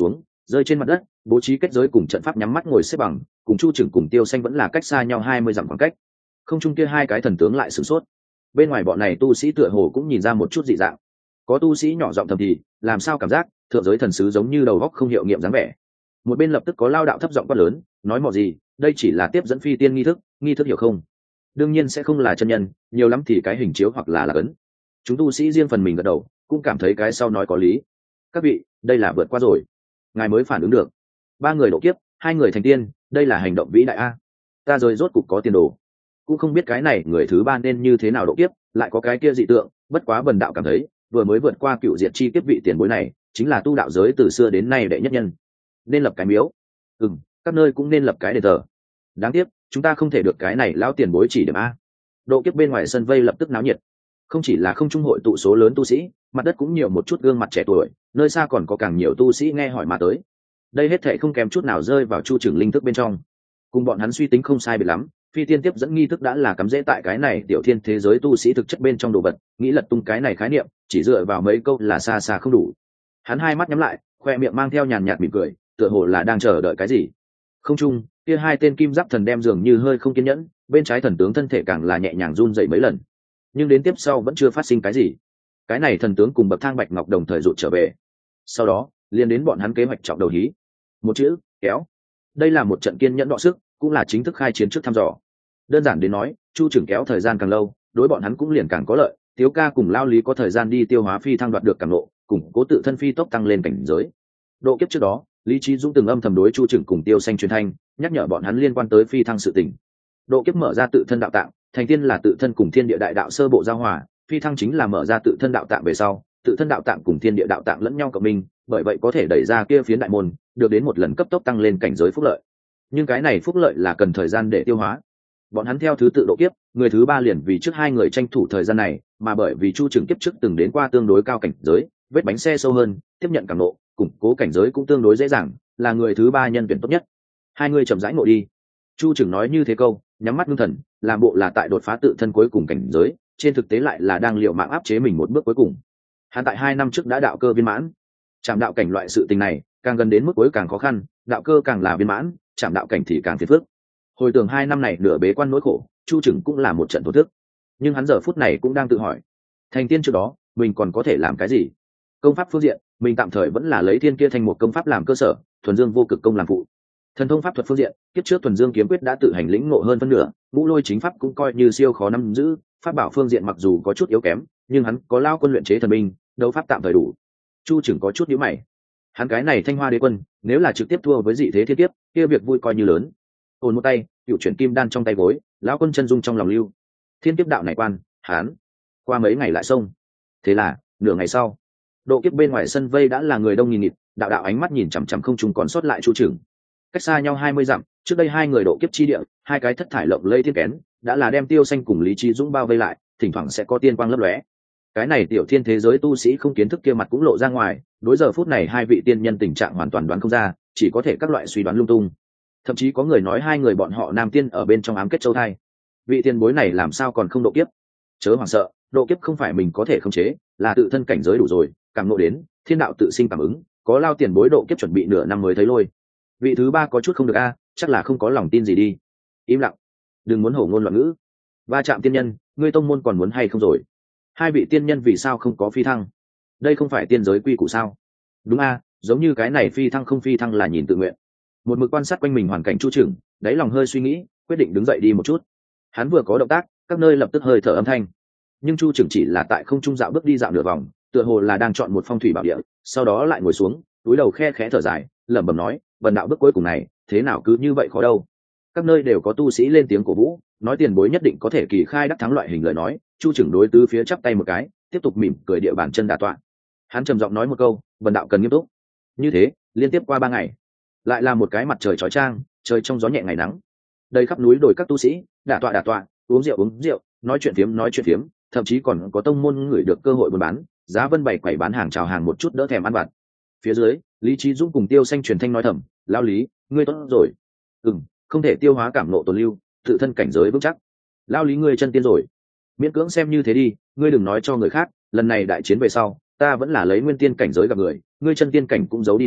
rơi trên mặt đất, bố trí kết giới cùng trận pháp, nhắm mắt ngồi xếp bằng, cùng chu trưởng cùng tiêu xanh vẫn là cách xa nhau hai mươi dặm khoảng cách. Không trung kia hai cái thần tướng lại sửng sốt. Bên ngoài bọn này tu sĩ tựa hồ cũng nhìn ra một chút dị dạng. Có tu sĩ nhỏ giọng thầm thì, làm sao cảm giác thượng giới thần sứ giống như đầu góc không hiệu nghiệm dáng vẻ. Một bên lập tức có lao đạo thấp giọng quát lớn, nói mò gì, đây chỉ là tiếp dẫn phi tiên nghi thức, nghi thức hiểu không? Đương nhiên sẽ không là chân nhân, nhiều lắm thì cái hình chiếu hoặc là là ấn. Chúng tu sĩ riêng phần mình gật đầu, cũng cảm thấy cái sau nói có lý. Các vị, đây là vượt qua rồi, ngài mới phản ứng được. Ba người độ kiếp, hai người thành tiên, đây là hành động vĩ đại a. Ta rồi rốt cục có tiền đồ. Cũng không biết cái này người thứ ba nên như thế nào độ kiếp, lại có cái kia dị tượng, bất quá bần đạo cảm thấy, vừa mới vượt qua cựu diệt chi kiếp vị tiền bối này, chính là tu đạo giới từ xưa đến nay đệ nhất nhân. Nên lập cái miếu. Ừm, các nơi cũng nên lập cái đền thờ. Đáng tiếc, chúng ta không thể được cái này lão tiền bối chỉ điểm a. Độ kiếp bên ngoài sân vây lập tức náo nhiệt. Không chỉ là không trung hội tụ số lớn tu sĩ, mặt đất cũng nhiều một chút gương mặt trẻ tuổi, nơi xa còn có càng nhiều tu sĩ nghe hỏi mà tới. Đây hết thảy không kém chút nào rơi vào chu trưởng linh thức bên trong. Cùng bọn hắn suy tính không sai biệt lắm, phi tiên tiếp dẫn nghi thức đã là cắm rễ tại cái này tiểu thiên thế giới tu sĩ thực chất bên trong đồ vật, nghĩ lật tung cái này khái niệm, chỉ dựa vào mấy câu là xa xa không đủ. Hắn hai mắt nhắm lại, khoe miệng mang theo nhàn nhạt mỉm cười, tựa hồ là đang chờ đợi cái gì. Không trung, kia hai tên kim giáp thần đem dường như hơi không kiên nhẫn, bên trái thần tướng thân thể càng là nhẹ nhàng run dậy mấy lần. Nhưng đến tiếp sau vẫn chưa phát sinh cái gì. Cái này thần tướng cùng bậc thang bạch ngọc đồng thời rụt trở về. Sau đó, liên đến bọn hắn kế hoạch trọng đầu hí. Một chữ, kéo. Đây là một trận kiên nhẫn đọ sức, cũng là chính thức khai chiến trước thăm dò. Đơn giản đến nói, chu trưởng kéo thời gian càng lâu, đối bọn hắn cũng liền càng có lợi. Tiếu ca cùng lao lý có thời gian đi tiêu hóa phi thăng đoạt được càng lộ, củng cố tự thân phi tốc tăng lên cảnh giới. Độ kiếp trước đó, lý trí dũng từng âm thầm đối chu trưởng cùng tiêu xanh truyền thanh, nhắc nhở bọn hắn liên quan tới phi thăng sự tình. Độ kiếp mở ra tự thân đạo tạng, thành tiên là tự thân cùng thiên địa đại đạo sơ bộ giao hòa, phi thăng chính là mở ra tự thân đạo tạng về sau, tự thân đạo tạng cùng thiên địa đạo tạng lẫn nhau cộng minh, bởi vậy có thể đẩy ra kia phiến đại môn, được đến một lần cấp tốc tăng lên cảnh giới phúc lợi. Nhưng cái này phúc lợi là cần thời gian để tiêu hóa. Bọn hắn theo thứ tự độ kiếp, người thứ ba liền vì trước hai người tranh thủ thời gian này, mà bởi vì chu trưởng kiếp trước từng đến qua tương đối cao cảnh giới, vết bánh xe sâu hơn, tiếp nhận càng nộ, củng cố cảnh giới cũng tương đối dễ dàng, là người thứ ba nhân tuyển tốt nhất. Hai người chậm rãi ngộ đi. Chu trưởng nói như thế câu, nhắm mắt ngưng thần, làm bộ là tại đột phá tự thân cuối cùng cảnh giới, trên thực tế lại là đang liều mạng áp chế mình một bước cuối cùng. Hắn tại hai năm trước đã đạo cơ viên mãn, chạm đạo cảnh loại sự tình này, càng gần đến mức cuối càng khó khăn, đạo cơ càng là viên mãn, chạm đạo cảnh thì càng phiền phức. Hồi tưởng hai năm này nửa bế quan nỗi khổ, chu trưởng cũng là một trận thổ thức, nhưng hắn giờ phút này cũng đang tự hỏi, thành tiên trước đó mình còn có thể làm cái gì? Công pháp phương diện, mình tạm thời vẫn là lấy thiên kia thành một công pháp làm cơ sở, thuần dương vô cực công làm phụ. Thần thông pháp thuật phương diện, kiếp trước thuần dương kiếm quyết đã tự hành lĩnh ngộ hơn phân nửa, ngũ lôi chính pháp cũng coi như siêu khó nắm giữ, pháp bảo phương diện mặc dù có chút yếu kém, nhưng hắn có lao quân luyện chế thần binh, đấu pháp tạm thời đủ. Chu trưởng có chút nhíu mày, hắn cái này thanh hoa đế quân, nếu là trực tiếp thua với dị thế thiên kiếp, kia việc vui coi như lớn. Ôn một tay, cựu chuyển kim đan trong tay gối, lão quân chân dung trong lòng lưu. Thiên kiếp đạo này quan, hắn qua mấy ngày lại xông. Thế là nửa ngày sau, độ kiếp bên ngoài sân vây đã là người đông nghìn nghịt, đạo đạo ánh mắt nhìn chằm chằm không trung còn sót lại chu trưởng. Cách xa nhau hai mươi dặm, trước đây hai người độ kiếp chi địa, hai cái thất thải lộng lây thiên kén, đã là đem tiêu xanh cùng lý trí dũng bao vây lại, thỉnh thoảng sẽ có tiên quang lấp lóe. Cái này tiểu thiên thế giới tu sĩ không kiến thức kia mặt cũng lộ ra ngoài, đối giờ phút này hai vị tiên nhân tình trạng hoàn toàn đoán không ra, chỉ có thể các loại suy đoán lung tung. Thậm chí có người nói hai người bọn họ nam tiên ở bên trong ám kết châu thai. Vị tiền bối này làm sao còn không độ kiếp? Chớ hoảng sợ, độ kiếp không phải mình có thể khống chế, là tự thân cảnh giới đủ rồi, cảm ngộ đến, thiên đạo tự sinh cảm ứng, có lao tiền bối độ kiếp chuẩn bị nửa năm mới thấy lôi. Vị thứ ba có chút không được a, chắc là không có lòng tin gì đi. Im lặng, đừng muốn hổ ngôn loạn ngữ. Va chạm tiên nhân, ngươi tông môn còn muốn hay không rồi? Hai vị tiên nhân vì sao không có phi thăng? Đây không phải tiên giới quy củ sao? Đúng a, giống như cái này phi thăng không phi thăng là nhìn tự nguyện. Một mực quan sát quanh mình hoàn cảnh chu trưởng, đáy lòng hơi suy nghĩ, quyết định đứng dậy đi một chút. Hắn vừa có động tác, các nơi lập tức hơi thở âm thanh. Nhưng chu trưởng chỉ là tại không trung dạo bước đi dạo nửa vòng, tựa hồ là đang chọn một phong thủy bảo địa, sau đó lại ngồi xuống, túi đầu khe khẽ thở dài, lẩm bẩm nói, vần đạo bước cuối cùng này, thế nào cứ như vậy khó đâu. Các nơi đều có tu sĩ lên tiếng cổ vũ, nói tiền bối nhất định có thể kỳ khai đắc thắng loại hình lời nói. Chu trưởng đối tứ phía chắp tay một cái, tiếp tục mỉm cười địa bàn chân đà tọa. Hắn trầm giọng nói một câu, vần đạo cần nghiêm túc. Như thế, liên tiếp qua ba ngày, lại là một cái mặt trời chói chang, trời trong gió nhẹ ngày nắng. Đầy khắp núi đồi các tu sĩ đả tọa đả tọa, uống rượu uống rượu, nói chuyện phiếm nói chuyện phiếm, thậm chí còn có tông môn người được cơ hội buôn bán, giá vân bày quầy bán hàng chào hàng một chút đỡ thèm ăn vặt. Phía dưới, Lý Chí Dũng cùng Tiêu Xanh truyền thanh nói thầm, lao lý, ngươi tốt rồi. Ừm, không thể tiêu hóa cảm nộ tồn lưu, tự thân cảnh giới vững chắc. Lao lý ngươi chân tiên rồi. Miễn cưỡng xem như thế đi, ngươi đừng nói cho người khác, lần này đại chiến về sau, ta vẫn là lấy nguyên tiên cảnh giới gặp người, ngươi chân tiên cảnh cũng giấu đi đi,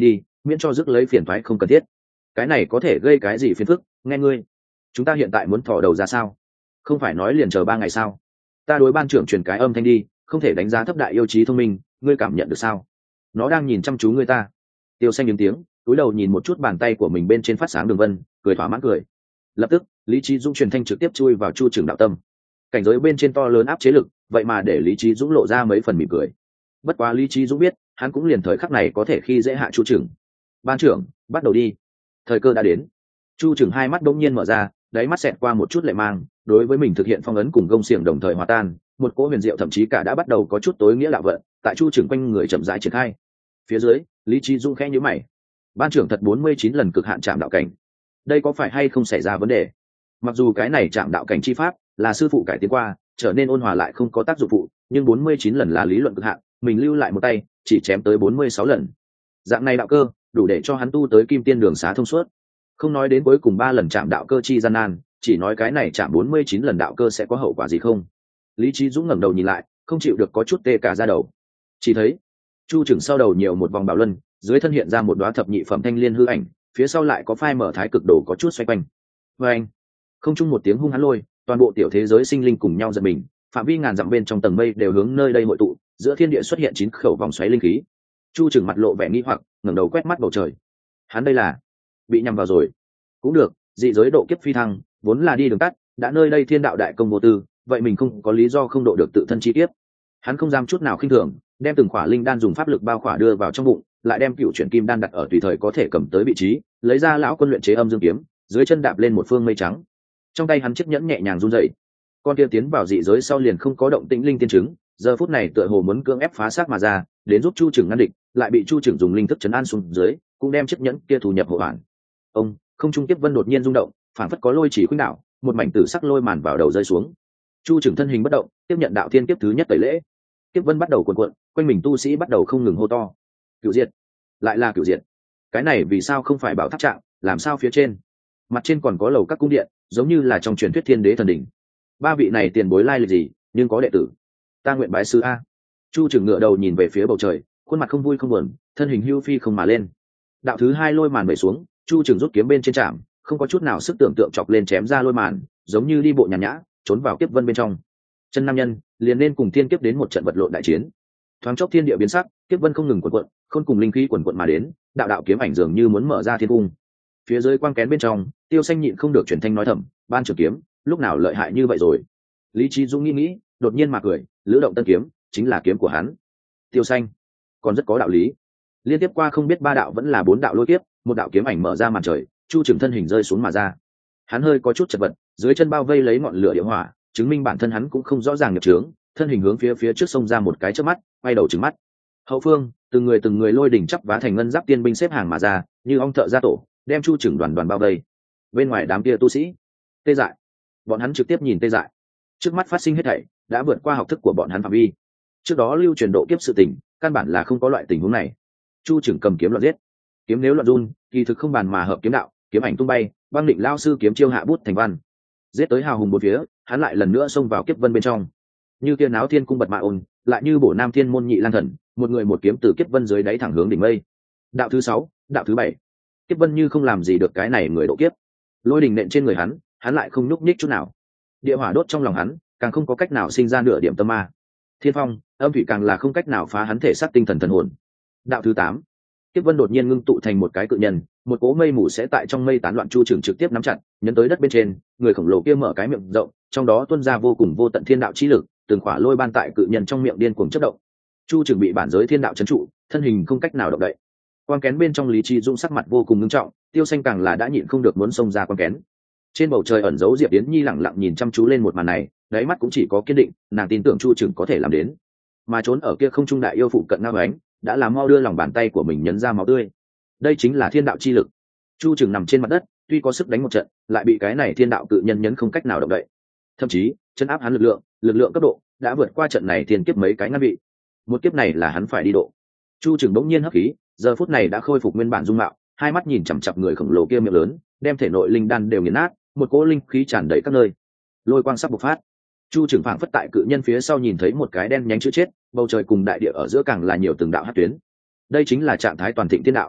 miễn cho rước lấy phiền thoái không cần thiết. Cái này có thể gây cái gì phiền phức? Nghe ngươi, chúng ta hiện tại muốn thò đầu ra sao? Không phải nói liền chờ ba ngày sao? Ta đối ban trưởng truyền cái âm thanh đi, không thể đánh giá thấp đại yêu trí thông minh, ngươi cảm nhận được sao? Nó đang nhìn chăm chú ngươi ta. Tiêu Xanh những tiếng, cúi đầu nhìn một chút bàn tay của mình bên trên phát sáng đường vân, cười thỏa mãn cười. Lập tức, Lý Chí Dũng truyền thanh trực tiếp chui vào Chu Trưởng đạo tâm. Cảnh giới bên trên to lớn áp chế lực, vậy mà để Lý Chí Dũng lộ ra mấy phần mỉm cười. Bất quá Lý Chí Dũng biết, hắn cũng liền thời khắc này có thể khi dễ hạ Chu Trưởng. Ban trưởng, bắt đầu đi. Thời cơ đã đến. Chu Trưởng hai mắt đống nhiên mở ra, đáy mắt xẹt qua một chút lệ mang, đối với mình thực hiện phong ấn cùng gông xiềng đồng thời hòa tan, một cỗ huyền diệu thậm chí cả đã bắt đầu có chút tối nghĩa đạo vận, tại Chu Trưởng quanh người chậm rãi triển khai. Phía dưới, Lý Chí Dũng khẽ nhíu mày. Ban trưởng thật bốn mươi chín lần cực hạn chạm đạo cảnh. Đây có phải hay không xảy ra vấn đề? Mặc dù cái này chạm đạo cảnh chi pháp là sư phụ cải tiến qua, trở nên ôn hòa lại không có tác dụng phụ, nhưng bốn mươi chín lần là lý luận cực hạn, mình lưu lại một tay, chỉ chém tới bốn mươi sáu lần. Dạng này đạo cơ, đủ để cho hắn tu tới kim tiên đường xá thông suốt. Không nói đến cuối cùng ba lần chạm đạo cơ chi gian nan, chỉ nói cái này chạm bốn mươi chín lần đạo cơ sẽ có hậu quả gì không. Lý Chí Dũng ngẩng đầu nhìn lại, không chịu được có chút tê cả da đầu. Chỉ thấy Chu Trưởng sau đầu nhiều một vòng bảo luân, dưới thân hiện ra một đóa thập nhị phẩm thanh liên hư ảnh, phía sau lại có phai mở thái cực đồ có chút xoay quanh. Và anh, không chung một tiếng hung hãn lôi, toàn bộ tiểu thế giới sinh linh cùng nhau giật mình, phạm vi ngàn dặm bên trong tầng mây đều hướng nơi đây hội tụ, giữa thiên địa xuất hiện chín khẩu vòng xoáy linh khí. Chu Trưởng mặt lộ vẻ nghi hoặc, ngẩng đầu quét mắt bầu trời. Hắn đây là bị nhầm vào rồi. Cũng được, dị giới độ kiếp phi thăng, vốn là đi đường tắt, đã nơi đây thiên đạo đại công vô tư, vậy mình không có lý do không độ được tự thân chi kiếp. Hắn không dám chút nào khinh thường, đem từng khỏa linh đan dùng pháp lực bao khỏa đưa vào trong bụng, lại đem cựu chuyển kim đan đặt ở tùy thời có thể cầm tới vị trí, lấy ra lão quân luyện chế âm dương kiếm, dưới chân đạp lên một phương mây trắng. Trong tay hắn chiếc nhẫn nhẹ nhàng run rẩy. Con kia tiến vào dị giới sau liền không có động tĩnh linh tiên chứng, giờ phút này tựa hồ muốn cưỡng ép phá xác mà ra, đến giúp Chu Trưởng ngăn địch, lại bị Chu Trưởng dùng linh thức trấn an xuống dưới, cũng đem chiếc nhẫn kia thu nhập hộ bản. Ông, không trung tiếp vân đột nhiên rung động, phản phất có lôi chỉ khuynh đảo, một mảnh tử sắc lôi màn vào đầu rơi xuống. Chu Trưởng thân hình bất động, tiếp nhận đạo thiên kiếp thứ nhất tẩy lễ. Tiếp vân bắt đầu cuộn cuộn, quanh mình tu sĩ bắt đầu không ngừng hô to. Cửu diệt, lại là cửu diệt. Cái này vì sao không phải bảo tháp trạng, làm sao phía trên? Mặt trên còn có lầu các cung điện, giống như là trong truyền thuyết thiên đế thần đỉnh. Ba vị này tiền bối lai lịch gì, nhưng có đệ tử. Ta nguyện bái sư a. Chu Trưởng ngựa đầu nhìn về phía bầu trời, khuôn mặt không vui không buồn, thân hình hưu phi không mà lên. Đạo thứ hai lôi màn bể xuống, Chu Trưởng rút kiếm bên trên trạm, không có chút nào sức tưởng tượng chọc lên chém ra lôi màn, giống như đi bộ nhàn nhã, trốn vào kiếp vân bên trong. Chân nam nhân liền nên cùng thiên kiếp đến một trận vật lộn đại chiến. Thoáng chốc thiên địa biến sắc, kiếp vân không ngừng quần quận, khôn cùng linh khí quần quận mà đến, đạo đạo kiếm ảnh dường như muốn mở ra thiên cung. Phía dưới quang kén bên trong, Tiêu Xanh nhịn không được chuyển thanh nói thầm, ban trưởng kiếm, lúc nào lợi hại như vậy rồi. Lý Chí Dũng nghĩ nghĩ, đột nhiên mà cười, lữ động tân kiếm, chính là kiếm của hắn. Tiêu Xanh, còn rất có đạo lý. Liên tiếp qua không biết ba đạo vẫn là bốn đạo lôi kiếp, một đạo kiếm ảnh mở ra màn trời, Chu Trưởng thân hình rơi xuống mà ra. Hắn hơi có chút chật vật, dưới chân bao vây lấy ngọn lửa địa hỏa, chứng minh bản thân hắn cũng không rõ ràng nhập trướng, thân hình hướng phía phía trước sông ra một cái chớp mắt, quay đầu trừng mắt. Hậu phương, từng người từng người lôi đỉnh chắp vá thành ngân giáp tiên binh xếp hàng mà ra, như ong thợ ra tổ, đem Chu Trưởng đoàn đoàn bao vây. Bên ngoài đám kia tu sĩ, tê dại. Bọn hắn trực tiếp nhìn tê dại. Trước mắt phát sinh hết thảy, đã vượt qua học thức của bọn hắn phạm vi. Trước đó lưu truyền độ kiếp sự tình, căn bản là không có loại tình huống này. Chu Trưởng cầm kiếm loạn giết. Kiếm nếu loạn run, kỳ thực không bàn mà hợp kiếm đạo, kiếm ảnh tung bay, băng định lao sư kiếm chiêu hạ bút thành văn. Giết tới hào hùng bốn phía, hắn lại lần nữa xông vào kiếp vân bên trong. Như tiên áo thiên cung bật mạ ôn, lại như bổ nam thiên môn nhị lang thần, một người một kiếm từ kiếp vân dưới đáy thẳng hướng đỉnh mây. Đạo thứ sáu, đạo thứ bảy. Kiếp vân như không làm gì được cái này người độ kiếp. Lôi đình nện trên người hắn, hắn lại không nhúc nhích chút nào. Địa hỏa đốt trong lòng hắn, càng không có cách nào sinh ra nửa điểm tâm ma. Thiên phong, âm thủy càng là không cách nào phá hắn thể xác tinh thần thần hồn. Đạo thứ tám. Kiếp vân đột nhiên ngưng tụ thành một cái cự nhân, một cỗ mây mù sẽ tại trong mây tán loạn. Chu Trưởng trực tiếp nắm chặt, nhấn tới đất bên trên, người khổng lồ kia mở cái miệng rộng, trong đó tuôn ra vô cùng vô tận thiên đạo chi lực, từng khỏa lôi ban tại cự nhân trong miệng điên cuồng chớp động. Chu Trưởng bị bản giới thiên đạo trấn trụ, thân hình không cách nào động đậy. Quang kén bên trong Lý Chí Dũng sắc mặt vô cùng nghiêm trọng, Tiêu Xanh càng là đã nhịn không được muốn xông ra quang kén. Trên bầu trời ẩn giấu Diệp Yến Nhi lặng lặng nhìn chăm chú lên một màn này, đáy mắt cũng chỉ có kiên định, nàng tin tưởng Chu Trưởng có thể làm đến. Mà trốn ở kia không trung đại yêu phụ cận Ngao Ánh, đã làm mau đưa lòng bàn tay của mình nhấn ra máu tươi. Đây chính là thiên đạo chi lực. Chu Trưởng nằm trên mặt đất, tuy có sức đánh một trận, lại bị cái này thiên đạo cự nhân nhấn không cách nào động đậy. Thậm chí, chân áp hắn lực lượng, lực lượng cấp độ đã vượt qua trận này thiên kiếp mấy cái ngăn vị. Một kiếp này là hắn phải đi độ. Chu Trưởng bỗng nhiên hấp khí, giờ phút này đã khôi phục nguyên bản dung mạo, hai mắt nhìn chằm chằm người khổng lồ kia miệng lớn, đem thể nội linh đan đều nghiền nát, một cỗ linh khí tràn đầy các nơi. Lôi quang sắp bộc phát. Chu Trưởng phảng phất tại cự nhân phía sau nhìn thấy một cái đen nhánh chữ chết, bầu trời cùng đại địa ở giữa càng là nhiều từng đạo hắc tuyến. Đây chính là trạng thái toàn thịnh thiên đạo.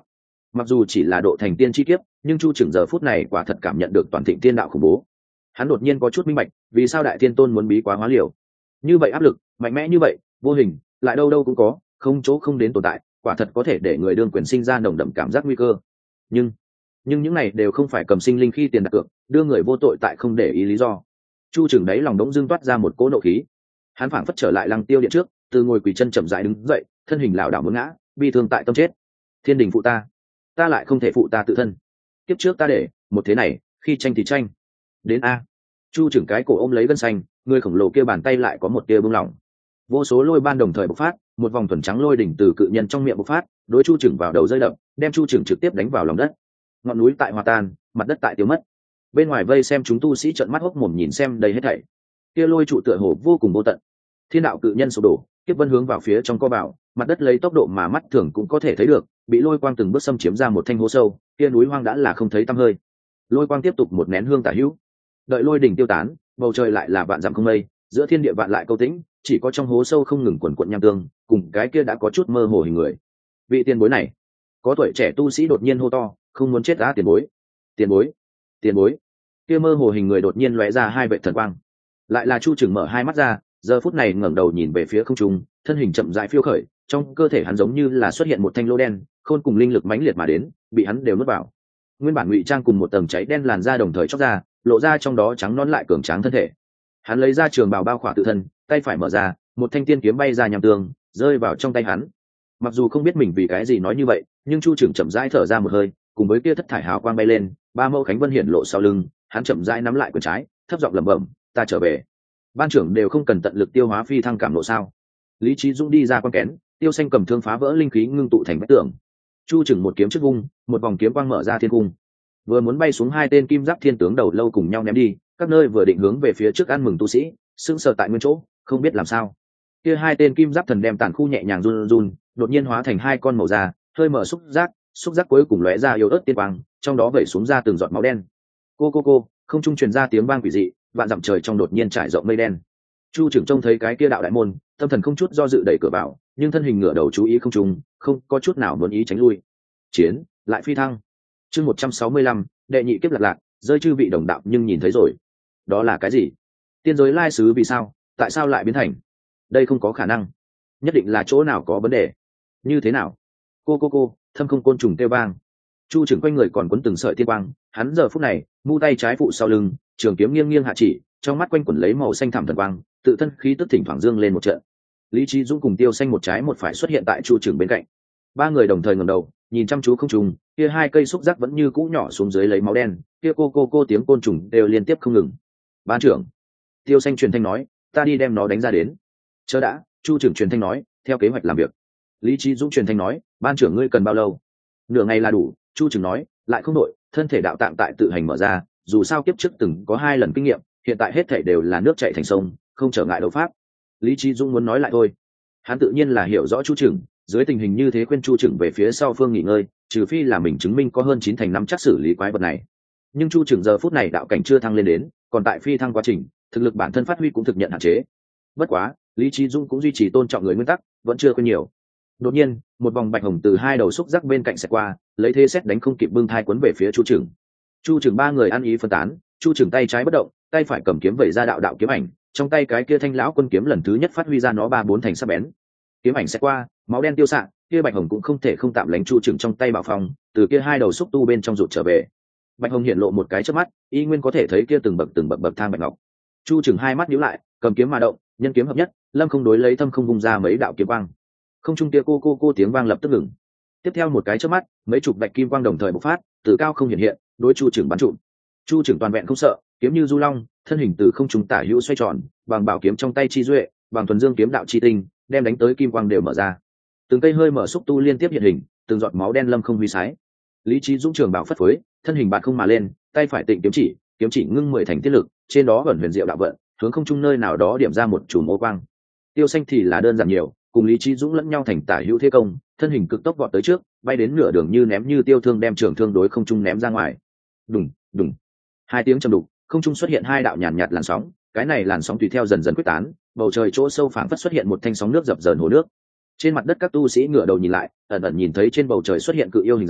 mặc dù chỉ là độ thành tiên chi kiếp, nhưng chu trưởng giờ phút này quả thật cảm nhận được toàn thịnh tiên đạo khủng bố. Hắn đột nhiên có chút minh bạch vì sao đại tiên tôn muốn bí quá hóa liều. Như vậy áp lực mạnh mẽ như vậy, vô hình lại đâu đâu cũng có, không chỗ không đến tồn tại, quả thật có thể để người đương quyền sinh ra nồng đậm cảm giác nguy cơ. Nhưng nhưng những này đều không phải cầm sinh linh khi tiền đặt cược, đưa người vô tội tại không để ý lý do. Chu trưởng đấy lòng đống dưng toát ra một cỗ nộ khí. Hắn phảng phất trở lại lăng tiêu điện trước, từ ngồi quỳ chân chậm rãi đứng dậy, thân hình lảo đảo muốn ngã, bi thương tại tâm chết. Thiên đình phụ ta, ta lại không thể phụ ta tự thân. Kiếp trước ta để một thế này, khi tranh thì tranh. Đến a. Chu trưởng cái cổ ôm lấy gân xanh, người khổng lồ kia bàn tay lại có một tia buông lỏng. Vô số lôi ban đồng thời bộc phát, một vòng thuần trắng lôi đỉnh từ cự nhân trong miệng bộc phát, đối chu trưởng vào đầu rơi đập, đem chu trưởng trực tiếp đánh vào lòng đất. Ngọn núi tại hòa tan, mặt đất tại tiêu mất. Bên ngoài vây xem chúng tu sĩ trợn mắt hốc mồm nhìn xem đây hết thảy. Kia lôi trụ tựa hồ vô cùng vô tận. Thiên đạo cự nhân sụp đổ, kiếp vân hướng vào phía trong co vào, mặt đất lấy tốc độ mà mắt thường cũng có thể thấy được, bị lôi quang từng bước xâm chiếm ra một thanh hố sâu, kia núi hoang đã là không thấy tăm hơi. Lôi quang tiếp tục một nén hương tả hữu, đợi lôi đỉnh tiêu tán, bầu trời lại là vạn dặm không mây, giữa thiên địa vạn lại câu tĩnh, chỉ có trong hố sâu không ngừng quần quận nham tương, cùng cái kia đã có chút mơ hồ hình người. Vị tiền bối này, có tuổi trẻ tu sĩ đột nhiên hô to, không muốn chết đã tiền bối, tiền bối, tiền bối. Kia mơ hồ hình người đột nhiên lóe ra hai vệ thần quang, lại là chu trưởng mở hai mắt ra, giờ phút này ngẩng đầu nhìn về phía không trung, thân hình chậm rãi phiêu khởi, trong cơ thể hắn giống như là xuất hiện một thanh lô đen, khôn cùng linh lực mãnh liệt mà đến, bị hắn đều nuốt vào. Nguyên bản ngụy trang cùng một tầng cháy đen làn da đồng thời chóc ra, lộ ra trong đó trắng nõn lại cường tráng thân thể. Hắn lấy ra trường bào bao khỏa tự thân, tay phải mở ra, một thanh tiên kiếm bay ra nhằm tường, rơi vào trong tay hắn. Mặc dù không biết mình vì cái gì nói như vậy, nhưng chu trưởng chậm rãi thở ra một hơi, cùng với kia thất thải hào quang bay lên, ba mẫu cánh vân hiển lộ sau lưng, hắn chậm rãi nắm lại quyền trái, thấp giọng lẩm bẩm, ta trở về. Ban trưởng đều không cần tận lực tiêu hóa phi thăng cảm lộ sao? Lý Chí Dũng đi ra quan kén, Tiêu Xanh cầm thương phá vỡ linh khí ngưng tụ thành vách tường. Chu trưởng một kiếm trước vung, một vòng kiếm quang mở ra thiên cung. Vừa muốn bay xuống hai tên kim giáp thiên tướng đầu lâu cùng nhau ném đi, các nơi vừa định hướng về phía trước ăn mừng tu sĩ, sững sờ tại nguyên chỗ, không biết làm sao. Kia hai tên kim giáp thần đem tàn khu nhẹ nhàng run run, đột nhiên hóa thành hai con màu da, hơi mở xúc giác, xúc giác cuối cùng lóe ra yếu ớt tiên quang, trong đó vẩy xuống ra từng giọt máu đen. Cô cô cô, không trung truyền ra tiếng vang quỷ dị, vạn dặm trời trong đột nhiên trải rộng mây đen. Chu trưởng trông thấy cái kia đạo đại môn, tâm thần không chút do dự đẩy cửa vào, nhưng thân hình ngửa đầu chú ý không trung, không có chút nào muốn ý tránh lui. Chiến, lại phi thăng. Chương một trăm sáu mươi lăm, đệ nhị kiếp lạc lạc, rơi chư vị đồng đạo nhưng nhìn thấy rồi. Đó là cái gì? Tiên giới lai sứ vì sao? Tại sao lại biến thành? Đây không có khả năng. Nhất định là chỗ nào có vấn đề. Như thế nào? Cô cô cô, thâm không côn trùng kêu vang. Chu trưởng quanh người còn quấn từng sợi tiên quang, hắn giờ phút này, mu tay trái phụ sau lưng, trường kiếm nghiêng nghiêng hạ chỉ, trong mắt quanh quẩn lấy màu xanh thẳm thần quang, tự thân khí tức thỉnh thoảng dương lên một trận. Lý Chí Dũng cùng Tiêu Xanh một trái một phải xuất hiện tại Chu trưởng bên cạnh. Ba người đồng thời ngẩng đầu, nhìn chăm chú không trùng, kia hai cây xúc giác vẫn như cũ nhỏ xuống dưới lấy máu đen, kia cô cô cô tiếng côn trùng đều liên tiếp không ngừng. Ban trưởng, Tiêu Xanh truyền thanh nói, ta đi đem nó đánh ra đến. Chờ đã, Chu trưởng truyền thanh nói, theo kế hoạch làm việc. Lý Chí Dũng truyền thanh nói, ban trưởng ngươi cần bao lâu? Nửa ngày là đủ. Chu trưởng nói, lại không đổi, thân thể đạo tạng tại tự hành mở ra, dù sao kiếp trước từng có hai lần kinh nghiệm, hiện tại hết thảy đều là nước chảy thành sông, không trở ngại đấu pháp. Lý Chí Dũng muốn nói lại thôi, hắn tự nhiên là hiểu rõ Chu trưởng, dưới tình hình như thế khuyên Chu trưởng về phía sau phương nghỉ ngơi, trừ phi là mình chứng minh có hơn chín thành năm chắc xử lý quái vật này. Nhưng Chu trưởng giờ phút này đạo cảnh chưa thăng lên đến, còn tại phi thăng quá trình, thực lực bản thân phát huy cũng thực nhận hạn chế. Bất quá, Lý Chí Dũng cũng duy trì tôn trọng người nguyên tắc, vẫn chưa quên nhiều. Đột nhiên, một vòng bạch hồng từ hai đầu xúc giác bên cạnh xẹt qua, lấy thế xét đánh không kịp bưng thai cuốn về phía Chu trưởng. Chu trưởng ba người ăn ý phân tán, Chu trưởng tay trái bất động, tay phải cầm kiếm vẩy ra đạo đạo kiếm ảnh, trong tay cái kia thanh lão quân kiếm lần thứ nhất phát huy ra nó ba bốn thành sắc bén. Kiếm ảnh xẹt qua, máu đen tiêu xạ, kia bạch hồng cũng không thể không tạm lánh Chu trưởng trong tay bảo phong, từ kia hai đầu xúc tu bên trong rụt trở về. Bạch hồng hiện lộ một cái chớp mắt, y nguyên có thể thấy kia từng bậc từng bậc bậc thang bạch ngọc. Chu trưởng hai mắt nhíu lại, cầm kiếm mà động, nhân kiếm hợp nhất, lâm không đối lấy thâm không vung ra mấy đạo kiếm quang. Không trung kia cô cô cô tiếng vang lập tức ngừng. Tiếp theo một cái chớp mắt, mấy chục bạch kim quang đồng thời bộc phát, từ cao không hiện hiện, đối Chu trưởng bắn trụm. Chu trưởng toàn vẹn không sợ, kiếm như du long, thân hình từ không trung tả hữu xoay tròn, bằng bảo kiếm trong tay chi duệ, bằng thuần dương kiếm đạo chi tinh, đem đánh tới kim quang đều mở ra. Từng cây hơi mở xúc tu liên tiếp hiện hình, từng giọt máu đen lâm không huy sái. Lý Chí Dũng trường bảo phất phới, thân hình bạt không mà lên, tay phải tịnh kiếm chỉ, kiếm chỉ ngưng mười thành tiết lực, trên đó ẩn huyền diệu đạo vận, hướng không trung nơi nào đó điểm ra một chùm ô quang. Tiêu Xanh thì là đơn giản nhiều, cùng Lý Chí Dũng lẫn nhau thành tả hữu thế công, thân hình cực tốc vọt tới trước, bay đến nửa đường như ném như tiêu thương đem trường thương đối không trung ném ra ngoài. Đùng, đùng. Hai tiếng trầm đục, không trung xuất hiện hai đạo nhàn nhạt làn sóng, cái này làn sóng tùy theo dần dần quyết tán, bầu trời chỗ sâu phảng phất xuất hiện một thanh sóng nước dập dờn hồ nước. Trên mặt đất các tu sĩ ngửa đầu nhìn lại, ẩn ẩn nhìn thấy trên bầu trời xuất hiện cự yêu hình dáng,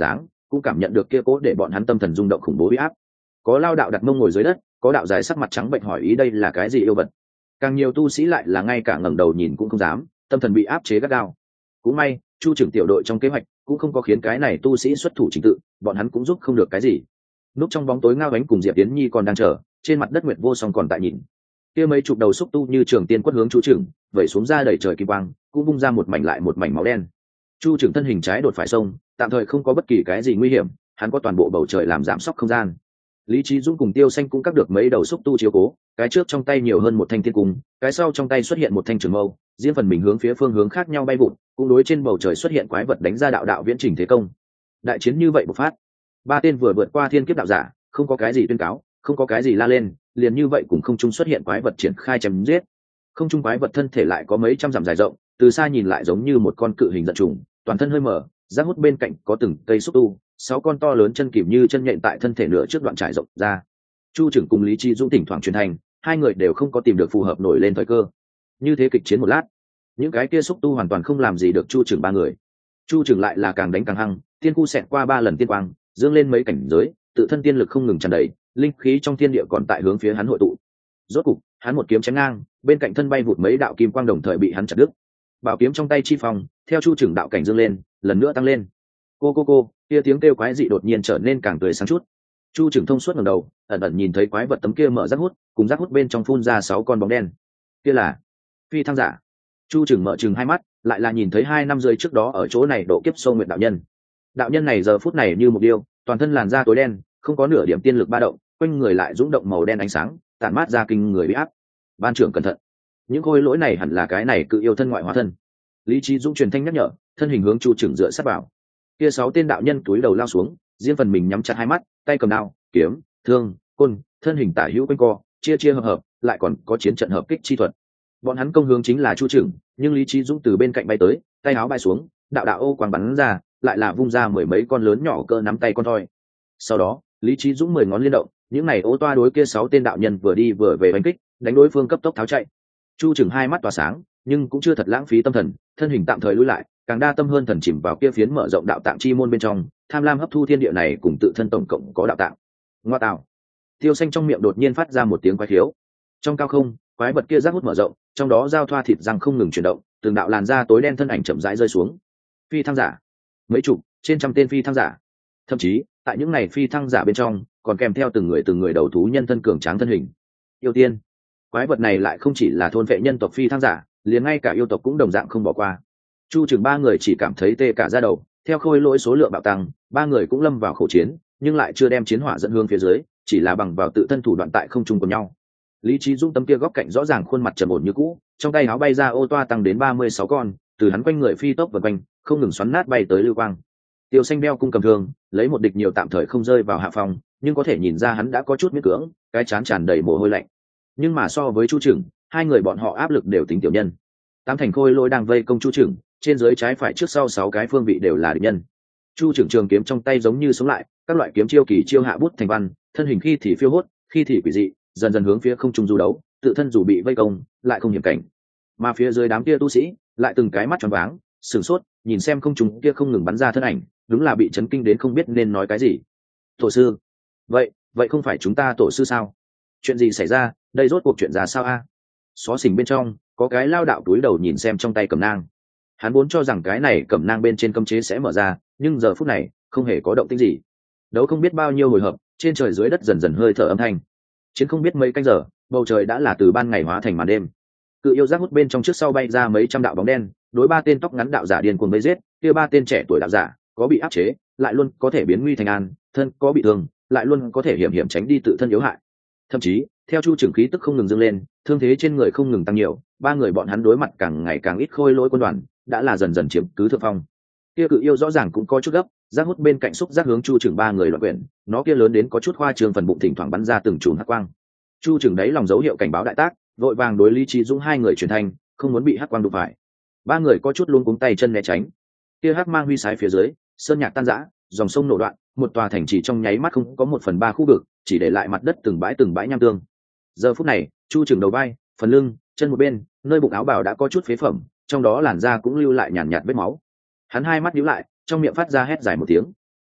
cũng cảm nhận được kia cố để bọn hắn tâm thần rung động khủng bố uy áp. Có lao đạo đặt mông ngồi dưới đất, có đạo dài sắc mặt trắng bệnh hỏi ý đây là cái gì yêu vật. Càng nhiều tu sĩ lại là ngay cả ngẩng đầu nhìn cũng không dám, tâm thần bị áp chế gắt gao. Cũng may chu trưởng tiểu đội trong kế hoạch cũng không có khiến cái này tu sĩ xuất thủ chính tự, bọn hắn cũng giúp không được cái gì. Núp trong bóng tối Ngao Ánh cùng Diệp Tiến Nhi còn đang chờ, trên mặt đất Nguyệt Vô Song còn tại nhìn. Kia mấy chục đầu xúc tu như trường tiên quất hướng chu trưởng, vẩy xuống ra đầy trời kim quang, cũng vung ra một mảnh lại một mảnh máu đen. Chu trưởng thân hình trái đột phải sông, tạm thời không có bất kỳ cái gì nguy hiểm, hắn có toàn bộ bầu trời làm giảm sóc không gian. Lý Chí Dũng cùng Tiêu Xanh cũng cắt được mấy đầu xúc tu chiếu cố, cái trước trong tay nhiều hơn một thanh thiên cung, cái sau trong tay xuất hiện một thanh trường mâu, riêng phần mình hướng phía phương hướng khác nhau bay vụt, cũng đối trên bầu trời xuất hiện quái vật đánh ra đạo đạo viễn trình thế công. Đại chiến như vậy bộc phát, ba tên vừa vượt qua thiên kiếp đạo giả, không có cái gì tuyên cáo, không có cái gì la lên, liền như vậy cũng không trung xuất hiện quái vật triển khai chém giết. Không trung quái vật thân thể lại có mấy trăm dặm dài rộng, từ xa nhìn lại giống như một con cự hình giận trùng, toàn thân hơi mở, rác hút bên cạnh có từng cây xúc tu, sáu con to lớn chân kìm như chân nhện tại thân thể nửa trước đoạn trải rộng ra. Chu trưởng cùng Lý Chi Dũng thỉnh thoảng truyền thành, hai người đều không có tìm được phù hợp nổi lên thời cơ. Như thế kịch chiến một lát, những cái kia xúc tu hoàn toàn không làm gì được Chu trưởng ba người. Chu trưởng lại là càng đánh càng hăng, tiên khu xẹt qua ba lần tiên quang, dương lên mấy cảnh giới, tự thân tiên lực không ngừng tràn đầy, linh khí trong thiên địa còn tại hướng phía hắn hội tụ. Rốt cục, hắn một kiếm chém ngang, bên cạnh thân bay vụt mấy đạo kim quang đồng thời bị hắn chặt đứt. Bảo kiếm trong tay chi phong, theo Chu trưởng đạo cảnh dương lên, lần nữa tăng lên. Cô cô cô, kia tiếng kêu quái dị đột nhiên trở nên càng tươi sáng chút. Chu trưởng thông suốt ngẩng đầu, ẩn ẩn nhìn thấy quái vật tấm kia mở rác hút, cùng rác hút bên trong phun ra sáu con bóng đen. Kia là phi thăng giả. Chu trưởng mở trừng hai mắt, lại là nhìn thấy hai năm rưỡi trước đó ở chỗ này độ kiếp sâu nguyệt đạo nhân. Đạo nhân này giờ phút này như một điêu, toàn thân làn da tối đen, không có nửa điểm tiên lực ba động, quanh người lại dũng động màu đen ánh sáng, tản mát ra kinh người uy áp. Ban trưởng cẩn thận, những khôi lỗi này hẳn là cái này cự yêu thân ngoại hóa thân. Lý Chí Dũng truyền thanh nhắc nhở, thân hình hướng Chu trưởng dựa sát vào. Kia sáu tên đạo nhân túi đầu lao xuống, riêng phần mình nhắm chặt hai mắt, tay cầm đao, kiếm, thương, côn, thân hình tả hữu quanh co, chia chia hợp hợp, lại còn có chiến trận hợp kích chi thuật. Bọn hắn công hướng chính là Chu trưởng, nhưng Lý Chí Dũng từ bên cạnh bay tới, tay áo bay xuống, đạo đạo ô quang bắn ra, lại là vung ra mười mấy con lớn nhỏ cỡ nắm tay con thoi. Sau đó, Lý Chí Dũng mười ngón liên động, những này ô toa đối kia sáu tên đạo nhân vừa đi vừa về đánh kích, đánh đối phương cấp tốc tháo chạy. Chu trưởng hai mắt tỏa sáng, nhưng cũng chưa thật lãng phí tâm thần, thân hình tạm thời lùi lại, càng đa tâm hơn thần chìm vào kia phiến mở rộng đạo tạng chi môn bên trong, tham lam hấp thu thiên địa này cùng tự thân tổng cộng có đạo tạng. Ngoa tạo. Tiêu Xanh trong miệng đột nhiên phát ra một tiếng quái khiếu. Trong cao không, quái vật kia rác hút mở rộng, trong đó giao thoa thịt răng không ngừng chuyển động, từng đạo làn da tối đen thân ảnh chậm rãi rơi xuống. Phi thăng giả, mấy chục, trên trăm tên phi thăng giả. Thậm chí, tại những này phi thăng giả bên trong, còn kèm theo từng người từng người đầu thú nhân thân cường tráng thân hình. Yêu tiên. Quái vật này lại không chỉ là thôn vệ nhân tộc phi thăng giả, liền ngay cả yêu tộc cũng đồng dạng không bỏ qua. Chu trưởng ba người chỉ cảm thấy tê cả da đầu, theo khôi lỗi số lượng bạo tăng, ba người cũng lâm vào khẩu chiến, nhưng lại chưa đem chiến hỏa dẫn hướng phía dưới, chỉ là bằng vào tự thân thủ đoạn tại không trung của nhau. Lý Chí Dũng tấm kia góc cạnh rõ ràng khuôn mặt trầm ổn như cũ, trong tay áo bay ra ô toa tăng đến ba mươi sáu con, từ hắn quanh người phi tốc vần quanh, không ngừng xoắn nát bay tới lưu quang. Tiêu Xanh đeo cung cầm thương, lấy một địch nhiều tạm thời không rơi vào hạ phòng, nhưng có thể nhìn ra hắn đã có chút miễn cưỡng, cái trán tràn đầy mồ hôi lạnh. Nhưng mà so với Chu trưởng, hai người bọn họ áp lực đều tính tiểu nhân. Tám thành khôi lỗi đang vây công Chu trưởng, trên dưới trái phải trước sau sáu cái phương vị đều là địch nhân. Chu trưởng trường kiếm trong tay giống như sống lại, các loại kiếm chiêu kỳ chiêu hạ bút thành văn, thân hình khi thì phiêu hốt, khi thì quỷ dị, dần dần hướng phía không trung du đấu, tự thân dù bị vây công, lại không hiểm cảnh. Mà phía dưới đám kia tu sĩ, lại từng cái mắt tròn váng, sửng sốt, nhìn xem không trung kia không ngừng bắn ra thân ảnh, đúng là bị chấn kinh đến không biết nên nói cái gì. Tổ sư, vậy, vậy không phải chúng ta tổ sư sao? Chuyện gì xảy ra, đây rốt cuộc chuyện ra sao a? Xó xỉnh bên trong, có cái lao đạo túi đầu nhìn xem trong tay cầm nang. Hắn vốn cho rằng cái này cầm nang bên trên cấm chế sẽ mở ra, nhưng giờ phút này không hề có động tĩnh gì. Đấu không biết bao nhiêu hồi hợp, trên trời dưới đất dần dần hơi thở âm thanh. Chiến không biết mấy canh giờ, bầu trời đã là từ ban ngày hóa thành màn đêm. Cự yêu giác hút bên trong trước sau bay ra mấy trăm đạo bóng đen, đối ba tên tóc ngắn đạo giả điên cuồng vây giết, kia ba tên trẻ tuổi đạo giả, có bị áp chế, lại luôn có thể biến nguy thành an, thân có bị thương, lại luôn có thể hiểm hiểm tránh đi tự thân yếu hại. Thậm chí, theo Chu trưởng khí tức không ngừng dâng lên, thương thế trên người không ngừng tăng nhiều, ba người bọn hắn đối mặt càng ngày càng ít khôi lỗi quân đoàn, đã là dần dần chiếm cứ thượng phong. Kia cự yêu rõ ràng cũng có chút gấp, giác hút bên cạnh xúc giác hướng Chu trưởng ba người loạn quyển, nó kia lớn đến có chút khoa trương phần bụng thỉnh thoảng bắn ra từng chùm hắc quang. Chu trưởng đấy lòng dấu hiệu cảnh báo đại tác, vội vàng đối Lý Chí Dũng hai người truyền thanh, không muốn bị hắc quang đụng phải. Ba người có chút luống cuống tay chân né tránh. Kia hắc mang huy sái phía dưới, sơn nhạc tan rã, dòng sông nổ đoạn, một tòa thành trì trong nháy mắt không có một phần ba khu vực, chỉ để lại mặt đất từng bãi từng bãi nham tương. Giờ phút này, Chu trưởng đầu vai, phần lưng, chân một bên, nơi bụng áo bào đã có chút phế phẩm, trong đó làn da cũng lưu lại nhàn nhạt vết máu. Hắn hai mắt nhíu lại, trong miệng phát ra hét dài một tiếng.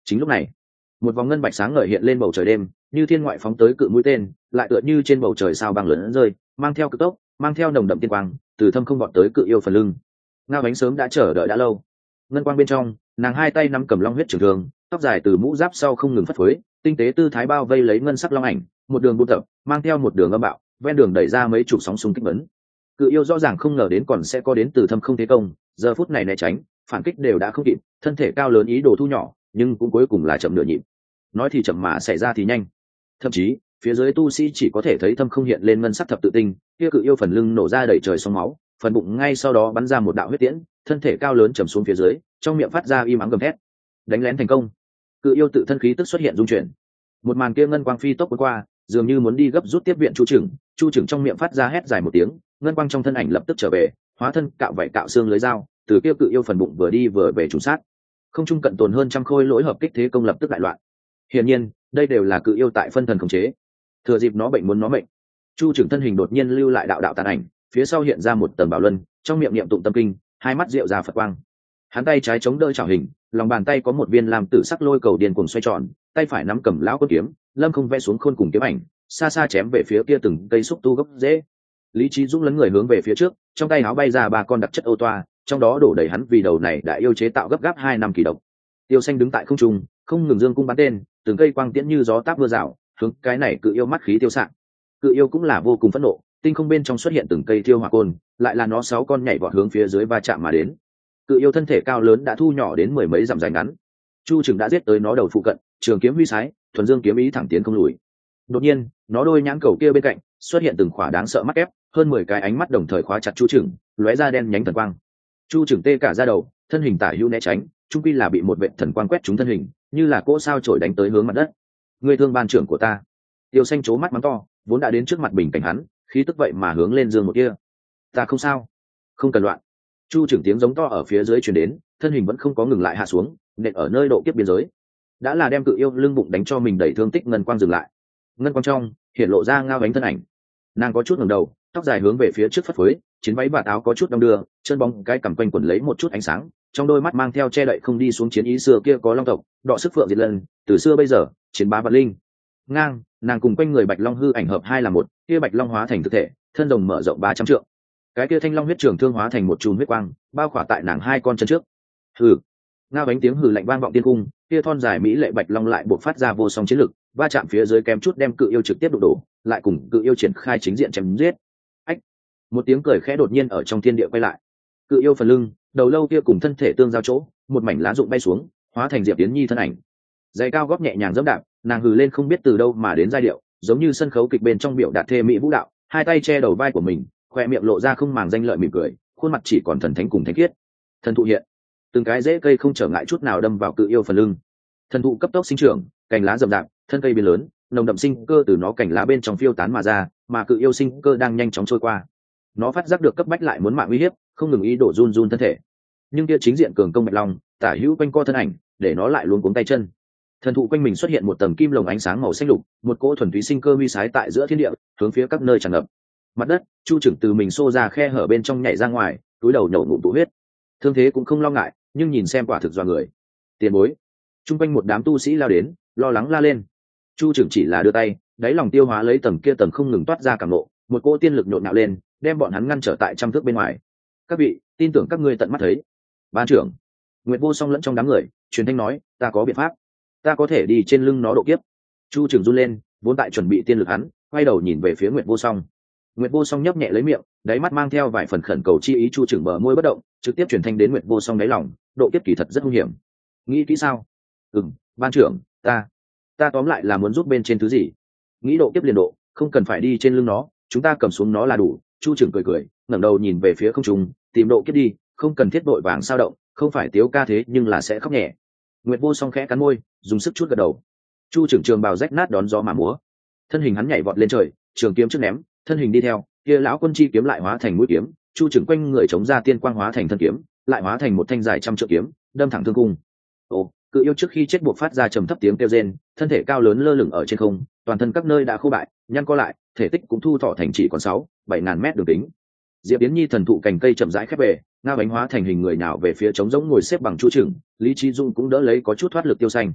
Chính lúc này, một vòng ngân bạch sáng ngời hiện lên bầu trời đêm, như thiên ngoại phóng tới cự mũi tên, lại tựa như trên bầu trời sao băng lớn rơi, mang theo cực tốc, mang theo nồng đậm tiên quang, từ thâm không vọt tới cự yêu phần lưng. Ngao Bánh sớm đã chờ đợi đã lâu. Ngân quang bên trong, nàng hai tay nắm cầm long huyết trường thương, tóc dài từ mũ giáp sau không ngừng phất phới, tinh tế tư thái bao vây lấy ngân sắc long ảnh, một đường buôn tập, mang theo một đường âm bạo, ven đường đẩy ra mấy chục sóng xung kích vấn. Cự yêu rõ ràng không ngờ đến còn sẽ có đến từ thâm không thế công, giờ phút này né tránh, phản kích đều đã không kịp, thân thể cao lớn ý đồ thu nhỏ, nhưng cũng cuối cùng là chậm nửa nhịp. Nói thì chậm mà xảy ra thì nhanh. Thậm chí, phía dưới tu sĩ chỉ có thể thấy thâm không hiện lên ngân sắc thập tự tinh, kia cự yêu phần lưng nổ ra đầy trời sóng máu, phần bụng ngay sau đó bắn ra một đạo huyết tiễn, thân thể cao lớn trầm xuống phía dưới, trong miệng phát ra im ắng gầm thét. Đánh lén thành công. Cự yêu tự thân khí tức xuất hiện dung chuyển. Một màn kia ngân quang phi tốc cuốn qua, dường như muốn đi gấp rút tiếp viện Chu Trừng, Chu Trừng trong miệng phát ra hét dài một tiếng, ngân quang trong thân ảnh lập tức trở về, hóa thân cạo vảy cạo xương lưới dao, từ kia cự yêu phần bụng vừa đi vừa về trùng sát. Không trung cận tồn hơn trăm khôi lỗi hợp kích thế công lập tức đại loạn. Hiển nhiên, đây đều là cự yêu tại phân thần khống chế. Thừa dịp nó bệnh muốn nó mệnh, Chu Trừng thân hình đột nhiên lưu lại đạo đạo tàn ảnh, phía sau hiện ra một tầng bảo luân, trong miệng niệm tụng tâm kinh, hai mắt rượu ra Phật quang. Hắn tay trái chống đỡ chảo hình, lòng bàn tay có một viên làm tử sắc lôi cầu điên cuồng xoay tròn, tay phải nắm cầm lão cốt kiếm, lâm không vẽ xuống khôn cùng kiếm ảnh, xa xa chém về phía kia từng cây xúc tu gốc rễ. Lý trí dũng lấn người hướng về phía trước, trong tay áo bay ra ba con đặc chất ô toa, trong đó đổ đầy hắn vì đầu này đã yêu chế tạo gấp gáp hai năm kỳ độc. Tiêu Xanh đứng tại không trung, không ngừng dương cung bắn tên, từng cây quang tiễn như gió táp mưa rào, hướng cái này cự yêu mắt khí tiêu sạng. Cự yêu cũng là vô cùng phẫn nộ, tinh không bên trong xuất hiện từng cây thiêu hỏa côn, lại là nó sáu con nhảy vọt hướng phía dưới va chạm mà đến. Cự yêu thân thể cao lớn đã thu nhỏ đến mười mấy dặm dài ngắn. Chu Trừng đã giết tới nó đầu phụ cận, trường kiếm huy sái, thuần dương kiếm ý thẳng tiến không lùi. Đột nhiên, nó đôi nhãn cầu kia bên cạnh xuất hiện từng khỏa đáng sợ mắt ép, hơn mười cái ánh mắt đồng thời khóa chặt Chu Trừng, lóe ra đen nhánh thần quang. Chu Trừng tê cả da đầu, thân hình tả hữu né tránh, trung quy là bị một vệt thần quang quét trúng thân hình, như là cỗ sao chổi đánh tới hướng mặt đất. Ngươi thương ban trưởng của ta. Tiêu Xanh chố mắt mắng to, vốn đã đến trước mặt bình cảnh hắn, khí tức vậy mà hướng lên dương một kia. Ta không sao, không cần loạn. Chu Trừng tiếng giống to ở phía dưới truyền đến, thân hình vẫn không có ngừng lại hạ xuống, nện ở nơi độ kiếp biên giới. Đã là đem cự yêu lưng bụng đánh cho mình đẩy thương tích ngân quang dừng lại. Ngân quang trong hiện lộ ra Ngao Bánh thân ảnh. Nàng có chút ngẩng đầu, tóc dài hướng về phía trước phất phới, chiến váy và áo có chút đong đưa, chân bóng cái cằm quanh quần lấy một chút ánh sáng, trong đôi mắt mang theo che đậy không đi xuống chiến ý xưa kia có long tộc, đọ sức phượng diệt lần, từ xưa bây giờ, chiến bá vạn linh. Ngang, nàng cùng quanh người bạch long hư ảnh hợp hai là một, kia bạch long hóa thành thực thể, thân rồng mở rộng ba trăm trượng. Cái kia thanh long huyết trường thương hóa thành một chùm huyết quang, bao khỏa tại nàng hai con chân trước. Hừ. Ngao Bánh tiếng hừ lạnh vang vọng tiên cung, kia thon dài mỹ lệ bạch long lại buộc phát ra vô song chiến lực, va chạm phía dưới kém chút đem cự yêu trực tiếp đụng đổ, lại cùng cự yêu triển khai chính diện chém giết. Ách! Một tiếng cười khẽ đột nhiên ở trong thiên địa quay lại. Cự yêu phần lưng, đầu lâu kia cùng thân thể tương giao chỗ, một mảnh lá rụng bay xuống, hóa thành Diệp Tiến Nhi thân ảnh. Giày cao gót nhẹ nhàng dẫm đạp, nàng hừ lên không biết từ đâu mà đến giai điệu, giống như sân khấu kịch bên trong biểu đạt thê mỹ vũ đạo, hai tay che đầu vai của mình, khoe miệng lộ ra không màng danh lợi mỉm cười, khuôn mặt chỉ còn thần thánh cùng thánh khiết. Thần thụ hiện, từng cái rễ cây không trở ngại chút nào đâm vào cự yêu phần lưng. Thần thụ cấp tốc sinh trưởng, cành lá rậm rạp, thân cây biến lớn, nồng đậm sinh cơ từ nó cành lá bên trong phiêu tán mà ra, mà cự yêu sinh cơ đang nhanh chóng trôi qua. Nó phát giác được cấp bách lại muốn mạng uy hiếp, không ngừng ý đổ run run thân thể. Nhưng kia chính diện cường công bạch long, tả hữu quanh co thân ảnh, để nó lại luống cuống tay chân. Thần thụ quanh mình xuất hiện một tầng kim lồng ánh sáng màu xanh lục, một cỗ thuần túy sinh cơ uy sái tại giữa thiên địa, hướng phía các nơi tràn ngập. Mặt đất, Chu Trừng từ mình xô ra khe hở bên trong nhảy ra ngoài, túi đầu nhổ ngụm tụ huyết. Thương thế cũng không lo ngại, nhưng nhìn xem quả thực dọa người. Tiền bối. Trung quanh một đám tu sĩ lao đến, lo lắng la lên. Chu Trừng chỉ là đưa tay, đáy lòng tiêu hóa lấy tầng kia tầng không ngừng toát ra cảm nộ, một cỗ tiên lực nhộn nhạo lên, đem bọn hắn ngăn trở tại trăm thước bên ngoài. Các vị, tin tưởng các ngươi tận mắt thấy. Ban trưởng, Nguyệt Vô Song lẫn trong đám người, truyền thanh nói, ta có biện pháp, ta có thể đi trên lưng nó độ kiếp. Chu Trừng run lên, vốn tại chuẩn bị tiên lực hắn, quay đầu nhìn về phía Nguyệt Vô Song. Nguyệt Vô Song nhấp nhẹ lấy miệng, đáy mắt mang theo vài phần khẩn cầu chi ý. Chu Trừng bờ môi bất động, trực tiếp truyền thanh đến Nguyệt Vô Song đáy lòng, độ kiếp kỳ thật rất nguy hiểm. Nghĩ kỹ sao? Ừm, ban trưởng, ta, ta tóm lại là muốn giúp bên trên thứ gì? Nghĩ độ kiếp liền độ, không cần phải đi trên lưng nó, chúng ta cầm xuống nó là đủ. Chu Trừng cười cười, ngẩng đầu nhìn về phía không trung, tìm độ kiếp đi, không cần thiết đội vàng sao động, không phải tiếu ca thế nhưng là sẽ khóc nhẹ. Nguyệt Vô Song khẽ cắn môi, dùng sức chút gật đầu. Chu Trừng trường bào rách nát đón gió mà múa, thân hình hắn nhảy vọt lên trời, trường kiếm trước ném, thân hình đi theo, kia lão quân chi kiếm lại hóa thành mũi kiếm, Chu Trừng quanh người chống ra tiên quang hóa thành thân kiếm, lại hóa thành một thanh dài trăm trượng kiếm, đâm thẳng thương cung. Ồ, cự yêu trước khi chết buộc phát ra trầm thấp tiếng kêu rên, thân thể cao lớn lơ lửng ở trên không, toàn thân các nơi đã khô bại, nhăn co lại, thể tích cũng thu thọ thành chỉ còn sáu, bảy ngàn mét đường kính. Diệp Yến Nhi thần thụ cành cây chậm rãi khép về, Ngao Bánh hóa thành hình người nào về phía trống rỗng ngồi xếp bằng Chu Trừng, Lý Chí Dung cũng đỡ lấy có chút thoát lực Tiêu Xanh.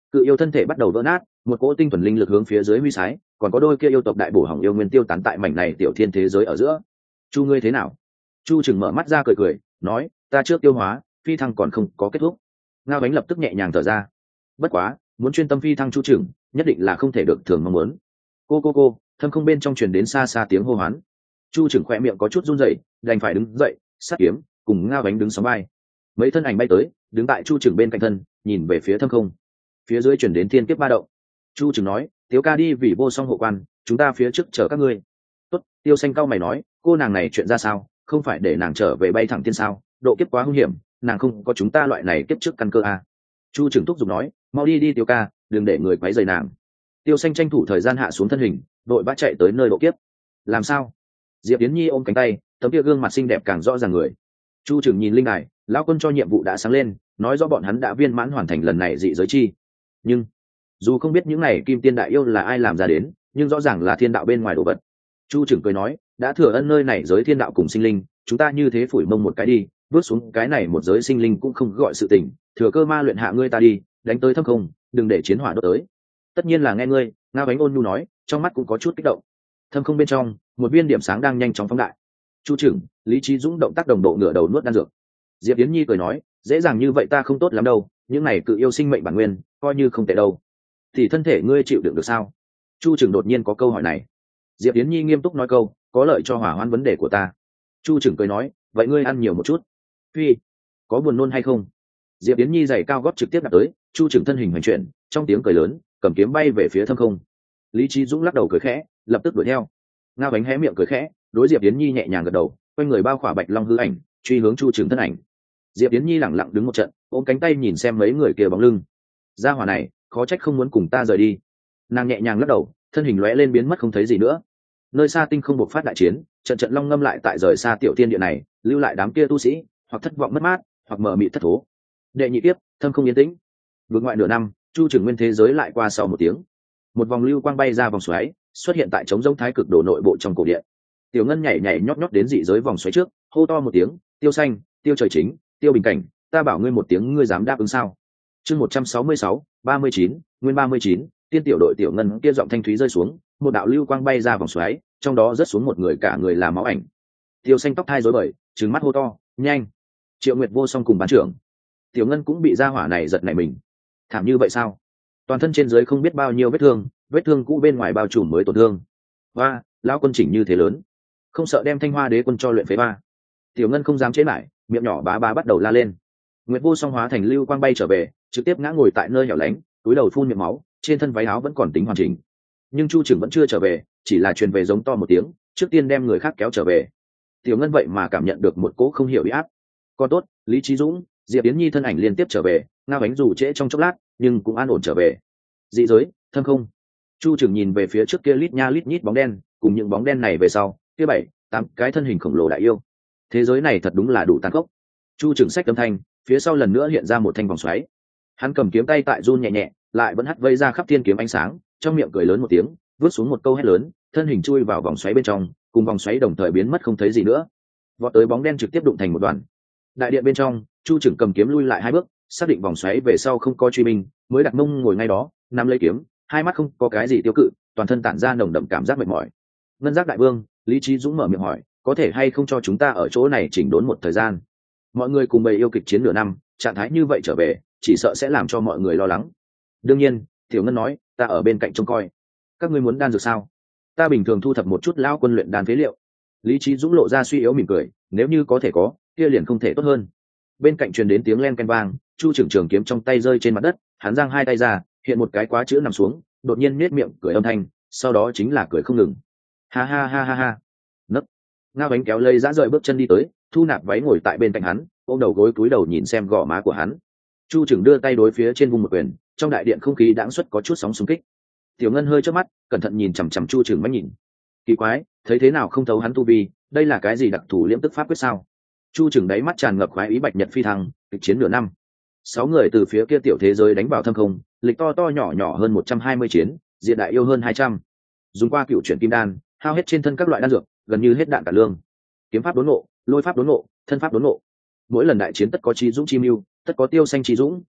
Cự yêu thân thể bắt đầu vỡ nát, một cỗ tinh thuần linh lực hướng phía dưới huy sái, còn có đôi kia yêu tộc đại bổ hỏng yêu nguyên tiêu tán tại mảnh này tiểu thiên thế giới ở giữa. Chu ngươi thế nào? Chu Trừng mở mắt ra cười cười, nói, ta trước tiêu hóa, phi thăng còn không có kết thúc. Ngao Bánh lập tức nhẹ nhàng thở ra. Bất quá, muốn chuyên tâm phi thăng Chu Trừng, nhất định là không thể được thường mong muốn. Cô cô cô, thâm không bên trong truyền đến xa xa tiếng hô hoán. Chu Trừng khỏe miệng có chút run rẩy, đành phải đứng dậy, sát kiếm, cùng Ngao Bánh đứng sóng vai. Mấy thân ảnh bay tới, đứng tại Chu Trừng bên cạnh thân, nhìn về phía thâm không. Phía dưới truyền đến thiên kiếp ba động. Chu Trừng nói, Tiếu ca đi vì vô song hộ quan, chúng ta phía trước chờ các ngươi. Tốt, Tiêu Xanh cao mày nói, cô nàng này chuyện ra sao, không phải để nàng trở về bay thẳng thiên sao, độ kiếp quá hung hiểm, nàng không có chúng ta loại này kiếp trước căn cơ à. Chu Trừng thúc giục nói, mau đi đi Tiêu ca, đừng để người quấy rầy nàng. Tiêu Xanh tranh thủ thời gian hạ xuống thân hình, đội vã chạy tới nơi độ kiếp. Làm sao? Diệp Yến Nhi ôm cánh tay, tấm kia gương mặt xinh đẹp càng rõ ràng người. Chu Trừng nhìn linh đài, lão quân cho nhiệm vụ đã sáng lên, nói rõ bọn hắn đã viên mãn hoàn thành lần này dị giới chi. Nhưng dù không biết những này kim tiên đại yêu là ai làm ra đến, nhưng rõ ràng là thiên đạo bên ngoài đồ vật. Chu Trừng cười nói, đã thừa ân nơi này giới thiên đạo cùng sinh linh, chúng ta như thế phủi mông một cái đi, bước xuống cái này một giới sinh linh cũng không gọi sự tình, thừa cơ ma luyện hạ ngươi ta đi, đánh tới thâm không, đừng để chiến hỏa đốt tới. Tất nhiên là nghe ngươi. Ngao Bánh ôn nhu nói, trong mắt cũng có chút kích động. Thâm không bên trong, một viên điểm sáng đang nhanh chóng phóng đại. Chu Trừng, Lý Trí Dũng động tác đồng độ ngửa đầu nuốt đan dược. Diệp Yến Nhi cười nói, dễ dàng như vậy ta không tốt lắm đâu, những này cự yêu sinh mệnh bản nguyên, coi như không tệ đâu. Thì thân thể ngươi chịu đựng được sao? Chu Trừng đột nhiên có câu hỏi này. Diệp Yến Nhi nghiêm túc nói câu, có lợi cho hỏa hoãn vấn đề của ta. Chu Trừng cười nói, vậy ngươi ăn nhiều một chút. Phi, có buồn nôn hay không? Diệp Yến Nhi giày cao gót trực tiếp đặt tới. Chu Trừng thân hình hành chuyển, trong tiếng cười lớn, cầm kiếm bay về phía thâm không. Lý Trí Dũng lắc đầu cười khẽ, lập tức đuổi theo. Ngao Bánh hé miệng cười khẽ, đối Diệp Yến Nhi nhẹ nhàng gật đầu, quay người bao khỏa bạch long hư ảnh, truy hướng Chu Trừng thân ảnh. Diệp Yến Nhi lẳng lặng đứng một trận, ôm cánh tay nhìn xem mấy người kia bóng lưng. Gia hỏa này, khó trách không muốn cùng ta rời đi. Nàng nhẹ nhàng lắc đầu, thân hình lóe lên biến mất không thấy gì nữa. Nơi xa tinh không buộc phát đại chiến, trận trận long ngâm lại tại rời xa tiểu tiên địa này, lưu lại đám kia tu sĩ, hoặc thất vọng mất mát, hoặc mờ mịt thất thố. Đệ nhị tiếp, thâm không yên tĩnh. Vượt ngoại nửa năm, Chu Trừng nguyên thế giới lại qua sau một tiếng. Một vòng lưu quang bay ra vòng xoáy, xuất hiện tại trống rỗng thái cực đồ nội bộ trong cổ điện. Tiểu Ngân nhảy nhảy nhót nhót đến dị giới vòng xoáy trước, hô to một tiếng, Tiêu Xanh, Tiêu Trời Chính, Tiêu Bình Cảnh, ta bảo ngươi một tiếng ngươi dám đáp ứng sao? Chương một trăm sáu mươi sáu, ba mươi chín, nguyên ba mươi chín, tiên tiểu đội Tiểu Ngân kia giọng thanh thúy rơi xuống, một đạo lưu quang bay ra vòng xoáy, trong đó rớt xuống một người cả người là máu ảnh. Tiêu Xanh tóc thai rối bời, trừng mắt hô to, nhanh! Triệu Nguyệt Vô Song cùng bán trưởng. Tiểu Ngân cũng bị gia hỏa này giật nảy mình. Thảm như vậy sao? Toàn thân trên dưới không biết bao nhiêu vết thương, vết thương cũ bên ngoài bao trùm mới tổn thương. Và, lão quân chỉnh như thế lớn, không sợ đem Thanh Hoa Đế quân cho luyện phế ba. Tiểu Ngân không dám chế lại, miệng nhỏ bá bá bắt đầu la lên. Nguyệt Vô Song hóa thành lưu quang bay trở về, trực tiếp ngã ngồi tại nơi hẻo lánh, túi đầu phun miệng máu, trên thân váy áo vẫn còn tính hoàn chỉnh. Nhưng Chu Trừng vẫn chưa trở về, chỉ là truyền về giống to một tiếng, trước tiên đem người khác kéo trở về. Tiểu Ngân vậy mà cảm nhận được một cỗ không hiểu uy áp. Còn tốt, Lý Trí Dũng, Diệp Yến Nhi thân ảnh liên tiếp trở về, Ngao Bánh dù trễ trong chốc lát, nhưng cũng an ổn trở về. Dị giới, thâm không. Chu Trừng nhìn về phía trước kia lít nha lít nhít bóng đen, cùng những bóng đen này về sau, kia bảy, tám cái thân hình khổng lồ đại yêu. Thế giới này thật đúng là đủ tàn khốc. Chu Trừng xách âm thanh, phía sau lần nữa hiện ra một thanh vòng xoáy. Hắn cầm kiếm tay tại run nhẹ nhẹ, lại vẫn hắt vây ra khắp thiên kiếm ánh sáng, trong miệng cười lớn một tiếng, vứt xuống một câu hét lớn, thân hình chui vào vòng xoáy bên trong, cùng vòng xoáy đồng thời biến mất không thấy gì nữa. Vọt tới bóng đen trực tiếp đụng thành một đoàn. Đại điện bên trong, Chu Trừng cầm kiếm lui lại hai bước, xác định vòng xoáy về sau không có truy binh, mới đặt mông ngồi ngay đó, nắm lấy kiếm, hai mắt không có cái gì tiêu cự, toàn thân tản ra nồng đậm cảm giác mệt mỏi. Ngân Giác đại vương, Lý Trí Dũng mở miệng hỏi, có thể hay không cho chúng ta ở chỗ này chỉnh đốn một thời gian? Mọi người cùng bầy yêu kịch chiến nửa năm, trạng thái như vậy trở về, chỉ sợ sẽ làm cho mọi người lo lắng. Đương nhiên, Tiểu Ngân nói, ta ở bên cạnh trông coi. Các ngươi muốn đan dược sao? Ta bình thường thu thập một chút lão quân luyện đan phế liệu. Lý Trí Dũng lộ ra suy yếu mỉm cười, nếu như có thể có, kia liền không thể tốt hơn. Bên cạnh truyền đến tiếng len ken vang, Chu Trừng trường kiếm trong tay rơi trên mặt đất, hắn giang hai tay ra, hiện một cái quá chữ nằm xuống, đột nhiên nết miệng cười âm thanh, sau đó chính là cười không ngừng. Ha ha ha ha ha. Nấc. Ngao Bánh kéo lây dã rời bước chân đi tới, thu nạp váy ngồi tại bên cạnh hắn, ôm đầu gối cúi đầu nhìn xem gò má của hắn. Chu Trừng đưa tay đối phía trên vùng một quyền, trong đại điện không khí đãng xuất có chút sóng xung kích. Tiểu Ngân hơi chớp mắt, cẩn thận nhìn chằm chằm Chu Trừng mắt nhìn. Kỳ quái, thấy thế nào không thấu hắn tu vi, đây là cái gì đặc thù liễm tức pháp quyết sao? Chu Trừng đáy mắt tràn ngập khoái ý bạch nhật phi thăng, kịch chiến nửa năm. Sáu người từ phía kia tiểu thế giới đánh vào thâm không, lịch to to nhỏ nhỏ hơn một trăm hai mươi chiến, diện đại yêu hơn hai trăm. Dùng qua cựu chuyển kim đan, hao hết trên thân các loại đan dược, gần như hết đạn cả lương. Kiếm pháp đốn ngộ, lôi pháp đốn ngộ, thân pháp đốn ngộ. Mỗi lần đại chiến tất có chi dũng chi mưu, tất có Tiêu Xanh chi dũng,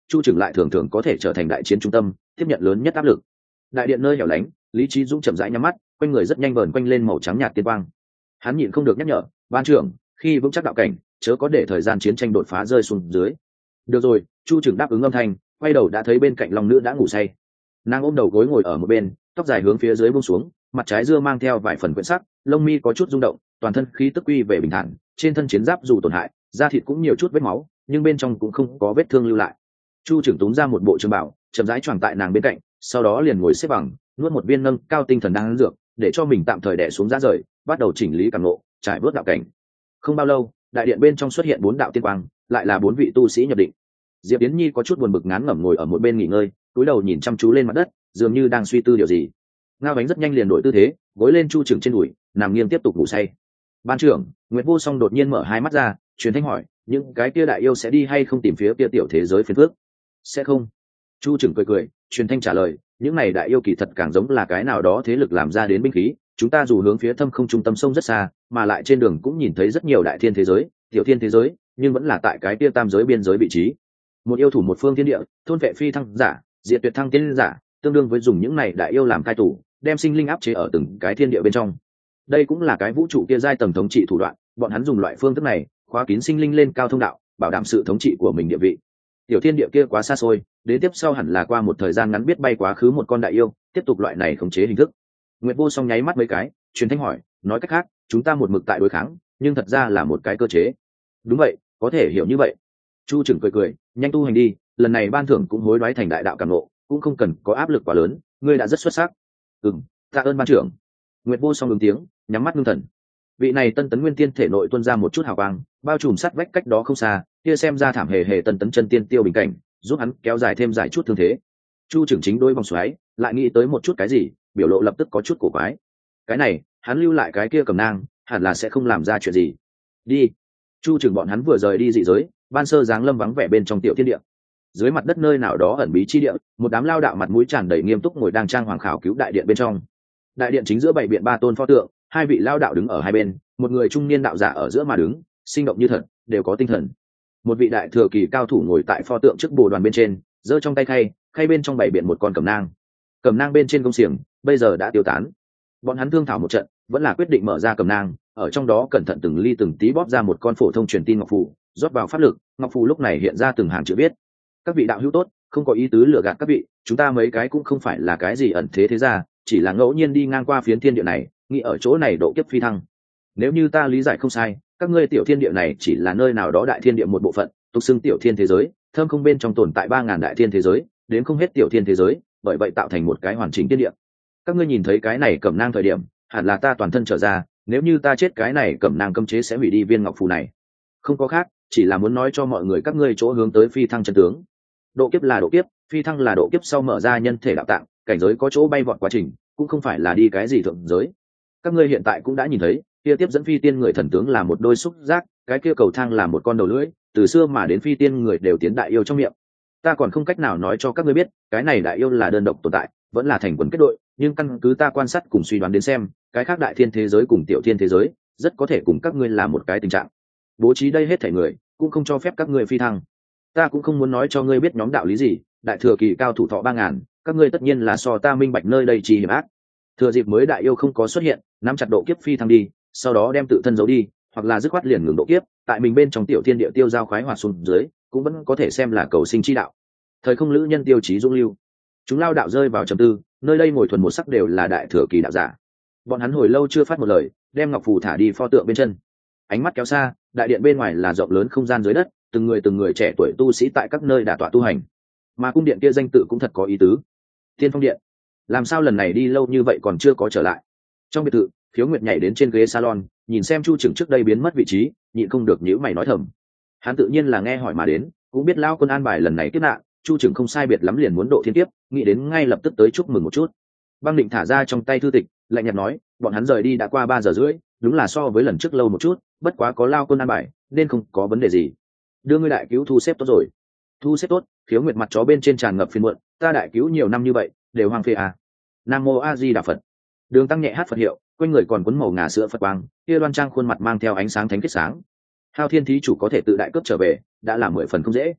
chu trưởng lại thường thường có thể trở thành đại chiến trung tâm, tiếp nhận lớn nhất áp lực. Đại điện nơi hẻo lánh, Lý Chí Dũng chậm rãi nhắm mắt, quanh người rất nhanh vờn quanh lên màu trắng nhạt tiên quang. Hắn nhịn không được nhắc nhở, ban trưởng, khi vững chắc đạo cảnh, chớ có để thời gian chiến tranh đột phá rơi xuống dưới. Được rồi, chu trưởng đáp ứng âm thanh, quay đầu đã thấy bên cạnh long nữ đã ngủ say. Nàng ôm đầu gối ngồi ở một bên, tóc dài hướng phía dưới buông xuống, mặt trái dưa mang theo vài phần quyện sắc, lông mi có chút rung động, toàn thân khí tức quy về bình thản, trên thân chiến giáp dù tổn hại, da thịt cũng nhiều chút vết máu, nhưng bên trong cũng không có vết thương lưu lại. Chu trưởng túm ra một bộ trường bảo, chậm rãi choàng tại nàng bên cạnh, sau đó liền ngồi xếp bằng, nuốt một viên nâng cao tinh thần đang dược, để cho mình tạm thời đè xuống giá rời, bắt đầu chỉnh lý cảm ngộ, trải bớt đạo cảnh. Không bao lâu, đại điện bên trong xuất hiện bốn đạo tiên quang, lại là bốn vị tu sĩ nhập định. Diệp Yến Nhi có chút buồn bực ngán ngẩm ngồi ở một bên nghỉ ngơi, cúi đầu nhìn chăm chú lên mặt đất, dường như đang suy tư điều gì. Ngao Bánh rất nhanh liền đổi tư thế, gối lên chu trưởng trên đùi, nằm nghiêng tiếp tục ngủ say. Ban trưởng, Nguyệt Vô Song đột nhiên mở hai mắt ra, truyền thanh hỏi, những cái kia đại yêu sẽ đi hay không tìm phía kia tiểu thế giới phiền phước? Sẽ không. Chu trưởng cười cười, truyền thanh trả lời, những này đại yêu kỳ thật càng giống là cái nào đó thế lực làm ra đến binh khí, chúng ta dù hướng phía thâm không trung tâm sông rất xa, mà lại trên đường cũng nhìn thấy rất nhiều đại thiên thế giới, tiểu thiên thế giới, nhưng vẫn là tại cái kia tam giới biên giới vị trí. Một yêu thủ một phương thiên địa, thôn vệ phi thăng giả, diệt tuyệt thăng tiên giả, tương đương với dùng những này đại yêu làm cai tủ, đem sinh linh áp chế ở từng cái thiên địa bên trong. Đây cũng là cái vũ trụ kia giai tầng thống trị thủ đoạn, bọn hắn dùng loại phương thức này khóa kín sinh linh lên cao thông đạo, bảo đảm sự thống trị của mình địa vị. Tiểu thiên địa kia quá xa xôi, đến tiếp sau hẳn là qua một thời gian ngắn biết bay quá khứ một con đại yêu, tiếp tục loại này khống chế hình thức. Nguyệt Vô Song nháy mắt mấy cái, truyền thanh hỏi, nói cách khác, chúng ta một mực tại đối kháng, nhưng thật ra là một cái cơ chế. Đúng vậy, có thể hiểu như vậy. Chu trưởng cười cười, nhanh tu hành đi, lần này ban thưởng cũng hối đoái thành đại đạo cảm ngộ, cũng không cần có áp lực quá lớn, ngươi đã rất xuất sắc. Ừm, tạ ơn ban trưởng. Nguyệt Vô Song ứng tiếng, nhắm mắt ngưng thần. Vị này tân tấn nguyên tiên thể nội tuôn ra một chút hào quang, bao trùm sát vách cách đó không xa, kia xem ra thảm hề hề tân tấn chân tiên tiêu bình cảnh, giúp hắn kéo dài thêm dài chút thương thế. Chu trưởng chính đôi vòng xoáy, lại nghĩ tới một chút cái gì, biểu lộ lập tức có chút cổ quái. Cái này, hắn lưu lại cái kia cầm nang, hẳn là sẽ không làm ra chuyện gì. Đi. Chu trưởng bọn hắn vừa rời đi dị giới, ban sơ giáng lâm vắng vẻ bên trong tiểu thiên địa. Dưới mặt đất nơi nào đó ẩn bí chi địa, một đám lao đạo mặt mũi tràn đầy nghiêm túc ngồi đang trang hoàng khảo cứu đại điện bên trong. Đại điện chính giữa bảy biện ba tôn pho tượng, hai vị lao đạo đứng ở hai bên, một người trung niên đạo giả ở giữa mà đứng, sinh động như thật, đều có tinh thần. Một vị đại thừa kỳ cao thủ ngồi tại pho tượng trước bồ đoàn bên trên, giơ trong tay khay, khay bên trong bảy biện một con cẩm nang. Cẩm nang bên trên công xiềng, bây giờ đã tiêu tán. Bọn hắn thương thảo một trận, vẫn là quyết định mở ra cẩm nang, ở trong đó cẩn thận từng ly từng tí bóp ra một con phổ thông truyền tin ngọc phù, rót vào pháp lực, ngọc phù lúc này hiện ra từng hàng chữ viết. Các vị đạo hữu tốt, không có ý tứ lừa gạt các vị, chúng ta mấy cái cũng không phải là cái gì ẩn thế thế gia, chỉ là ngẫu nhiên đi ngang qua phiến thiên địa này, nghĩ ở chỗ này độ kiếp phi thăng. Nếu như ta lý giải không sai, các ngươi tiểu thiên địa này chỉ là nơi nào đó đại thiên địa một bộ phận, tục xưng tiểu thiên thế giới, thâm không bên trong tồn tại ba ngàn đại thiên thế giới, đến không hết tiểu thiên thế giới, bởi vậy tạo thành một cái hoàn chỉnh thiên địa. Các ngươi nhìn thấy cái này cẩm nang thời điểm, hẳn là ta toàn thân trở ra, nếu như ta chết cái này cẩm nang cấm chế sẽ hủy đi viên ngọc phù này. Không có khác, chỉ là muốn nói cho mọi người các ngươi chỗ hướng tới phi thăng chân tướng. Độ kiếp là độ kiếp, phi thăng là độ kiếp sau mở ra nhân thể đạo tạng, cảnh giới có chỗ bay vọt quá trình, cũng không phải là đi cái gì thượng giới. Các ngươi hiện tại cũng đã nhìn thấy, kia tiếp dẫn phi tiên người thần tướng là một đôi xúc giác, cái kia cầu thang là một con đầu lưỡi, từ xưa mà đến phi tiên người đều tiến đại yêu trong miệng. Ta còn không cách nào nói cho các ngươi biết, cái này đại yêu là đơn độc tồn tại, vẫn là thành quần kết đội, nhưng căn cứ ta quan sát cùng suy đoán đến xem, cái khác đại thiên thế giới cùng tiểu thiên thế giới, rất có thể cùng các ngươi là một cái tình trạng. Bố trí đây hết thảy người, cũng không cho phép các ngươi phi thăng. Ta cũng không muốn nói cho ngươi biết nhóm đạo lý gì, đại thừa kỳ cao thủ thọ ba ngàn, các ngươi tất nhiên là so ta minh bạch nơi đây chi hiểm ác. Thừa dịp mới đại yêu không có xuất hiện, nắm chặt độ kiếp phi thăng đi, sau đó đem tự thân giấu đi, hoặc là dứt khoát liền ngừng độ kiếp, tại mình bên trong tiểu thiên địa tiêu giao khoái hoạt xuống dưới, cũng vẫn có thể xem là cầu sinh chi đạo. Thời không lữ nhân tiêu chí dung lưu, chúng lao đạo rơi vào trầm tư, nơi đây ngồi thuần một sắc đều là đại thừa kỳ đạo giả. Bọn hắn hồi lâu chưa phát một lời, đem ngọc phù thả đi pho tượng bên chân. Ánh mắt kéo xa, đại điện bên ngoài là rộng lớn không gian dưới đất, từng người từng người trẻ tuổi tu sĩ tại các nơi đả tọa tu hành. Mà cung điện kia danh tự cũng thật có ý tứ, Tiên Phong Điện. Làm sao lần này đi lâu như vậy còn chưa có trở lại? Trong biệt thự, Khiếu Nguyệt nhảy đến trên ghế salon, nhìn xem Chu Trừng trước đây biến mất vị trí, nhịn không được nhíu mày nói thầm. Hắn tự nhiên là nghe hỏi mà đến, cũng biết lão quân an bài lần này kiếp nạn, Chu Trừng không sai biệt lắm liền muốn độ thiên kiếp, nghĩ đến ngay lập tức tới chúc mừng một chút. Băng Định thả ra trong tay thư tịch, lạnh nhạt nói, bọn hắn rời đi đã qua ba giờ rưỡi, đúng là so với lần trước lâu một chút, bất quá có lão quân an bài, nên không có vấn đề gì. Đưa ngươi đại cứu thu xếp tốt rồi. Thu xếp tốt? Khiếu Nguyệt mặt chó bên trên tràn ngập phiền muộn, ta đại cứu nhiều năm như vậy, đều hoang phế à? Nam mô A Di Đà Phật. Đường Tăng nhẹ hát Phật hiệu, quanh người còn quấn màu ngà sữa Phật quang, kia đoan trang khuôn mặt mang theo ánh sáng thánh khiết sáng. Hao Thiên thí chủ có thể tự đại cướp trở về, đã là mười phần không dễ.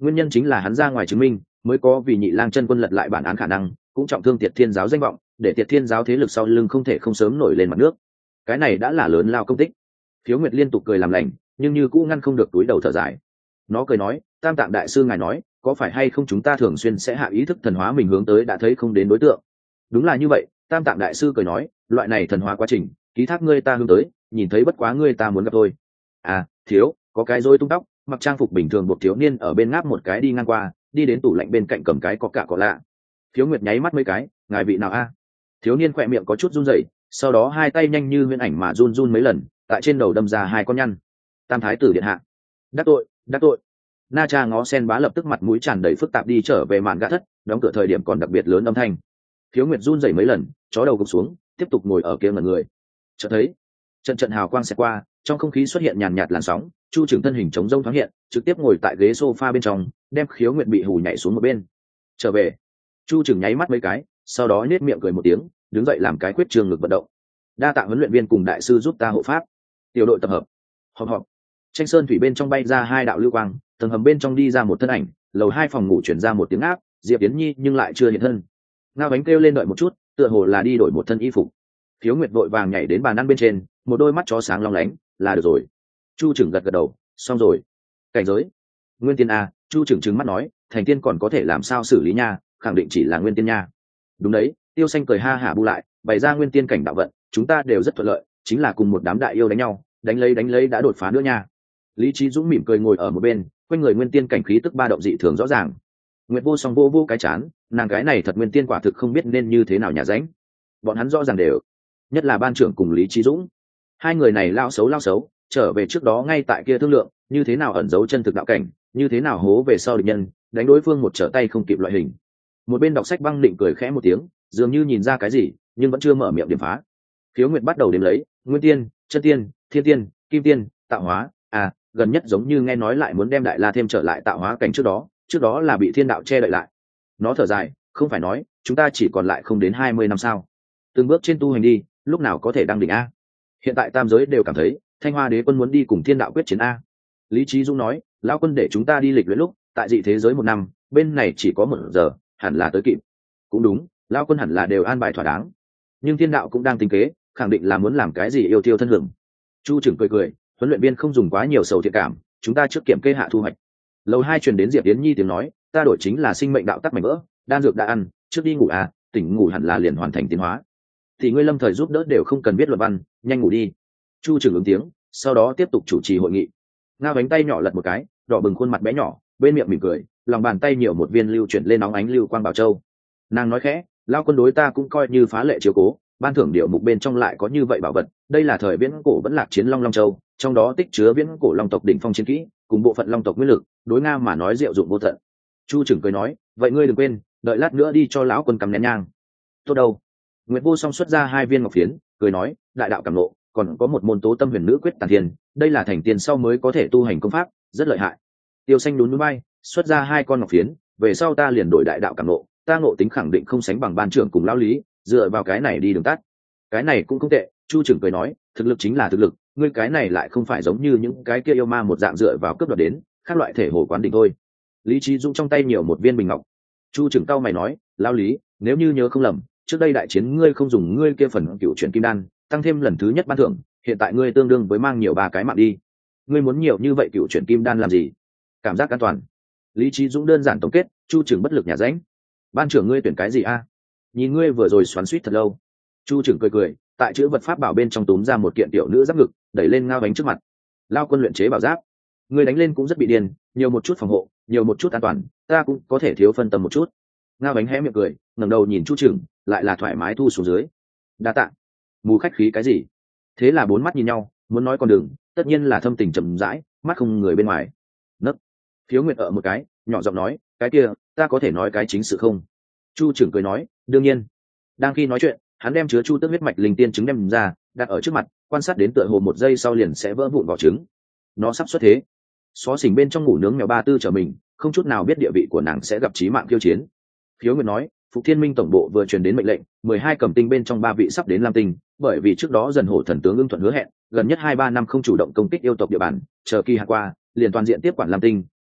nguyên nhân chính là hắn ra ngoài chứng minh mới có vì nhị lang chân quân lật lại bản án khả năng, cũng trọng thương Tiệt Thiên giáo danh vọng, để Tiệt Thiên giáo thế lực sau lưng không thể không sớm nổi lên mặt nước. Cái này đã là lớn lao công tích. Khiếu Nguyệt liên tục cười làm lành, nhưng như cũ ngăn không được túi đầu thở dài. Nó cười nói, Tam Tạng đại sư ngài nói, có phải hay không chúng ta thường xuyên sẽ hạ ý thức thần hóa mình hướng tới đã thấy không đến đối tượng? Đúng là như vậy. Tam Tạng đại sư cười nói, loại này thần hóa quá trình, ký thác ngươi ta hướng tới, nhìn thấy bất quá ngươi ta muốn gặp thôi. À, thiếu, có cái rối tung tóc, mặc trang phục bình thường buộc thiếu niên ở bên ngáp một cái đi ngang qua, đi đến tủ lạnh bên cạnh cầm cái có cả có lạ. Khiếu Nguyệt nháy mắt mấy cái, ngài vị nào a? Thiếu niên khỏe miệng có chút run rẩy, sau đó hai tay nhanh như huyễn ảnh mà run run mấy lần, tại trên đầu đâm ra hai con nhăn. Tam thái tử điện hạ. Đắc tội, đắc tội. Na Cha ngó sen bá lập tức mặt mũi tràn đầy phức tạp đi trở về màn gã thất, đóng cửa thời điểm còn đặc biệt lớn âm thanh. Khiếu Nguyệt run rẩy mấy lần, chó đầu gục xuống, tiếp tục ngồi ở kia ngẩn người. Chợt thấy, trận trận hào quang xẹt qua, trong không khí xuất hiện nhàn nhạt làn sóng, Chu Trường thân hình chống rông thoáng hiện, trực tiếp ngồi tại ghế sofa bên trong, đem Khiếu Nguyệt bị hù nhảy xuống một bên. Trở về. Chu Trường nháy mắt mấy cái, sau đó nhếch miệng cười một tiếng, đứng dậy làm cái quyết trường ngực vận động. Đa tạ huấn luyện viên cùng đại sư giúp ta hộ pháp. Tiểu đội tập hợp. Họp họp. Tranh sơn thủy bên trong bay ra hai đạo lưu quang, tầng hầm bên trong đi ra một thân ảnh, lầu hai phòng ngủ chuyển ra một tiếng áp, Diệp Yến Nhi nhưng lại chưa hiện thân. Ngao Bánh kêu lên đợi một chút, tựa hồ là đi đổi một thân y phục. Khiếu Nguyệt vội vàng nhảy đến bàn ăn bên trên, một đôi mắt chó sáng long lánh, là được rồi. Chu Trừng gật gật đầu, xong rồi. Cảnh giới. Nguyên tiên a, Chu Trừng trừng mắt nói, thành tiên còn có thể làm sao xử lý nha, khẳng định chỉ là nguyên tiên nha. Đúng đấy, Tiêu Xanh cười ha hả bu lại, bày ra nguyên tiên cảnh đạo vận, chúng ta đều rất thuận lợi, chính là cùng một đám đại yêu đánh nhau, đánh lấy đánh lấy đã đột phá nữa nha. Lý Chí Dũng mỉm cười ngồi ở một bên, quanh người nguyên tiên cảnh khí tức ba động dị thường rõ ràng. Nguyệt Vô Song vô vô cái chán, nàng gái này thật nguyên tiên quả thực không biết nên như thế nào nhà ránh. Bọn hắn rõ ràng đều, nhất là ban trưởng cùng Lý Chí Dũng, hai người này lao xấu lao xấu, trở về trước đó ngay tại kia thương lượng, như thế nào ẩn giấu chân thực đạo cảnh, như thế nào hố về sau địch nhân, đánh đối phương một trở tay không kịp loại hình. Một bên đọc sách Băng Định cười khẽ một tiếng, dường như nhìn ra cái gì, nhưng vẫn chưa mở miệng điểm phá. Khiếu Nguyệt bắt đầu đếm lấy, nguyên tiên, chân tiên, thiên tiên, kim tiên, tạo hóa, à, gần nhất giống như nghe nói lại muốn đem Đại La thêm trở lại tạo hóa cảnh trước đó, trước đó là bị thiên đạo che đậy lại. Nó thở dài, không phải nói, chúng ta chỉ còn lại không đến hai mươi năm sao? Từng bước trên tu hành đi, lúc nào có thể đăng đỉnh a? Hiện tại tam giới đều cảm thấy, Thanh Hoa Đế quân muốn đi cùng thiên đạo quyết chiến a. Lý Chí Dũng nói, lão quân để chúng ta đi lịch luyện lúc, tại dị thế giới một năm, bên này chỉ có một giờ, hẳn là tới kịp. Cũng đúng, lão quân hẳn là đều an bài thỏa đáng. Nhưng thiên đạo cũng đang tính kế, khẳng định là muốn làm cái gì yêu tiêu thân hưởng. Chu Trừng cười cười, huấn luyện viên không dùng quá nhiều sầu thiện cảm, chúng ta trước kiểm kê hạ thu hoạch. Lầu hai truyền đến Diệp Yến Nhi tiếng nói, ta đổi chính là sinh mệnh đạo tắc mảnh vỡ, đan dược đã ăn, trước đi ngủ à, tỉnh ngủ hẳn là liền hoàn thành tiến hóa. Thì ngươi lâm thời giúp đỡ đều không cần biết luật văn, nhanh ngủ đi. Chu Trừng ứng tiếng, sau đó tiếp tục chủ trì hội nghị. Ngao Bánh tay nhỏ lật một cái, đỏ bừng khuôn mặt bé nhỏ, bên miệng mỉm cười, lòng bàn tay nhiều một viên lưu chuyển lên nóng ánh lưu quang bảo châu. Nàng nói khẽ, lao quân đối ta cũng coi như phá lệ chiếu cố, ban thưởng điệu mục bên trong lại có như vậy bảo vật, đây là thời viễn cổ vẫn lạc chiến long long châu, trong đó tích chứa viễn cổ long tộc đỉnh phong chiến kỹ, cùng bộ phận long tộc nguyên lực, đối nga mà nói diệu dụng vô tận. Chu Trừng cười nói, vậy ngươi đừng quên, đợi lát nữa đi cho lão quân cầm nén nhang. Tốt đâu. Nguyệt Vô Song xuất ra hai viên ngọc phiến, cười nói, đại đạo cảm ngộ, còn có một môn tố tâm huyền nữ quyết tàn thiên, đây là thành tiền sau mới có thể tu hành công pháp, rất lợi hại. Tiêu Xanh đún núi bay, xuất ra hai con ngọc phiến, về sau ta liền đổi đại đạo cảm ngộ, ta ngộ tính khẳng định không sánh bằng ban trưởng cùng lão Lý, dựa vào cái này đi đường tắt. Cái này cũng không tệ. Chu Trừng cười nói, thực lực chính là thực lực, ngươi cái này lại không phải giống như những cái kia yêu ma một dạng dựa vào cướp đoạt đến, khác loại thể hồ quán đỉnh thôi. Lý Chí Dũng trong tay nhiều một viên bình ngọc. Chu Trừng cau mày nói, lão Lý, nếu như nhớ không lầm, trước đây đại chiến ngươi không dùng ngươi kia phần cựu chuyển kim đan, tăng thêm lần thứ nhất ban thưởng, hiện tại ngươi tương đương với mang nhiều ba cái mạng đi. Ngươi muốn nhiều như vậy cựu chuyển kim đan làm gì? Cảm giác an toàn. Lý Chí Dũng đơn giản tổng kết, Chu Trừng bất lực nhà ránh. Ban trưởng ngươi tuyển cái gì a? Nhìn ngươi vừa rồi xoắn xuýt thật lâu. Chu Trừng cười cười, tại chữ vật pháp bảo bên trong túm ra một kiện tiểu nữ giáp ngực, đẩy lên Ngao Bánh trước mặt. Lao quân luyện chế bảo giáp, ngươi đánh lên cũng rất bị điên, nhiều một chút phòng hộ, nhiều một chút an toàn, ta cũng có thể thiếu phân tâm một chút. Ngao Bánh hé miệng cười, ngẩng đầu nhìn Chu Trừng, lại là thoải mái thu xuống dưới. Đa tạ. Mù khách khí cái gì? Thế là bốn mắt nhìn nhau, muốn nói còn đừng, tất nhiên là thâm tình chậm rãi, mắt không người bên ngoài. Nấc. Phiếu Nguyệt ở một cái, nhỏ giọng nói, cái kia, ta có thể nói cái chính sự không? Chu Trừng cười nói, đương nhiên. Đang khi nói chuyện, hắn đem chứa chu tước huyết mạch linh tiên trứng đem ra, đặt ở trước mặt, quan sát đến tựa hồ một giây sau liền sẽ vỡ vụn vỏ trứng. Nó sắp xuất thế. Xó xỉnh bên trong ngủ nướng mèo ba tư trở mình, không chút nào biết địa vị của nàng sẽ gặp chí mạng khiêu chiến. Phiếu Nguyệt nói, Phục Thiên Minh tổng bộ vừa truyền đến mệnh lệnh, mười hai cầm tinh bên trong ba vị sắp đến Lam Tinh, bởi vì trước đó dần hổ thần tướng ưng thuận hứa hẹn, gần nhất hai ba năm không chủ động công kích yêu tộc địa bàn, chờ kỳ hạ qua, liền toàn diện tiếp quản Lam Tinh,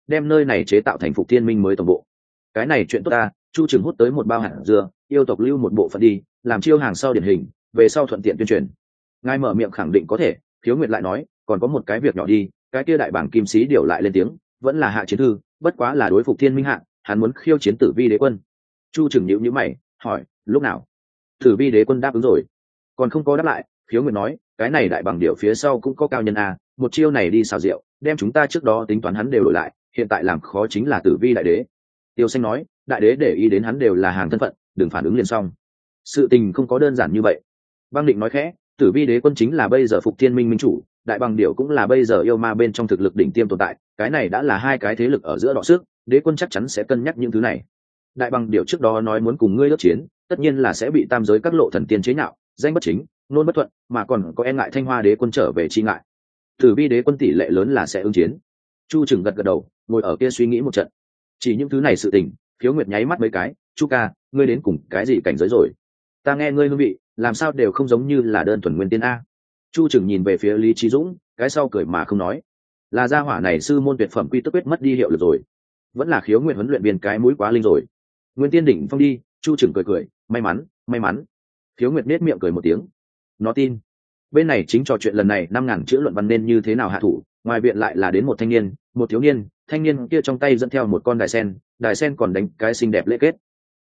đem nơi này chế tạo thành Phục Thiên Minh mới tổng bộ. Cái này chuyện tốt ta, Chu Trừng hút tới một bao hạt dưa, yêu tộc lưu một bộ phận đi, làm chiêu hàng sau điển hình, về sau thuận tiện tuyên truyền. Ngài mở miệng khẳng định có thể. Khiếu Nguyệt lại nói, còn có một cái việc nhỏ đi, cái kia đại bảng kim sĩ điều lại lên tiếng, vẫn là hạ chiến thư, bất quá là đối Phục Thiên Minh hạ, hắn muốn khiêu chiến Tử Vi đế quân. Chu Trừng nhíu nhíu mày, hỏi, lúc nào? Tử Vi đế quân đáp ứng rồi. Còn không có đáp lại, Khiếu Nguyệt nói, cái này đại bằng điệu phía sau cũng có cao nhân a, một chiêu này đi xào rượu, đem chúng ta trước đó tính toán hắn đều đổi lại, hiện tại làm khó chính là Tử Vi đại đế. Tiêu Xanh nói, đại đế để ý đến hắn đều là hàng thân phận, đừng phản ứng liền xong. Sự tình không có đơn giản như vậy. Băng Định nói khẽ, Tử Vi đế quân chính là bây giờ Phục Thiên Minh minh chủ, đại bằng điệu cũng là bây giờ yêu ma bên trong thực lực đỉnh tiêm tồn tại, cái này đã là hai cái thế lực ở giữa đọ sức, đế quân chắc chắn sẽ cân nhắc những thứ này. Đại bằng điệu trước đó nói muốn cùng ngươi ước chiến, tất nhiên là sẽ bị tam giới các lộ thần tiên chế nhạo, danh bất chính, nôn bất thuận, mà còn có e ngại Thanh Hoa đế quân trở về chi ngại. Tử Vi đế quân tỷ lệ lớn là sẽ ứng chiến. Chu Trừng gật gật đầu, ngồi ở kia suy nghĩ một trận. Chỉ những thứ này sự tình, Khiếu Nguyệt nháy mắt mấy cái, Chu ca, ngươi đến cùng cái gì cảnh giới rồi? Ta nghe ngươi hương vị, làm sao đều không giống như là đơn thuần nguyên tiên a. Chu Trừng nhìn về phía Lý Chí Dũng, cái sau cười mà không nói. Là gia hỏa này sư môn tuyệt phẩm quy tức quyết mất đi hiệu lực rồi, vẫn là Khiếu Nguyệt huấn luyện viên cái mũi quá linh rồi. Nguyên tiên đỉnh phong đi. Chu Trừng cười cười, may mắn, may mắn. Khiếu Nguyệt nết miệng cười một tiếng. Nó tin. Bên này chính trò chuyện lần này năm ngàn chữ luận văn nên như thế nào hạ thủ, ngoài viện lại là đến một thanh niên, một thiếu niên, thanh niên kia trong tay dẫn theo một con đài sen, đài sen còn đánh cái xinh đẹp lễ kết.